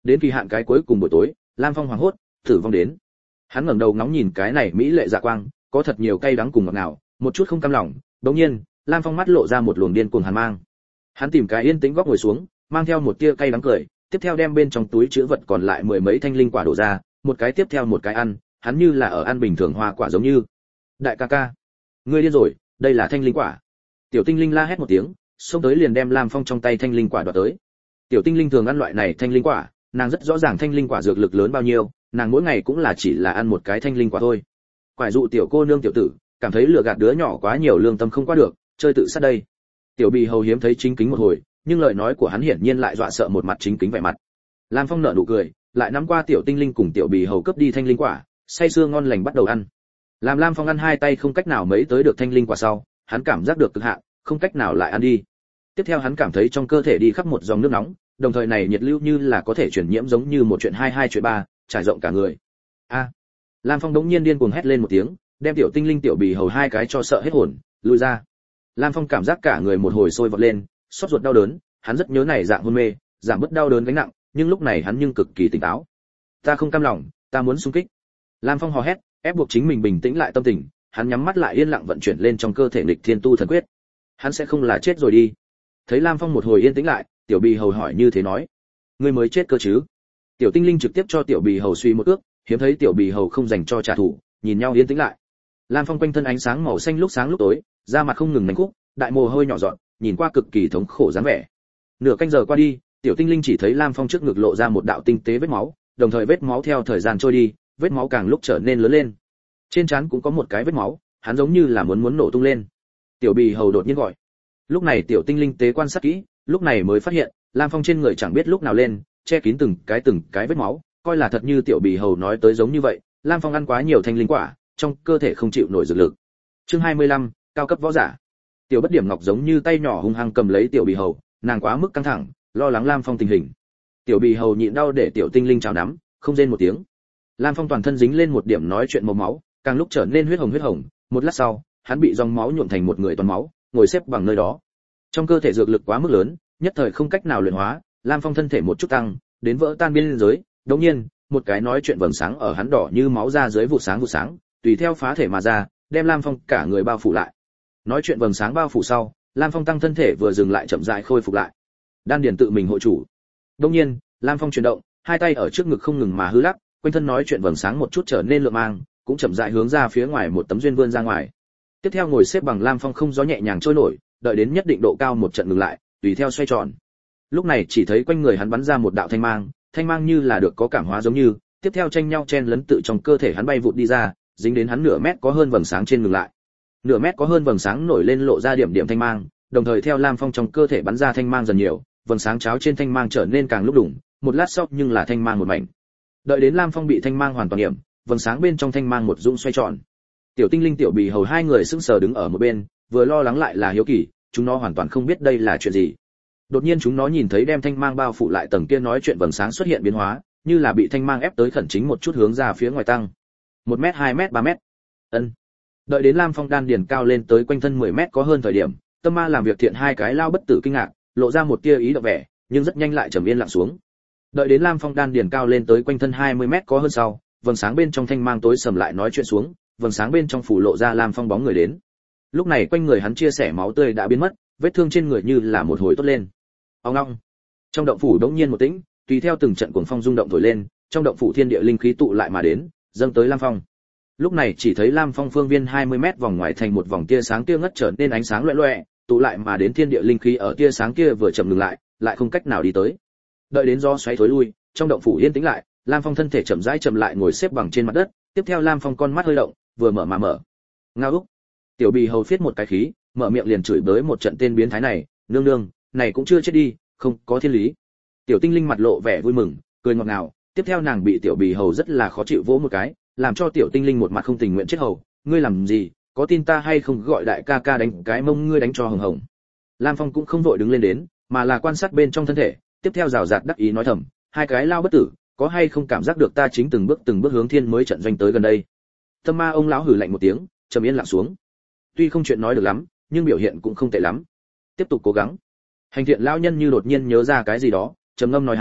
Đến kỳ hạn cái cuối cùng buổi tối, Lam Phong hoảng hốt, tử vong đến. Hắn ngẩng đầu ngóng nhìn cái này mỹ lệ dạ quang, có thật nhiều cay đắng cùng ngọt ngào, một chút không cam lòng. Đột nhiên, Lam Phong mắt lộ ra một luồng điên cuồng hàn mang. Hắn tìm cái yên tĩnh góc ngồi xuống, mang theo một tia cay đắng cười, tiếp theo đem bên trong túi trữ vật còn lại mười mấy thanh linh quả đổ ra, một cái tiếp theo một cái ăn, hắn như là ở ăn bình thường hoa quả giống như. Đại ca ca, ngươi điên rồi, đây là thanh linh quả. Tiểu tinh linh la hét một tiếng, xông tới liền đem Lam Phong trong tay thanh linh quả đoạt tới. Tiểu tinh linh thường ăn loại này thanh linh quả, nàng rất rõ ràng thanh linh quả dược lực lớn bao nhiêu, nàng mỗi ngày cũng là chỉ là ăn một cái thanh linh quả thôi. Quải dụ tiểu cô nương tiểu tử, cảm thấy lừa gạt đứa nhỏ quá nhiều lương tâm không qua được, chơi tự sát đây. Tiểu Bì Hầu hiếm thấy chính kính một hồi, nhưng lời nói của hắn hiển nhiên lại dọa sợ một mặt chính kính vẻ mặt. Lam Phong nở nụ cười, lại nắm qua tiểu tinh linh cùng tiểu Bì Hầu cướp đi thanh linh quả, say sưa ngon lành bắt đầu ăn. Làm Lam Phong ăn hai tay không cách nào mấy tới được thanh linh quả sau, hắn cảm giác được cực hạn, không cách nào lại ăn đi. Tiếp theo hắn cảm thấy trong cơ thể đi khắp một dòng nước nóng, đồng thời này nhiệt lưu như là có thể truyền nhiễm giống như một chuyện hai hai chuyện ba, trải rộng cả người. A! Lam Phong đống nhiên điên cuồng hét lên một tiếng, đem tiểu tinh linh tiểu Bì Hầu hai cái cho sợ hết hồn, lùi ra. Lam Phong cảm giác cả người một hồi sôi vọt lên, xót ruột đau đớn, hắn rất nhớ này dạng hôn mê, giảm bớt đau đớn gánh nặng, nhưng lúc này hắn nhưng cực kỳ tỉnh táo. Ta không cam lòng, ta muốn xung kích. Lam Phong hò hét, ép buộc chính mình bình tĩnh lại tâm tình, hắn nhắm mắt lại yên lặng vận chuyển lên trong cơ thể nghịch thiên tu thần quyết. Hắn sẽ không là chết rồi đi. Thấy Lam Phong một hồi yên tĩnh lại, tiểu Bì Hầu hỏi như thế nói: ngươi mới chết cơ chứ? Tiểu tinh linh trực tiếp cho tiểu Bì Hầu suy một ước, hiếm thấy tiểu Bì Hầu không dành cho trả thù, nhìn nhau yên tĩnh lại. Lam Phong quanh thân ánh sáng màu xanh lúc sáng lúc tối, da mặt không ngừng đánh khúc, đại mồ hôi nhỏ giọt, nhìn qua cực kỳ thống khổ dáng vẻ. Nửa canh giờ qua đi, tiểu tinh linh chỉ thấy Lam Phong trước ngực lộ ra một đạo tinh tế vết máu, đồng thời vết máu theo thời gian trôi đi, vết máu càng lúc trở nên lớn lên. Trên trán cũng có một cái vết máu, hắn giống như là muốn muốn nổ tung lên. Tiểu Bì Hầu đột nhiên gọi. Lúc này tiểu tinh linh tế quan sát kỹ, lúc này mới phát hiện, Lam Phong trên người chẳng biết lúc nào lên, che kín từng cái từng cái vết máu, coi là thật như tiểu Bì Hầu nói tới giống như vậy, Lam Phong ăn quá nhiều thanh linh quả, trong cơ thể không chịu nổi dược lực. Chương hai mươi lăm, cao cấp võ giả. Tiểu Bất Điểm Ngọc giống như tay nhỏ hung hăng cầm lấy tiểu Bì Hầu, nàng quá mức căng thẳng, lo lắng Lam Phong tình hình. Tiểu Bì Hầu nhịn đau để tiểu tinh linh chào nắm, không rên một tiếng. Lam Phong toàn thân dính lên một điểm nói chuyện màu máu, càng lúc trở nên huyết hồng huyết hồng, một lát sau, hắn bị dòng máu nhuộm thành một người toàn máu, ngồi xếp bằng nơi đó. Trong cơ thể dược lực quá mức lớn, nhất thời không cách nào luyện hóa, Lam Phong thân thể một chút tăng, đến vỡ tan biên giới, đột nhiên, một cái nói chuyện vầng sáng ở hắn đỏ như máu ra dưới vụ sáng vụ sáng, tùy theo phá thể mà ra, đem Lam Phong cả người bao phủ lại. Nói chuyện vầng sáng bao phủ sau, Lam Phong tăng thân thể vừa dừng lại chậm rãi khôi phục lại. Đan điền tự mình hộ chủ. Đột nhiên, Lam Phong chuyển động, hai tay ở trước ngực không ngừng mà hư lắc, quanh thân nói chuyện vầng sáng một chút trở nên lượng mang, cũng chậm rãi hướng ra phía ngoài một tấm duyên vươn ra ngoài. Tiếp theo ngồi xếp bằng Lam Phong không gió nhẹ nhàng trôi nổi, đợi đến nhất định độ cao một trận ngừng lại, tùy theo xoay tròn. Lúc này chỉ thấy quanh người hắn bắn ra một đạo thanh mang, thanh mang như là được có cảm hóa giống như, tiếp theo tranh nhau chen lấn tự trong cơ thể hắn bay vụt đi ra, dính đến hắn nửa mét có hơn vầng sáng trên ngừng lại. Nửa mét có hơn vầng sáng nổi lên lộ ra điểm điểm thanh mang, đồng thời theo Lam Phong trong cơ thể bắn ra thanh mang dần nhiều, vầng sáng cháo trên thanh mang trở nên càng lúc đủng, một lát sau nhưng là thanh mang một mảnh. Đợi đến Lam Phong bị thanh mang hoàn toàn điểm, vầng sáng bên trong thanh mang một rung xoay tròn. Tiểu tinh linh tiểu Bì Hầu hai người sững sờ đứng ở một bên, vừa lo lắng lại là hiếu kỳ, chúng nó hoàn toàn không biết đây là chuyện gì. Đột nhiên chúng nó nhìn thấy đem thanh mang bao phủ lại tầng kia nói chuyện vầng sáng xuất hiện biến hóa, như là bị thanh mang ép tới khẩn chính một chút hướng ra phía ngoài tăng. Một mét, hai mét, ba mét. Ân. Đợi đến Lam Phong đan điền cao lên tới quanh thân mười mét có hơn thời điểm, Tâm Ma làm việc thiện hai cái lao bất tử kinh ngạc, lộ ra một tia ý động vẻ, nhưng rất nhanh lại trầm yên lặng xuống. Đợi đến Lam Phong đan điền cao lên tới quanh thân hai mươi mét có hơn sau, vầng sáng bên trong thanh mang tối sầm lại nói chuyện xuống, vầng sáng bên trong phủ lộ ra Lam Phong bóng người đến. Lúc này quanh người hắn chia sẻ máu tươi đã biến mất, vết thương trên người như là một hồi tốt lên. Ong ong. Trong động phủ đống nhiên một tĩnh, tùy theo từng trận cuồng phong rung động thổi lên, trong động phủ thiên địa linh khí tụ lại mà đến, dâng tới Lam Phong. Lúc này chỉ thấy Lam Phong phương viên hai mươi mét vòng ngoài thành một vòng tia sáng tia ngất trở nên ánh sáng loẹt loẹt, tụ lại mà đến thiên địa linh khí ở tia sáng kia vừa chậm ngừng lại, lại không cách nào đi tới. Đợi đến gió xoáy thối lui, trong động phủ yên tĩnh lại, Lam Phong thân thể chậm rãi chậm lại ngồi xếp bằng trên mặt đất, tiếp theo Lam Phong con mắt hơi động, vừa mở mà mở. Ngao úc. Tiểu Bì Hầu phiết một cái khí, mở miệng liền chửi bới một trận tên biến thái này, nương nương, này cũng chưa chết đi, không có thiên lý. Tiểu tinh linh mặt lộ vẻ vui mừng, cười ngọt ngào, tiếp theo nàng bị Tiểu Bì Hầu rất là khó chịu vỗ một cái, làm cho Tiểu tinh linh một mặt không tình nguyện chết hầu, ngươi làm gì, có tin ta hay không gọi đại ca ca đánh cái mông ngươi đánh cho hồng hồng. Lam Phong cũng không vội đứng lên đến, mà là quan sát bên trong thân thể, tiếp theo rào rạt đắc ý nói thầm, hai cái lao bất tử, có hay không cảm giác được ta chính từng bước từng bước hướng thiên mới trận doanh tới gần đây. Tâm Ma ông lão hừ lạnh một tiếng, trầm yên lặng xuống. Tuy không chuyện nói được lắm, nhưng biểu hiện cũng không tệ lắm. Tiếp tục cố gắng. Hành thiện lão nhân như đột nhiên nhớ ra cái gì đó, trầm ngâm nói há,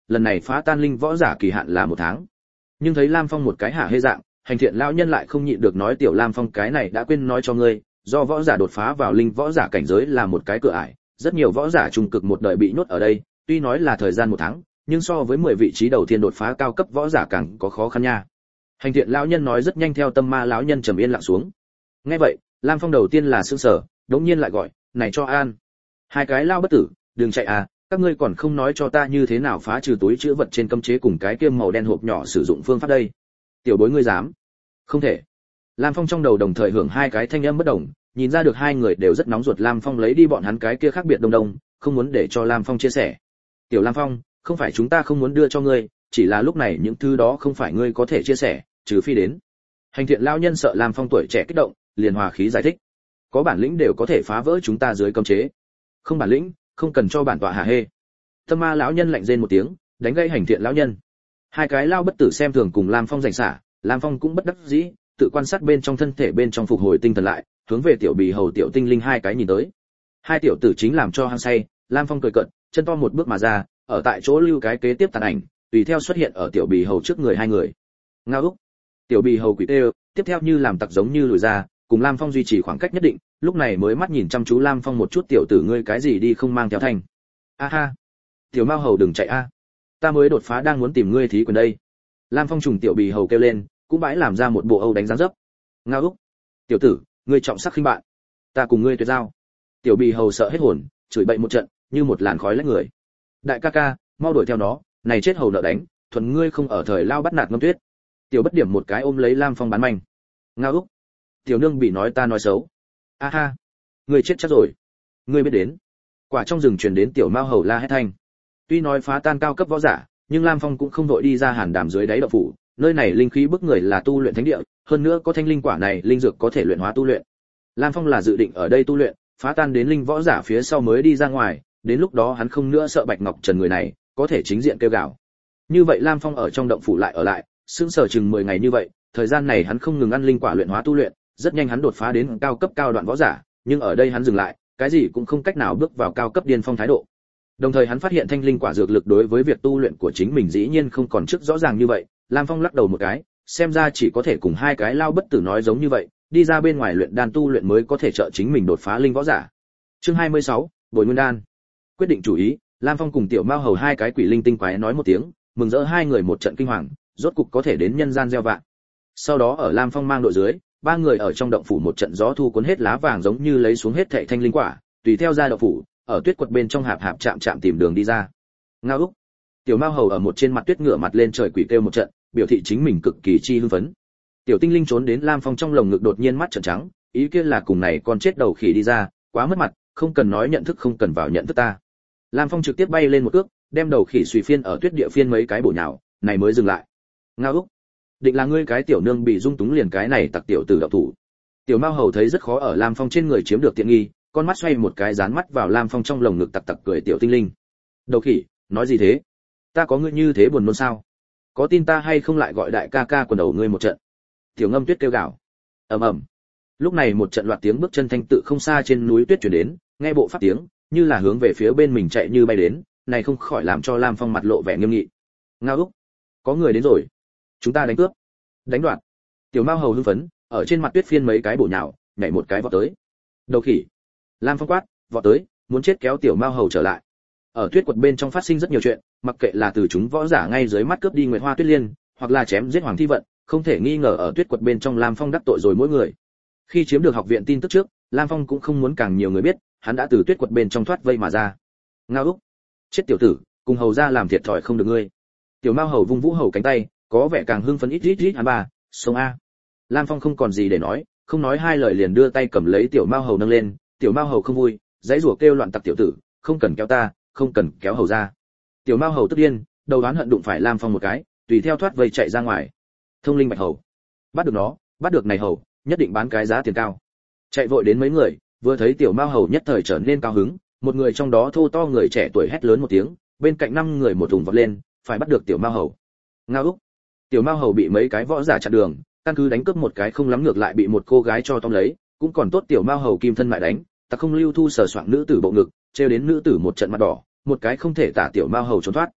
lần này phá tan linh võ giả kỳ hạn là một tháng. Nhưng thấy Lam Phong một cái hả hê dạng, hành thiện lão nhân lại không nhịn được nói tiểu Lam Phong cái này đã quên nói cho ngươi, do võ giả đột phá vào linh võ giả cảnh giới là một cái cửa ải, rất nhiều võ giả trung cực một đời bị nhốt ở đây, tuy nói là thời gian một tháng, nhưng so với mười vị trí đầu tiên đột phá cao cấp võ giả càng có khó khăn nha. Hành thiện lão nhân nói rất nhanh, theo tâm ma lão nhân trầm yên lặng xuống. Nghe vậy, Lam Phong đầu tiên là sững sờ, đống nhiên lại gọi, "Này cho an, hai cái lao bất tử, đừng chạy à, các ngươi còn không nói cho ta như thế nào phá trừ túi chứa vật trên cấm chế cùng cái kiêm màu đen hộp nhỏ sử dụng phương pháp đây." Tiểu bối ngươi dám? Không thể. Lam Phong trong đầu đồng thời hưởng hai cái thanh âm bất đồng, nhìn ra được hai người đều rất nóng ruột. Lam Phong lấy đi bọn hắn cái kia khác biệt đông đông, không muốn để cho Lam Phong chia sẻ. "Tiểu Lam Phong, không phải chúng ta không muốn đưa cho ngươi, chỉ là lúc này những thứ đó không phải ngươi có thể chia sẻ, trừ phi đến." Hành thiện lão nhân sợ Lam Phong tuổi trẻ kích động, liền hòa khí giải thích, "Có bản lĩnh đều có thể phá vỡ chúng ta dưới cấm chế, không bản lĩnh, không cần cho bản tọa hạ hê." Tâm ma lão nhân lạnh rên một tiếng, đánh gây hành thiện lão nhân. Hai cái lao bất tử xem thường cùng Lam Phong giành xả, Lam Phong cũng bất đắc dĩ, tự quan sát bên trong thân thể bên trong phục hồi tinh thần lại, hướng về tiểu bì hầu tiểu tinh linh hai cái nhìn tới. Hai tiểu tử chính làm cho hăng say, Lam Phong cười cợt, chân to một bước mà ra, ở tại chỗ lưu cái kế tiếp tàn ảnh, tùy theo xuất hiện ở tiểu bì hầu trước người hai người. Ngao úc. Tiểu bì hầu quỷ tê, tiếp theo như làm tặc giống như lùi ra, cùng Lam Phong duy trì khoảng cách nhất định, lúc này mới mắt nhìn chăm chú Lam Phong một chút, "Tiểu tử ngươi cái gì đi không mang theo thành?" "A ha, tiểu mao hầu đừng chạy a, ta mới đột phá đang muốn tìm ngươi thí quyền đây." Lam Phong trùng tiểu bì hầu kêu lên, cũng bãi làm ra một bộ âu đánh dáng dấp. "Ngao úc, tiểu tử, ngươi trọng sắc khinh bạn, ta cùng ngươi tuyệt giao." Tiểu bì hầu sợ hết hồn, chửi bậy một trận, như một làn khói lách người. "Đại ca ca, mau đuổi theo nó, này chết hầu nợ đánh, thuần ngươi không ở thời lao bắt nạt Ngâm Tuyết." Tiểu bất điểm một cái ôm lấy Lam Phong bán manh. "Ngao úc, tiểu nương bị nói ta nói xấu." "A ha, ngươi chết chắc rồi." "Ngươi biết đến." Quả trong rừng truyền đến tiểu mao hầu la hét thanh. Tuy nói phá tan cao cấp võ giả, nhưng Lam Phong cũng không đội đi ra Hàn Đàm dưới đáy động phủ, nơi này linh khí bức người là tu luyện thánh địa, hơn nữa có thanh linh quả này linh dược có thể luyện hóa tu luyện. Lam Phong là dự định ở đây tu luyện, phá tan đến linh võ giả phía sau mới đi ra ngoài, đến lúc đó hắn không nữa sợ Bạch Ngọc Trần người này, có thể chính diện kêu gào. Như vậy Lam Phong ở trong động phủ lại ở lại, sững sờ chừng mười ngày như vậy, thời gian này hắn không ngừng ăn linh quả luyện hóa tu luyện, rất nhanh hắn đột phá đến cao cấp cao đoạn võ giả, nhưng ở đây hắn dừng lại, cái gì cũng không cách nào bước vào cao cấp điên phong thái độ. Đồng thời hắn phát hiện thanh linh quả dược lực đối với việc tu luyện của chính mình dĩ nhiên không còn trước rõ ràng như vậy. Lam Phong lắc đầu một cái, xem ra chỉ có thể cùng hai cái lao bất tử nói giống như vậy, đi ra bên ngoài luyện đan tu luyện mới có thể trợ chính mình đột phá linh võ giả. Chương hai mươi sáu, Bồi Nguyên đan. Quyết định chủ ý, Lam Phong cùng tiểu mao hầu hai cái quỷ linh tinh quái nói một tiếng, mừng rỡ hai người một trận kinh hoàng, rốt cục có thể đến nhân gian gieo vạn. Sau đó ở Lam Phong mang đội dưới, ba người ở trong động phủ một trận gió thu cuốn hết lá vàng giống như lấy xuống hết thảy thanh linh quả, tùy theo ra động phủ, ở tuyết quật bên trong hạp hạp chạm chạm tìm đường đi ra. Ngao úc. Tiểu mao hầu ở một trên mặt tuyết ngửa mặt lên trời quỷ kêu một trận, biểu thị chính mình cực kỳ chi hưng phấn. Tiểu tinh linh trốn đến Lam Phong trong lồng ngực đột nhiên mắt trợn trắng, ý kia là cùng này con chết đầu khỉ đi ra, quá mất mặt, không cần nói nhận thức không cần vào nhận thức ta. Lam Phong trực tiếp bay lên một cước, đem đầu khỉ xùy phiên ở tuyết địa phiên mấy cái bổ nhào, này mới dừng lại. Ngao úc. Định là ngươi cái tiểu nương bị dung túng liền cái này tặc tiểu tử đạo thủ. Tiểu mao hầu thấy rất khó ở Lam Phong trên người chiếm được tiện nghi, con mắt xoay một cái dán mắt vào Lam Phong trong lồng ngực tặc tặc cười. Tiểu tinh linh, đầu khỉ, nói gì thế? Ta có ngươi như thế buồn nôn sao? Có tin ta hay không lại gọi đại ca ca quần đầu ngươi một trận? Tiểu Ngâm Tuyết kêu gào. Ầm ầm. Lúc này một trận loạt tiếng bước chân thanh tự không xa trên núi tuyết truyền đến, nghe bộ pháp tiếng, như là hướng về phía bên mình chạy như bay đến, này không khỏi làm cho Lam Phong mặt lộ vẻ nghiêm nghị. Ngao úc, có người đến rồi, chúng ta đánh cướp, đánh đoạt. Tiểu mao hầu hưng phấn, ở trên mặt tuyết phiên mấy cái bổ nhào, nhảy một cái vọt tới. Đầu khỉ. Lam Phong quát, vọt tới, muốn chết kéo tiểu mao hầu trở lại. Ở tuyết quật bên trong phát sinh rất nhiều chuyện, mặc kệ là từ chúng võ giả ngay dưới mắt cướp đi Nguyệt Hoa Tuyết Liên, hoặc là chém giết Hoàng Thi Vận, không thể nghi ngờ ở tuyết quật bên trong Lam Phong đắc tội rồi mỗi người. Khi chiếm được học viện tin tức trước, Lam Phong cũng không muốn càng nhiều người biết, hắn đã từ tuyết quật bên trong thoát vây mà ra. Ngao úc, chết tiểu tử, cùng hầu ra làm thiệt thòi không được ngươi. Tiểu mao hầu vung vũ hầu cánh tay, có vẻ càng hưng phấn, ít ít ít hắn ba, sông a. Lam Phong không còn gì để nói, không nói hai lời liền đưa tay cầm lấy tiểu mao hầu nâng lên. Tiểu mao hầu không vui, dãy rủa kêu loạn tặc tiểu tử, không cần kéo ta, không cần kéo hầu ra. Tiểu mao hầu tức điên, đầu đoán hận đụng phải Lam Phong một cái, tùy theo thoát vây chạy ra ngoài. Thông linh bạch hầu, bắt được nó, bắt được này hầu, nhất định bán cái giá tiền cao. Chạy vội đến mấy người, vừa thấy tiểu mao hầu nhất thời trở nên cao hứng, một người trong đó thô to người trẻ tuổi hét lớn một tiếng, bên cạnh năm người một thùng vọt lên, phải bắt được tiểu mao hầu. Ngao úc, tiểu mao hầu bị mấy cái võ giả chặn đường, căn cứ đánh cướp một cái không lắm ngược lại bị một cô gái cho tóm lấy, cũng còn tốt tiểu mao hầu kim thân lại đánh, ta không lưu thu sờ soạng nữ tử bộ ngực, treo đến nữ tử một trận mặt đỏ, một cái không thể tả tiểu mao hầu trốn thoát.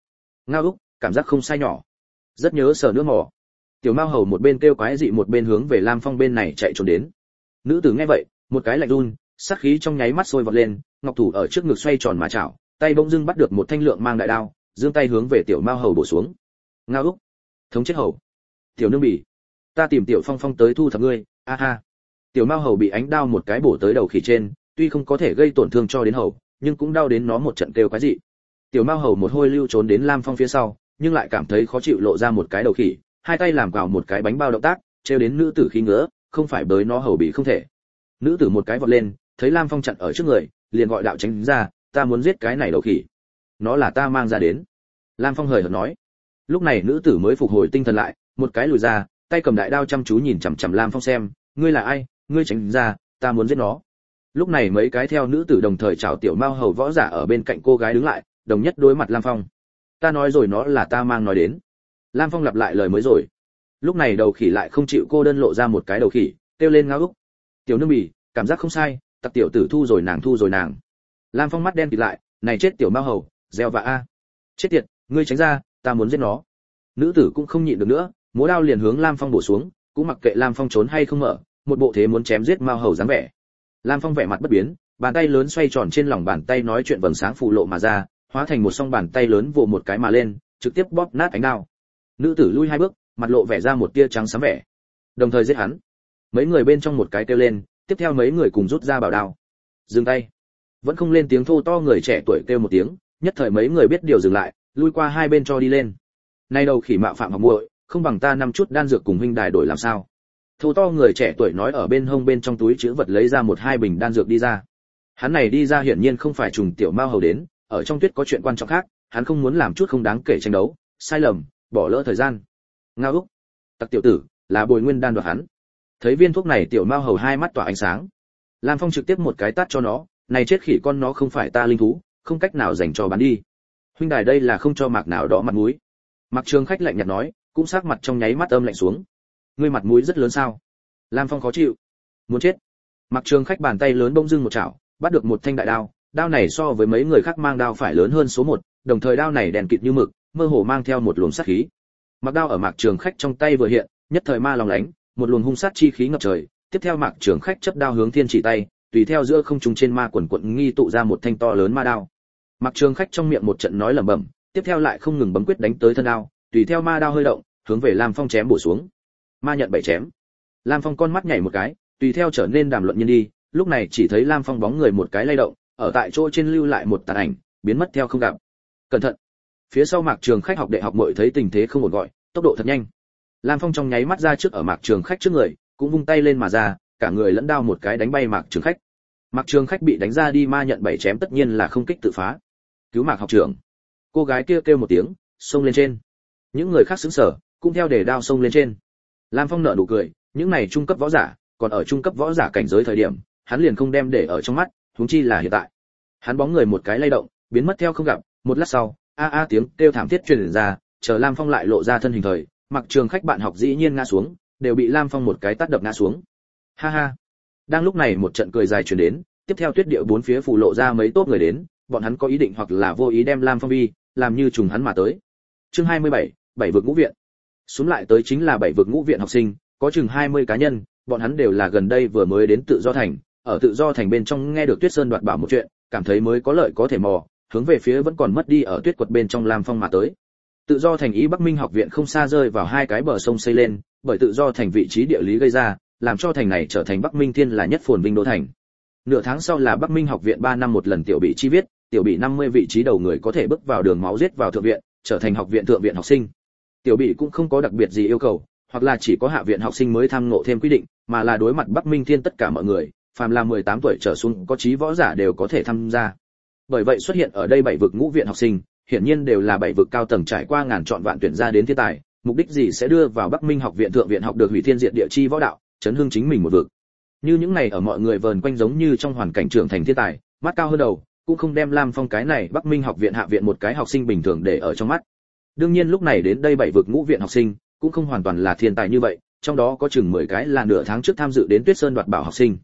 Ngao úc, cảm giác không sai nhỏ. Rất nhớ sờ nữa mỏ. Tiểu Mao Hầu một bên kêu quái dị một bên hướng về Lam Phong bên này chạy trốn đến. Nữ tử nghe vậy, một cái lạnh run, sát khí trong nháy mắt sôi vọt lên, ngọc thủ ở trước ngực xoay tròn mà chảo, tay bỗng dưng bắt được một thanh lượng mang đại đao, giương tay hướng về Tiểu Mao Hầu bổ xuống. Ngao úc, thống chết hầu. Tiểu nương bỉ, ta tìm Tiểu Phong Phong tới thu thập ngươi, a ha. Tiểu Mao Hầu bị ánh đao một cái bổ tới đầu khỉ trên, tuy không có thể gây tổn thương cho đến hầu, nhưng cũng đau đến nó một trận kêu quái dị. Tiểu Mao Hầu một hôi lưu trốn đến Lam Phong phía sau, nhưng lại cảm thấy khó chịu lộ ra một cái đầu khỉ, hai tay làm vào một cái bánh bao động tác, trêu đến nữ tử khí ngứa, không phải bới nó hầu bị không thể. Nữ tử một cái vọt lên, thấy Lam Phong chặn ở trước người, liền gọi đạo tránh ra, ta muốn giết cái này đầu khỉ. Nó là ta mang ra đến. Lam Phong hời hợt nói. Lúc này nữ tử mới phục hồi tinh thần lại, một cái lùi ra, tay cầm đại đao chăm chú nhìn chằm chằm Lam Phong xem, ngươi là ai, ngươi tránh ra, ta muốn giết nó. Lúc này mấy cái theo nữ tử đồng thời chào Tiểu Mao Hầu võ giả ở bên cạnh cô gái đứng lại, đồng nhất đối mặt Lam Phong. Ta nói rồi nó là ta mang nói đến. Lam Phong lặp lại lời mới rồi. Lúc này đầu khỉ lại không chịu cô đơn lộ ra một cái đầu khỉ, kêu lên ngao úc. Tiểu nương bỉ, cảm giác không sai, tặc tiểu tử thu rồi nàng thu rồi nàng. Lam Phong mắt đen kịt lại, này chết Tiểu Mao Hầu, gieo vạ a. Chết tiệt, ngươi tránh ra, ta muốn giết nó. Nữ tử cũng không nhịn được nữa, múa đao liền hướng Lam Phong bổ xuống, cũng mặc kệ Lam Phong trốn hay không mở, một bộ thế muốn chém giết Mao Hầu dáng vẻ. Lam Phong vẻ mặt bất biến, bàn tay lớn xoay tròn trên lòng bàn tay nói chuyện vầng sáng phù lộ mà ra, hóa thành một song bàn tay lớn vồ một cái mà lên, trực tiếp bóp nát ánh đao. Nữ tử lui hai bước, mặt lộ vẻ ra một tia trắng xám vẻ. Đồng thời giết hắn. Mấy người bên trong một cái kêu lên, tiếp theo mấy người cùng rút ra bảo đao. Dừng tay. Vẫn không lên tiếng thô to người trẻ tuổi kêu một tiếng, nhất thời mấy người biết điều dừng lại, lui qua hai bên cho đi lên. Nay đầu khỉ mạo phạm học muội, không bằng ta năm chút đan dược cùng huynh đài đổi làm sao? Thô to người trẻ tuổi nói ở bên hông bên trong túi trữ vật lấy ra một hai bình đan dược đi ra. Hắn này đi ra hiển nhiên không phải trùng Tiểu Mao Hầu đến, ở trong tuyết có chuyện quan trọng khác, hắn không muốn làm chút không đáng kể tranh đấu, sai lầm, bỏ lỡ thời gian. Ngao úc, tặc tiểu tử, là bồi nguyên đan đoạt hắn. Thấy viên thuốc này Tiểu Mao Hầu hai mắt tỏa ánh sáng. Lam Phong trực tiếp một cái tát cho nó, này chết khỉ con nó không phải ta linh thú, không cách nào dành cho bán đi. Huynh đài đây là không cho Mạc nào đỏ mặt mũi. Mạc Trường Khách lạnh nhạt nói, cũng sắc mặt trong nháy mắt âm lạnh xuống. Ngươi mặt mũi rất lớn sao? Lam Phong khó chịu, muốn chết. Mạc Trường Khách bàn tay lớn bỗng dưng một chảo, bắt được một thanh đại đao, đao này so với mấy người khác mang đao phải lớn hơn số một, đồng thời đao này đèn kịt như mực, mơ hồ mang theo một luồng sát khí. Mặc đao ở Mạc Trường Khách trong tay vừa hiện, nhất thời ma lòng lánh, một luồng hung sát chi khí ngập trời, tiếp theo Mạc Trường Khách chấp đao hướng thiên chỉ tay, tùy theo giữa không trung trên ma quần quận nghi tụ ra một thanh to lớn ma đao. Mạc Trường Khách trong miệng một trận nói lẩm bẩm, tiếp theo lại không ngừng bấm quyết đánh tới thân đao, tùy theo ma đao hơi động, hướng về Lam Phong chém bổ xuống. Ma nhận bảy chém. Lam Phong con mắt nhảy một cái, tùy theo trở nên đàm luận nhiên đi, lúc này chỉ thấy Lam Phong bóng người một cái lay động, ở tại chỗ trên lưu lại một tàn ảnh, biến mất theo không gặp. Cẩn thận. Phía sau Mạc Trường Khách học đệ học muội thấy tình thế không ổn gọi, tốc độ thật nhanh. Lam Phong trong nháy mắt ra trước ở Mạc Trường Khách trước người, cũng vung tay lên mà ra, cả người lẫn đao một cái đánh bay Mạc Trường Khách. Mạc Trường Khách bị đánh ra đi ma nhận bảy chém tất nhiên là không kích tự phá. Cứu Mạc học trưởng. Cô gái kia kêu một tiếng, xông lên trên. Những người khác sững sờ, cũng theo để đao xông lên trên. Lam Phong nở nụ cười, những này trung cấp võ giả, còn ở trung cấp võ giả cảnh giới thời điểm, hắn liền không đem để ở trong mắt, huống chi là hiện tại. Hắn bóng người một cái lay động, biến mất theo không gặp, một lát sau, a a tiếng kêu thảm thiết truyền ra, chờ Lam Phong lại lộ ra thân hình thời, Mặc Trường Khách bạn học dĩ nhiên ngã xuống, đều bị Lam Phong một cái tát đập ngã xuống. Ha ha. Đang lúc này một trận cười dài truyền đến, tiếp theo tuyết địa bốn phía phủ lộ ra mấy tốp người đến, bọn hắn có ý định hoặc là vô ý đem Lam Phong vi, làm như trùng hắn mà tới. Chương hai mươi bảy, bảy vực ngũ viện. Xuống lại tới chính là bảy vực ngũ viện học sinh, có chừng hai mươi cá nhân, bọn hắn đều là gần đây vừa mới đến Tự Do Thành, ở Tự Do Thành bên trong nghe được Tuyết Sơn đoạt bảo một chuyện, cảm thấy mới có lợi có thể mò, hướng về phía vẫn còn mất đi ở tuyết quật bên trong Lam Phong mà tới. Tự Do Thành ý Bắc Minh học viện không xa rơi vào hai cái bờ sông xây lên, bởi Tự Do Thành vị trí địa lý gây ra, làm cho thành này trở thành Bắc Minh thiên là nhất phồn vinh đô thành. Nửa tháng sau là Bắc Minh học viện ba năm một lần tiểu bị chi viết, tiểu bị năm mươi vị trí đầu người có thể bước vào đường máu giết vào thượng viện, trở thành học viện thượng viện học sinh. Tiểu bị cũng không có đặc biệt gì yêu cầu, hoặc là chỉ có hạ viện học sinh mới tham ngộ thêm quy định, mà là đối mặt Bắc Minh thiên tất cả mọi người, phàm là mười tám tuổi trở xuống có chí võ giả đều có thể tham gia. Bởi vậy xuất hiện ở đây bảy vực ngũ viện học sinh, hiển nhiên đều là bảy vực cao tầng trải qua ngàn chọn vạn tuyển ra đến thiên tài, mục đích gì sẽ đưa vào Bắc Minh học viện thượng viện học được hủy thiên diệt địa chi võ đạo, chấn hưng chính mình một vực. Như những này ở mọi người vờn quanh giống như trong hoàn cảnh trưởng thành thiên tài, mắt cao hơn đầu, cũng không đem Lam Phong cái này Bắc Minh học viện hạ viện một cái học sinh bình thường để ở trong mắt. Đương nhiên lúc này đến đây bảy vực ngũ viện học sinh, cũng không hoàn toàn là thiên tài như vậy, trong đó có chừng mười cái là nửa tháng trước tham dự đến Tuyết Sơn đoạt bảo học sinh.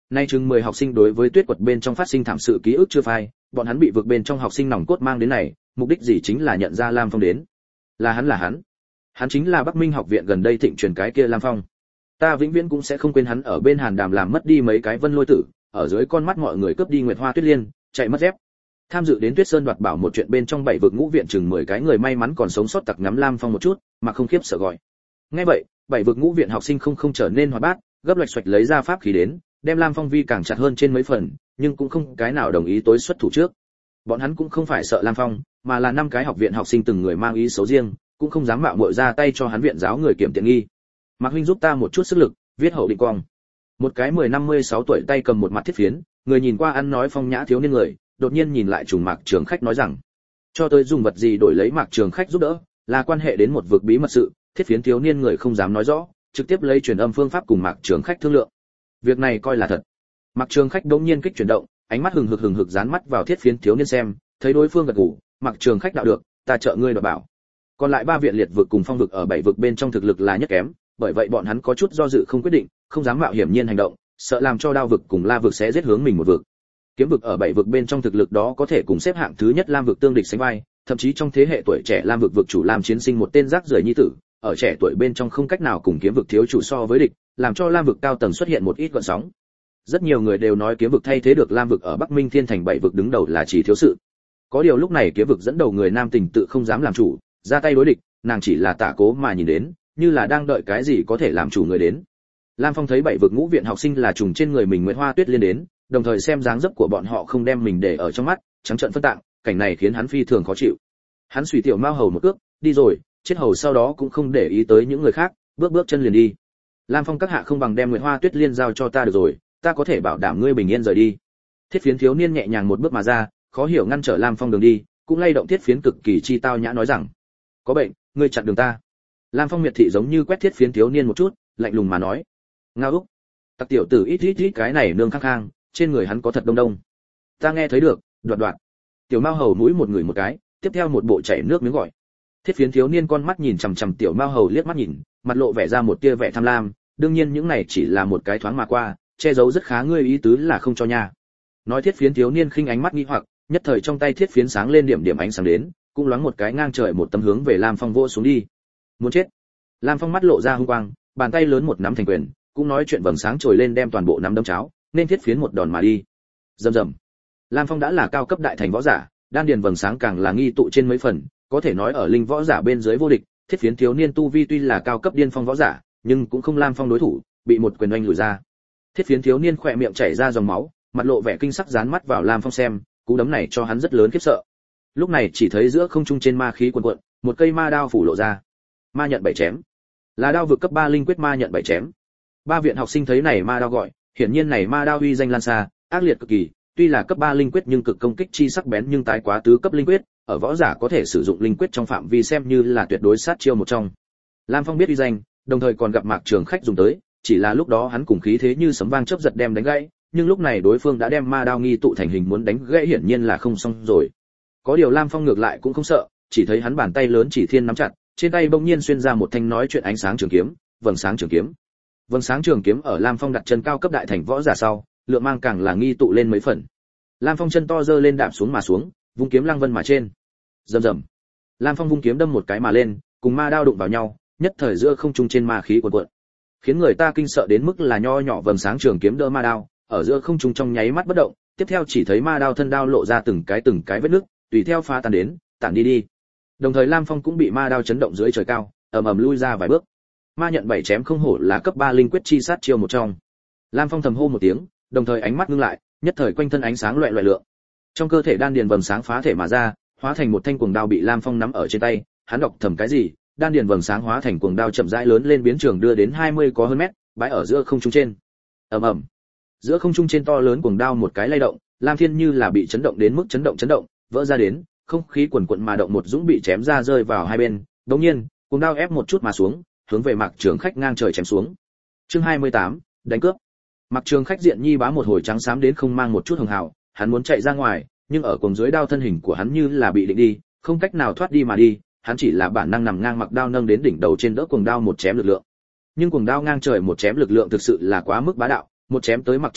Nay chừng mười học sinh đối với tuyết quật bên trong phát sinh thảm sự ký ức chưa phai, bọn hắn bị vực bên trong học sinh nòng cốt mang đến này, mục đích gì chính là nhận ra Lam Phong đến. Là hắn là hắn. Hắn chính là Bắc Minh học viện gần đây thịnh truyền cái kia Lam Phong. Ta vĩnh viễn cũng sẽ không quên hắn ở bên Hàn Đàm làm mất đi mấy cái Vân Lôi tử, ở dưới con mắt mọi người cướp đi Nguyệt Hoa Tuyết Liên, chạy mất dép. Tham dự đến Tuyết Sơn đoạt bảo một chuyện bên trong bảy vực ngũ viện chừng mười cái người may mắn còn sống sót tặc ngắm Lam Phong một chút, mà không khiếp sợ gọi. Nghe vậy, bảy vực ngũ viện học sinh không không trở nên hoạt bát, gấp loạch xoạch lấy ra pháp khí đến, đem Lam Phong vi càng chặt hơn trên mấy phần, nhưng cũng không cái nào đồng ý tối xuất thủ trước. Bọn hắn cũng không phải sợ Lam Phong, mà là năm cái học viện học sinh từng người mang ý xấu riêng, cũng không dám mạo muội ra tay cho hắn viện giáo người kiểm tiện nghi. Mạc huynh giúp ta một chút sức lực, viết hậu định quang. Một cái mười năm mươi sáu tuổi tay cầm một mặt thiết phiến, người nhìn qua ăn nói phong nhã thiếu niên người, đột nhiên nhìn lại trùng Mạc Trường Khách nói rằng, cho tới dùng vật gì đổi lấy Mạc Trường Khách giúp đỡ, là quan hệ đến một vực bí mật sự, thiết phiến thiếu niên người không dám nói rõ, trực tiếp lấy truyền âm phương pháp cùng Mạc Trường Khách thương lượng. Việc này coi là thật. Mạc Trường Khách đột nhiên kích chuyển động, ánh mắt hừng hực hừng hực dán mắt vào thiết phiến thiếu niên xem, thấy đối phương gật gù, Mạc Trường Khách đạo được, ta trợ ngươi đoạt bảo. Còn lại ba viện liệt vực cùng phong vực ở bảy vực bên trong thực lực là nhất kém, bởi vậy bọn hắn có chút do dự không quyết định, không dám mạo hiểm nhiên hành động, sợ làm cho đao vực cùng la vực sẽ giết hướng mình một vực. Kiếm vực ở bảy vực bên trong thực lực đó có thể cùng xếp hạng thứ nhất lam vực tương địch sánh vai, thậm chí trong thế hệ tuổi trẻ lam vực vực chủ lam chiến sinh một tên rác rưởi nhi tử, ở trẻ tuổi bên trong không cách nào cùng kiếm vực thiếu chủ so với địch, làm cho lam vực cao tầng xuất hiện một ít gợn sóng. Rất nhiều người đều nói kiếm vực thay thế được lam vực ở Bắc Minh Thiên thành bảy vực đứng đầu là chỉ thiếu sự. Có điều lúc này kiếm vực dẫn đầu người nam tình tự không dám làm chủ, ra tay đối địch, nàng chỉ là tả cố mà nhìn đến, như là đang đợi cái gì có thể làm chủ người đến. Lam Phong thấy bảy vực ngũ viện học sinh là trùng trên người mình Nguyệt Hoa Tuyết Liên đến, đồng thời xem dáng dấp của bọn họ không đem mình để ở trong mắt, trắng trợn phân tạng, cảnh này khiến hắn phi thường khó chịu. Hắn suy tiểu mao hầu một cước, đi rồi, chết hầu sau đó cũng không để ý tới những người khác, bước bước chân liền đi. Lam Phong các hạ không bằng đem Nguyệt Hoa Tuyết Liên giao cho ta được rồi, ta có thể bảo đảm ngươi bình yên rời đi. Thiết phiến thiếu niên nhẹ nhàng một bước mà ra, khó hiểu ngăn trở Lam Phong đường đi, cũng lay động thiết phiến cực kỳ chi tao nhã nói rằng, có bệnh, ngươi chặn đường ta. Lam Phong miệt thị giống như quét thiết phiến thiếu niên một chút, lạnh lùng mà nói, ngao úc, tặc tiểu tử ít ít ít cái này nương khang khang, trên người hắn có thật đông đông. Ta nghe thấy được, đoạt đoạt. Tiểu Mao Hầu mũi một người một cái, tiếp theo một bộ chảy nước miếng gọi. Thiết phiến thiếu niên con mắt nhìn chằm chằm Tiểu Mao Hầu liếc mắt nhìn, mặt lộ vẻ ra một tia vẻ tham lam, đương nhiên những này chỉ là một cái thoáng mà qua, che giấu rất khá ngươi ý tứ là không cho nha. Nói thiết phiến thiếu niên khinh ánh mắt nghi hoặc, nhất thời trong tay thiết phiến sáng lên điểm điểm ánh sáng đến, cũng loáng một cái ngang trời một tấm hướng về Lam Phong vỗ xuống đi. Muốn chết. Lam Phong mắt lộ ra hung quang, bàn tay lớn một nắm thành quyền, cũng nói chuyện vầng sáng trồi lên đem toàn bộ nắm đấm cháo, nên thiết phiến một đòn mà đi. Rầm rầm. Lam Phong đã là cao cấp đại thành võ giả, đan điền vầng sáng càng là nghi tụ trên mấy phần, có thể nói ở linh võ giả bên dưới vô địch. Thiết phiến thiếu niên tu vi tuy là cao cấp điên phong võ giả, nhưng cũng không Lam Phong đối thủ, bị một quyền oanh lùi ra. Thiết phiến thiếu niên khỏe miệng chảy ra dòng máu, mặt lộ vẻ kinh sắc dán mắt vào Lam Phong xem, cú đấm này cho hắn rất lớn khiếp sợ. Lúc này chỉ thấy giữa không trung trên ma khí cuồn cuộn, một cây ma đao phủ lộ ra. Ma nhận bảy chém. Là đao vực cấp ba linh quyết ma nhận bảy chém. Ba viện học sinh thấy này ma đao gọi, hiển nhiên này ma đao uy danh lan xa, ác liệt cực kỳ, tuy là cấp ba linh quyết nhưng cực công kích chi sắc bén nhưng tái quá tứ cấp linh quyết, ở võ giả có thể sử dụng linh quyết trong phạm vi xem như là tuyệt đối sát chiêu một trong. Lam Phong biết uy danh, đồng thời còn gặp Mạc Trường Khách dùng tới, chỉ là lúc đó hắn cùng khí thế như sấm vang chớp giật đem đánh gãy, nhưng lúc này đối phương đã đem ma đao nghi tụ thành hình muốn đánh gãy hiển nhiên là không xong rồi. Có điều Lam Phong ngược lại cũng không sợ, chỉ thấy hắn bàn tay lớn chỉ thiên nắm chặt, trên tay bỗng nhiên xuyên ra một thanh nói chuyện ánh sáng trường kiếm, vầng sáng trường kiếm. Vầng sáng trường kiếm ở Lam Phong đặt chân cao cấp đại thành võ giả sau, lượng mang càng là nghi tụ lên mấy phần. Lam Phong chân to giơ lên đạp xuống mà xuống, vung kiếm lăng vân mà trên. Rầm rầm. Lam Phong vung kiếm đâm một cái mà lên, cùng ma đao đụng vào nhau, nhất thời giữa không trung trên ma khí cuồn cuộn, khiến người ta kinh sợ đến mức là nho nhỏ vầng sáng trường kiếm đỡ ma đao, ở giữa không trung trong nháy mắt bất động, tiếp theo chỉ thấy ma đao thân đao lộ ra từng cái từng cái vết nứt, tùy theo phá tan đến, tản đi đi. Đồng thời Lam Phong cũng bị ma đao chấn động dưới trời cao, ầm ầm lui ra vài bước. Ma nhận bảy chém không hổ là cấp ba linh quyết chi sát chiêu một trong. Lam Phong thầm hô một tiếng, đồng thời ánh mắt ngưng lại, nhất thời quanh thân ánh sáng loẹt loẹt lượng. Trong cơ thể đan điền vầng sáng phá thể mà ra, hóa thành một thanh cuồng đao bị Lam Phong nắm ở trên tay, hắn đọc thầm cái gì, đan điền vầng sáng hóa thành cuồng đao chậm rãi lớn lên biến trường đưa đến hai mươi có hơn mét, bãi ở giữa không trung trên. Ầm ầm. Giữa không trung trên to lớn cuồng đao một cái lay động, Lam Thiên như là bị chấn động đến mức chấn động chấn động, vỡ ra đến, không khí quần quần mà động một dũng bị chém ra rơi vào hai bên, đột nhiên, cuồng đao ép một chút mà xuống, hướng về Mạc Trường Khách ngang trời chém xuống. Chương hai mươi tám, đánh cướp. Mạc Trường Khách diện nhi bá một hồi trắng xám đến không mang một chút hường hào, hắn muốn chạy ra ngoài, nhưng ở cùng dưới đao thân hình của hắn như là bị định đi, không cách nào thoát đi mà đi, hắn chỉ là bản năng nằm ngang mặc đao nâng đến đỉnh đầu trên đỡ cuồng đao một chém lực lượng. Nhưng cuồng đao ngang trời một chém lực lượng thực sự là quá mức bá đạo, một chém tới mặc trên đao,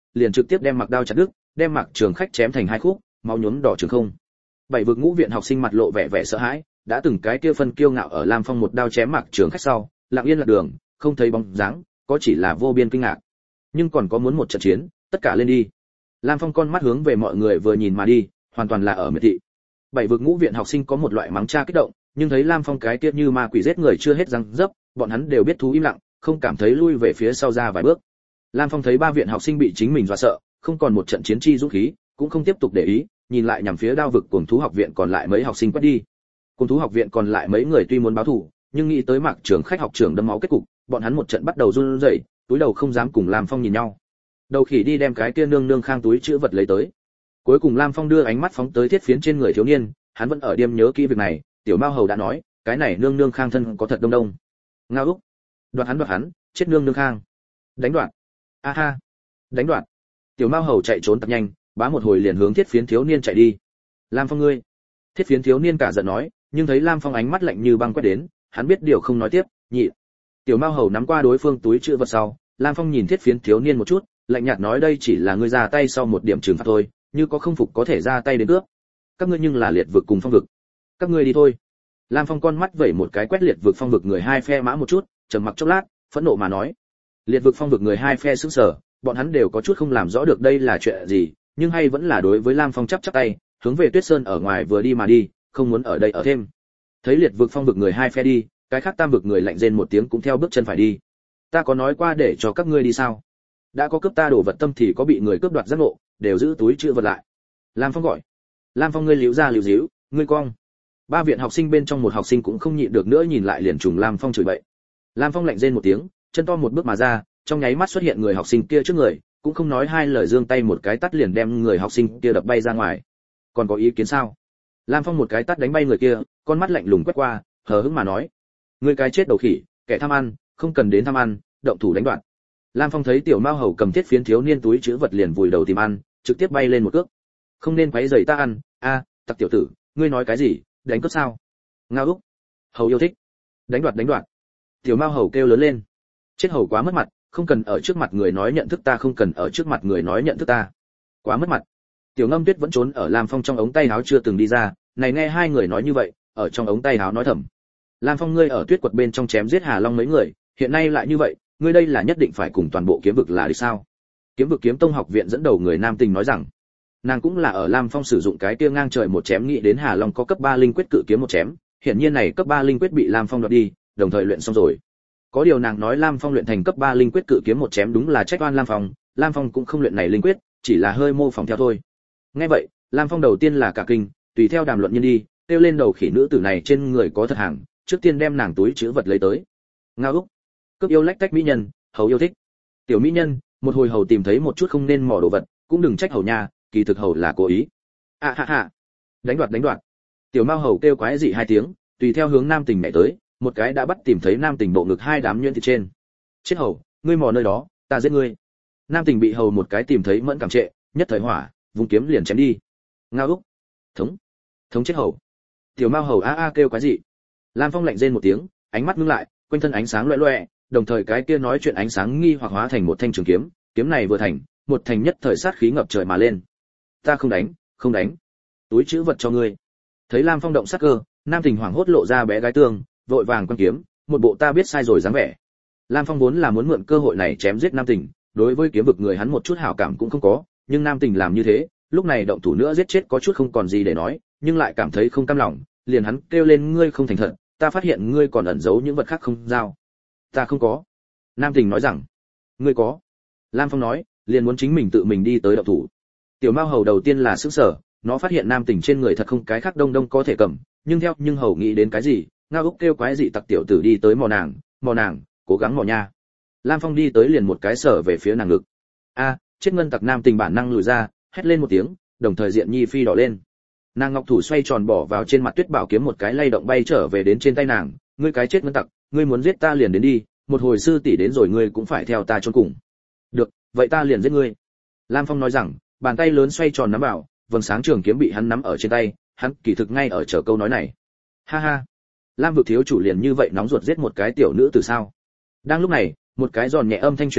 liền trực tiếp đem mặc đao chặt đứt, đem mặc trường khách chém thành hai khúc, máu nhuốm đỏ trường không. Bảy vực ngũ viện học sinh mặt lộ vẻ vẻ sợ hãi, đã từng cái kia phân kiêu ngạo ở Lam Phong một đao chém mặc trường khách sau, lặng yên lạc đường, không thấy bóng dáng, có chỉ là vô biên kinh ngạc. Nhưng còn có muốn một trận chiến, tất cả lên đi. Lam Phong con mắt hướng về mọi người vừa nhìn mà đi, hoàn toàn là ở miệt thị. Bảy vực ngũ viện học sinh có một loại mắng cha kích động, nhưng thấy Lam Phong cái kia như ma quỷ giết người chưa hết răng dấp, bọn hắn đều biết thú im lặng, không cảm thấy lui về phía sau ra vài bước. Lam Phong thấy ba viện học sinh bị chính mình dọa sợ, không còn một trận chiến chi dũng khí, cũng không tiếp tục để ý, nhìn lại nhằm phía đao vực cuồng thú học viện còn lại mấy học sinh quét đi. Cuồng thú học viện còn lại mấy người tuy muốn báo thù, nhưng nghĩ tới Mạc Trường khách học trưởng đâm máu kết cục, bọn hắn một trận bắt đầu run rẩy, túi đầu không dám cùng Lam Phong nhìn nhau. Đầu khỉ đi đem cái kia nương nương khang túi chữ vật lấy tới. Cuối cùng Lam Phong đưa ánh mắt phóng tới thiết phiến trên người thiếu niên, hắn vẫn ở điềm nhớ kỹ việc này, tiểu Mao Hầu đã nói, cái này nương nương khang thân có thật đông đông. Ngao úc, đoạt hắn đoạt hắn, chết nương nương khang. Đánh đoạn. A ha. Đánh đoạn. Tiểu Mao Hầu chạy trốn tập nhanh, bá một hồi liền hướng thiết phiến thiếu niên chạy đi. Lam Phong ngươi. Thiết phiến thiếu niên cả giận nói, nhưng thấy Lam Phong ánh mắt lạnh như băng quét đến, hắn biết điều không nói tiếp, nhị. Tiểu Mao Hầu nắm qua đối phương túi chữ vật sau, Lam Phong nhìn thiết phiến thiếu niên một chút, lạnh nhạt nói đây chỉ là ngươi ra tay sau một điểm trừng phạt thôi, như có không phục có thể ra tay đến cướp. Các ngươi nhưng là liệt vực cùng phong vực. Các ngươi đi thôi. Lam Phong con mắt vẩy một cái quét liệt vực phong vực người hai phe mã một chút, trầm mặc chốc lát, phẫn nộ mà nói. Liệt vực phong vực người hai phe sững sờ, bọn hắn đều có chút không làm rõ được đây là chuyện gì, nhưng hay vẫn là đối với Lam Phong chắp chắp tay, hướng về Tuyết Sơn ở ngoài vừa đi mà đi, không muốn ở đây ở thêm. Thấy liệt vực phong vực người hai phe đi, cái khác tam vực người lạnh rên một tiếng cũng theo bước chân phải đi. Ta có nói qua để cho các ngươi đi sao? Đã có cướp ta đổ vật tâm thì có bị người cướp đoạt giác ngộ, đều giữ túi chữ vật lại. Lam Phong gọi. Lam Phong ngươi liễu ra liễu díu, ngươi cong. Ba viện học sinh bên trong một học sinh cũng không nhịn được nữa nhìn lại liền trùng Lam Phong chửi bậy. Lam Phong lạnh rên một tiếng, chân to một bước mà ra, trong nháy mắt xuất hiện người học sinh kia trước người, cũng không nói hai lời giương tay một cái tát liền đem người học sinh kia đập bay ra ngoài. Còn có ý kiến sao? Lam Phong một cái tát đánh bay người kia, con mắt lạnh lùng quét qua, hờ hững mà nói: ngươi cái chết đầu khỉ, kẻ tham ăn, không cần đến tham ăn, động thủ đánh đoạn. Lam Phong thấy tiểu Mao Hầu cầm thiết phiến thiếu niên túi chứa vật liền vùi đầu tìm ăn, trực tiếp bay lên một cước. Không nên quấy rầy ta ăn, a, tặc tiểu tử, ngươi nói cái gì, đánh cướp sao? Ngao úc. Hầu yêu thích. Đánh đoạt đánh đoạt. Tiểu Mao Hầu kêu lớn lên. Chết hầu quá mất mặt, không cần ở trước mặt người nói nhận thức ta, không cần ở trước mặt người nói nhận thức ta. Quá mất mặt. Tiểu Ngâm Tuyết vẫn trốn ở Lam Phong trong ống tay áo chưa từng đi ra, này nghe hai người nói như vậy, ở trong ống tay áo nói thầm. Lam Phong ngươi ở tuyết quật bên trong chém giết Hà Long mấy người, hiện nay lại như vậy, ngươi đây là nhất định phải cùng toàn bộ kiếm vực là đi sao? Kiếm vực kiếm tông học viện dẫn đầu người nam tình nói rằng, nàng cũng là ở Lam Phong sử dụng cái kia ngang trời một chém nghĩ đến Hà Long có cấp ba linh quyết cự kiếm một chém, hiển nhiên này cấp ba linh quyết bị Lam Phong đoạt đi, đồng thời luyện xong rồi. Có điều nàng nói Lam Phong luyện thành cấp ba linh quyết cự kiếm một chém đúng là trách oan Lam Phong, Lam Phong cũng không luyện này linh quyết, chỉ là hơi mô phỏng theo thôi. Nghe vậy, Lam Phong đầu tiên là cả kinh, tùy theo đàm luận nhân đi, kêu lên đầu khỉ nữ tử này trên người có thật hàng, trước tiên đem nàng túi trữ vật lấy tới. Ngao úc. Cướp yêu lách tách mỹ nhân, hầu yêu thích. Tiểu mỹ nhân, một hồi hầu tìm thấy một chút không nên mò đồ vật, cũng đừng trách hầu nha, kỳ thực hầu là cố ý. À ha ha. Đánh đoạt đánh đoạt. Tiểu Mao Hầu kêu quái dị hai tiếng, tùy theo hướng nam tình mẹ tới, một cái đã bắt tìm thấy nam tình bộ ngực hai đám nhuyễn thịt trên. Chết hầu, ngươi mò nơi đó, ta giết ngươi. Nam tình bị hầu một cái tìm thấy mẫn cảm trệ, nhất thời hỏa, vùng kiếm liền chém đi. Ngao úc. Thống. Thống chết hầu. Tiểu Mao Hầu a a kêu quái dị. Lam Phong lạnh rên một tiếng, ánh mắt ngưng lại, quanh thân ánh sáng loẹt loẹt, đồng thời cái kia nói chuyện ánh sáng nghi hoặc hóa thành một thanh trường kiếm, kiếm này vừa thành, một thành nhất thời sát khí ngập trời mà lên. Ta không đánh, không đánh. Túi trữ vật cho ngươi. Thấy Lam Phong động sát cơ, nam tình hoảng hốt lộ ra bé gái tương, vội vàng quăng kiếm, một bộ ta biết sai rồi dáng vẻ. Lam Phong vốn là muốn mượn cơ hội này chém giết nam tình, đối với kiếm vực người hắn một chút hảo cảm cũng không có, nhưng nam tình làm như thế, lúc này động thủ nữa giết chết có chút không còn gì để nói, nhưng lại cảm thấy không cam lòng, liền hắn kêu lên ngươi không thành thật, ta phát hiện ngươi còn ẩn giấu những vật khác không giao. Ta không có. Nam tình nói rằng, ngươi có. Lam Phong nói, liền muốn chính mình tự mình đi tới động thủ. Tiểu Mao Hầu đầu tiên là sửng sở, nó phát hiện nam tình trên người thật không cái khác đông đông có thể cầm, nhưng theo nhưng hầu nghĩ đến cái gì, Ngao úc kêu quái dị tặc tiểu tử đi tới mò nàng, mò nàng, cố gắng mò nha. Lam Phong đi tới liền một cái sở về phía nàng ngực. A, chết ngân tặc nam tình bản năng lùi ra, hét lên một tiếng, đồng thời diện nhi phi đỏ lên. Nàng ngọc thủ xoay tròn bỏ vào trên mặt tuyết bảo kiếm một cái lay động bay trở về đến trên tay nàng, ngươi cái chết ngân tặc, ngươi muốn giết ta liền đến đi, một hồi sư tỷ đến rồi ngươi cũng phải theo ta chôn cùng. Được, vậy ta liền giết ngươi. Lam Phong nói rằng, bàn tay lớn xoay tròn nắm bảo, vầng sáng trường kiếm bị hắn nắm ở trên tay, hắn kỳ thực ngay ở chờ câu nói này. Ha ha, Lam vực thiếu chủ liền như vậy nóng ruột giết một cái tiểu nữ từ sao? Đang lúc này, một cái giòn nhẹ âm thanh truyền ra,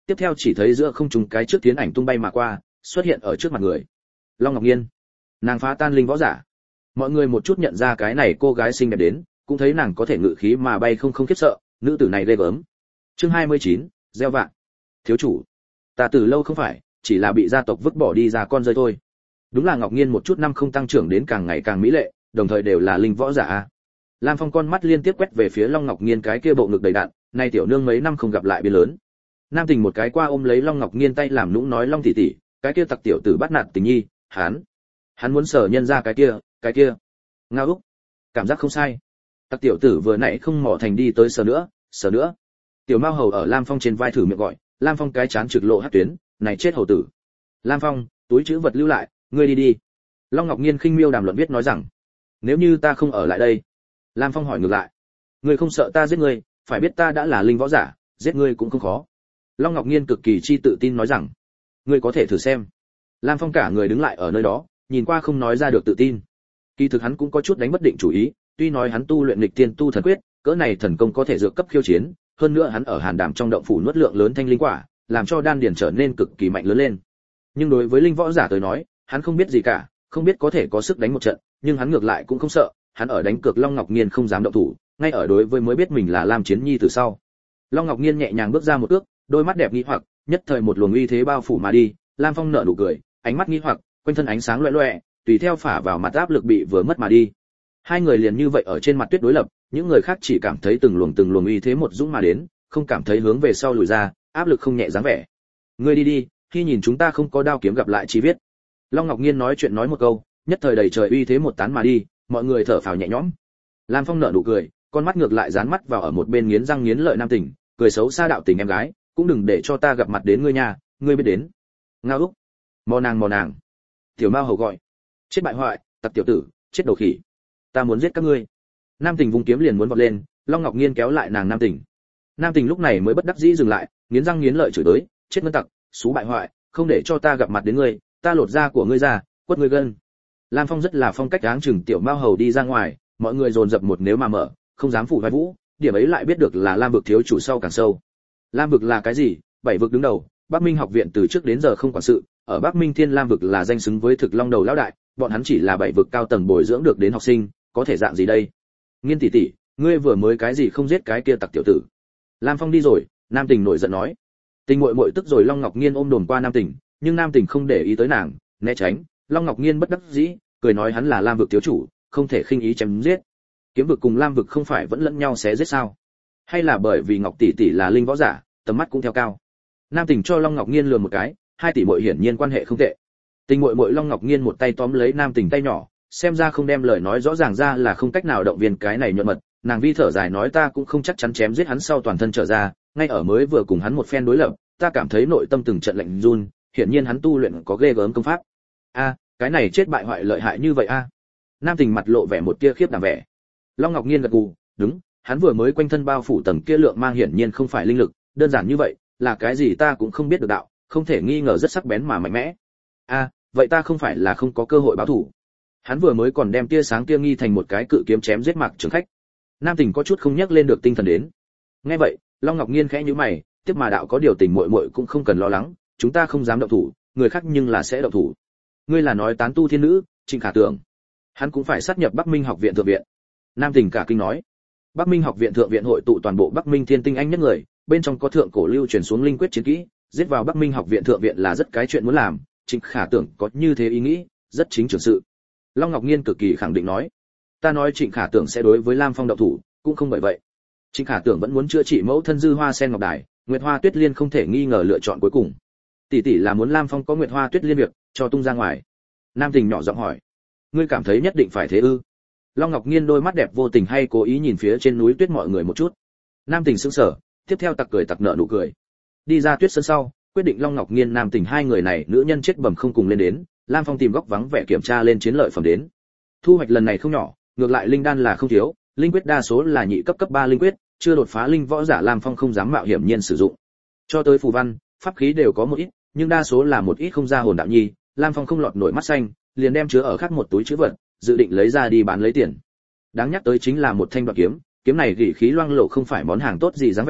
tiếp theo chỉ thấy giữa không trung cái trước tiến ảnh tung bay mà qua, xuất hiện ở trước mặt người. Long Ngọc Nghiên, nàng phá tan linh võ giả. Mọi người một chút nhận ra cái này cô gái xinh đẹp đến, cũng thấy nàng có thể ngự khí mà bay không không khiếp sợ, nữ tử này ghê gớm. Chương hai mươi chín, gieo vạn. Thiếu chủ, ta từ lâu không phải, chỉ là bị gia tộc vứt bỏ đi ra con rơi thôi. Đúng là Ngọc Nghiên một chút năm không tăng trưởng đến càng ngày càng mỹ lệ, đồng thời đều là linh võ giả a. Lam Phong con mắt liên tiếp quét về phía Long Ngọc Nghiên cái kia bộ ngực đầy đặn, nay tiểu nương mấy năm không gặp lại biến lớn. Nam Tình một cái qua ôm lấy Long Ngọc Nghiên tay làm nũng nói Long tỷ tỷ, cái kia tặc tiểu tử bắt nạt Tình Nhi, hắn, hắn muốn sở nhân ra cái kia, cái kia. Ngao Úc, cảm giác không sai. Tặc tiểu tử vừa nãy không mỏ thành đi tới sở nữa, sở nữa. Tiểu Mao Hầu ở Lam Phong trên vai thử miệng gọi, Lam Phong cái chán trực lộ hắc tuyến, này chết hầu tử. Lam Phong, túi trữ vật lưu lại, ngươi đi đi. Long Ngọc Nghiên khinh miêu đàm luận viết nói rằng, nếu như ta không ở lại đây. Lam Phong hỏi ngược lại, ngươi không sợ ta giết ngươi, phải biết ta đã là linh võ giả, giết ngươi cũng không khó. Long Ngọc Nghiên cực kỳ chi tự tin nói rằng, ngươi có thể thử xem. Lam Phong cả người đứng lại ở nơi đó, nhìn qua không nói ra được tự tin. Kỳ thực hắn cũng có chút đánh bất định chủ ý, tuy nói hắn tu luyện nghịch tiên tu thần quyết, cỡ này thần công có thể dược cấp khiêu chiến, hơn nữa hắn ở Hàn Đàm trong động phủ nuốt lượng lớn thanh linh quả, làm cho đan điền trở nên cực kỳ mạnh lớn lên. Nhưng đối với linh võ giả tới nói, hắn không biết gì cả, không biết có thể có sức đánh một trận, nhưng hắn ngược lại cũng không sợ, hắn ở đánh cược Long Ngọc Nghiên không dám động thủ, ngay ở đối với mới biết mình là Lam Chiến Nhi từ sau. Long Ngọc Nghiên nhẹ nhàng bước ra một bước, đôi mắt đẹp nghi hoặc, nhất thời một luồng uy thế bao phủ mà đi, Lam Phong nở nụ cười, ánh mắt nghi hoặc, quanh thân ánh sáng loẹt loẹt, tùy theo phả vào mặt áp lực bị vừa mất mà đi. Hai người liền như vậy ở trên mặt tuyết đối lập, những người khác chỉ cảm thấy từng luồng từng luồng uy thế một dũng mà đến, không cảm thấy hướng về sau lùi ra, áp lực không nhẹ dáng vẻ. Ngươi đi đi, khi nhìn chúng ta không có đao kiếm gặp lại chi viết. Long Ngọc Nghiên nói chuyện nói một câu, nhất thời đầy trời uy thế một tán mà đi, mọi người thở phào nhẹ nhõm. Lam Phong nở nụ cười, con mắt ngược lại dán mắt vào ở một bên nghiến răng nghiến lợi Nam Tình, cười xấu xa đạo tình em gái, cũng đừng để cho ta gặp mặt đến ngươi nhà, ngươi biết đến. Ngao Úc, mò nàng mò nàng. Tiểu Mao Hầu gọi, chết bại hoại, tặc tiểu tử, chết đầu khỉ, ta muốn giết các ngươi. Nam Tình vung kiếm liền muốn vọt lên, Long Ngọc Nghiên kéo lại nàng Nam Tình. Nam Tình lúc này mới bất đắc dĩ dừng lại, nghiến răng nghiến lợi chửi tới, chết ngân tặc, xú bại hoại, không để cho ta gặp mặt đến ngươi, ta lột da của ngươi ra, quất ngươi gân. Lam Phong rất là phong cách áng chừng Tiểu Mao Hầu đi ra ngoài, mọi người dồn dập một nếu mà mở, không dám phủ vai vũ, điểm ấy lại biết được là Lam vực thiếu chủ sau càng sâu. Lam vực là cái gì? Bảy vực đứng đầu, Bắc Minh học viện từ trước đến giờ không quản sự, ở Bắc Minh Thiên Lam vực là danh xứng với thực long đầu lão đại, bọn hắn chỉ là bảy vực cao tầng bồi dưỡng được đến học sinh, có thể dạng gì đây? Nghiên tỷ tỷ, ngươi vừa mới cái gì không giết cái kia tặc tiểu tử? Lam Phong đi rồi, Nam Tình nổi giận nói. Tình muội muội tức rồi Long Ngọc Nghiên ôm đồn qua Nam Tình, nhưng Nam Tình không để ý tới nàng, né tránh. Long Ngọc Nghiên bất đắc dĩ, cười nói hắn là Lam vực thiếu chủ, không thể khinh ý chém giết. Kiếm vực cùng Lam vực không phải vẫn lẫn nhau xé giết sao? Hay là bởi vì Ngọc tỷ tỷ là linh võ giả, tầm mắt cũng theo cao? Nam Tình cho Long Ngọc Nghiên lườm một cái, hai tỷ muội hiển nhiên quan hệ không tệ. Tình muội muội Long Ngọc Nghiên một tay tóm lấy Nam Tình tay nhỏ, xem ra không đem lời nói rõ ràng ra là không cách nào động viên cái này nhuận mật, nàng vi thở dài nói ta cũng không chắc chắn chém giết hắn sau toàn thân trở ra, ngay ở mới vừa cùng hắn một phen đối lập, ta cảm thấy nội tâm từng trận lạnh run, hiển nhiên hắn tu luyện có ghê gớm công pháp. A, cái này chết bại hoại lợi hại như vậy a. Nam Tình mặt lộ vẻ một tia khiếp đảm vẻ. Long Ngọc Nghiên gật gù, đúng, hắn vừa mới quanh thân bao phủ tầng kia lượng mang hiển nhiên không phải linh lực, đơn giản như vậy, là cái gì ta cũng không biết được đạo, không thể nghi ngờ rất sắc bén mà mạnh mẽ. A, vậy ta không phải là không có cơ hội báo thủ. Hắn vừa mới còn đem tia sáng kia nghi thành một cái cự kiếm chém giết Mạc Trường Khách. Nam Tình có chút không nhắc lên được tinh thần đến. Nghe vậy, Long Ngọc Nghiên khẽ nhíu mày, tiếp mà đạo có điều tình muội muội cũng không cần lo lắng, chúng ta không dám động thủ, người khác nhưng là sẽ động thủ. Ngươi là nói tán tu thiên nữ, Trịnh Khả Tưởng. Hắn cũng phải sát nhập Bắc Minh học viện thượng viện. Nam Tình cả kinh nói. Bắc Minh học viện thượng viện hội tụ toàn bộ Bắc Minh thiên tinh anh nhất người, bên trong có thượng cổ lưu truyền xuống linh quyết chiến kỹ, giết vào Bắc Minh học viện thượng viện là rất cái chuyện muốn làm, Trịnh Khả Tưởng có như thế ý nghĩ, rất chính trưởng sự. Long Ngọc Nghiên cực kỳ khẳng định nói. Ta nói Trịnh Khả Tưởng sẽ đối với Lam Phong động thủ, cũng không bởi vậy. Trịnh Khả Tưởng vẫn muốn chữa trị mẫu thân dư hoa sen ngọc đài, Nguyệt Hoa Tuyết Liên không thể nghi ngờ lựa chọn cuối cùng. Tỷ tỷ là muốn Lam Phong có Nguyệt Hoa Tuyết Liên việc, cho tung ra ngoài. Nam Tình nhỏ giọng hỏi. Ngươi cảm thấy nhất định phải thế ư? Long Ngọc Nghiên đôi mắt đẹp vô tình hay cố ý nhìn phía trên núi tuyết mọi người một chút. Nam Tình sững sờ, tiếp theo tặc cười tặc nợ nụ cười. Đi ra tuyết sân sau, quyết định Long Ngọc Nghiên Nam Tình hai người này nữ nhân chết bẩm không cùng lên đến, Lam Phong tìm góc vắng vẻ kiểm tra lên chiến lợi phẩm đến. Thu hoạch lần này không nhỏ, ngược lại linh đan là không thiếu, linh quyết đa số là nhị cấp cấp ba linh quyết, chưa đột phá linh võ giả Lam Phong không dám mạo hiểm nhiên sử dụng. Cho tới phù văn, pháp khí đều có một ít, nhưng đa số là một ít không ra hồn đạo nhi, Lam Phong không lọt nổi mắt xanh, liền đem chứa ở khác một túi trữ vật, dự định lấy ra đi bán lấy tiền. Đáng nhắc tới chính là một thanh đoạt kiếm, kiếm này gỉ khí loang lổ không phải món hàng tốt gì dáng vẻ,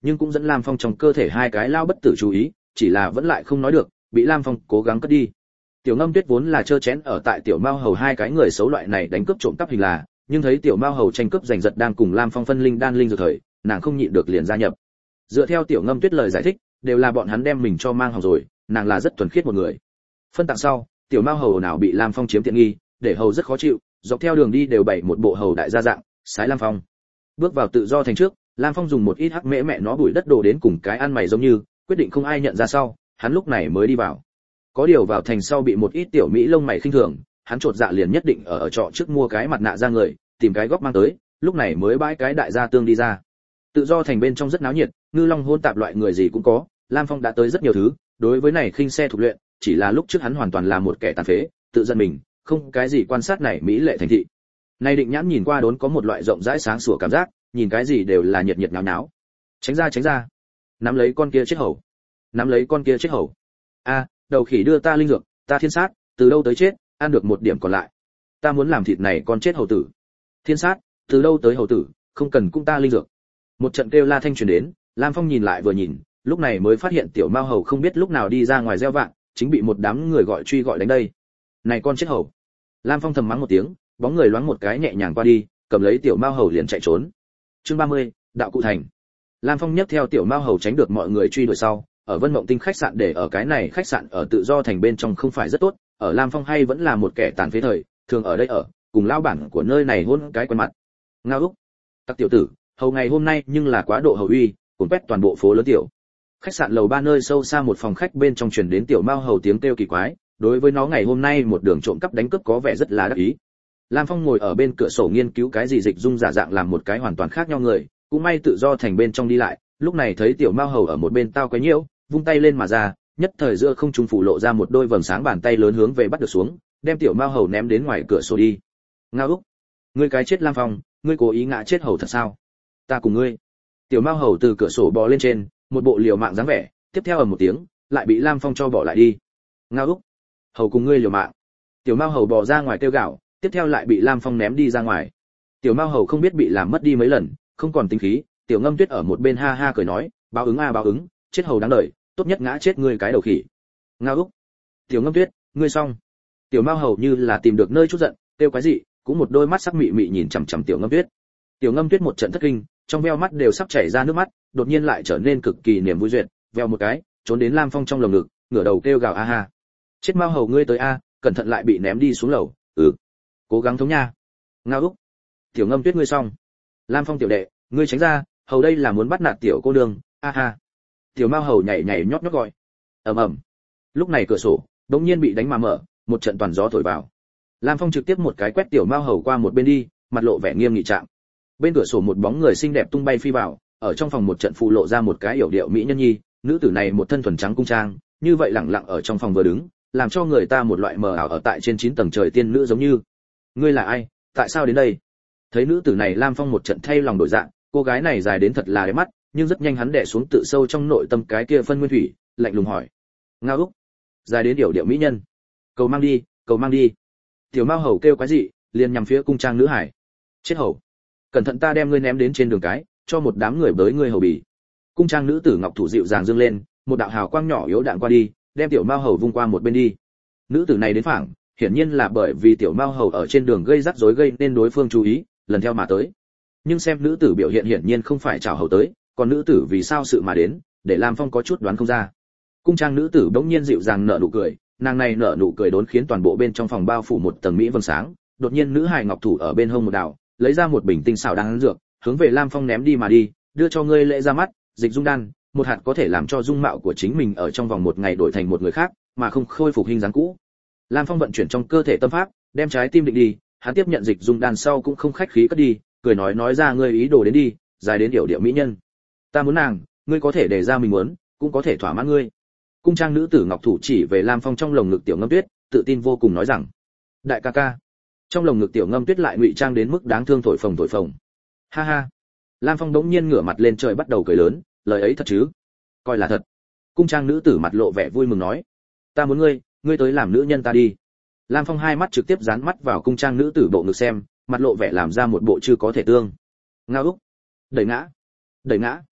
nhưng cũng dẫn Lam Phong trong cơ thể hai cái lao bất tử chú ý, chỉ là vẫn lại không nói được, bị Lam Phong cố gắng cất đi. Tiểu Ngâm Tuyết vốn là trơ chén ở tại Tiểu Mao Hầu hai cái người xấu loại này đánh cướp trộm cắp hình là, nhưng thấy Tiểu Mao Hầu tranh cướp giành giật đang cùng Lam Phong phân linh đan linh dược thời, nàng không nhịn được liền gia nhập. Dựa theo Tiểu Ngâm Tuyết lời giải thích, đều là bọn hắn đem mình cho mang hầu rồi, nàng là rất thuần khiết một người. Phân tặng sau, Tiểu Mao Hầu nào bị Lam Phong chiếm tiện nghi, để hầu rất khó chịu, dọc theo đường đi đều bày một bộ hầu đại gia dạng, sái Lam Phong. Bước vào tự do thành trước, Lam Phong dùng một ít hắc mễ mẹ nó bụi đất đồ đến cùng cái ăn mày giống như, quyết định không ai nhận ra sau, hắn lúc này mới đi vào. Có điều vào thành sau bị một ít tiểu mỹ lông mày khinh thường, hắn chột dạ liền nhất định ở ở trọ trước mua cái mặt nạ ra người, tìm cái góc mang tới, lúc này mới bãi cái đại gia tương đi ra. Tự do thành bên trong rất náo nhiệt, ngư long hôn tạp loại người gì cũng có, Lam Phong đã tới rất nhiều thứ, đối với này khinh xe thuộc luyện, chỉ là lúc trước hắn hoàn toàn là một kẻ tàn phế, tự dân mình, không cái gì quan sát này mỹ lệ thành thị. Nay định nhãn nhìn qua đốn có một loại rộng rãi sáng sủa cảm giác, nhìn cái gì đều là nhiệt nhiệt náo náo. Tránh ra tránh ra. Nắm lấy con kia chết hầu. Nắm lấy con kia chết hầu. A, đầu khỉ đưa ta linh dược, ta thiên sát, từ đâu tới chết, ăn được một điểm còn lại. Ta muốn làm thịt này con chết hầu tử. Thiên sát, từ đâu tới hầu tử, không cần cung ta linh dược. Một trận kêu la thanh truyền đến, Lam Phong nhìn lại vừa nhìn, lúc này mới phát hiện Tiểu Mao Hầu không biết lúc nào đi ra ngoài gieo vạn, chính bị một đám người gọi truy gọi đánh đây. Này con chết hầu. Lam Phong thầm mắng một tiếng, bóng người loáng một cái nhẹ nhàng qua đi, cầm lấy Tiểu Mao Hầu liền chạy trốn. Chương ba mươi, đạo cụ thành. Lam Phong nhấc theo Tiểu Mao Hầu tránh được mọi người truy đuổi sau, ở Vân Mộng Tinh khách sạn để ở cái này khách sạn ở tự do thành bên trong không phải rất tốt, ở Lam Phong hay vẫn là một kẻ tàn phế thời, thường ở đây ở, cùng lao bản của nơi này hôn cái quen mặt. Ngao úc, tặc tiểu tử, hầu ngày hôm nay nhưng là quá độ hầu uy, cuốn quét toàn bộ phố lớn tiểu. Khách sạn lầu ba nơi sâu xa một phòng khách bên trong truyền đến Tiểu Mao Hầu tiếng kêu kỳ quái, đối với nó ngày hôm nay một đường trộm cắp đánh cướp có vẻ rất là đắc ý. Lam Phong ngồi ở bên cửa sổ nghiên cứu cái gì dịch dung giả dạng làm một cái hoàn toàn khác nhau người, cũng may tự do thành bên trong đi lại, lúc này thấy Tiểu Mao Hầu ở một bên tao quấy nhiễu, vung tay lên mà ra, nhất thời giữa không trung phủ lộ ra một đôi vầng sáng bàn tay lớn hướng về bắt được xuống, đem Tiểu Mao Hầu ném đến ngoài cửa sổ đi. Ngao úc, ngươi cái chết Lam Phong, ngươi cố ý ngã chết hầu thật sao? Ta cùng ngươi. Tiểu Mao Hầu từ cửa sổ bò lên trên, một bộ liều mạng dáng vẻ, tiếp theo ầm một tiếng, lại bị Lam Phong cho bỏ lại đi. Ngao úc, hầu cùng ngươi liều mạng. Tiểu Mao Hầu bò ra ngoài kêu gào, tiếp theo lại bị Lam Phong ném đi ra ngoài. Tiểu Mao Hầu không biết bị làm mất đi mấy lần, không còn tính khí, Tiểu Ngâm Tuyết ở một bên ha ha cười nói, báo ứng a báo ứng, chết hầu đáng đời, tốt nhất ngã chết ngươi cái đầu khỉ. Ngao úc, Tiểu Ngâm Tuyết, ngươi xong. Tiểu Mao Hầu như là tìm được nơi chút giận, kêu quái dị, cũng một đôi mắt sắc mị mị nhìn chằm chằm Tiểu Ngâm Tuyết. Tiểu Ngâm Tuyết một trận thất kinh, trong veo mắt đều sắp chảy ra nước mắt, đột nhiên lại trở nên cực kỳ niềm vui duyệt, veo một cái, trốn đến Lam Phong trong lồng ngực, ngửa đầu kêu gào a ha. Chết Mao Hầu ngươi tới a, cẩn thận lại bị ném đi xuống lầu. Ừ, cố gắng thống nha. Ngao úc, Tiểu Ngâm Tuyết ngươi xong. Lam Phong tiểu đệ, ngươi tránh ra, hầu đây là muốn bắt nạt tiểu cô nương, a ha. Tiểu Mao Hầu nhảy nhảy nhót nhót gọi. Ầm ầm. Lúc này cửa sổ đột nhiên bị đánh mà mở, một trận toàn gió thổi vào. Lam Phong trực tiếp một cái quét Tiểu Mao Hầu qua một bên đi, mặt lộ vẻ nghiêm nghị trạng. Bên cửa sổ một bóng người xinh đẹp tung bay phi vào, ở trong phòng một trận phụ lộ ra một cái yểu điệu mỹ nhân nhi, nữ tử này một thân thuần trắng cung trang, như vậy lẳng lặng ở trong phòng vừa đứng, làm cho người ta một loại mờ ảo ở tại trên chín tầng trời tiên nữ giống như. Ngươi là ai, tại sao đến đây? Thấy nữ tử này, Lam Phong một trận thay lòng đổi dạng, cô gái này dài đến thật là đẹp mắt, nhưng rất nhanh hắn đè xuống tự sâu trong nội tâm cái kia phân nguyên thủy, lạnh lùng hỏi. Ngao úc, dài đến yểu điệu mỹ nhân, cầu mang đi, cầu mang đi. Tiểu Mao Hầu kêu quái dị, liền nhằm phía cung trang nữ hải. Chết hầu, cẩn thận ta đem ngươi ném đến trên đường cái, cho một đám người bới ngươi hầu bì. Cung trang nữ tử ngọc thủ dịu dàng dương lên, một đạo hào quang nhỏ yếu đạn qua đi, đem Tiểu Mao Hầu vung qua một bên đi. Nữ tử này đến phảng, hiển nhiên là bởi vì Tiểu Mao Hầu ở trên đường gây rắc rối gây nên đối phương chú ý, lần theo mà tới. Nhưng xem nữ tử biểu hiện hiển nhiên không phải chào hầu tới, còn nữ tử vì sao sự mà đến, để Lam Phong có chút đoán không ra. Cung trang nữ tử bỗng nhiên dịu dàng nở nụ cười, nàng này nở nụ cười đốn khiến toàn bộ bên trong phòng bao phủ một tầng mỹ vầng sáng. Đột nhiên nữ hài ngọc thủ ở bên hông một đảo, lấy ra một bình tinh xảo đan dược, hướng về Lam Phong ném đi mà đi, đưa cho ngươi lễ ra mắt, dịch dung đan, một hạt có thể làm cho dung mạo của chính mình ở trong vòng một ngày đổi thành một người khác, mà không khôi phục hình dáng cũ. Lam Phong vận chuyển trong cơ thể tâm pháp, đem trái tim định đi, hắn tiếp nhận dịch dung đan sau cũng không khách khí cất đi, cười nói nói ra ngươi ý đồ đến đi, dài đến điệu điệu mỹ nhân. Ta muốn nàng, ngươi có thể để ra mình muốn, cũng có thể thỏa mãn ngươi. Cung trang nữ tử ngọc thủ chỉ về Lam Phong trong lồng ngực Tiểu Ngâm Tuyết, tự tin vô cùng nói rằng: đại ca ca. Trong lồng ngực Tiểu Ngâm Tuyết lại ngụy trang đến mức đáng thương thổi phồng thổi phồng. Ha ha. Lam Phong đống nhiên ngửa mặt lên trời bắt đầu cười lớn, lời ấy thật chứ? Coi là thật. Cung trang nữ tử mặt lộ vẻ vui mừng nói: ta muốn ngươi, ngươi tới làm nữ nhân ta đi. Lam Phong hai mắt trực tiếp dán mắt vào cung trang nữ tử bộ ngực xem, mặt lộ vẻ làm ra một bộ chưa có thể tương. Ngao úc, đẩy ngã, đẩy ngã.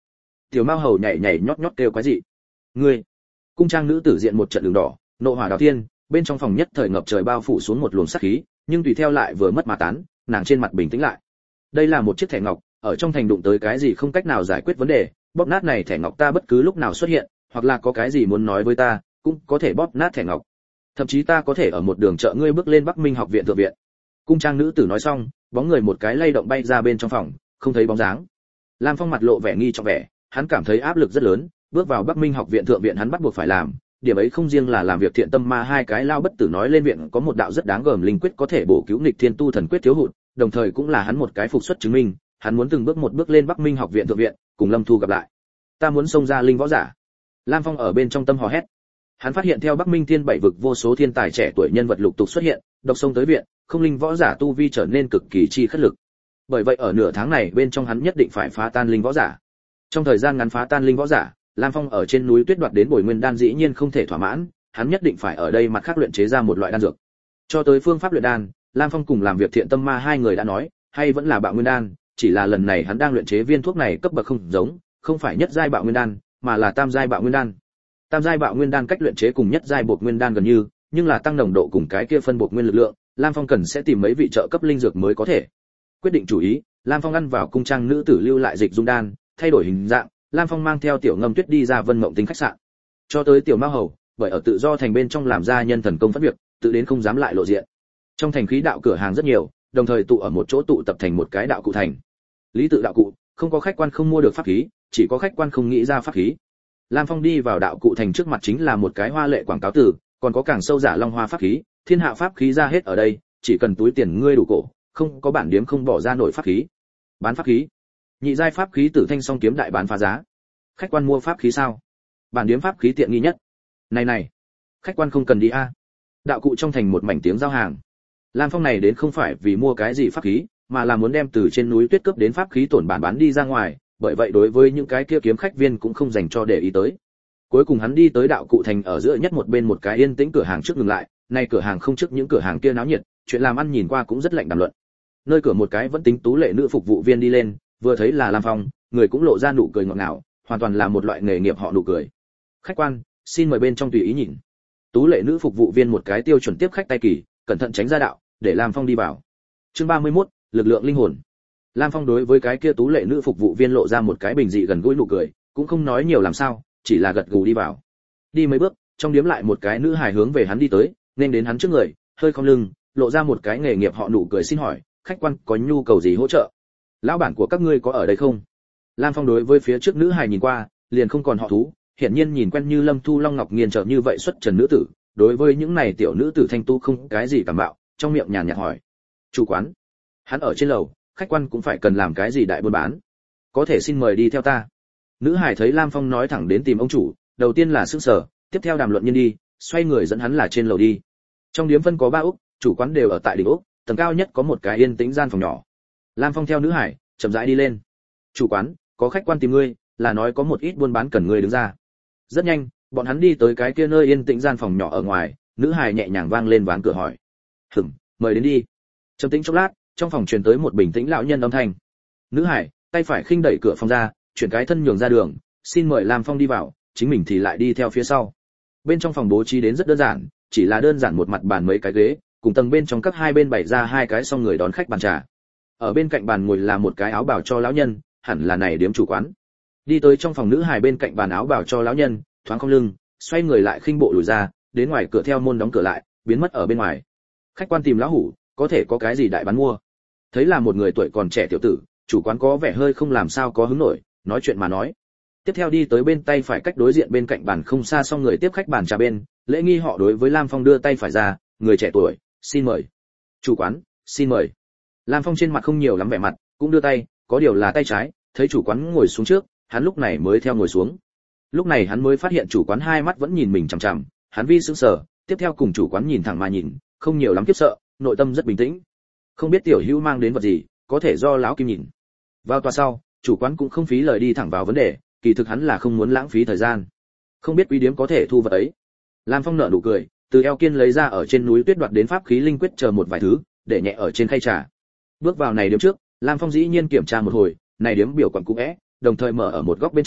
Tiểu Mao Hầu nhảy nhảy nhót nhót kêu quái dị. Ngươi! Cung trang nữ tử diện một trận đường đỏ, nộ hỏa đào thiên, bên trong phòng nhất thời ngập trời bao phủ xuống một luồng sát khí, nhưng tùy theo lại vừa mất mà tán, nàng trên mặt bình tĩnh lại. Đây là một chiếc thẻ ngọc, ở trong thành đụng tới cái gì không cách nào giải quyết vấn đề, bóp nát này thẻ ngọc ta bất cứ lúc nào xuất hiện, hoặc là có cái gì muốn nói với ta, cũng có thể bóp nát thẻ ngọc. Thậm chí ta có thể ở một đường chợ ngươi bước lên Bắc Minh học viện thượng viện. Cung trang nữ tử nói xong, bóng người một cái lay động bay ra bên trong phòng, không thấy bóng dáng. Lam Phong mặt lộ vẻ nghi trọng vẻ, hắn cảm thấy áp lực rất lớn, bước vào Bắc Minh học viện thượng viện hắn bắt buộc phải làm, điểm ấy không riêng là làm việc thiện tâm ma hai cái lao bất tử nói lên viện có một đạo rất đáng gờm linh quyết có thể bổ cứu nghịch thiên tu thần quyết thiếu hụt, đồng thời cũng là hắn một cái phục xuất chứng minh, hắn muốn từng bước một bước lên Bắc Minh học viện thượng viện, cùng Lâm Thu gặp lại. Ta muốn xông ra linh võ giả. Lam Phong ở bên trong tâm hò hét. Hắn phát hiện theo Bắc Minh Thiên bảy vực vô số thiên tài trẻ tuổi nhân vật lục tục xuất hiện, độc xông tới viện, không linh võ giả tu vi trở nên cực kỳ chi khất lực. Bởi vậy ở nửa tháng này bên trong hắn nhất định phải phá tan linh võ giả. Trong thời gian ngắn phá tan linh võ giả, Lam Phong ở trên núi tuyết đoạt đến bồi nguyên đan dĩ nhiên không thể thỏa mãn, hắn nhất định phải ở đây mặt khác luyện chế ra một loại đan dược. Cho tới phương pháp luyện đan, Lam Phong cùng làm việc thiện tâm ma hai người đã nói, hay vẫn là bạo nguyên đan, chỉ là lần này hắn đang luyện chế viên thuốc này cấp bậc không giống, không phải nhất giai bạo nguyên đan, mà là tam giai bạo nguyên đan. Tam giai bạo nguyên đan cách luyện chế cùng nhất giai bột nguyên đan gần như, nhưng là tăng nồng độ cùng cái kia phân bột nguyên lực lượng, Lam Phong cần sẽ tìm mấy vị trợ cấp linh dược mới có thể. Quyết định chủ ý, Lam Phong ăn vào cung trang nữ tử lưu lại dịch dung đan, thay đổi hình dạng, Lam Phong mang theo Tiểu Ngâm Tuyết đi ra Vân Mộng Tinh khách sạn. Cho tới Tiểu Mao Hầu, bởi ở tự do thành bên trong làm ra nhân thần công phát việc, tự đến không dám lại lộ diện. Trong thành khí đạo cửa hàng rất nhiều, đồng thời tụ ở một chỗ tụ tập thành một cái đạo cụ thành. Lý tự đạo cụ, không có khách quan không mua được pháp khí, chỉ có khách quan không nghĩ ra pháp khí. Lam Phong đi vào đạo cụ thành trước mặt chính là một cái hoa lệ quảng cáo từ, còn có càng sâu giả long hoa pháp khí, thiên hạ pháp khí ra hết ở đây, chỉ cần túi tiền ngươi đủ cổ, không có bản điếm không bỏ ra nổi pháp khí. Bán pháp khí. Nhị giai pháp khí Tử Thanh Song kiếm đại bán phá giá. Khách quan mua pháp khí sao? Bản điếm pháp khí tiện nghi nhất. Này này, khách quan không cần đi a. Đạo cụ trong thành một mảnh tiếng giao hàng. Lam Phong này đến không phải vì mua cái gì pháp khí, mà là muốn đem từ trên núi tuyết cướp đến pháp khí tổn bản bán đi ra ngoài, bởi vậy đối với những cái kia kiếm khách viên cũng không dành cho để ý tới. Cuối cùng hắn đi tới đạo cụ thành ở giữa nhất một bên một cái yên tĩnh cửa hàng trước ngừng lại, nay cửa hàng không trước những cửa hàng kia náo nhiệt, chuyện làm ăn nhìn qua cũng rất lạnh đàm luận. Nơi cửa một cái vẫn tính tú lệ nữ phục vụ viên đi lên, vừa thấy là Lam Phong, người cũng lộ ra nụ cười ngọt ngào, hoàn toàn là một loại nghề nghiệp họ nụ cười. Khách quan, xin mời bên trong tùy ý nhìn. Tú lệ nữ phục vụ viên một cái tiêu chuẩn tiếp khách tay kỳ, cẩn thận tránh ra đạo, để Lam Phong đi vào. Chương ba mươi mốt, lực lượng linh hồn. Lam Phong đối với cái kia tú lệ nữ phục vụ viên lộ ra một cái bình dị gần gũi nụ cười, cũng không nói nhiều làm sao, chỉ là gật gù đi vào. Đi mấy bước, trong điếm lại một cái nữ hài hướng về hắn đi tới, nên đến hắn trước người, hơi cong lưng, lộ ra một cái nghề nghiệp họ nụ cười xin hỏi, khách quan có nhu cầu gì hỗ trợ? Lão bản của các ngươi có ở đây không? Lam Phong đối với phía trước nữ hài nhìn qua, liền không còn họ thú, hiển nhiên nhìn quen như Lâm Thu Long Ngọc Nghiên trợ như vậy xuất trần nữ tử, đối với những này tiểu nữ tử thanh tu không cái gì cảm bạo, trong miệng nhàn nhạt hỏi. Chủ quán, hắn ở trên lầu, khách quan cũng phải cần làm cái gì đại buôn bán. Có thể xin mời đi theo ta. Nữ hải thấy Lam Phong nói thẳng đến tìm ông chủ, đầu tiên là sững sờ, tiếp theo đàm luận nhân đi, xoay người dẫn hắn là trên lầu đi. Trong điếm phân có ba úc, chủ quán đều ở tại đỉnh úc, tầng cao nhất có một cái yên tĩnh gian phòng nhỏ. Lam Phong theo nữ hải, chậm rãi đi lên. Chủ quán, có khách quan tìm ngươi, là nói có một ít buôn bán cần ngươi đứng ra. Rất nhanh, bọn hắn đi tới cái kia nơi yên tĩnh gian phòng nhỏ ở ngoài, nữ hải nhẹ nhàng vang lên ván cửa hỏi. Hửm, mời đến đi. Trầm tĩnh chốc lát, trong phòng truyền tới một bình tĩnh lão nhân âm thanh. Nữ hải, tay phải khinh đẩy cửa phòng ra, chuyển cái thân nhường ra đường, xin mời Lam Phong đi vào, chính mình thì lại đi theo phía sau. Bên trong phòng bố trí đến rất đơn giản, chỉ là đơn giản một mặt bàn mấy cái ghế, cùng tầng bên trong các hai bên bày ra hai cái song người đón khách bàn trà. Ở bên cạnh bàn ngồi là một cái áo bào cho lão nhân, hẳn là này điếm chủ quán. Đi tới trong phòng nữ hài bên cạnh bàn áo bào cho lão nhân, thoáng cong lưng, xoay người lại khinh bộ lùi ra, đến ngoài cửa theo môn đóng cửa lại, biến mất ở bên ngoài. Khách quan tìm lão hủ, có thể có cái gì đại bán mua? Thấy là một người tuổi còn trẻ tiểu tử, chủ quán có vẻ hơi không làm sao có hứng nổi, nói chuyện mà nói. Tiếp theo đi tới bên tay phải cách đối diện bên cạnh bàn không xa xong người tiếp khách bàn trà bên, lễ nghi họ đối với Lam Phong đưa tay phải ra, người trẻ tuổi, xin mời. Chủ quán, xin mời. Lam Phong trên mặt không nhiều lắm vẻ mặt, cũng đưa tay, có điều là tay trái, thấy chủ quán ngồi xuống trước, hắn lúc này mới theo ngồi xuống. Lúc này hắn mới phát hiện chủ quán hai mắt vẫn nhìn mình chằm chằm, hắn vi sững sờ, tiếp theo cùng chủ quán nhìn thẳng mà nhìn, không nhiều lắm khiếp sợ, nội tâm rất bình tĩnh. Không biết tiểu hữu mang đến vật gì, có thể do lão kim nhìn. Vào tòa sau, chủ quán cũng không phí lời đi thẳng vào vấn đề, kỳ thực hắn là không muốn lãng phí thời gian. Không biết quý điếm có thể thu vật ấy. Lam Phong nở nụ cười, từ eo kiên lấy ra ở trên núi tuyết đoạt đến pháp khí linh quyết chờ một vài thứ, để nhẹ ở trên khay trà. Bước vào này điếm trước, Lam Phong dĩ nhiên kiểm tra một hồi, này điếm biểu quản cũ é, đồng thời mở ở một góc bên trong,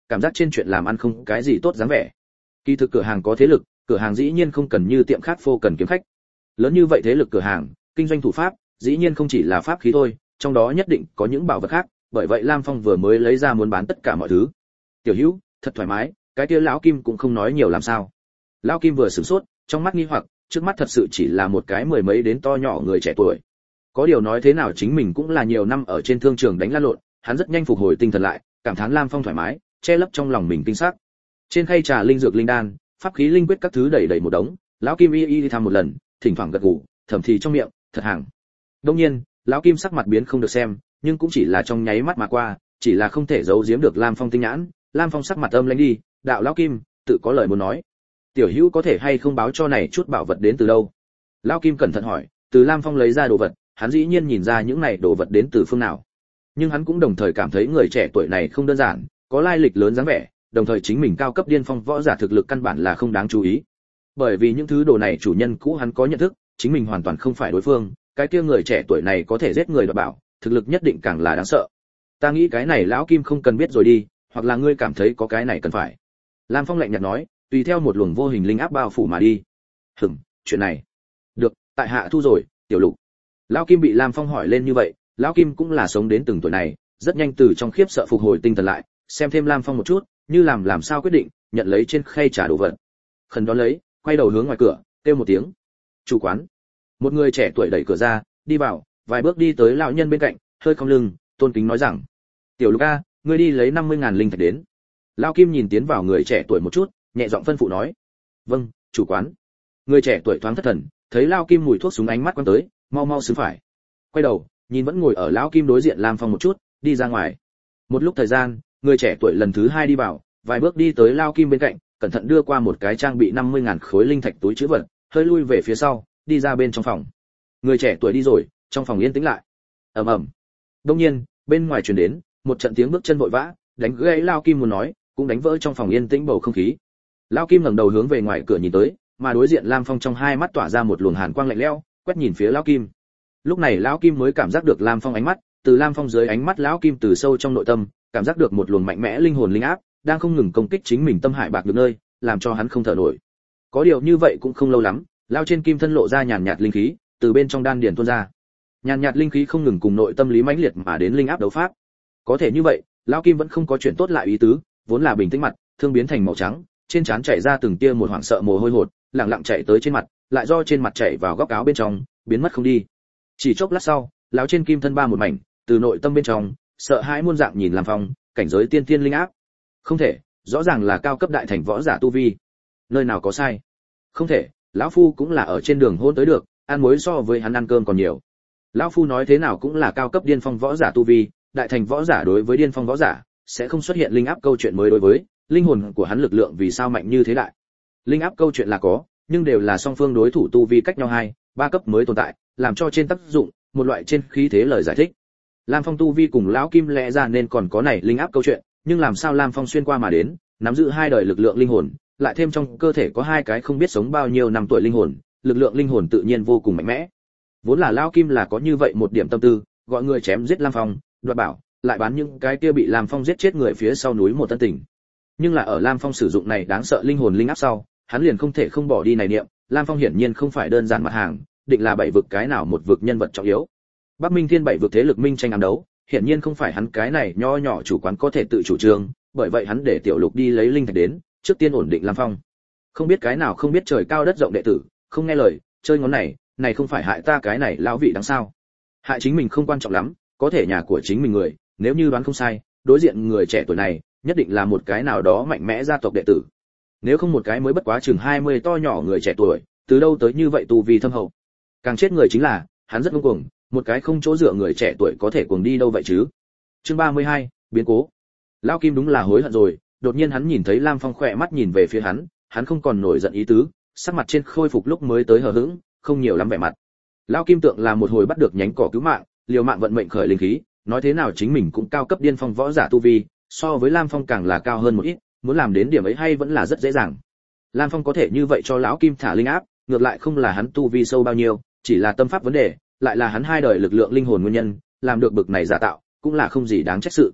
cảm giác trên chuyện làm ăn không cái gì tốt dáng vẻ. Kỳ thực cửa hàng có thế lực, cửa hàng dĩ nhiên không cần như tiệm khác phô cần kiếm khách. Lớn như vậy thế lực cửa hàng, kinh doanh thủ pháp, dĩ nhiên không chỉ là pháp khí thôi, trong đó nhất định có những bảo vật khác, bởi vậy Lam Phong vừa mới lấy ra muốn bán tất cả mọi thứ. Tiểu Hữu, thật thoải mái, cái kia lão Kim cũng không nói nhiều làm sao. Lão Kim vừa sửng sốt, trong mắt nghi hoặc, trước mắt thật sự chỉ là một cái mười mấy đến to nhỏ người trẻ tuổi. Có điều nói thế nào chính mình cũng là nhiều năm ở trên thương trường đánh lăn lộn, hắn rất nhanh phục hồi tinh thần lại, cảm thán Lam Phong thoải mái, che lấp trong lòng mình kinh sắc. Trên khay trà linh dược linh đan, pháp khí linh quyết các thứ đầy đầy một đống, lão Kim y y thăm một lần, thỉnh thoảng gật gù, thầm thì trong miệng, thật hàng. Đương nhiên, lão Kim sắc mặt biến không được xem, nhưng cũng chỉ là trong nháy mắt mà qua, chỉ là không thể giấu giếm được Lam Phong tinh nhãn. Lam Phong sắc mặt âm lãnh đi, đạo lão Kim, tự có lời muốn nói. Tiểu Hữu có thể hay không báo cho này chút bảo vật đến từ đâu? Lão Kim cẩn thận hỏi, từ Lam Phong lấy ra đồ vật, hắn dĩ nhiên nhìn ra những này đồ vật đến từ phương nào. Nhưng hắn cũng đồng thời cảm thấy người trẻ tuổi này không đơn giản, có lai lịch lớn dáng vẻ, đồng thời chính mình cao cấp điên phong võ giả thực lực căn bản là không đáng chú ý. Bởi vì những thứ đồ này chủ nhân cũ hắn có nhận thức, chính mình hoàn toàn không phải đối phương, cái kia người trẻ tuổi này có thể giết người đoạt bảo, thực lực nhất định càng là đáng sợ. Ta nghĩ cái này lão Kim không cần biết rồi đi, hoặc là ngươi cảm thấy có cái này cần phải. Lam Phong lạnh nhạt nói, tùy theo một luồng vô hình linh áp bao phủ mà đi. Hửm, chuyện này. Được, tại hạ thu rồi, Tiểu Lục. Lão Kim bị Lam Phong hỏi lên như vậy, lão Kim cũng là sống đến từng tuổi này, rất nhanh từ trong khiếp sợ phục hồi tinh thần lại, xem thêm Lam Phong một chút, như làm làm sao quyết định, nhận lấy trên khay trà đồ vật. Khẩn đón lấy, quay đầu hướng ngoài cửa, kêu một tiếng. Chủ quán. Một người trẻ tuổi đẩy cửa ra, đi vào, vài bước đi tới lão nhân bên cạnh, hơi cong lưng, tôn kính nói rằng: "Tiểu Lục a, ngươi đi lấy năm mươi ngàn linh thạch đến." Lão Kim nhìn tiến vào người trẻ tuổi một chút, nhẹ giọng phân phụ nói: "Vâng, chủ quán." Người trẻ tuổi thoáng thất thần, thấy lão Kim mùi thuốc súng ánh mắt quăng tới, mau mau xứ phải. Quay đầu, nhìn vẫn ngồi ở lão Kim đối diện Lam Phong một chút, đi ra ngoài. Một lúc thời gian, người trẻ tuổi lần thứ hai đi vào, vài bước đi tới lão Kim bên cạnh, cẩn thận đưa qua một cái trang bị năm mươi ngàn khối linh thạch túi trữ vật, hơi lui về phía sau, đi ra bên trong phòng. Người trẻ tuổi đi rồi, trong phòng yên tĩnh lại. Ầm ầm. Đột nhiên, bên ngoài truyền đến một trận tiếng bước chân vội vã, đánh gãy lão Kim muốn nói, cũng đánh vỡ trong phòng yên tĩnh bầu không khí. Lão Kim ngẩng đầu hướng về ngoài cửa nhìn tới, mà đối diện Lam Phong trong hai mắt tỏa ra một luồng hàn quang lạnh lẽo, quét nhìn phía lão Kim. Lúc này lão Kim mới cảm giác được Lam Phong ánh mắt, từ Lam Phong dưới ánh mắt lão Kim từ sâu trong nội tâm, cảm giác được một luồng mạnh mẽ linh hồn linh áp, đang không ngừng công kích chính mình tâm hải bạc được nơi, làm cho hắn không thở nổi. Có điều như vậy cũng không lâu lắm, lão trên kim thân lộ ra nhàn nhạt linh khí, từ bên trong đan điền tuôn ra. Nhàn nhạt linh khí không ngừng cùng nội tâm lý mãnh liệt mà đến linh áp đấu pháp. Có thể như vậy, lão Kim vẫn không có chuyện tốt lại ý tứ, vốn là bình tĩnh mặt, thương biến thành màu trắng, trên trán chảy ra từng tia một hoảng sợ mồ hôi hột, lặng lặng chạy tới trên mặt, lại do trên mặt chảy vào góc áo bên trong, biến mất không đi. Chỉ chốc lát sau, lão trên kim thân ba một mảnh, từ nội tâm bên trong, sợ hãi muôn dạng nhìn Lam Phong, cảnh giới tiên tiên linh áp. Không thể, rõ ràng là cao cấp đại thành võ giả tu vi. Nơi nào có sai? Không thể, lão phu cũng là ở trên đường hôn tới được, ăn muối so với hắn ăn cơm còn nhiều. Lão phu nói thế nào cũng là cao cấp điên phong võ giả tu vi, đại thành võ giả đối với điên phong võ giả sẽ không xuất hiện linh áp câu chuyện mới đối với, linh hồn của hắn lực lượng vì sao mạnh như thế đại. Linh áp câu chuyện là có, nhưng đều là song phương đối thủ tu vi cách nhau hai, ba cấp mới tồn tại, làm cho trên tác dụng, một loại trên khí thế lời giải thích. Lam Phong tu vi cùng lão Kim lẽ ra nên còn có này linh áp câu chuyện, nhưng làm sao Lam Phong xuyên qua mà đến, nắm giữ hai đời lực lượng linh hồn, lại thêm trong cơ thể có hai cái không biết sống bao nhiêu năm tuổi linh hồn, lực lượng linh hồn tự nhiên vô cùng mạnh mẽ. Vốn là lão Kim là có như vậy một điểm tâm tư, gọi người chém giết Lam Phong, đoạt bảo, lại bán những cái kia bị Lam Phong giết chết người phía sau núi một tân tình. Nhưng là ở Lam Phong sử dụng này đáng sợ linh hồn linh áp sau, hắn liền không thể không bỏ đi này niệm, Lam Phong hiển nhiên không phải đơn giản mặt hàng, định là bảy vực cái nào một vực nhân vật trọng yếu. Bắc Minh Thiên bảy vực thế lực minh tranh ám đấu, hiển nhiên không phải hắn cái này nho nhỏ chủ quán có thể tự chủ trương, bởi vậy hắn để Tiểu Lục đi lấy linh thạch đến, trước tiên ổn định Lam Phong. Không biết cái nào không biết trời cao đất rộng đệ tử, không nghe lời, chơi ngón này, này không phải hại ta cái này lão vị đáng sao? Hại chính mình không quan trọng lắm, có thể nhà của chính mình người, nếu như đoán không sai, đối diện người trẻ tuổi này, nhất định là một cái nào đó mạnh mẽ gia tộc đệ tử. Nếu không một cái mới bất quá chừng hai mươi to nhỏ người trẻ tuổi, từ đâu tới như vậy tu vi thâm hậu. Càng chết người chính là, hắn rất ngông cuồng, một cái không chỗ dựa người trẻ tuổi có thể cuồng đi đâu vậy chứ. Chương ba mươi hai, biến cố. Lão Kim đúng là hối hận rồi, đột nhiên hắn nhìn thấy Lam Phong khỏe mắt nhìn về phía hắn, hắn không còn nổi giận ý tứ, sắc mặt trên khôi phục lúc mới tới hờ hững, không nhiều lắm vẻ mặt. Lão Kim tượng là một hồi bắt được nhánh cỏ cứu mạng, liều mạng vận mệnh khởi linh khí, nói thế nào chính mình cũng cao cấp điên phong võ giả tu vi, so với Lam Phong càng là cao hơn một ít, muốn làm đến điểm ấy hay vẫn là rất dễ dàng. Lam Phong có thể như vậy cho lão Kim thả linh áp, ngược lại không là hắn tu vi sâu bao nhiêu, chỉ là tâm pháp vấn đề, lại là hắn hai đời lực lượng linh hồn nguyên nhân, làm được bực này giả tạo, cũng là không gì đáng trách sự.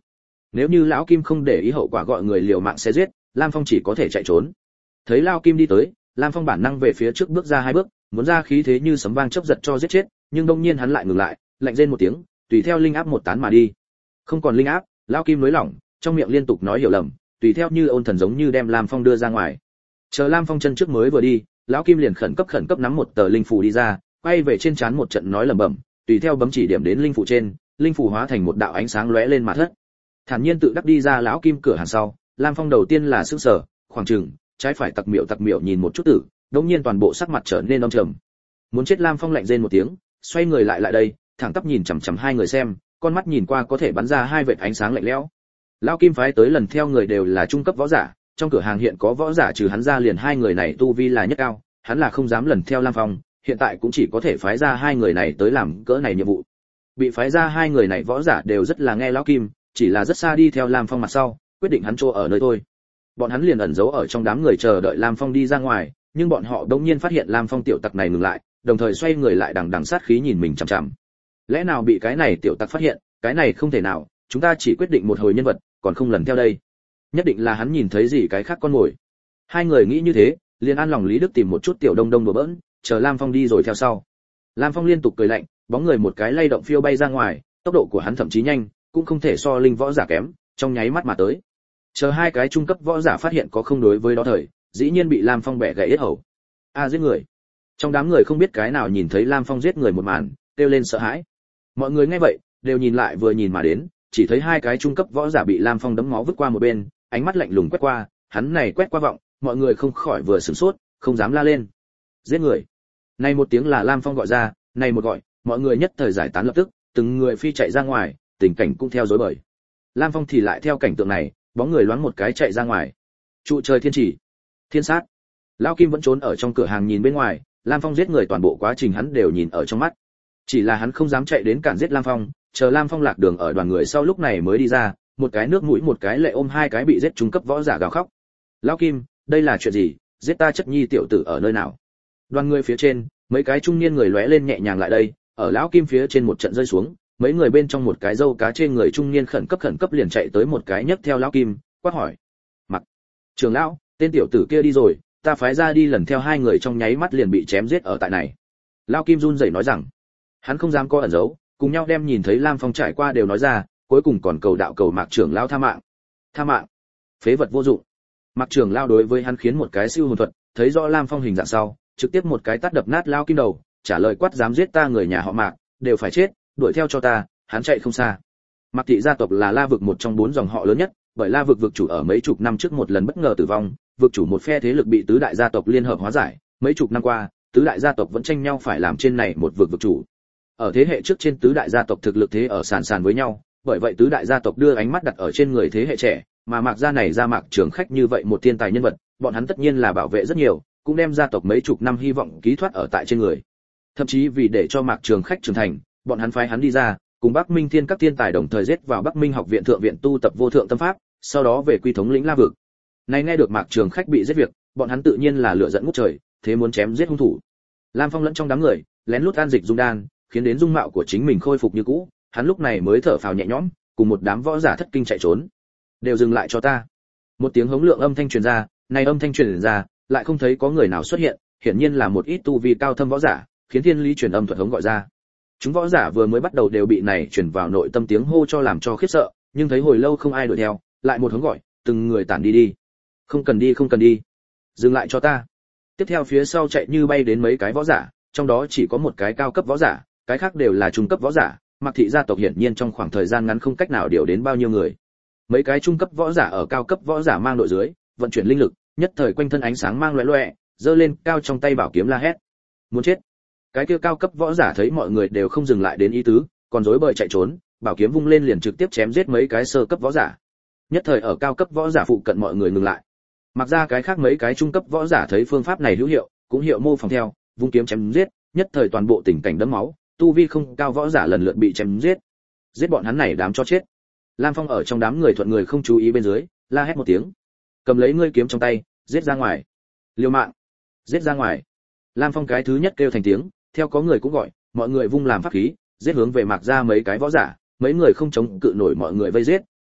Nếu như lão Kim không để ý hậu quả gọi người liều mạng sẽ giết, Lam Phong chỉ có thể chạy trốn. Thấy lão Kim đi tới, Lam Phong bản năng về phía trước bước ra hai bước, muốn ra khí thế như sấm vang chớp giật cho giết chết, nhưng đột nhiên hắn lại ngừng lại, lạnh rên một tiếng, tùy theo linh áp một tán mà đi. Không còn linh áp, lão Kim nới lỏng, trong miệng liên tục nói hiểu lầm, tùy theo như ôn thần giống như đem Lam Phong đưa ra ngoài. Chờ Lam Phong chân trước mới vừa đi, lão Kim liền khẩn cấp khẩn cấp nắm một tờ linh phù đi ra, quay về trên trán một trận nói lẩm bẩm, tùy theo bấm chỉ điểm đến linh phù trên, linh phù hóa thành một đạo ánh sáng lóe lên mà thất. Thản nhiên tự đắc đi ra lão Kim cửa hàng sau, Lam Phong đầu tiên là sững sờ, khoảng chừng, trái phải tặc miệu tặc miệu nhìn một chút tử, đột nhiên toàn bộ sắc mặt trở nên âm trầm. Muốn chết Lam Phong lạnh rên một tiếng, xoay người lại lại đây, thẳng tắp nhìn chằm chằm hai người xem, con mắt nhìn qua có thể bắn ra hai vệt ánh sáng lạnh lẽo. Lão Kim phái tới lần theo người đều là trung cấp võ giả, trong cửa hàng hiện có võ giả trừ hắn ra liền hai người này tu vi là nhất cao, hắn là không dám lần theo Lam Phong, hiện tại cũng chỉ có thể phái ra hai người này tới làm cỡ này nhiệm vụ. Bị phái ra hai người này võ giả đều rất là nghe lão Kim, chỉ là rất xa đi theo Lam Phong mặt sau, quyết định hắn chỗ ở nơi thôi. Bọn hắn liền ẩn giấu ở trong đám người chờ đợi Lam Phong đi ra ngoài, nhưng bọn họ đột nhiên phát hiện Lam Phong tiểu tặc này ngừng lại, đồng thời xoay người lại đằng đằng sát khí nhìn mình chằm chằm. Lẽ nào bị cái này tiểu tặc phát hiện, cái này không thể nào, chúng ta chỉ quyết định một hồi nhân vật, còn không lần theo đây. Nhất định là hắn nhìn thấy gì cái khác con mồi. Hai người nghĩ như thế, liền an lòng lý đức tìm một chút tiểu đông đông đùa bỡn, chờ Lam Phong đi rồi theo sau. Lam Phong liên tục cười lạnh, bóng người một cái lay động phiêu bay ra ngoài, tốc độ của hắn thậm chí nhanh, cũng không thể so linh võ giả kém, trong nháy mắt mà tới. Chờ hai cái trung cấp võ giả phát hiện có không đối với đó thời, dĩ nhiên bị Lam Phong bẻ gãy yết hầu. A giết người. Trong đám người không biết cái nào nhìn thấy Lam Phong giết người một màn, kêu lên sợ hãi. Mọi người nghe vậy, đều nhìn lại vừa nhìn mà đến, chỉ thấy hai cái trung cấp võ giả bị Lam Phong đấm máu vứt qua một bên, ánh mắt lạnh lùng quét qua, hắn này quét qua vọng, mọi người không khỏi vừa sửng sốt, không dám la lên. Giết người. Này một tiếng là Lam Phong gọi ra, này một gọi, mọi người nhất thời giải tán lập tức, từng người phi chạy ra ngoài, tình cảnh cũng theo rối bời. Lam Phong thì lại theo cảnh tượng này, bóng người loáng một cái chạy ra ngoài. Trụ trời thiên chỉ, thiên sát. Lão Kim vẫn trốn ở trong cửa hàng nhìn bên ngoài, Lam Phong giết người toàn bộ quá trình hắn đều nhìn ở trong mắt. Chỉ là hắn không dám chạy đến cản giết Lam Phong, chờ Lam Phong lạc đường ở đoàn người sau lúc này mới đi ra, một cái nước mũi một cái lệ ôm hai cái bị giết trung cấp võ giả gào khóc. Lão Kim, đây là chuyện gì, giết ta chất nhi tiểu tử ở nơi nào? Đoàn người phía trên, mấy cái trung niên người lóe lên nhẹ nhàng lại đây, ở lão Kim phía trên một trận rơi xuống, mấy người bên trong một cái dâu cá trên người trung niên khẩn cấp khẩn cấp liền chạy tới một cái nhấc theo lão Kim, quát hỏi: "Mặc trưởng lão, tên tiểu tử kia đi rồi, ta phái ra đi lần theo hai người trong nháy mắt liền bị chém giết ở tại này." Lão Kim run rẩy nói rằng, hắn không dám có ẩn giấu, cùng nhau đem nhìn thấy Lam Phong trải qua đều nói ra, cuối cùng còn cầu đạo cầu Mạc trưởng lão tha mạng. Tha mạng? Phế vật vô dụng. Mạc trưởng lão đối với hắn khiến một cái siêu hồn thuật, thấy rõ Lam Phong hình dạng sau, trực tiếp một cái tát đập nát Lão Kim đầu, trả lời quát: "Dám giết ta người nhà họ Mạc, đều phải chết, đuổi theo cho ta." Hắn chạy không xa. Mạc thị gia tộc là La vực một trong bốn dòng họ lớn nhất, bởi La vực vực chủ ở mấy chục năm trước một lần bất ngờ tử vong, vực chủ một phe thế lực bị tứ đại gia tộc liên hợp hóa giải, mấy chục năm qua, tứ đại gia tộc vẫn tranh nhau phải làm trên này một vực vực chủ. Ở thế hệ trước trên tứ đại gia tộc thực lực thế ở sàn sàn với nhau, bởi vậy tứ đại gia tộc đưa ánh mắt đặt ở trên người thế hệ trẻ, mà Mạc gia này ra Mạc Trường Khách như vậy một thiên tài nhân vật, bọn hắn tất nhiên là bảo vệ rất nhiều, cũng đem gia tộc mấy chục năm hy vọng ký thoát ở tại trên người. Thậm chí vì để cho Mạc Trường Khách trưởng thành, bọn hắn phái hắn đi ra, cùng Bắc Minh Thiên các thiên tài đồng thời giết vào Bắc Minh học viện thượng viện tu tập vô thượng tâm pháp, sau đó về quy thống lĩnh La vực. Nay nghe được Mạc Trường Khách bị giết việc, bọn hắn tự nhiên là lửa giận ngút trời, thế muốn chém giết hung thủ. Lam Phong lẫn trong đám người, lén lút an dịch dung đan, khiến đến dung mạo của chính mình khôi phục như cũ, hắn lúc này mới thở phào nhẹ nhõm, cùng một đám võ giả thất kinh chạy trốn. Đều dừng lại cho ta. Một tiếng hống lượng âm thanh truyền ra, này âm thanh truyền ra, lại không thấy có người nào xuất hiện, hiển nhiên là một ít tu vi cao thâm võ giả, khiến thiên lý truyền âm thuật hống gọi ra. Chúng võ giả vừa mới bắt đầu đều bị này truyền vào nội tâm tiếng hô cho làm cho khiếp sợ, nhưng thấy hồi lâu không ai đuổi theo, lại một hống gọi, từng người tản đi đi. Không cần đi, không cần đi. Dừng lại cho ta. Tiếp theo phía sau chạy như bay đến mấy cái võ giả, trong đó chỉ có một cái cao cấp võ giả, cái khác đều là trung cấp võ giả. Mạc thị gia tộc hiển nhiên trong khoảng thời gian ngắn không cách nào điều đến bao nhiêu người. Mấy cái trung cấp võ giả ở cao cấp võ giả mang đội dưới, vận chuyển linh lực, nhất thời quanh thân ánh sáng mang loé loé, giơ lên cao trong tay bảo kiếm la hét: "Muốn chết!" Cái kia cao cấp võ giả thấy mọi người đều không dừng lại đến ý tứ, còn rối bời chạy trốn, bảo kiếm vung lên liền trực tiếp chém giết mấy cái sơ cấp võ giả. Nhất thời ở cao cấp võ giả phụ cận mọi người ngừng lại. Mặc ra cái khác mấy cái trung cấp võ giả thấy phương pháp này hữu hiệu, cũng hiệu mô phỏng theo, vung kiếm chém giết, nhất thời toàn bộ tình cảnh đẫm máu, tu vi không cao võ giả lần lượt bị chém giết. Giết bọn hắn này đám cho chết. Lam Phong ở trong đám người thuận người không chú ý bên dưới, la hét một tiếng, cầm lấy ngươi kiếm trong tay, giết ra ngoài. Liều mạng, giết ra ngoài. Lam Phong cái thứ nhất kêu thành tiếng, theo có người cũng gọi, mọi người vung làm pháp khí, giết hướng về Mạc ra mấy cái võ giả, mấy người không chống cự nổi mọi người vây giết,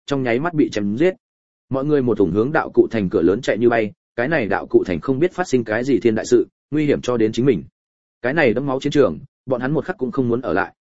trong nháy mắt bị chém giết. Mọi người một thủng hướng đạo cụ thành cửa lớn chạy như bay, cái này đạo cụ thành không biết phát sinh cái gì thiên đại sự, nguy hiểm cho đến chính mình. Cái này đẫm máu chiến trường, bọn hắn một khắc cũng không muốn ở lại.